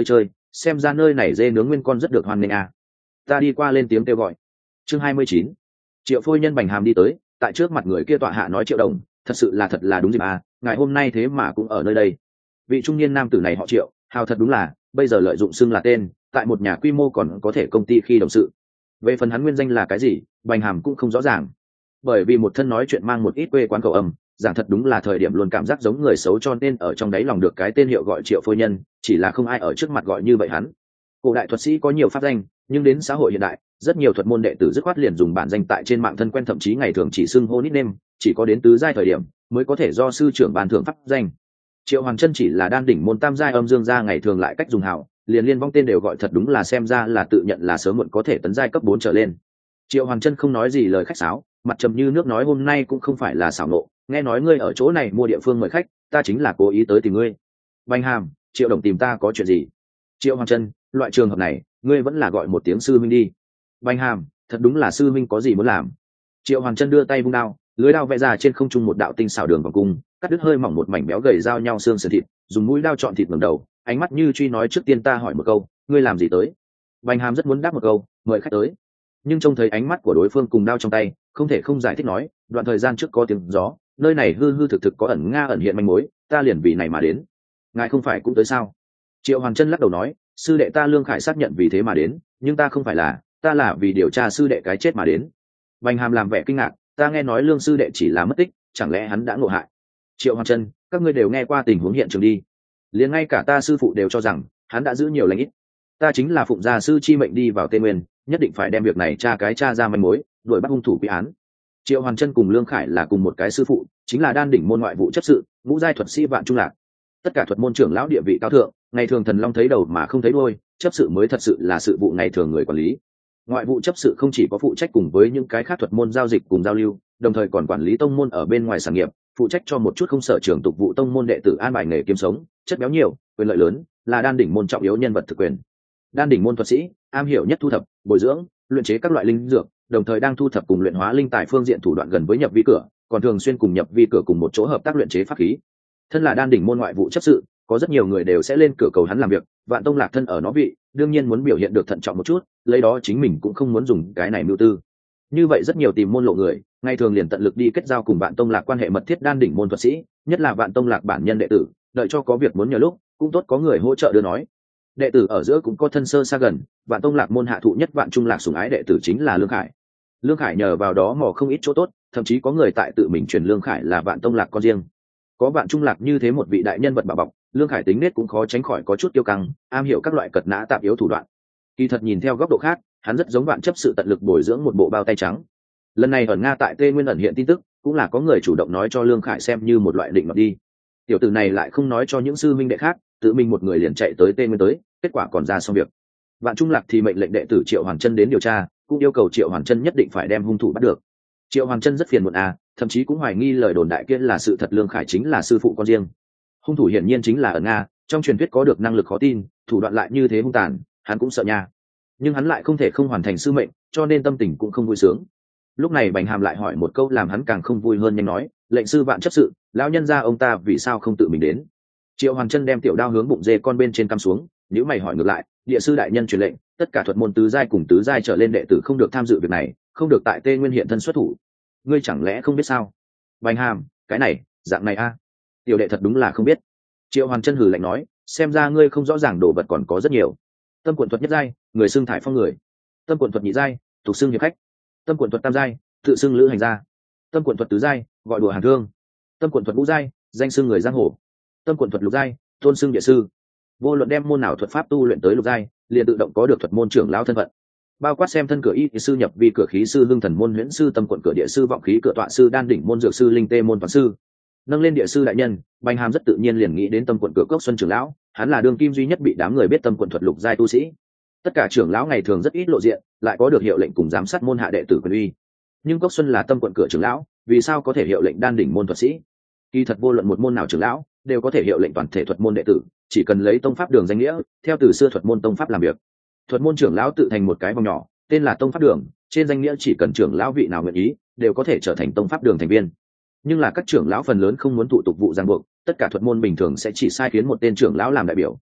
xem ra nơi này dê nướng nguyên con rất được hoan nghênh à. Ta đi qua lên tiếng kêu gọi. Chương hai mươi chín. Triệu Phôi Nhân Bành Hàm đi tới, tại trước mặt người kia tọa hạ nói: Triệu đồng, thật sự là thật là đúng dịp à, ngày hôm nay thế mà cũng ở nơi đây. Vị trung niên nam tử này họ Triệu, hào thật đúng là, bây giờ lợi dụng xưng là tên, tại một nhà quy mô còn có thể công ty khi đồng sự. Về phần hắn nguyên danh là cái gì, Bành Hàm cũng không rõ ràng, bởi vì một thân nói chuyện mang một ít quê quán cầu âm, giảng thật đúng là thời điểm luôn cảm giác giống người xấu, cho nên ở trong đáy lòng được cái tên hiệu gọi Triệu Phôi Nhân, chỉ là không ai ở trước mặt gọi như vậy hắn. Cổ đại thuật sĩ có nhiều pháp danh, nhưng đến xã hội hiện đại, rất nhiều thuật môn đệ tử dứt khoát liền dùng bản danh tại trên mạng thân quen, thậm chí ngày thường chỉ xưng hô nickname, chỉ có đến tứ giai thời điểm mới có thể do sư trưởng ban thưởng pháp danh. Triệu Hoàng Chân chỉ là đan đỉnh môn tam giai âm dương gia, ngày thường lại cách dùng hảo, liền liên vong tên đều gọi thật, đúng là xem ra là tự nhận là sớm muộn có thể tấn giai cấp bốn trở lên. Triệu Hoàng Chân không nói gì lời khách sáo, mặt trầm như nước nói: hôm nay cũng không phải là xảo nộ, nghe nói ngươi ở chỗ này mua địa phương mời khách, ta chính là cố ý tới tìm ngươi. Bành Hàm, Triệu đồng tìm ta có chuyện gì? Triệu Hoàng Chân, loại trường hợp này ngươi vẫn là gọi một tiếng sư minh đi. Bành Hàm, thật đúng là sư minh có gì muốn làm? Triệu Hoàng Chân đưa tay vung đao, lưới đao vẽ ra trên không trung một đạo tinh xảo đường vòng cung, cắt đứt hơi mỏng một mảnh béo gầy giao nhau xương sườn thịt, dùng mũi đao chọn thịt ngẩng đầu, ánh mắt như truy nói: trước tiên ta hỏi một câu, ngươi làm gì tới? Bành Hàm rất muốn đáp một câu, mời khách tới, nhưng trông thấy ánh mắt của đối phương cùng đao trong tay, không thể không giải thích nói: đoạn thời gian trước có tiếng gió, nơi này hư hư thực thực có ẩn nga ẩn hiện manh mối, ta liền vì này mà đến. Ngài không phải cũng tới sao? Triệu Hoàng Chân lắc đầu nói: sư đệ ta Lương Khải xác nhận vì thế mà đến, nhưng ta không phải là, ta là vì điều tra sư đệ cái chết mà đến. Bành Hàm làm vẻ kinh ngạc: ta nghe nói Lương sư đệ chỉ là mất tích, chẳng lẽ hắn đã ngộ hại? Triệu Hoàng Chân, các ngươi đều nghe qua tình huống hiện trường đi, liền ngay cả ta sư phụ đều cho rằng hắn đã giữ nhiều lành ít. Ta chính là phụng gia sư chi mệnh đi vào Tây Nguyên, nhất định phải đem việc này tra cái tra ra manh mối, đuổi bắt hung thủ quy án. Triệu Hoàng Chân cùng Lương Khải là cùng một cái sư phụ, chính là đan đỉnh môn ngoại vụ chấp sự, ngũ giai thuật sĩ Vạn Trung Lạc. Tất cả thuật môn trưởng lão địa vị cao thượng, ngày thường thần long thấy đầu mà không thấy đuôi, chấp sự mới thật sự là sự vụ ngày thường người quản lý. Ngoại vụ chấp sự không chỉ có phụ trách cùng với những cái khác thuật môn giao dịch cùng giao lưu, đồng thời còn quản lý tông môn ở bên ngoài sản nghiệp, phụ trách cho một chút không sở trường tục vụ tông môn đệ tử an bài nghề kiếm sống, chất béo nhiều, quyền lợi lớn, là đan đỉnh môn trọng yếu nhân vật thực quyền. Đan đỉnh môn thuật sĩ am hiểu nhất thu thập, bồi dưỡng, luyện chế các loại linh dược, đồng thời đang thu thập cùng luyện hóa linh tài phương diện thủ đoạn gần với nhập vi cửa, còn thường xuyên cùng nhập vi cửa cùng một chỗ hợp tác luyện chế pháp khí. Thân là đan đỉnh môn ngoại vụ chấp sự, có rất nhiều người đều sẽ lên cửa cầu hắn làm việc, Vạn Tông Lạc thân ở nó vị, đương nhiên muốn biểu hiện được thận trọng một chút, lấy đó chính mình cũng không muốn dùng cái này mưu tư. Như vậy rất nhiều tìm môn lộ người, ngày thường liền tận lực đi kết giao cùng Vạn Tông Lạc quan hệ mật thiết đan đỉnh môn thuật sĩ, nhất là Vạn Tông Lạc bản nhân đệ tử, đợi cho có việc muốn nhờ lúc, cũng tốt có người hỗ trợ đưa nói. Đệ tử ở giữa cũng có thân sơ xa gần, Vạn Tông Lạc môn hạ thụ nhất Vạn Trung Lạc sủng ái đệ tử chính là Lương Khải. Lương Khải nhờ vào đó mò không ít chỗ tốt, thậm chí có người tại tự mình truyền Lương Khải là Vạn Tông Lạc con riêng. Có Vạn Trung Lạc như thế một vị đại nhân vật bảo bọc, Lương Khải tính nết cũng khó tránh khỏi có chút tiêu căng, am hiểu các loại cật nã tạp yếu thủ đoạn. Kỳ thật nhìn theo góc độ khác, hắn rất giống Vạn chấp sự tận lực bồi dưỡng một bộ bao tay trắng. Lần này ở Nga tại Tây Nguyên ẩn hiện tin tức, cũng là có người chủ động nói cho Lương Khải xem như một loại định luật đi. Tiểu tử này lại không nói cho những sư minh đệ khác, tự mình một người liền chạy tới Tây Nguyên tới, kết quả còn ra xong việc. Vạn Trung Lạc thì mệnh lệnh đệ tử Triệu Hoàn Chân đến điều tra, cũng yêu cầu Triệu Hoàn Chân nhất định phải đem hung thủ bắt được. Triệu Hoàn Chân rất phiền muộn à, thậm chí cũng hoài nghi lời đồn đại kia là sự thật, Lương Khải chính là sư phụ con riêng. Hung thủ hiển nhiên chính là ở Nga, trong truyền thuyết có được năng lực khó tin, thủ đoạn lại như thế hung tàn, hắn cũng sợ nha. Nhưng hắn lại không thể không hoàn thành sư mệnh, cho nên tâm tình cũng không vui sướng. Lúc này Bành Hàm lại hỏi một câu làm hắn càng không vui hơn, nhanh nói: lệnh sư Vạn chấp sự, lão nhân gia ông ta vì sao không tự mình đến? Triệu Hoàn Chân đem tiểu đao hướng bụng dê con bên trên cắm xuống, nếu mày hỏi ngược lại: địa sư đại nhân truyền lệnh, tất cả thuật môn tứ giai cùng tứ giai trở lên đệ tử không được tham dự việc này, không được tại Tây Nguyên hiện thân xuất thủ. Ngươi chẳng lẽ không biết sao? Bành Hàm, cái này, dạng này a? Tiểu đệ thật đúng là không biết. Triệu Hoàn Chân hừ lạnh nói: xem ra ngươi không rõ ràng đồ vật còn có rất nhiều. Tâm quận thuật nhất giai, người xưng thải phong người. Tâm quận thuật nhị giai, tục xưng hiệp khách. Tâm quận thuật tam giai, tự xưng lữ hành gia. Tâm quận thuật tứ giai, gọi đùa hàng thương. Tâm quận thuật ngũ giai, danh xưng người giang hồ. Tâm quận thuật lục giai, tôn xưng địa sư. Vô luận đem môn nào thuật pháp tu luyện tới lục giai, liền tự động có được thuật môn trưởng lão thân phận. Bao quát xem thân cửa y sư, nhập vi cửa khí sư, lương thần môn huyễn sư, tâm quận cửa địa sư, vọng khí cửa tọa sư, đan đỉnh môn dược sư, linh tê môn toán sư. Nâng lên địa sư đại nhân, Bành Hàm rất tự nhiên liền nghĩ đến tâm quận cửa Cốc Xuân trưởng lão, hắn là đương kim duy nhất bị đám người biết tâm quận thuật lục giai tu sĩ. Tất cả trưởng lão ngày thường rất ít lộ diện, lại có được hiệu lệnh cùng giám sát môn hạ đệ tử quyền uy. Nhưng Cốc Xuân là tâm quận cửa trưởng lão, vì sao có thể hiệu lệnh đan đỉnh môn thuật sĩ? Kỳ thật vô luận một môn nào trưởng lão đều có thể hiệu lệnh toàn thể thuật môn đệ tử, chỉ cần lấy tông pháp đường danh nghĩa, theo từ xưa thuật môn tông pháp làm việc. Thuật môn trưởng lão tự thành một cái vòng nhỏ, tên là tông pháp đường, trên danh nghĩa chỉ cần trưởng lão vị nào nguyện ý, đều có thể trở thành tông pháp đường thành viên. Nhưng là các trưởng lão phần lớn không muốn thụ tục vụ ràng buộc, tất cả thuật môn bình thường sẽ chỉ sai khiến một tên trưởng lão làm đại biểu.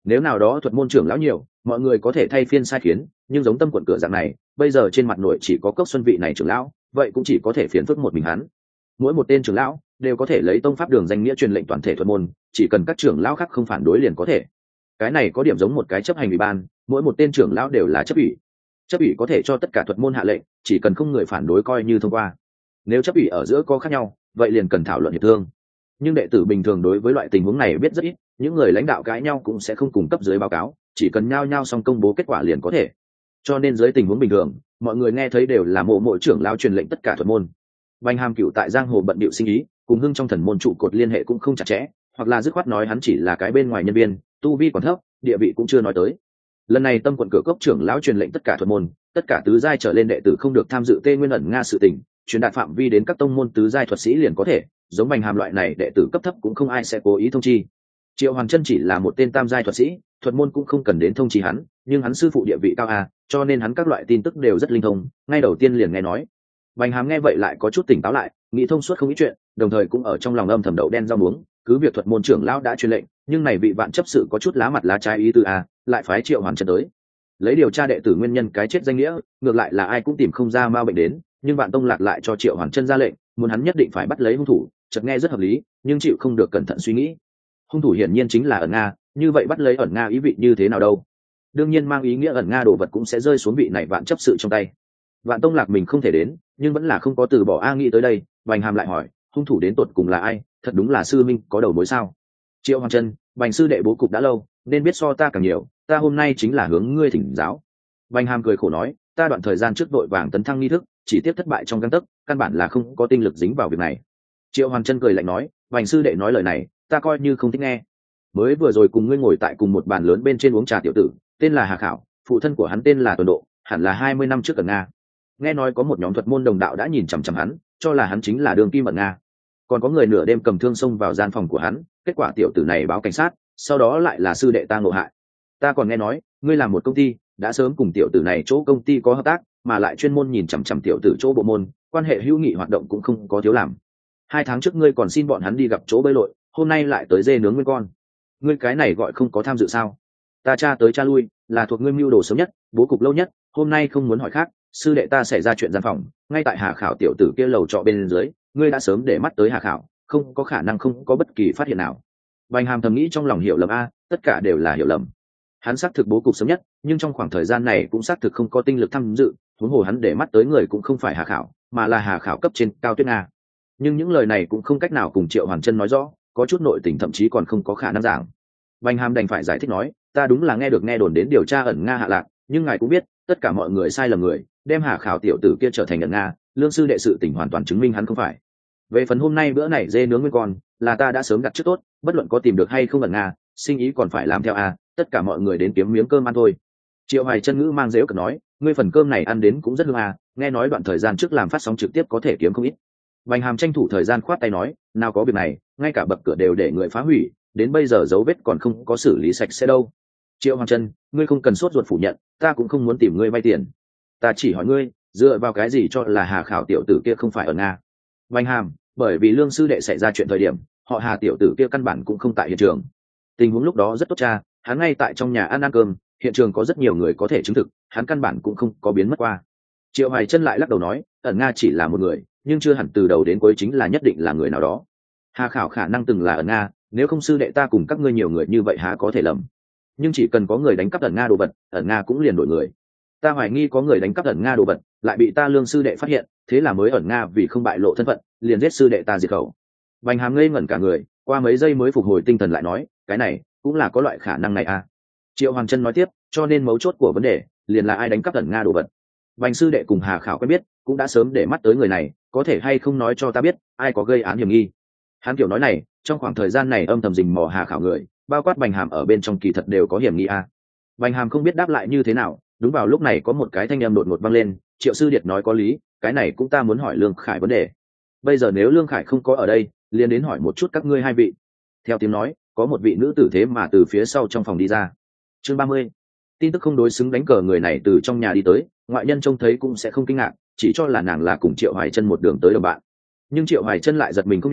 Nếu nào đó thuật môn trưởng lão nhiều, mọi người có thể thay phiên sai khiến, nhưng giống Tâm quận cửa dạng này, bây giờ trên mặt nội chỉ có Cốc Xuân vị này trưởng lão, vậy cũng chỉ có thể phiền phức một mình hắn. Mỗi một tên trưởng lão đều có thể lấy tông pháp đường danh nghĩa truyền lệnh toàn thể thuật môn, chỉ cần các trưởng lão khác không phản đối liền có thể. Cái này có điểm giống một cái chấp hành ủy ban, mỗi một tên trưởng lão đều là chấp ủy. Chấp ủy có thể cho tất cả thuật môn hạ lệnh, chỉ cần không người phản đối coi như thông qua. Nếu chấp ủy ở giữa có khác nhau, vậy liền cần thảo luận hiệp thương. Nhưng đệ tử bình thường đối với loại tình huống này biết rất ít, những người lãnh đạo cãi nhau cũng sẽ không cung cấp dưới báo cáo, chỉ cần nhao nhao xong công bố kết quả liền có thể. Cho nên dưới tình huống bình thường, mọi người nghe thấy đều là mộ mộ trưởng lão truyền lệnh tất cả thuật môn. Bành Hàm Cửu tại giang hồ bận bịu sinh ý, cùng Hưng trong thần môn trụ cột liên hệ cũng không chặt chẽ, hoặc là dứt khoát nói hắn chỉ là cái bên ngoài nhân viên, tu vi còn thấp, địa vị cũng chưa nói tới. Lần này Tâm quận cửa Cốc trưởng lão truyền lệnh tất cả thuật môn, tất cả tứ giai trở lên đệ tử không được tham dự Tê Nguyên ẩn Nga sự tình, truyền đạt phạm vi đến các tông môn tứ giai thuật sĩ liền có thể, giống Bành Hàm loại này đệ tử cấp thấp cũng không ai sẽ cố ý thông chi. Triệu Hoàn Chân chỉ là một tên tam giai thuật sĩ, thuật môn cũng không cần đến thông chi hắn, nhưng hắn sư phụ địa vị cao à, cho nên hắn các loại tin tức đều rất linh thông, ngay đầu tiên liền nghe nói. Bành Hàm nghe vậy lại có chút tỉnh táo lại, nghĩ thông suốt không ít chuyện, đồng thời cũng ở trong lòng âm thầm đậu đen rau muống, cứ việc thuật môn trưởng lão đã truyền lệnh, nhưng này vị vạn chấp sự có chút lá mặt lá trái ý tứ à, lại phái Triệu Hoàn Chân tới. Lấy điều tra đệ tử nguyên nhân cái chết danh nghĩa, ngược lại là ai cũng tìm không ra ma bệnh đến, nhưng Vạn Tông Lạc lại cho Triệu Hoàn Chân ra lệnh, muốn hắn nhất định phải bắt lấy hung thủ, chợt nghe rất hợp lý, nhưng chịu không được cẩn thận suy nghĩ. Hung thủ hiển nhiên chính là ẩn Nga, như vậy bắt lấy ẩn Nga ý vị như thế nào đâu? Đương nhiên mang ý nghĩa ẩn Nga đồ vật cũng sẽ rơi xuống vị này vạn chấp sự trong tay. Vạn Tông Lạc mình không thể đến, nhưng vẫn là không có từ bỏ a nghĩ tới đây, Bành Hàm lại hỏi, hung thủ đến tột cùng là ai? Thật đúng là sư minh có đầu mối sao? Triệu Hoàng Chân, Bành sư đệ bố cục đã lâu, nên biết so ta càng nhiều, ta hôm nay chính là hướng ngươi thỉnh giáo. Bành Hàm cười khổ nói, ta đoạn thời gian trước đội vàng tấn thăng nghi thức, chỉ tiếp thất bại trong gang tấc, căn bản là không có tinh lực dính vào việc này. Triệu Hoàng Chân cười lạnh nói, Bành sư đệ nói lời này, ta coi như không thích nghe. Mới vừa rồi cùng ngươi ngồi tại cùng một bàn lớn bên trên uống trà tiểu tử, tên là Hà Khảo, phụ thân của hắn tên là Tuần Độ, hẳn là hai mươi năm trước ở Nga. Nghe nói có một nhóm thuật môn đồng đạo đã nhìn chằm chằm hắn, cho là hắn chính là Đường Kim ở Nga. Còn có người nửa đêm cầm thương xông vào gian phòng của hắn, kết quả tiểu tử này báo cảnh sát, sau đó lại là sư đệ ta ngộ hại. Ta còn nghe nói, ngươi làm một công ty, đã sớm cùng tiểu tử này chỗ công ty có hợp tác, mà lại chuyên môn nhìn chằm chằm tiểu tử chỗ bộ môn, quan hệ hữu nghị hoạt động cũng không có thiếu làm. Hai tháng trước ngươi còn xin bọn hắn đi gặp chỗ bơi lội, hôm nay lại tới dê nướng nguyên con. Ngươi cái này gọi không có tham dự sao? Ta tra tới tra lui, là thuộc ngươi mưu đồ sớm nhất, bố cục lâu nhất, hôm nay không muốn hỏi khác, sư đệ ta xảy ra chuyện gian phòng, ngay tại Hà Khảo tiểu tử kia lầu trọ bên dưới, ngươi đã sớm để mắt tới Hà Khảo, không có khả năng không có bất kỳ phát hiện nào. Bành Hàm thầm nghĩ trong lòng hiểu lầm a, tất cả đều là hiểu lầm. Hắn xác thực bố cục sớm nhất, nhưng trong khoảng thời gian này cũng xác thực không có tinh lực tham dự, huống hồ hắn để mắt tới người cũng không phải Hà Khảo, mà là Hà Khảo cấp trên Cao Tuyết Nga. Nhưng những lời này cũng không cách nào cùng Triệu Hoàn Chân nói rõ, có chút nội tình thậm chí còn không có khả năng giảng. Bành Hàm đành phải giải thích nói, ta đúng là nghe được nghe đồn đến điều tra ẩn Nga hạ lạc, nhưng ngài cũng biết, tất cả mọi người sai lầm người, đem Hà Khảo tiểu tử kia trở thành ẩn Nga, lương sư đệ sự tình hoàn toàn chứng minh hắn không phải. Về phần hôm nay bữa này dê nướng nguyên con, là ta đã sớm đặt trước tốt, bất luận có tìm được hay không ẩn Nga, sinh ý còn phải làm theo a, tất cả mọi người đến kiếm miếng cơm ăn thôi. Triệu Hoài Chân ngữ mang dễu cợt nói, ngươi phần cơm này ăn đến cũng rất hương à, nghe nói đoạn thời gian trước làm phát sóng trực tiếp có thể kiếm không ít. Bành Hàm tranh thủ thời gian khoát tay nói, nào có việc này, ngay cả bậc cửa đều để người phá hủy, đến bây giờ dấu vết còn không có xử lý sạch sẽ đâu. Triệu Hoàng Chân, ngươi không cần sốt ruột phủ nhận, ta cũng không muốn tìm ngươi vay tiền. Ta chỉ hỏi ngươi, dựa vào cái gì cho là Hà Khảo tiểu tử kia không phải ở Nga? Bành Hàm, bởi vì lương sư đệ xảy ra chuyện thời điểm, họ Hà tiểu tử kia căn bản cũng không tại hiện trường. Tình huống lúc đó rất tốt cha, hắn ngay tại trong nhà ăn ăn cơm, hiện trường có rất nhiều người có thể chứng thực, hắn căn bản cũng không có biến mất qua. Triệu Hoài Chân lại lắc đầu nói, ẩn Nga chỉ là một người, nhưng chưa hẳn từ đầu đến cuối chính là nhất định là người nào đó. Hà Khảo khả năng từng là ẩn Nga, nếu không sư đệ ta cùng các ngươi nhiều người như vậy há có thể lầm. Nhưng chỉ cần có người đánh cắp ẩn Nga đồ vật, ẩn Nga cũng liền đổi người. Ta hoài nghi có người đánh cắp ẩn Nga đồ vật, lại bị ta lương sư đệ phát hiện, thế là mới ẩn Nga vì không bại lộ thân phận, liền giết sư đệ ta diệt khẩu. Bành Hàm ngây ngẩn cả người, qua mấy giây mới phục hồi tinh thần lại nói, cái này cũng là có loại khả năng này à. Triệu Hoàng Chân nói tiếp, cho nên mấu chốt của vấn đề liền là ai đánh cắp ẩn Nga đồ vật. Bành sư đệ cùng Hà Khảo quen biết, cũng đã sớm để mắt tới người này, có thể hay không nói cho ta biết ai có gây án hiểm nghi. Hắn kiểu nói này, trong khoảng thời gian này âm thầm rình mò Hà Khảo người, bao quát Bành Hàm ở bên trong kỳ thật đều có hiểm nghi à. Bành Hàm không biết đáp lại như thế nào, đúng vào lúc này có một cái thanh âm đột ngột vang lên, Triệu sư điệt nói có lý, cái này cũng ta muốn hỏi Lương Khải vấn đề. Bây giờ nếu Lương Khải không có ở đây, liền đến hỏi một chút các ngươi hai vị. Theo tiếng nói, có một vị nữ tử thế mà từ phía sau trong phòng đi ra. Chương ba mươi. Tin tức không đối xứng đánh cờ người này từ trong nhà đi tới, ngoại nhân trông thấy cũng sẽ không kinh ngạc, chỉ cho là nàng là cùng Triệu Hoài Chân một đường tới đồng bạn. Nhưng Triệu Hoài Chân lại giật mình không nhỏ,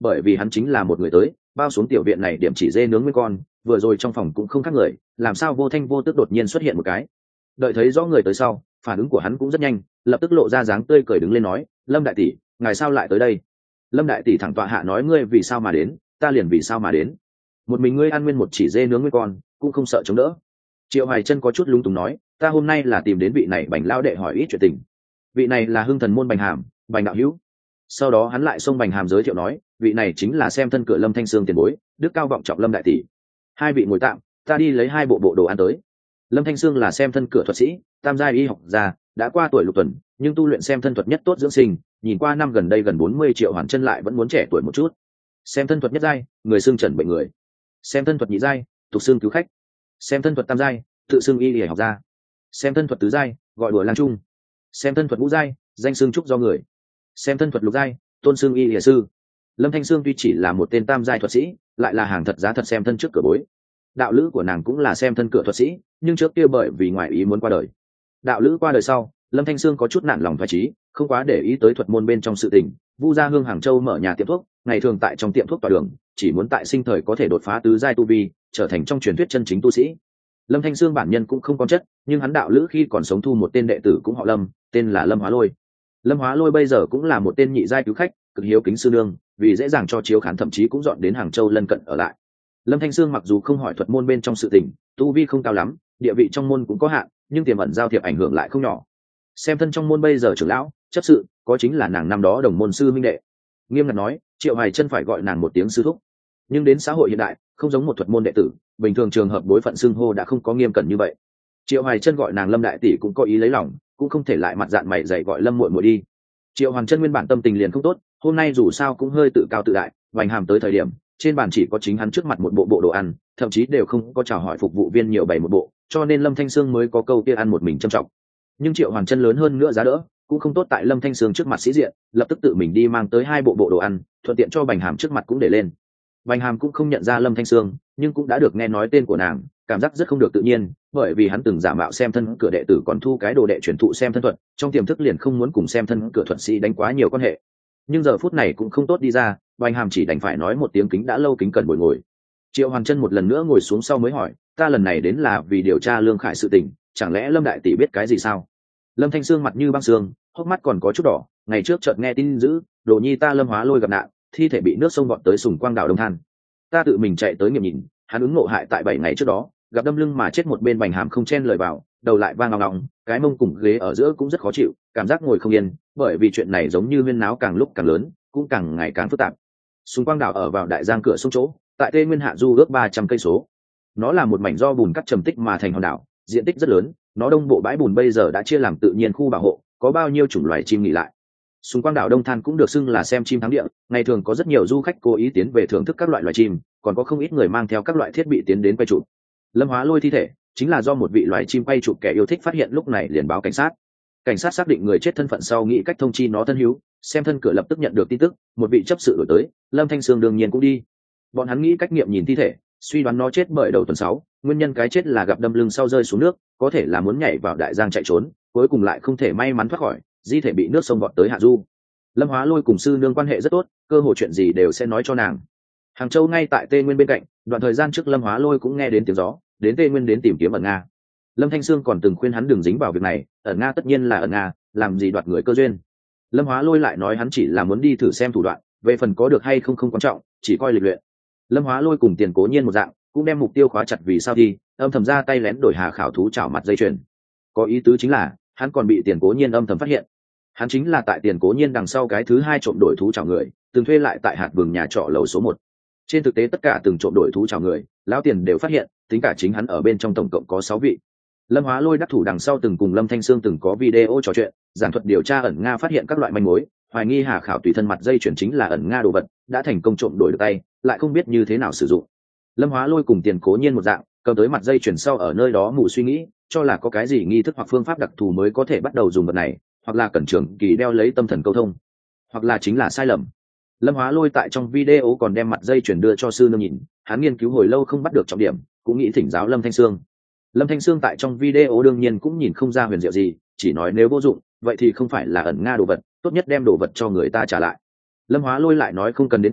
bởi vì hắn chính là một người tới bao xuống tiểu viện này điểm chỉ dê nướng nguyên con, vừa rồi trong phòng cũng không khác người, làm sao vô thanh vô tức đột nhiên xuất hiện một cái. Đợi thấy rõ người tới sau, phản ứng của hắn cũng rất nhanh, lập tức lộ ra dáng tươi cười đứng lên nói, Lâm đại tỷ, ngài sao lại tới đây? Lâm đại tỷ thẳng tọa hạ nói, ngươi vì sao mà đến, ta liền vì sao mà đến. Một mình ngươi ăn nguyên một chỉ dê nướng nguyên con cũng không sợ chống đỡ. Triệu Hoài Chân có chút lúng túng nói, ta hôm nay là tìm đến vị này Bành lão đệ hỏi ít chuyện tình. Vị này là hưng thần môn Bành Hàm, Bành đạo hữu. Sau đó hắn lại xông Bành Hàm giới thiệu nói, vị này chính là xem thân cửa Lâm Thanh Sương tiền bối, đức cao vọng trọng Lâm đại tỷ. Hai vị ngồi tạm, ta đi lấy hai bộ bộ đồ ăn tới. Lâm Thanh Sương là xem thân cửa thuật sĩ, tam giai y học gia, đã qua tuổi lục tuần, nhưng tu luyện xem thân thuật nhất tốt dưỡng sinh, nhìn qua năm gần đây gần bốn mươi Triệu Hoàn Chân lại vẫn muốn trẻ tuổi một chút. Xem thân thuật nhất giai, người xương trần bệnh người. Xem thân thuật nhị giai, tục xương cứu khách. Xem thân thuật tam giai, tự xưng y y học gia. Xem thân thuật tứ giai, gọi đùa lang trung. Xem thân thuật ngũ giai, danh xưng trúc do người. Xem thân thuật lục giai, tôn xưng y y sư. Lâm Thanh Sương tuy chỉ là một tên tam giai thuật sĩ, lại là hàng thật giá thật xem thân trước cửa bối. Đạo lữ của nàng cũng là xem thân cửa thuật sĩ, nhưng trước kia bởi vì ngoại ý muốn qua đời. Đạo lữ qua đời sau, Lâm Thanh Sương có chút nản lòng thoái chí, không quá để ý tới thuật môn bên trong sự tình. Vu Gia Hương Hàng Châu mở nhà tiệm thuốc, ngày thường tại trong tiệm thuốc tọa đường, chỉ muốn tại sinh thời có thể đột phá tứ giai tu vi, trở thành trong truyền thuyết chân chính tu sĩ. Lâm Thanh Sương bản nhân cũng không có chất, nhưng hắn đạo lữ khi còn sống thu một tên đệ tử cũng họ Lâm, tên là Lâm Hóa Lôi. Lâm Hóa Lôi bây giờ cũng là một tên nhị giai cứu khách, cực hiếu kính sư nương, vì dễ dàng cho chiếu khán thậm chí cũng dọn đến Hàng Châu lân cận ở lại. Lâm Thanh Sương mặc dù không hỏi thuật môn bên trong sự tình, tu vi không cao lắm, địa vị trong môn cũng có hạn, nhưng tiềm ẩn giao thiệp ảnh hưởng lại không nhỏ. Xem thân trong môn bây giờ trưởng lão, chấp sự, có chính là nàng năm đó đồng môn sư minh đệ. Nghiêm ngặt nói, Triệu Hoài Chân phải gọi nàng một tiếng sư thúc. Nhưng đến xã hội hiện đại, không giống một thuật môn đệ tử, bình thường trường hợp đối phận xưng hô đã không có nghiêm cẩn như vậy. Triệu Hoài Chân gọi nàng Lâm đại tỷ cũng có ý lấy lòng, cũng không thể lại mặt dạn mày dày gọi Lâm muội muội đi. Triệu Hoàn Chân nguyên bản tâm tình liền không tốt, hôm nay dù sao cũng hơi tự cao tự đại, Bành Hàm tới thời điểm, trên bàn chỉ có chính hắn trước mặt một bộ bộ đồ ăn, thậm chí đều không có chào hỏi phục vụ viên nhiều bày một bộ, cho nên Lâm Thanh Sương mới có câu kia ăn một mình trầm trọng. Nhưng Triệu Hoàn Chân lớn hơn nữa giá đỡ, cũng không tốt tại Lâm Thanh Sương trước mặt sĩ diện, lập tức tự mình đi mang tới hai bộ bộ đồ ăn, thuận tiện cho Bành Hàm trước mặt cũng để lên. Bành Hàm cũng không nhận ra Lâm Thanh Sương, nhưng cũng đã được nghe nói tên của nàng, cảm giác rất không được tự nhiên, bởi vì hắn từng giả mạo xem thân cửa đệ tử còn thu cái đồ đệ truyền thụ xem thân thuật, trong tiềm thức liền không muốn cùng xem thân cửa thuật sĩ đánh quá nhiều quan hệ. Nhưng giờ phút này cũng không tốt đi ra, Bành Hàm chỉ đành phải nói một tiếng kính đã lâu kính cần bồi ngồi. Triệu Hoàn Chân một lần nữa ngồi xuống sau mới hỏi, ta lần này đến là vì điều tra Lương Khải sự tình, chẳng lẽ Lâm đại tỷ biết cái gì sao? Lâm Thanh Sương mặt như băng sương, hốc mắt còn có chút đỏ, ngày trước chợt nghe tin dữ, đồ nhi ta Lâm Hóa Lôi gặp nạn, thi thể bị nước sông vọt tới Sùng Quang đảo Đông Than. Ta tự mình chạy tới nghiệm nhìn, hắn ứng ngộ hại tại bảy ngày trước đó, gặp đâm lưng mà chết một bên. Bành Hàm không chen lời vào, đầu lại vang ngọng ngọng, cái mông cùng ghế ở giữa cũng rất khó chịu, cảm giác ngồi không yên, bởi vì chuyện này giống như huyên náo càng lúc càng lớn, cũng càng ngày càng phức tạp. Sùng Quang đảo ở vào đại giang cửa sông chỗ, tại Tây Nguyên hạ du ước ba trăm cây số. Nó là một mảnh do bùn cắt trầm tích mà thành hòn đảo, diện tích rất lớn, nó đông bộ bãi bùn bây giờ đã chia làm tự nhiên khu bảo hộ, có bao nhiêu chủng loài chim nghỉ lại. Xung quanh đảo Đông Than cũng được xưng là xem chim thắng địa, ngày thường có rất nhiều du khách cố ý tiến về thưởng thức các loại loài chim, còn có không ít người mang theo các loại thiết bị tiến đến quay chụp. Lâm Hóa Lôi thi thể chính là do một vị loài chim quay chụp kẻ yêu thích phát hiện, lúc này liền báo cảnh sát. Cảnh sát xác định người chết thân phận sau nghĩ cách thông chi nó thân hữu, xem thân cửa lập tức nhận được tin tức, một vị chấp sự đổi tới, Lâm Thanh Sương đương nhiên cũng đi. Bọn hắn nghĩ cách nghiệm nhìn thi thể, suy đoán nó chết bởi đầu tuần sáu, nguyên nhân cái chết là gặp đâm lưng sau rơi xuống nước, có thể là muốn nhảy vào đại giang chạy trốn, cuối cùng lại không thể may mắn thoát khỏi, di thể bị nước sông vọt tới hạ du. Lâm Hóa Lôi cùng sư nương quan hệ rất tốt, cơ hội chuyện gì đều sẽ nói cho nàng. Hàng Châu ngay tại Tây Nguyên bên cạnh, đoạn thời gian trước Lâm Hóa Lôi cũng nghe đến tiếng gió, đến Tây Nguyên đến tìm kiếm ẩn Nga. Lâm Thanh Sương còn từng khuyên hắn đừng dính vào việc này, ẩn Nga tất nhiên là ẩn Nga, làm gì đoạt người cơ duyên. Lâm Hóa Lôi lại nói hắn chỉ là muốn đi thử xem thủ đoạn, về phần có được hay không không quan trọng, chỉ coi lịch luyện. Lâm Hóa Lôi cùng Tiền Cố Nhiên một dạng, cũng đem mục tiêu khóa chặt, vì sao thì âm thầm ra tay lén đổi Hà Khảo thú chảo mặt dây chuyền. Có ý tứ chính là hắn còn bị Tiền Cố Nhiên âm thầm phát hiện. Hắn chính là tại Tiền Cố Nhiên đằng sau cái thứ hai trộm đổi thú chảo người, từng thuê lại tại hạt vườn nhà trọ lầu số một. Trên thực tế tất cả từng trộm đổi thú chảo người, lão Tiền đều phát hiện, tính cả chính hắn ở bên trong tổng cộng có sáu vị. Lâm Hóa Lôi đắc thủ đằng sau từng cùng Lâm Thanh Sương từng có video trò chuyện, giảng thuật điều tra ẩn Nga phát hiện các loại manh mối, hoài nghi Hà Khảo tùy thân mặt dây chuyển chính là ẩn Nga đồ vật, đã thành công trộm đổi được tay, lại không biết như thế nào sử dụng. Lâm Hóa Lôi cùng Tiền Cố Nhiên một dạng, cầm tới mặt dây chuyển sau ở nơi đó mù suy nghĩ, cho là có cái gì nghi thức hoặc phương pháp đặc thù mới có thể bắt đầu dùng vật này, hoặc là cẩn trường kỳ đeo lấy tâm thần câu thông, hoặc là chính là sai lầm. Lâm Hóa Lôi tại trong video còn đem mặt dây chuyển đưa cho sư nương nhìn, hắn nghiên cứu hồi lâu không bắt được trọng điểm, cũng nghĩ thỉnh giáo Lâm Thanh Sương. Lâm Thanh Sương tại trong video đương nhiên cũng nhìn không ra huyền diệu gì, chỉ nói nếu vô dụng, vậy thì không phải là ẩn Nga đồ vật, tốt nhất đem đồ vật cho người ta trả lại. Lâm Hóa Lôi lại nói không cần đến còn,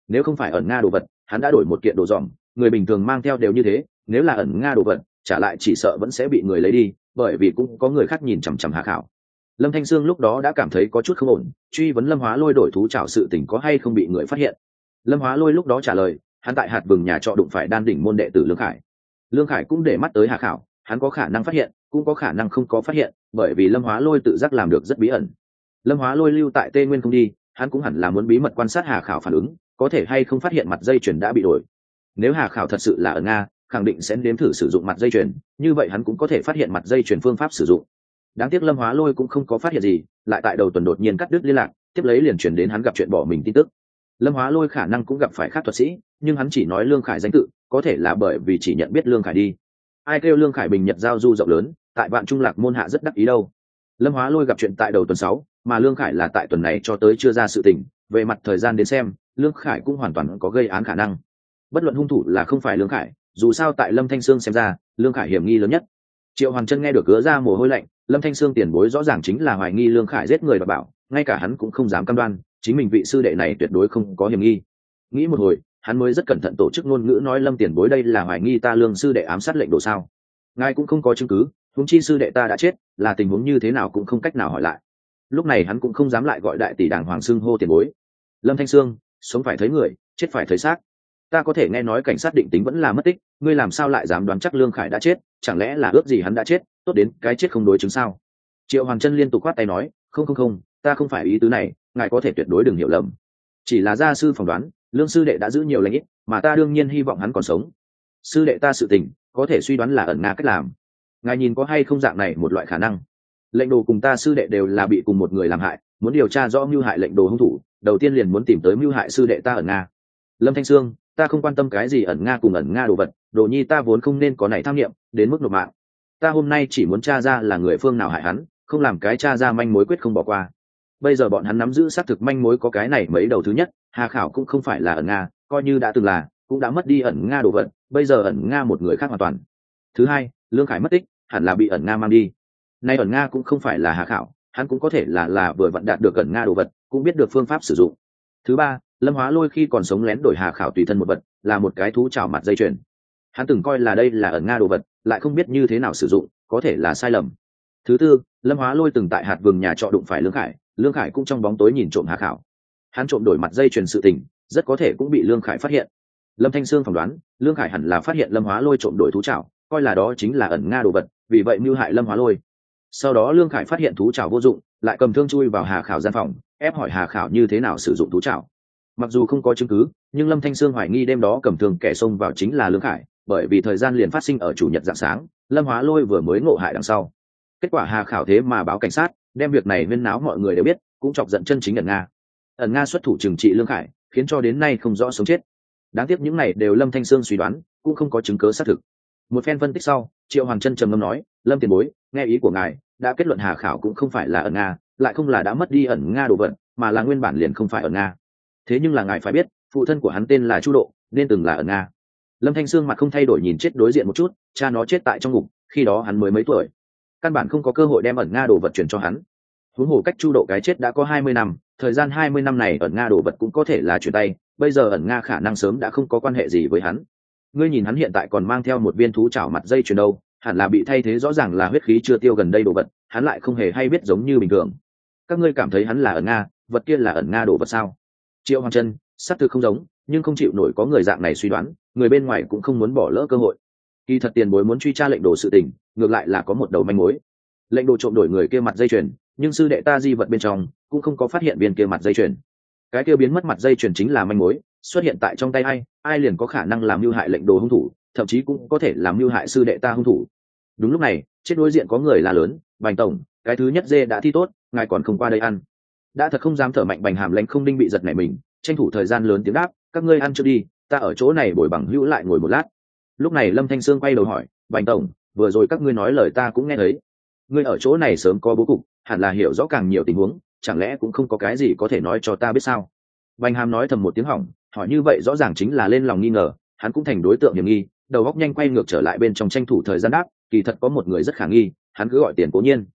nếu không phải ẩn nga đồ vật hắn đã đổi một kiện đồ dòm, người bình thường mang theo đều như thế, nếu là ẩn nga đồ vật trả lại chỉ sợ vẫn sẽ bị người lấy đi, bởi vì cũng có người khác nhìn chằm chằm Hà Khảo. Lâm Thanh Sương lúc đó đã cảm thấy có chút không ổn, truy vấn Lâm Hóa Lôi đổi thú trảo sự tình có hay không bị người phát hiện. Lâm Hóa Lôi lúc đó trả lời, hắn tại hạt vừng nhà trọ đụng phải đan đỉnh môn đệ tử Lương Khải. Lương Khải cũng để mắt tới Hà Khảo, hắn có khả năng phát hiện, cũng có khả năng không có phát hiện, bởi vì Lâm Hóa Lôi tự giác làm được rất bí ẩn. Lâm Hóa Lôi lưu tại Tê Nguyên không đi, hắn cũng hẳn là muốn bí mật quan sát Hà Khảo phản ứng, có thể hay không phát hiện mặt dây chuyền đã bị đổi. Nếu Hà Khảo thật sự là ở Nga, khẳng định sẽ nếm thử sử dụng mặt dây chuyền, như vậy hắn cũng có thể phát hiện mặt dây chuyền phương pháp sử dụng. Đáng tiếc Lâm Hóa Lôi cũng không có phát hiện gì, lại tại đầu tuần đột nhiên cắt đứt liên lạc, tiếp lấy liền chuyển đến hắn gặp chuyện bỏ mình tin tức. Lâm Hóa Lôi khả năng cũng gặp phải khác thuật sĩ, nhưng hắn chỉ nói Lương Khải danh tự, có thể là bởi vì chỉ nhận biết Lương Khải đi. Ai kêu Lương Khải bình nhật giao du rộng lớn, tại Vạn Trung Lạc môn hạ rất đắc ý đâu. Lâm Hóa Lôi gặp chuyện tại đầu tuần sáu, mà Lương Khải là tại tuần này cho tới chưa ra sự tình, về mặt thời gian đến xem, Lương Khải cũng hoàn toàn có gây án khả năng. Bất luận hung thủ là không phải Lương Khải, dù sao tại Lâm Thanh Sương xem ra, Lương Khải hiểm nghi lớn nhất. Triệu Hoàng Chân nghe được gứa ra mồ hôi lạnh, Lâm Thanh Sương tiền bối rõ ràng chính là hoài nghi Lương Khải giết người và bảo, ngay cả hắn cũng không dám cam đoan, chính mình vị sư đệ này tuyệt đối không có hiểm nghi. Nghĩ một hồi, hắn mới rất cẩn thận tổ chức ngôn ngữ nói Lâm tiền bối đây là hoài nghi ta Lương sư đệ ám sát lệnh đồ sao? Ngài cũng không có chứng cứ, huống chi sư đệ ta đã chết, là tình huống như thế nào cũng không cách nào hỏi lại. Lúc này hắn cũng không dám lại gọi đại tỷ đàng hoàng xưng hô tiền bối. Lâm Thanh Sương, sống phải thấy người, chết phải thấy xác. Ta có thể nghe nói cảnh sát định tính vẫn là mất tích, ngươi làm sao lại dám đoán chắc Lương Khải đã chết, chẳng lẽ là ước gì hắn đã chết, tốt đến cái chết không đối chứng sao? Triệu Hoàng Chân liên tục quát tay nói, không không không, ta không phải ý tứ này, ngài có thể tuyệt đối đừng hiểu lầm. Chỉ là gia sư phỏng đoán, Lương sư đệ đã giữ nhiều lãnh ít, mà ta đương nhiên hy vọng hắn còn sống. Sư đệ ta sự tình, có thể suy đoán là ẩn nga cách làm. Ngài nhìn có hay không dạng này một loại khả năng? Lệnh đồ cùng ta sư đệ đều là bị cùng một người làm hại, muốn điều tra rõ mưu hại lệnh đồ hung thủ, đầu tiên liền muốn tìm tới mưu hại sư đệ ta ẩn nga. Lâm Thanh Sương, ta không quan tâm cái gì ẩn nga cùng ẩn nga đồ vật, đồ nhi ta vốn không nên có này tham nghiệm, đến mức nộp mạng. Ta hôm nay chỉ muốn tra ra là người phương nào hại hắn, không làm cái tra ra manh mối quyết không bỏ qua. Bây giờ bọn hắn nắm giữ xác thực manh mối có cái này mấy đầu, thứ nhất, Hà Khảo cũng không phải là ẩn nga, coi như đã từng là, cũng đã mất đi ẩn nga đồ vật, bây giờ ẩn nga một người khác hoàn toàn. Thứ hai, Lương Khải mất tích, hẳn là bị ẩn nga mang đi. Nay ẩn nga cũng không phải là Hà Khảo, hắn cũng có thể là là vừa vận đạt được ẩn nga đồ vật, cũng biết được phương pháp sử dụng. Thứ ba, Lâm Hóa Lôi khi còn sống lén đổi Hà Khảo tùy thân một vật, là một cái thú trảo mặt dây chuyền. Hắn từng coi là đây là ẩn nga đồ vật, lại không biết như thế nào sử dụng, có thể là sai lầm. Thứ tư, Lâm Hóa Lôi từng tại hạt vừng nhà trọ đụng phải Lương Khải, Lương Khải cũng trong bóng tối nhìn trộm Hà Khảo. Hắn trộm đổi mặt dây chuyền sự tình, rất có thể cũng bị Lương Khải phát hiện. Lâm Thanh Sương phỏng đoán, Lương Khải hẳn là phát hiện Lâm Hóa Lôi trộm đổi thú trảo, coi là đó chính là ẩn nga đồ vật, vì vậy mưu hại Lâm Hóa Lôi. Sau đó Lương Khải phát hiện thú trảo vô dụng, lại cầm thương chui vào Hà Khảo gian phòng, ép hỏi Hà Khảo như thế nào sử dụng thú trảo. Mặc dù không có chứng cứ, nhưng Lâm Thanh Sương hoài nghi đêm đó cầm thương kẻ xông vào chính là Lương Khải, bởi vì thời gian liền phát sinh ở chủ nhật rạng sáng, Lâm Hóa Lôi vừa mới ngộ hại đằng sau. Kết quả Hà Khảo thế mà báo cảnh sát, đem việc này huyên náo mọi người đều biết, cũng chọc giận chân chính ẩn nga. Ẩn nga xuất thủ trừng trị Lương Khải, khiến cho đến nay không rõ sống chết. Đáng tiếc những này đều Lâm Thanh Sương suy đoán, cũng không có chứng cứ xác thực. Một phen phân tích sau, Triệu Hoàng Chân trầm ngâm nói, Lâm tiền bối, nghe ý của ngài, đã kết luận Hà Khảo cũng không phải là ẩn nga, lại không là đã mất đi ẩn nga đồ vật, mà là nguyên bản liền không phải ẩn nga. Thế nhưng là ngài phải biết, phụ thân của hắn tên là Chu Độ, nên từng là ẩn nga. Lâm Thanh Sương mặt không thay đổi nhìn chết đối diện một chút, cha nó chết tại trong ngục, khi đó hắn mới mấy tuổi, căn bản không có cơ hội đem ẩn nga đồ vật chuyển cho hắn. Huống hồ cách Chu Độ cái chết đã có hai mươi năm, thời gian hai mươi năm này ẩn nga đồ vật cũng có thể là chuyển tay, bây giờ ẩn nga khả năng sớm đã không có quan hệ gì với hắn. Ngươi nhìn hắn hiện tại còn mang theo một viên thú chảo mặt dây chuyền đâu, hẳn là bị thay thế, rõ ràng là huyết khí chưa tiêu gần đây đồ vật, hắn lại không hề hay biết giống như bình thường. Các ngươi cảm thấy hắn là ẩn nga, vật kia là ẩn nga đồ vật sao? Triệu Hoàng Chân, xác thực không giống, nhưng không chịu nổi có người dạng này suy đoán, người bên ngoài cũng không muốn bỏ lỡ cơ hội. Kỳ thật tiền bối muốn truy tra lệnh đồ sự tình, ngược lại là có một đầu manh mối. Lệnh đồ trộm đổi người kia mặt dây chuyền, nhưng sư đệ ta di vật bên trong cũng không có phát hiện viên kia mặt dây chuyền. Cái kia biến mất mặt dây chuyền chính là manh mối, xuất hiện tại trong tay ai, ai liền có khả năng làm mưu hại lệnh đồ hung thủ, thậm chí cũng có thể làm mưu hại sư đệ ta hung thủ. Đúng lúc này, trên đối diện có người la lớn, Bành tổng, cái thứ nhất dê đã thi tốt, ngài còn không qua đây ăn. Đã thật không dám thở mạnh Bành Hàm Lãnh không đinh bị giật nảy mình, tranh thủ thời gian lớn tiếng đáp, các ngươi ăn chưa đi, ta ở chỗ này bồi bằng hữu lại ngồi một lát. Lúc này Lâm Thanh Sương quay đầu hỏi, Bành tổng, vừa rồi các ngươi nói lời ta cũng nghe thấy, ngươi ở chỗ này sớm có bố cục, hẳn là hiểu rõ càng nhiều tình huống, chẳng lẽ cũng không có cái gì có thể nói cho ta biết sao? Bành Hàm nói thầm một tiếng hỏng, hỏi như vậy rõ ràng chính là lên lòng nghi ngờ, hắn cũng thành đối tượng hiểm nghi, đầu óc nhanh quay ngược trở lại bên trong tranh thủ thời gian đáp, kỳ thật có một người rất khả nghi, hắn cứ gọi Tiền Cố Nhiên.